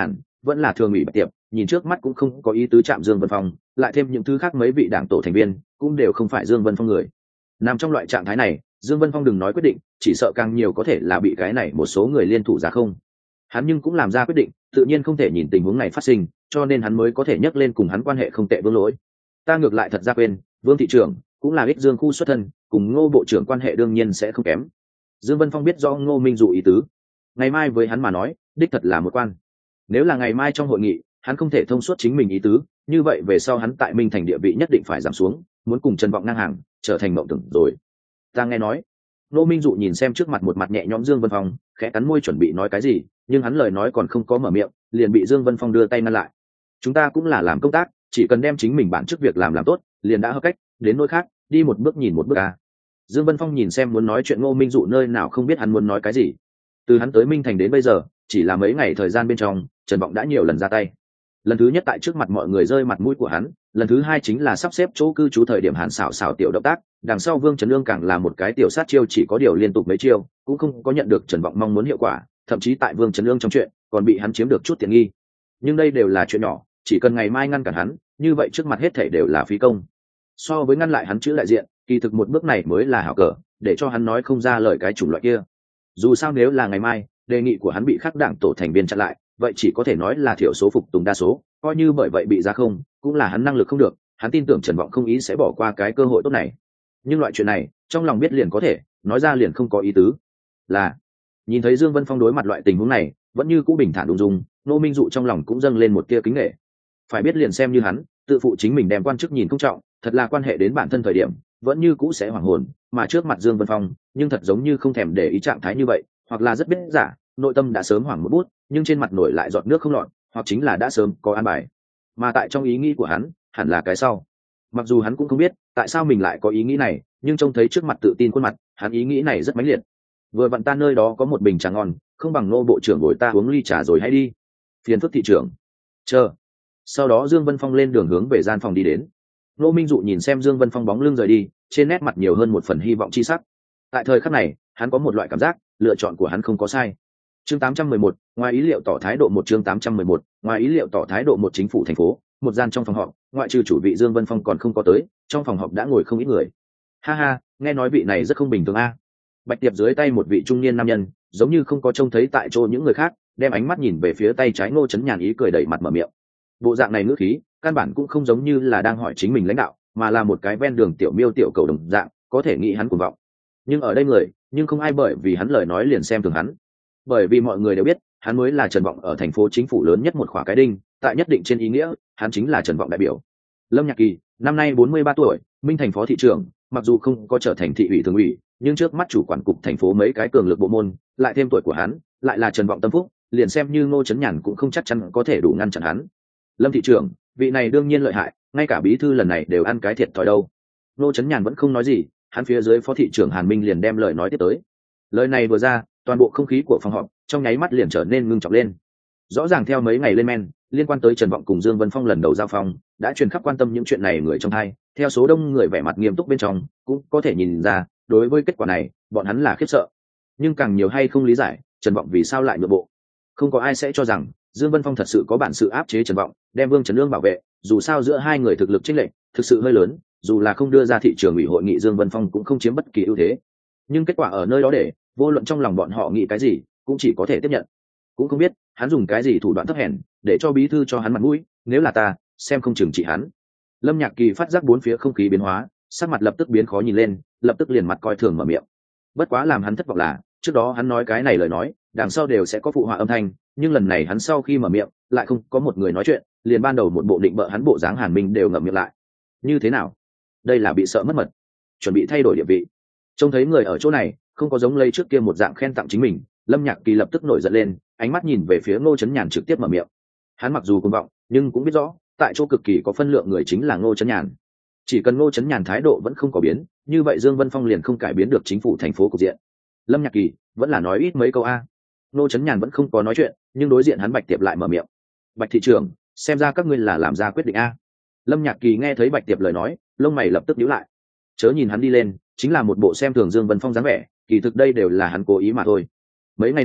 vẫn là thường ủy Bạch Tiệp, nhìn trước mắt cũng không có ý tứ chạm Dương Vân Phong, lại thêm những thứ khác mấy vị đảng tổ thành viên cũng đều không phải Dương Vân Phong người. Nằm trong loại trạng thái này, Dương Vân Phong đừng nói quyết định, chỉ sợ càng nhiều có thể là bị cái này một số người liên thủ ra không. Hắn nhưng cũng làm ra quyết định, tự nhiên không thể nhìn tình huống này phát sinh, cho nên hắn mới có thể nhắc lên cùng hắn quan hệ không tệ Vương Lỗi. Ta ngược lại thật ra quên, Vương thị trưởng cũng là Ích Dương khu xuất thân, cùng Ngô bộ trưởng quan hệ đương nhiên sẽ không kém. Dương Vân Phong biết do Ngô Minh dụ ý tứ, ngày mai với hắn mà nói, đích thật là một quan. Nếu là ngày mai trong hội nghị, hắn không thể thông suốt chính mình ý tứ, như vậy về sau hắn tại Minh Thành địa vị nhất định phải giảm xuống, muốn cùng Trần Vọng ngang hàng, trở thành mộng tưởng rồi. Ta nghe nói, Ngô Minh dụ nhìn xem trước mặt một mặt nhẹ nhõm Dương Vân Phong, khẽ cắn môi chuẩn bị nói cái gì, nhưng hắn lời nói còn không có mở miệng, liền bị Dương Vân Phong đưa tay ngăn lại. Chúng ta cũng là làm công tác, chỉ cần đem chính mình bản chức việc làm tốt, liền đã hợp cách, đến nỗi khác, đi một bước nhìn một bước à. Dương Vân Phong nhìn xem muốn nói chuyện Ngô Minh dụ nơi nào không biết hắn muốn nói cái gì. Từ hắn tới Minh Thành đến bây giờ, chỉ là mấy ngày thời gian bên trong, Trần Vọng đã nhiều lần ra tay. Lần thứ nhất tại trước mặt mọi người rơi mặt mũi của hắn, lần thứ hai chính là sắp xếp chỗ cư trú thời điểm hàn xảo tiểu động tác, đằng sau Vương Trấn Ương càng là một cái tiểu sát chiêu chỉ có điều liên tục mấy chiêu, cũng không có nhận được Trần Vọng mong muốn hiệu quả, thậm chí tại Vương Trấn Ương trong chuyện, còn bị hắn chiếm được chút tiện nghi. Nhưng đây đều là chuyện nhỏ, chỉ cần ngày mai ngăn cản hắn, như vậy trước mặt hết thảy đều là phí công. So với ngăn lại hắn chữ đại diện, kỳ thực một bước này mới là hảo cờ, để cho hắn nói không ra lời cái chủng loại kia. Dù sao nếu là ngày mai, đề nghị của hắn bị khắc đảng tổ thành viên chặn lại, vậy chỉ có thể nói là thiểu số phục tùng đa số, coi như bởi vậy bị ra không, cũng là hắn năng lực không được, hắn tin tưởng Trần Vọng không ý sẽ bỏ qua cái cơ hội tốt này. Nhưng loại chuyện này, trong lòng biết liền có thể, nói ra liền không có ý tứ. Là, nhìn thấy Dương Vân Phong đối mặt loại tình huống này, vẫn như cũ bình thản ung dung, Ngô Minh dụ trong lòng cũng dâng lên một tia kính nể. Phải biết liền xem như hắn, tự phụ chính mình đem quan chức nhìn không trọng, thật là quan hệ đến bản thân thời điểm, vẫn như cũ sẽ hoảng hồn, mà trước mặt Dương Vân Phong, nhưng thật giống như không thèm để ý trạng thái như vậy, hoặc là rất biết giả, nội tâm đã sớm hoảng một bút, nhưng trên mặt nổi lại giọt nước không lọt, hoặc chính là đã sớm có an bài. Mà tại trong ý nghĩ của hắn, hẳn là cái sau. Mặc dù hắn cũng không biết tại sao mình lại có ý nghĩ này, nhưng trông thấy trước mặt tự tin khuôn mặt, hắn ý nghĩ này rất mãnh liệt. Vừa vặn ta nơi đó có một bình trà ngon, không bằng Ngô bộ trưởng ngồi ta uống ly trà rồi hãy đi. Phiền phức thị trưởng. Chờ. Sau đó Dương Vân Phong lên đường hướng về gian phòng đi đến. Ngô Minh dụ nhìn xem Dương Vân Phong bóng lưng rời đi, trên nét mặt nhiều hơn một phần hy vọng chi sắc. Tại thời khắc này, hắn có một loại cảm giác, lựa chọn của hắn không có sai. Chương 811, ngoài ý liệu tỏ thái độ một chương 811, ngoài ý liệu tỏ thái độ một chính phủ thành phố, một gian trong phòng họp, ngoại trừ chủ vị Dương Vân Phong còn không có tới, trong phòng họp đã ngồi không ít người. Ha ha, nghe nói vị này rất không bình thường a. Bạch Tiệp dưới tay một vị trung niên nam nhân, giống như không có trông thấy tại chỗ những người khác, đem ánh mắt nhìn về phía tay trái Ngô Chấn Nhàn ý cười đẩy mặt mở miệng. Bộ dạng này ngữ khí, căn bản cũng không giống như là đang hỏi chính mình lãnh đạo, mà là một cái ven đường tiểu miêu tiểu cầu đồng dạng, có thể nghĩ hắn cuồng vọng. Nhưng ở đây người, nhưng không ai bởi vì hắn lời nói liền xem thường hắn. Bởi vì mọi người đều biết, hắn mới là Trần Vọng ở thành phố chính phủ lớn nhất một khỏa cái đinh, tại nhất định trên ý nghĩa, hắn chính là Trần Vọng đại biểu. Lâm Nhạc Kỳ, năm nay 43 tuổi, Minh thành phó thị trưởng, mặc dù không có trở thành thị ủy thường ủy, nhưng trước mắt chủ quản cục thành phố mấy cái cường lực bộ môn, lại thêm tuổi của hắn, lại là Trần Vọng tâm phúc, liền xem như Ngô Chấn Nhàn cũng không chắc chắn có thể đủ ngăn chặn hắn. Lâm thị trưởng, vị này đương nhiên lợi hại, ngay cả bí thư lần này đều ăn cái thiệt thòi đâu. Ngô Chấn Nhàn vẫn không nói gì, hắn phía dưới phó thị trưởng Hàn Minh liền đem lời nói tiếp tới. Lời này vừa ra, toàn bộ không khí của phòng họp trong nháy mắt liền trở nên ngưng trọng lên. Rõ ràng theo mấy ngày lên men, liên quan tới Trần Vọng cùng Dương Vân Phong lần đầu giao phong, đã truyền khắp quan tâm những chuyện này người trong hai, theo số đông người vẻ mặt nghiêm túc bên trong, cũng có thể nhìn ra, đối với kết quả này, bọn hắn là khiếp sợ. Nhưng càng nhiều hay không lý giải, Trần Vọng vì sao lại nhượng bộ. Không có ai sẽ cho rằng Dương Vân Phong thật sự có bản sự áp chế Trần Vọng, đem Vương Trấn Ương bảo vệ, dù sao giữa hai người thực lực chênh lệch thực sự hơi lớn, dù là không đưa ra thị trường ủy hội nghị Dương Vân Phong cũng không chiếm bất kỳ ưu thế. Nhưng kết quả ở nơi đó để, vô luận trong lòng bọn họ nghĩ cái gì, cũng chỉ có thể tiếp nhận. Cũng không biết hắn dùng cái gì thủ đoạn thấp hèn để cho bí thư cho hắn mặt mũi, nếu là ta xem không chừng trị hắn. Lâm Nhạc Kỳ phát giác bốn phía không khí biến hóa, sắc mặt lập tức biến khó nhìn lên, lập tức liền mặt coi thường mở miệng. Bất quá làm hắn thất vọng là, trước đó hắn nói cái này lời nói, đằng sau đều sẽ có phụ họa âm thanh, nhưng lần này hắn sau khi mở miệng, lại không có một người nói chuyện, liền ban đầu một bộ định bợ hắn bộ dáng Hàn Minh đều ngậm miệng lại. Như thế nào? Đây là bị sợ mất mật, chuẩn bị thay đổi địa vị. Trông thấy người ở chỗ này, không có giống lấy trước kia một dạng khen tặng chính mình, Lâm Nhạc Kỳ lập tức nổi giận lên, ánh mắt nhìn về phía Ngô Chấn Nhàn trực tiếp mở miệng. Hắn mặc dù cuồng vọng, nhưng cũng biết rõ, tại chỗ cực kỳ có phân lượng người chính là Ngô Chấn Nhàn. Chỉ cần Ngô Chấn Nhàn thái độ vẫn không có biến, như vậy Dương Vân Phong liền không cải biến được chính phủ thành phố cục diện. Lâm Nhạc Kỳ vẫn là nói ít mấy câu a. Ngô Chấn Nhàn vẫn không có nói chuyện, nhưng đối diện hắn Bạch Tiệp lại mở miệng. Bạch thị trưởng, xem ra các ngươi là làm ra quyết định a. Lâm Nhạc Kỳ nghe thấy Bạch Tiệp lời nói, lông mày lập tức nhíu lại. Chớ nhìn hắn đi lên, chính là một bộ xem thường Dương Vân Phong dáng vẻ, kỳ thực đây đều là hắn cố ý mà thôi. Mấy ngày nay,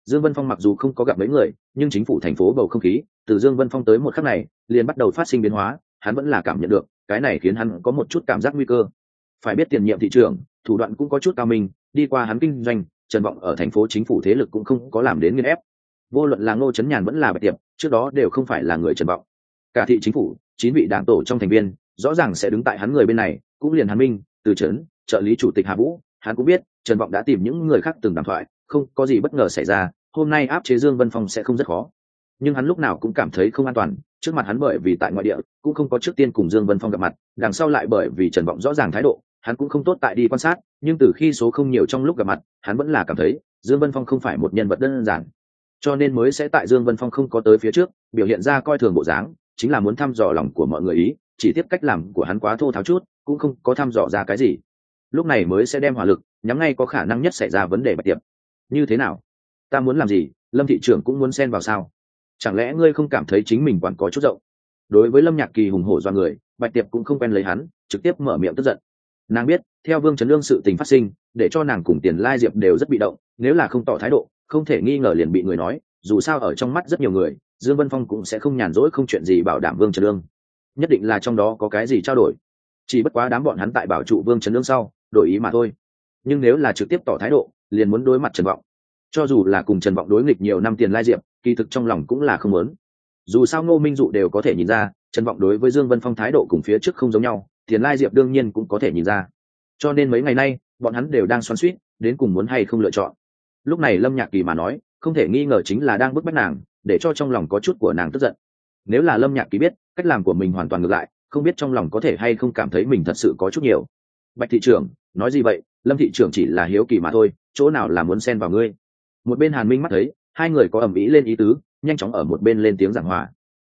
Dương Vân Phong mặc dù không có gặp mấy người, nhưng chính phủ thành phố bầu không khí từ Dương Vân Phong tới một khắc này liền bắt đầu phát sinh biến hóa, hắn vẫn là cảm nhận được, cái này khiến hắn có một chút cảm giác nguy cơ. Phải biết tiền nhiệm thị trưởng, thủ đoạn cũng có chút cao minh, đi qua hắn kinh doanh, Trần Vọng ở thành phố chính phủ thế lực cũng không có làm đến nghiền ép. Vô luận là Ngô Chấn Nhàn vẫn là Bạch Tiệp, trước đó đều không phải là người Trần Vọng. Cả thị chính phủ, 9 vị đảng tổ trong thành viên, rõ ràng sẽ đứng tại hắn người bên này, cũng liền Hàn Minh, Từ Trấn, trợ lý chủ tịch Hà Vũ, hắn cũng biết, Trần Vọng đã tìm những người khác từng đàm thoại, không có gì bất ngờ xảy ra, hôm nay áp chế Dương Vân Phong sẽ không rất khó. Nhưng hắn lúc nào cũng cảm thấy không an toàn, trước mặt hắn bởi vì tại ngoại địa, cũng không có trước tiên cùng Dương Vân Phong gặp mặt, đằng sau lại bởi vì Trần Vọng rõ ràng thái độ, hắn cũng không tốt tại đi quan sát, nhưng từ khi số không nhiều trong lúc gặp mặt, hắn vẫn là cảm thấy Dương Vân Phong không phải một nhân vật đơn giản, cho nên mới sẽ tại Dương Vân Phong không có tới phía trước, biểu hiện ra coi thường bộ dáng, chính là muốn thăm dò lòng của mọi người ý, chỉ tiếp cách làm của hắn quá thô tháo chút, cũng không có thăm dò ra cái gì. Lúc này mới sẽ đem hỏa lực nhắm ngay có khả năng nhất xảy ra vấn đề Bạch Tiệp. Như thế nào? Ta muốn làm gì, Lâm thị trưởng cũng muốn xen vào sao? Chẳng lẽ ngươi không cảm thấy chính mình quản có chút rộng? Đối với Lâm Nhạc Kỳ hùng hổ do người, Bạch Tiệp cũng không quen lấy hắn, trực tiếp mở miệng tức giận. Nàng biết, theo Vương Trấn Lương sự tình phát sinh, để cho nàng cùng Tiền Lai Diệp đều rất bị động, nếu là không tỏ thái độ, không thể nghi ngờ liền bị người nói, dù sao ở trong mắt rất nhiều người, Dương Vân Phong cũng sẽ không nhàn rỗi không chuyện gì bảo đảm Vương Trấn Lương. Nhất định là trong đó có cái gì trao đổi. Chỉ bất quá đám bọn hắn tại bảo trụ Vương Trấn Lương sau, đổi ý mà thôi. Nhưng nếu là trực tiếp tỏ thái độ, liền muốn đối mặt Trần Vọng. Cho dù là cùng Trần Vọng đối nghịch nhiều năm Tiền Lai Diệp, kỳ thực trong lòng cũng là không muốn. Dù sao Ngô Minh Dụ đều có thể nhìn ra, Trần Vọng đối với Dương Vân Phong thái độ cùng phía trước không giống nhau, Tiền Lai Diệp đương nhiên cũng có thể nhìn ra. Cho nên mấy ngày nay, bọn hắn đều đang xoắn xuýt, đến cùng muốn hay không lựa chọn. Lúc này Lâm Nhạc Kỳ mà nói, không thể nghi ngờ chính là đang bức bách nàng, để cho trong lòng có chút của nàng tức giận. Nếu là Lâm Nhạc Kỳ biết, cách làm của mình hoàn toàn ngược lại, không biết trong lòng có thể hay không cảm thấy mình thật sự có chút nhiều. Bạch thị trưởng, nói gì vậy, Lâm thị trưởng chỉ là hiếu kỳ mà thôi, chỗ nào là muốn xen vào ngươi. Một bên Hàn Minh mắt thấy, hai người có ầm ĩ lên ý tứ, nhanh chóng ở một bên lên tiếng giảng hòa.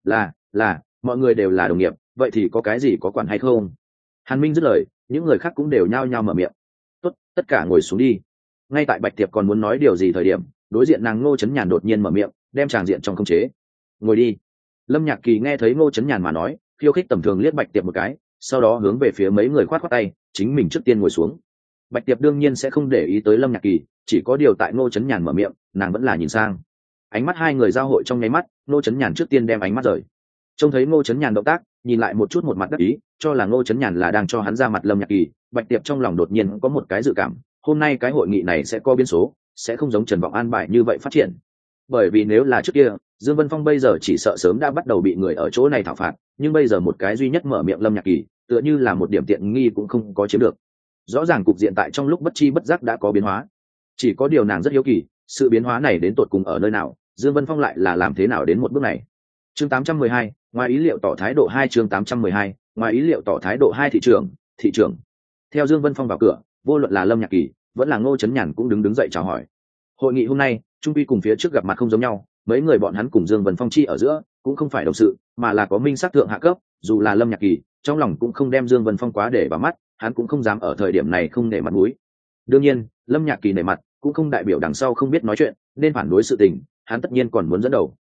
Là, mọi người đều là đồng nghiệp, vậy thì có cái gì có quản hay không? Hàn Minh dứt lời, những người khác cũng đều nhao nhao mở miệng. Tốt, tất cả ngồi xuống đi. Ngay tại Bạch Tiệp còn muốn nói điều gì thời điểm, đối diện nàng Ngô Chấn Nhàn đột nhiên mở miệng, đem tràng diện trong khống chế. Ngồi đi. Lâm Nhạc Kỳ nghe thấy Ngô Chấn Nhàn mà nói, khiêu khích tầm thường liếc Bạch Tiệp một cái, sau đó hướng về phía mấy người khoát khoát tay, chính mình trước tiên ngồi xuống. Bạch Tiệp đương nhiên sẽ không để ý tới Lâm Nhạc Kỳ, chỉ có điều tại Ngô Chấn Nhàn mở miệng, nàng vẫn là nhìn sang. Ánh mắt hai người giao hội trong nháy mắt, Ngô Chấn Nhàn trước tiên đem ánh mắt rời. Trông thấy Ngô Chấn Nhàn động tác, nhìn lại một chút một mặt đắc ý, cho là Ngô Chấn Nhàn là đang cho hắn ra mặt Lâm Nhạc Kỳ, Bạch Tiệp trong lòng đột nhiên có một cái dự cảm, hôm nay cái hội nghị này sẽ có biến số, sẽ không giống Trần Vọng an bài như vậy phát triển. Bởi vì nếu là trước kia, Dương Vân Phong bây giờ chỉ sợ sớm đã bắt đầu bị người ở chỗ này thảo phạt, nhưng bây giờ một cái duy nhất mở miệng Lâm Nhạc Kỳ, tựa như là một điểm tiện nghi cũng không có chiếm được. Rõ ràng cục diện tại trong lúc bất chi bất giác đã có biến hóa. Chỉ có điều nàng rất hiếu kỳ, sự biến hóa này đến tột cùng ở nơi nào, Dương Vân Phong lại là làm thế nào đến một bước này. Chương 812, ngoài ý liệu tỏ thái độ 2 chương 812, ngoài ý liệu tỏ thái độ 2 thị trưởng. Theo Dương Vân Phong vào cửa, vô luận là Lâm Nhạc Kỳ, vẫn là Ngô Chấn Nhàn cũng đứng dậy chào hỏi. Hội nghị hôm nay, trung quy cùng phía trước gặp mặt không giống nhau, mấy người bọn hắn cùng Dương Vân Phong chi ở giữa, cũng không phải đồng sự, mà là có minh sát thượng hạ cấp, dù là Lâm Nhạc Kỳ, trong lòng cũng không đem Dương Vân Phong quá để vào mắt, hắn cũng không dám ở thời điểm này không nể mặt mũi. Đương nhiên, Lâm Nhạc Kỳ nể mặt, cũng không đại biểu đằng sau không biết nói chuyện, nên phản đối sự tình, hắn tất nhiên còn muốn dẫn đầu.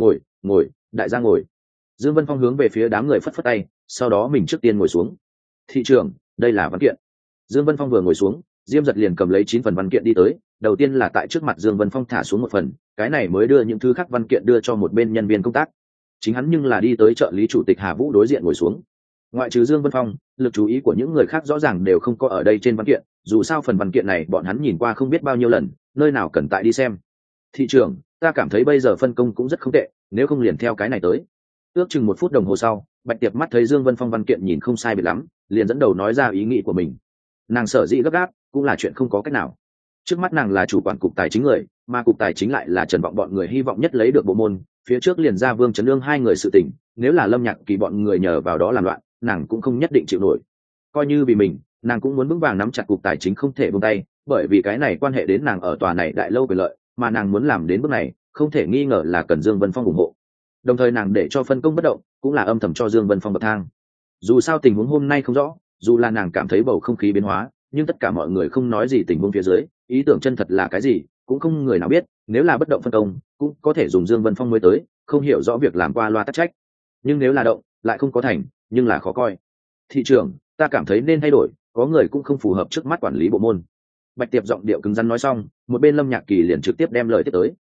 Ngồi, đại gia ngồi. Dương Vân Phong hướng về phía đám người phất phất tay, sau đó mình trước tiên ngồi xuống. Thị trưởng, đây là văn kiện. Dương Vân Phong vừa ngồi xuống, Diêm Giật liền cầm lấy 9 phần văn kiện đi tới, đầu tiên là tại trước mặt Dương Vân Phong thả xuống một phần, cái này mới đưa những thứ khác văn kiện đưa cho một bên nhân viên công tác. Chính hắn nhưng là đi tới trợ lý chủ tịch Hà Vũ đối diện ngồi xuống. Ngoại trừ Dương Vân Phong, lực chú ý của những người khác rõ ràng đều không có ở đây trên văn kiện, dù sao phần văn kiện này bọn hắn nhìn qua không biết bao nhiêu lần, nơi nào cần tại đi xem. Thị trưởng, ta cảm thấy bây giờ phân công cũng rất không tệ, nếu không liền theo cái này tới. Ước chừng 1 phút đồng hồ sau, Bạch Tiệp mắt thấy Dương Vân Phong văn kiện nhìn không sai biệt lắm, liền dẫn đầu nói ra ý nghĩ của mình. Nàng sở dĩ gấp gáp, cũng là chuyện không có cách nào. Trước mắt nàng là chủ quản cục tài chính người, mà cục tài chính lại là Trần Vọng bọn người hy vọng nhất lấy được bộ môn, phía trước liền ra Vương Trấn Lương hai người sự tình, nếu là Lâm Nhạc Kỳ bọn người nhờ vào đó làm loạn, nàng cũng không nhất định chịu nổi. Coi như vì mình, nàng cũng muốn vững vàng nắm chặt cục tài chính không thể buông tay, bởi vì cái này quan hệ đến nàng ở tòa này đại lâu quyền lợi, mà nàng muốn làm đến bước này, không thể nghi ngờ là cần Dương Vân Phong ủng hộ. Đồng thời nàng để cho phân công bất động, cũng là âm thầm cho Dương Vân Phong bậc thang. Dù sao tình huống hôm nay không rõ, dù là nàng cảm thấy bầu không khí biến hóa, nhưng tất cả mọi người không nói gì tình huống phía dưới, ý tưởng chân thật là cái gì, cũng không người nào biết, nếu là bất động phân công, cũng có thể dùng Dương Vân Phong mới tới, không hiểu rõ việc làm qua loa tắc trách. Nhưng nếu là động, lại không có thành, nhưng là khó coi. Thị trưởng, ta cảm thấy nên thay đổi, có người cũng không phù hợp trước mắt quản lý bộ môn. Bạch Tiệp giọng điệu cứng rắn nói xong, một bên Lâm Nhạc Kỳ liền trực tiếp đem lời tiếp tới.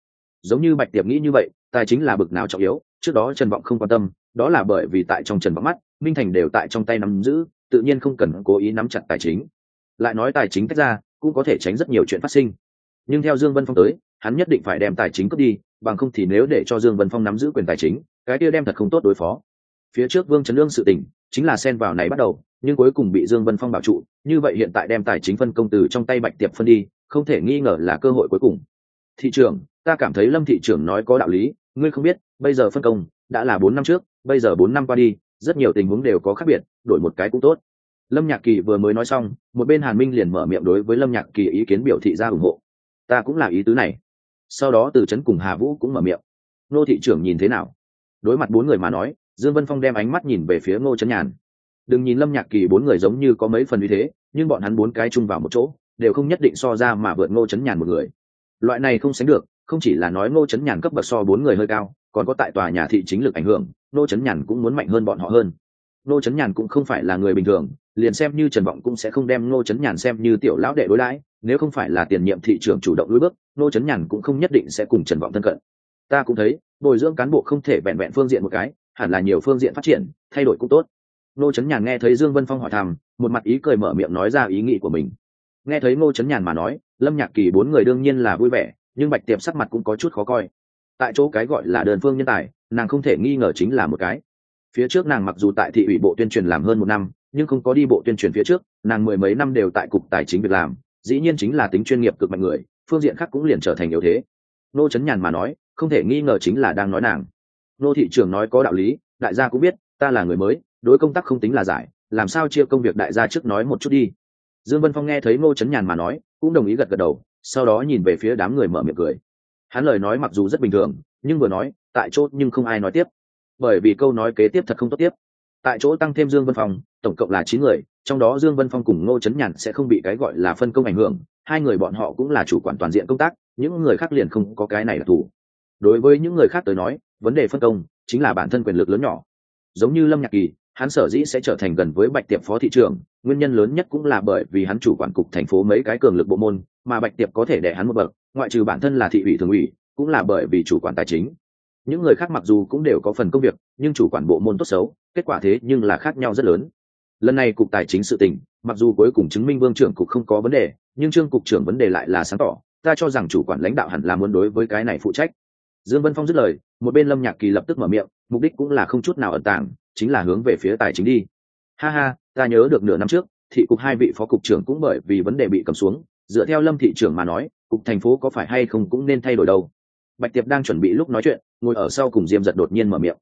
giống như Bạch Tiệp nghĩ như vậy, tài chính là bực nào trọng yếu, trước đó Trần Vọng không quan tâm, đó là bởi vì tại trong Trần Vọng mắt, Minh Thành đều tại trong tay nắm giữ, tự nhiên không cần cố ý nắm chặt tài chính. Lại nói tài chính tách ra, cũng có thể tránh rất nhiều chuyện phát sinh. Nhưng theo Dương Vân Phong tới, hắn nhất định phải đem tài chính cướp đi, bằng không thì nếu để cho Dương Vân Phong nắm giữ quyền tài chính, cái kia đem thật không tốt đối phó. Phía trước Vương Trấn Lương sự tình, chính là xen vào này bắt đầu, nhưng cuối cùng bị Dương Vân Phong bảo trụ, như vậy hiện tại đem tài chính phân công từ trong tay Bạch Tiệp phân đi, không thể nghi ngờ là cơ hội cuối cùng. Thị trưởng, ta cảm thấy Lâm thị trưởng nói có đạo lý, ngươi không biết, bây giờ phân công đã là 4 năm trước, bây giờ 4 năm qua đi, rất nhiều tình huống đều có khác biệt, đổi một cái cũng tốt. Lâm Nhạc Kỳ vừa mới nói xong, một bên Hàn Minh liền mở miệng đối với Lâm Nhạc Kỳ ý kiến biểu thị ra ủng hộ. Ta cũng là ý tứ này. Sau đó Từ Chấn cùng Hà Vũ cũng mở miệng. Ngô thị trưởng nhìn thế nào? Đối mặt 4 người mà nói, Dương Vân Phong đem ánh mắt nhìn về phía Ngô Chấn Nhàn. Đừng nhìn Lâm Nhạc Kỳ 4 người giống như có mấy phần uy thế, nhưng bọn hắn 4 cái chung vào một chỗ, đều không nhất định so ra mà vượt Ngô Chấn Nhàn một người. Loại này không sánh được, không chỉ là nói Ngô Chấn Nhàn cấp bậc so 4 người hơi cao, còn có tại tòa nhà thị chính lực ảnh hưởng, Ngô Chấn Nhàn cũng muốn mạnh hơn bọn họ hơn. Ngô Chấn Nhàn cũng không phải là người bình thường, liền xem như Trần Vọng cũng sẽ không đem Ngô Chấn Nhàn xem như tiểu lão đệ đối đãi, nếu không phải là tiền nhiệm thị trưởng chủ động lùi bước, Ngô Chấn Nhàn cũng không nhất định sẽ cùng Trần Vọng thân cận. Ta cũng thấy, bồi dưỡng cán bộ không thể vẹn vẹn phương diện một cái, hẳn là nhiều phương diện phát triển, thay đổi cũng tốt. Ngô Chấn Nhàn nghe thấy Dương Vân Phong hỏi thăm, một mặt ý cười mở miệng nói ra ý nghĩ của mình. Nghe thấy Ngô Chấn Nhàn mà nói, Lâm Nhạc Kỳ 4 người đương nhiên là vui vẻ, nhưng Bạch Tiệp sắc mặt cũng có chút khó coi. Tại chỗ cái gọi là đơn phương nhân tài, nàng không thể nghi ngờ chính là một cái. Phía trước nàng mặc dù tại thị ủy bộ tuyên truyền làm hơn 1 năm, nhưng không có đi bộ tuyên truyền phía trước, nàng 10 mấy năm đều tại cục tài chính việc làm, dĩ nhiên chính là tính chuyên nghiệp cực mạnh người, phương diện khác cũng liền trở thành yếu thế. Ngô Chấn Nhàn mà nói, không thể nghi ngờ chính là đang nói nàng. Ngô thị trưởng nói có đạo lý, đại gia cũng biết, ta là người mới, đối công tác không tính là giải, làm sao chia công việc đại gia trước nói một chút đi. Dương Vân Phong nghe thấy Ngô Chấn Nhàn mà nói, cũng đồng ý gật gật đầu, sau đó nhìn về phía đám người mở miệng cười. Hắn lời nói mặc dù rất bình thường, nhưng vừa nói, tại chỗ nhưng không ai nói tiếp, bởi vì câu nói kế tiếp thật không tốt tiếp. Tại chỗ tăng thêm Dương Vân Phong, tổng cộng là 9 người, trong đó Dương Vân Phong cùng Ngô Chấn Nhàn sẽ không bị cái gọi là phân công ảnh hưởng, hai người bọn họ cũng là chủ quản toàn diện công tác, những người khác liền không có cái này là thủ. Đối với những người khác tới nói, vấn đề phân công chính là bản thân quyền lực lớn nhỏ. Giống như Lâm Nhạc Kỳ, hắn sở dĩ sẽ trở thành gần với Bạch Tiệp phó thị trưởng, nguyên nhân lớn nhất cũng là bởi vì hắn chủ quản cục thành phố mấy cái cường lực bộ môn, mà Bạch Tiệp có thể đè hắn một bậc, ngoại trừ bản thân là thị ủy thường ủy, cũng là bởi vì chủ quản tài chính. Những người khác mặc dù cũng đều có phần công việc, nhưng chủ quản bộ môn tốt xấu, kết quả thế nhưng là khác nhau rất lớn. Lần này cục tài chính sự tình, mặc dù cuối cùng chứng minh Vương trưởng cục không có vấn đề, nhưng Trương cục trưởng vấn đề lại là sáng tỏ, ta cho rằng chủ quản lãnh đạo hẳn là muốn đối với cái này phụ trách. Dương Vân Phong dứt lời, một bên Lâm Nhạc Kỳ lập tức mở miệng, mục đích cũng là không chút nào ẩn tàng, chính là hướng về phía tài chính đi. Ha ha, ta nhớ được nửa năm trước, thị cục 2 vị phó cục trưởng cũng bởi vì vấn đề bị cầm xuống, dựa theo Lâm thị trưởng mà nói, cục thành phố có phải hay không cũng nên thay đổi đâu. Bạch Tiệp đang chuẩn bị lúc nói chuyện, ngồi ở sau cùng Diêm Dật đột nhiên mở miệng.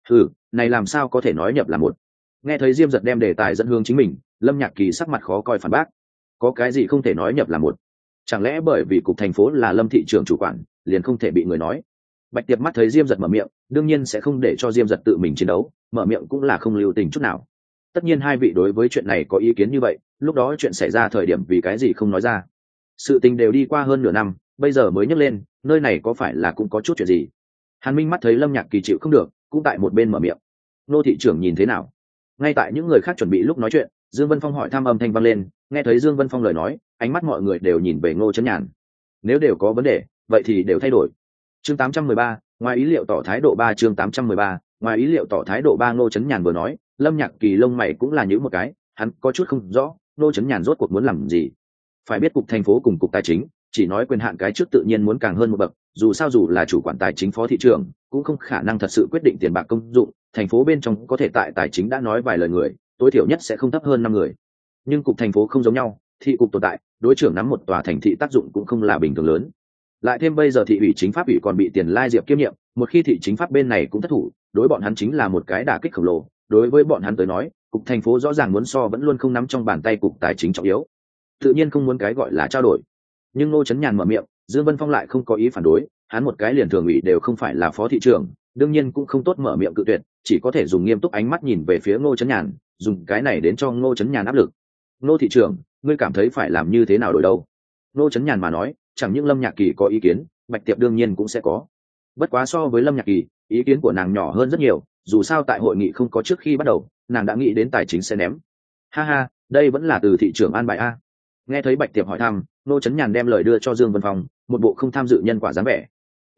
Này làm sao có thể nói nhập là một. Nghe thấy Diêm Dật đem đề tài dẫn hướng chính mình, Lâm Nhạc Kỳ sắc mặt khó coi phản bác. Có cái gì không thể nói nhập là một? Chẳng lẽ bởi vì cục thành phố là Lâm thị trưởng chủ quản, liền không thể bị người nói? Bạch Tiệp mắt thấy Diêm Dật mở miệng, đương nhiên sẽ không để cho Diêm Dật tự mình chiến đấu, mở miệng cũng là không lưu tình chút nào. Tất nhiên hai vị đối với chuyện này có ý kiến như vậy, lúc đó chuyện xảy ra thời điểm vì cái gì không nói ra? Sự tình đều đi qua hơn nửa năm, bây giờ mới nhắc lên, nơi này có phải là cũng có chút chuyện gì? Hàn Minh mắt thấy Lâm Nhạc Kỳ chịu không được, cũng tại một bên mở miệng. Nô thị trưởng nhìn thế nào? Ngay tại những người khác chuẩn bị lúc nói chuyện, Dương Vân Phong hỏi thăm âm thanh vang lên, nghe thấy Dương Vân Phong lời nói, ánh mắt mọi người đều nhìn về Ngô Chấn Nhàn. Nếu đều có vấn đề, vậy thì đều thay đổi. Chương 813, ngoài ý liệu tỏ thái độ 3 chương 813, ngoài ý liệu tỏ thái độ 3 Ngô Chấn Nhàn vừa nói, Lâm Nhạc Kỳ lông mày cũng là nhíu một cái, hắn có chút không rõ, Ngô Chấn Nhàn rốt cuộc muốn làm gì. Phải biết cục thành phố cùng cục tài chính, chỉ nói quyền hạn cái trước tự nhiên muốn càng hơn một bậc, dù sao dù là chủ quản tài chính phó thị trưởng, cũng không khả năng thật sự quyết định tiền bạc công dụng, thành phố bên trong có thể tại tài chính đã nói vài lời người, tối thiểu nhất sẽ không thấp hơn 5 người. Nhưng cục thành phố không giống nhau, thị cục tồn tại, đối trưởng nắm một tòa thành thị tác dụng cũng không là bình thường lớn. Lại thêm bây giờ thị ủy chính pháp ủy còn bị Tiền Lai Diệp kiêm nhiệm, một khi thị chính pháp bên này cũng thất thủ, đối bọn hắn chính là một cái đả kích khổng lồ. Đối với bọn hắn tới nói, cục thành phố rõ ràng muốn so vẫn luôn không nắm trong bàn tay cục tài chính trọng yếu, tự nhiên không muốn cái gọi là trao đổi. Nhưng Ngô Chấn Nhàn mở miệng, Dương Vân Phong lại không có ý phản đối, hắn một cái liền thường ủy đều không phải là phó thị trưởng, đương nhiên cũng không tốt mở miệng cự tuyệt, chỉ có thể dùng nghiêm túc ánh mắt nhìn về phía Ngô Chấn Nhàn, dùng cái này đến cho Ngô Chấn Nhàn áp lực. Ngô thị trưởng, ngươi cảm thấy phải làm như thế nào đổi đâu? Ngô Chấn Nhàn mà nói, chẳng những Lâm Nhạc Kỳ có ý kiến, Bạch Tiệp đương nhiên cũng sẽ có. Bất quá so với Lâm Nhạc Kỳ, ý kiến của nàng nhỏ hơn rất nhiều, dù sao tại hội nghị không có trước khi bắt đầu, nàng đã nghĩ đến tài chính sẽ ném. Ha ha, đây vẫn là từ thị trưởng an bài a. Nghe thấy Bạch Tiệp hỏi thăm, Ngô Chấn Nhàn đem lời đưa cho Dương Vân Phong, một bộ không tham dự nhân quả dáng vẻ.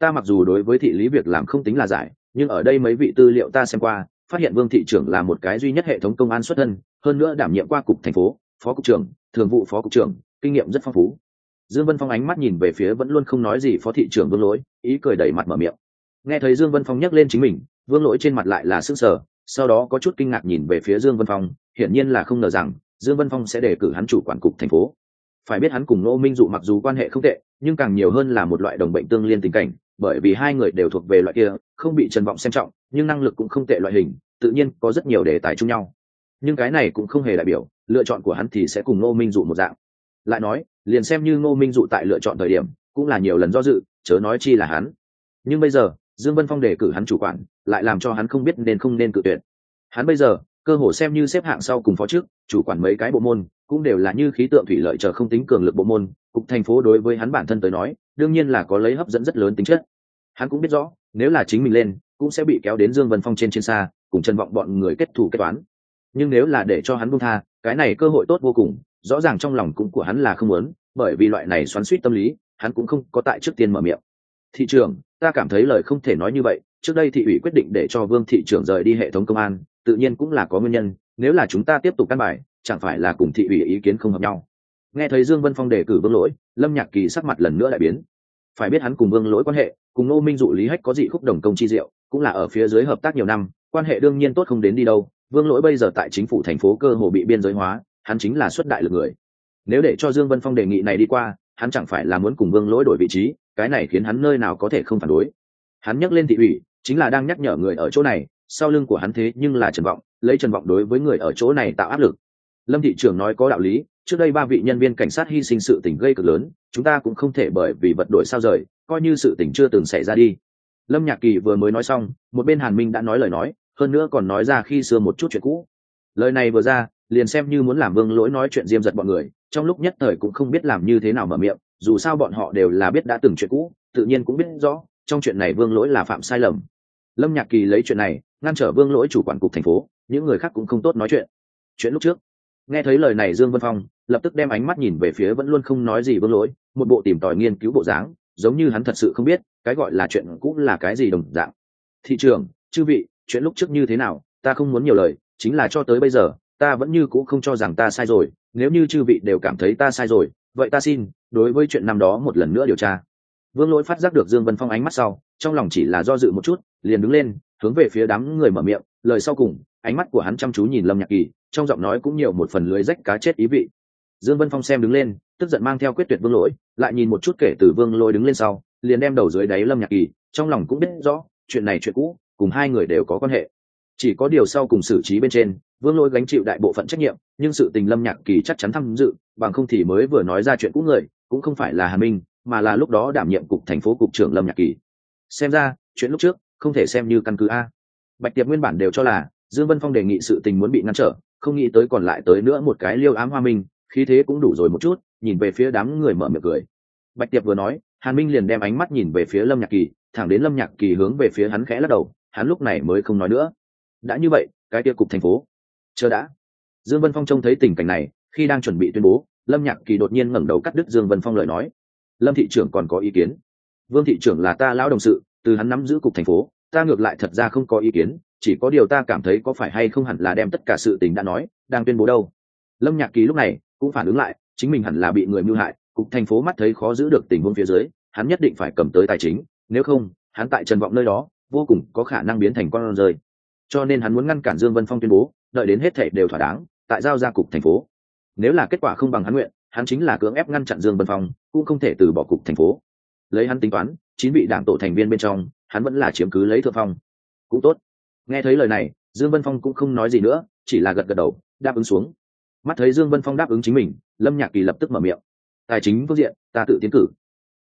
ta mặc dù đối với thị lý việc làm không tính là giải, nhưng ở đây mấy vị tư liệu ta xem qua, phát hiện Vương thị trưởng là một cái duy nhất hệ thống công an xuất thân, hơn nữa đảm nhiệm qua cục thành phố, phó cục trưởng, thường vụ phó cục trưởng, kinh nghiệm rất phong phú. Dương Vân Phong ánh mắt nhìn về phía vẫn luôn không nói gì phó thị trưởng Vương Lỗi, ý cười đầy mặt mở miệng. Nghe thấy Dương Vân Phong nhắc lên chính mình, Vương Lỗi trên mặt lại là sững sờ, sau đó có chút kinh ngạc nhìn về phía Dương Vân Phong, hiển nhiên là không ngờ rằng Dương Vân Phong sẽ đề cử hắn chủ quản cục thành phố. Phải biết hắn cùng Ngô Minh Dụ mặc dù quan hệ không tệ, nhưng càng nhiều hơn là một loại đồng bệnh tương liên tình cảnh, bởi vì hai người đều thuộc về loại kia không bị Trần Vọng xem trọng, nhưng năng lực cũng không tệ loại hình, tự nhiên có rất nhiều đề tài chung nhau. Nhưng cái này cũng không hề đại biểu lựa chọn của hắn thì sẽ cùng Ngô Minh Dụ một dạng. Lại nói, liền xem như Ngô Minh Dụ tại lựa chọn thời điểm, cũng là nhiều lần do dự, chớ nói chi là hắn. Nhưng bây giờ, Dương Vân Phong đề cử hắn chủ quản, lại làm cho hắn không biết nên không nên cự tuyệt. Hắn bây giờ, cơ hồ xem như xếp hạng sau cùng phó trước, chủ quản mấy cái bộ môn, cũng đều là như khí tượng thủy lợi chờ không tính cường lực bộ môn, cục thành phố đối với hắn bản thân tới nói, đương nhiên là có lấy hấp dẫn rất lớn tính chất. Hắn cũng biết rõ, nếu là chính mình lên, cũng sẽ bị kéo đến Dương Vân Phong trên xa, cùng Trần Vọng bọn người kết thù kết toán. Nhưng nếu là để cho hắn buông tha, cái này cơ hội tốt vô cùng, rõ ràng trong lòng cũng của hắn là không muốn, bởi vì loại này xoắn xuýt tâm lý, hắn cũng không có tại trước tiên mở miệng. Thị trưởng, ta cảm thấy lời không thể nói như vậy, trước đây thị ủy quyết định để cho Vương thị trưởng rời đi hệ thống công an, tự nhiên cũng là có nguyên nhân, nếu là chúng ta tiếp tục căn bài, chẳng phải là cùng thị ủy ý kiến không hợp nhau. Nghe thấy Dương Vân Phong đề cử Vương Lỗi, Lâm Nhạc Kỳ sắc mặt lần nữa lại biến. Phải biết hắn cùng Vương Lỗi quan hệ, cùng Ngô Minh Dụ Lý Hách có dị khúc đồng công chi diệu, cũng là ở phía dưới hợp tác nhiều năm, quan hệ đương nhiên tốt không đến đi đâu. Vương Lỗi bây giờ tại chính phủ thành phố cơ hồ bị biên giới hóa, hắn chính là xuất đại lực người. Nếu để cho Dương Vân Phong đề nghị này đi qua, hắn chẳng phải là muốn cùng Vương Lỗi đổi vị trí, cái này khiến hắn nơi nào có thể không phản đối. Hắn nhắc lên thị ủy, chính là đang nhắc nhở người ở chỗ này, sau lưng của hắn thế nhưng là Trần Vọng, lấy Trần Vọng đối với người ở chỗ này tạo áp lực. Lâm thị trưởng nói có đạo lý, trước đây 3 vị nhân viên cảnh sát hy sinh sự tình gây cực lớn, chúng ta cũng không thể bởi vì vật đổi sao rời, coi như sự tình chưa từng xảy ra đi. Lâm Nhạc Kỳ vừa mới nói xong, một bên Hàn Minh đã nói lời nói, hơn nữa còn nói ra khi xưa một chút chuyện cũ. Lời này vừa ra, liền xem như muốn làm Vương Lỗi nói chuyện diêm giật bọn người, trong lúc nhất thời cũng không biết làm như thế nào mở miệng, dù sao bọn họ đều là biết đã từng chuyện cũ, tự nhiên cũng biết rõ, trong chuyện này Vương Lỗi là phạm sai lầm. Lâm Nhạc Kỳ lấy chuyện này ngăn trở Vương Lỗi chủ quản cục thành phố, những người khác cũng không tốt nói chuyện. Chuyện lúc trước, nghe thấy lời này Dương Vân Phong lập tức đem ánh mắt nhìn về phía vẫn luôn không nói gì Vương Lỗi, một bộ tìm tòi nghiên cứu bộ dáng, giống như hắn thật sự không biết cái gọi là chuyện cũ là cái gì đồng dạng. Thị trưởng, chư vị, chuyện lúc trước như thế nào, ta không muốn nhiều lời, chính là cho tới bây giờ ta vẫn như cũ không cho rằng ta sai rồi, nếu như chư vị đều cảm thấy ta sai rồi, vậy ta xin đối với chuyện năm đó một lần nữa điều tra. Vương Lỗi phát giác được Dương Vân Phong ánh mắt sau, trong lòng chỉ là do dự một chút, liền đứng lên, hướng về phía đám người mở miệng, lời sau cùng, ánh mắt của hắn chăm chú nhìn Lâm Nhạc Kỳ, trong giọng nói cũng nhiều một phần lưới rách cá chết ý vị. Dương Vân Phong xem đứng lên, tức giận mang theo quyết tuyệt Vương Lỗi, lại nhìn một chút kể từ Vương Lỗi đứng lên sau, liền đem đầu dưới đáy Lâm Nhạc Kỳ, trong lòng cũng biết rõ, chuyện này chuyện cũ, cùng hai người đều có quan hệ. Chỉ có điều sau cùng xử trí bên trên, Vương Lỗi gánh chịu đại bộ phận trách nhiệm, nhưng sự tình Lâm Nhạc Kỳ chắc chắn tham dự, bằng không thì mới vừa nói ra chuyện cũ người, cũng không phải là Hà Minh, mà là lúc đó đảm nhiệm cục thành phố cục trưởng Lâm Nhạc Kỳ. Xem ra, chuyện lúc trước không thể xem như căn cứ a. Bạch Tiệp nguyên bản đều cho là Dương Vân Phong đề nghị sự tình muốn bị ngăn trở, không nghĩ tới còn lại tới nữa một cái Liêu Ám Hoa Minh, khí thế cũng đủ rồi một chút, nhìn về phía đám người mở miệng cười. Bạch Tiệp vừa nói, Hàn Minh liền đem ánh mắt nhìn về phía Lâm Nhạc Kỳ, thẳng đến Lâm Nhạc Kỳ hướng về phía hắn khẽ lắc đầu, hắn lúc này mới không nói nữa. Đã như vậy, cái kia cục thành phố, chờ đã. Dương Vân Phong trông thấy tình cảnh này, khi đang chuẩn bị tuyên bố, Lâm Nhạc Kỳ đột nhiên ngẩng đầu cắt đứt Dương Vân Phong lời nói. Lâm thị trưởng còn có ý kiến? Vương thị trưởng là ta lão đồng sự, từ hắn nắm giữ cục thành phố, ta ngược lại thật ra không có ý kiến, chỉ có điều ta cảm thấy có phải hay không hẳn là đem tất cả sự tình đã nói, đang tuyên bố đâu. Lâm Nhạc Kỳ lúc này cũng phản ứng lại, chính mình hẳn là bị người mưu hại, cục thành phố mắt thấy khó giữ được tình huống phía dưới, hắn nhất định phải cầm tới tài chính, nếu không, hắn tại Trần Vọng nơi đó, vô cùng có khả năng biến thành con rơi. Cho nên hắn muốn ngăn cản Dương Vân Phong tuyên bố, đợi đến hết thảy đều thỏa đáng, tại giao ra cục thành phố. Nếu là kết quả không bằng hắn nguyện, hắn chính là cưỡng ép ngăn chặn Dương Vân Phong, cũng không thể từ bỏ cục thành phố. Lấy hắn tính toán, 9 vị đảng tổ thành viên bên trong, hắn vẫn là chiếm cứ lấy thượng phong. Cũng tốt. Nghe thấy lời này, Dương Vân Phong cũng không nói gì nữa, chỉ là gật gật đầu, đáp ứng xuống. Mắt thấy Dương Vân Phong đáp ứng chính mình, Lâm Nhạc Kỳ lập tức mở miệng. Tài chính phương diện, ta tự tiến cử.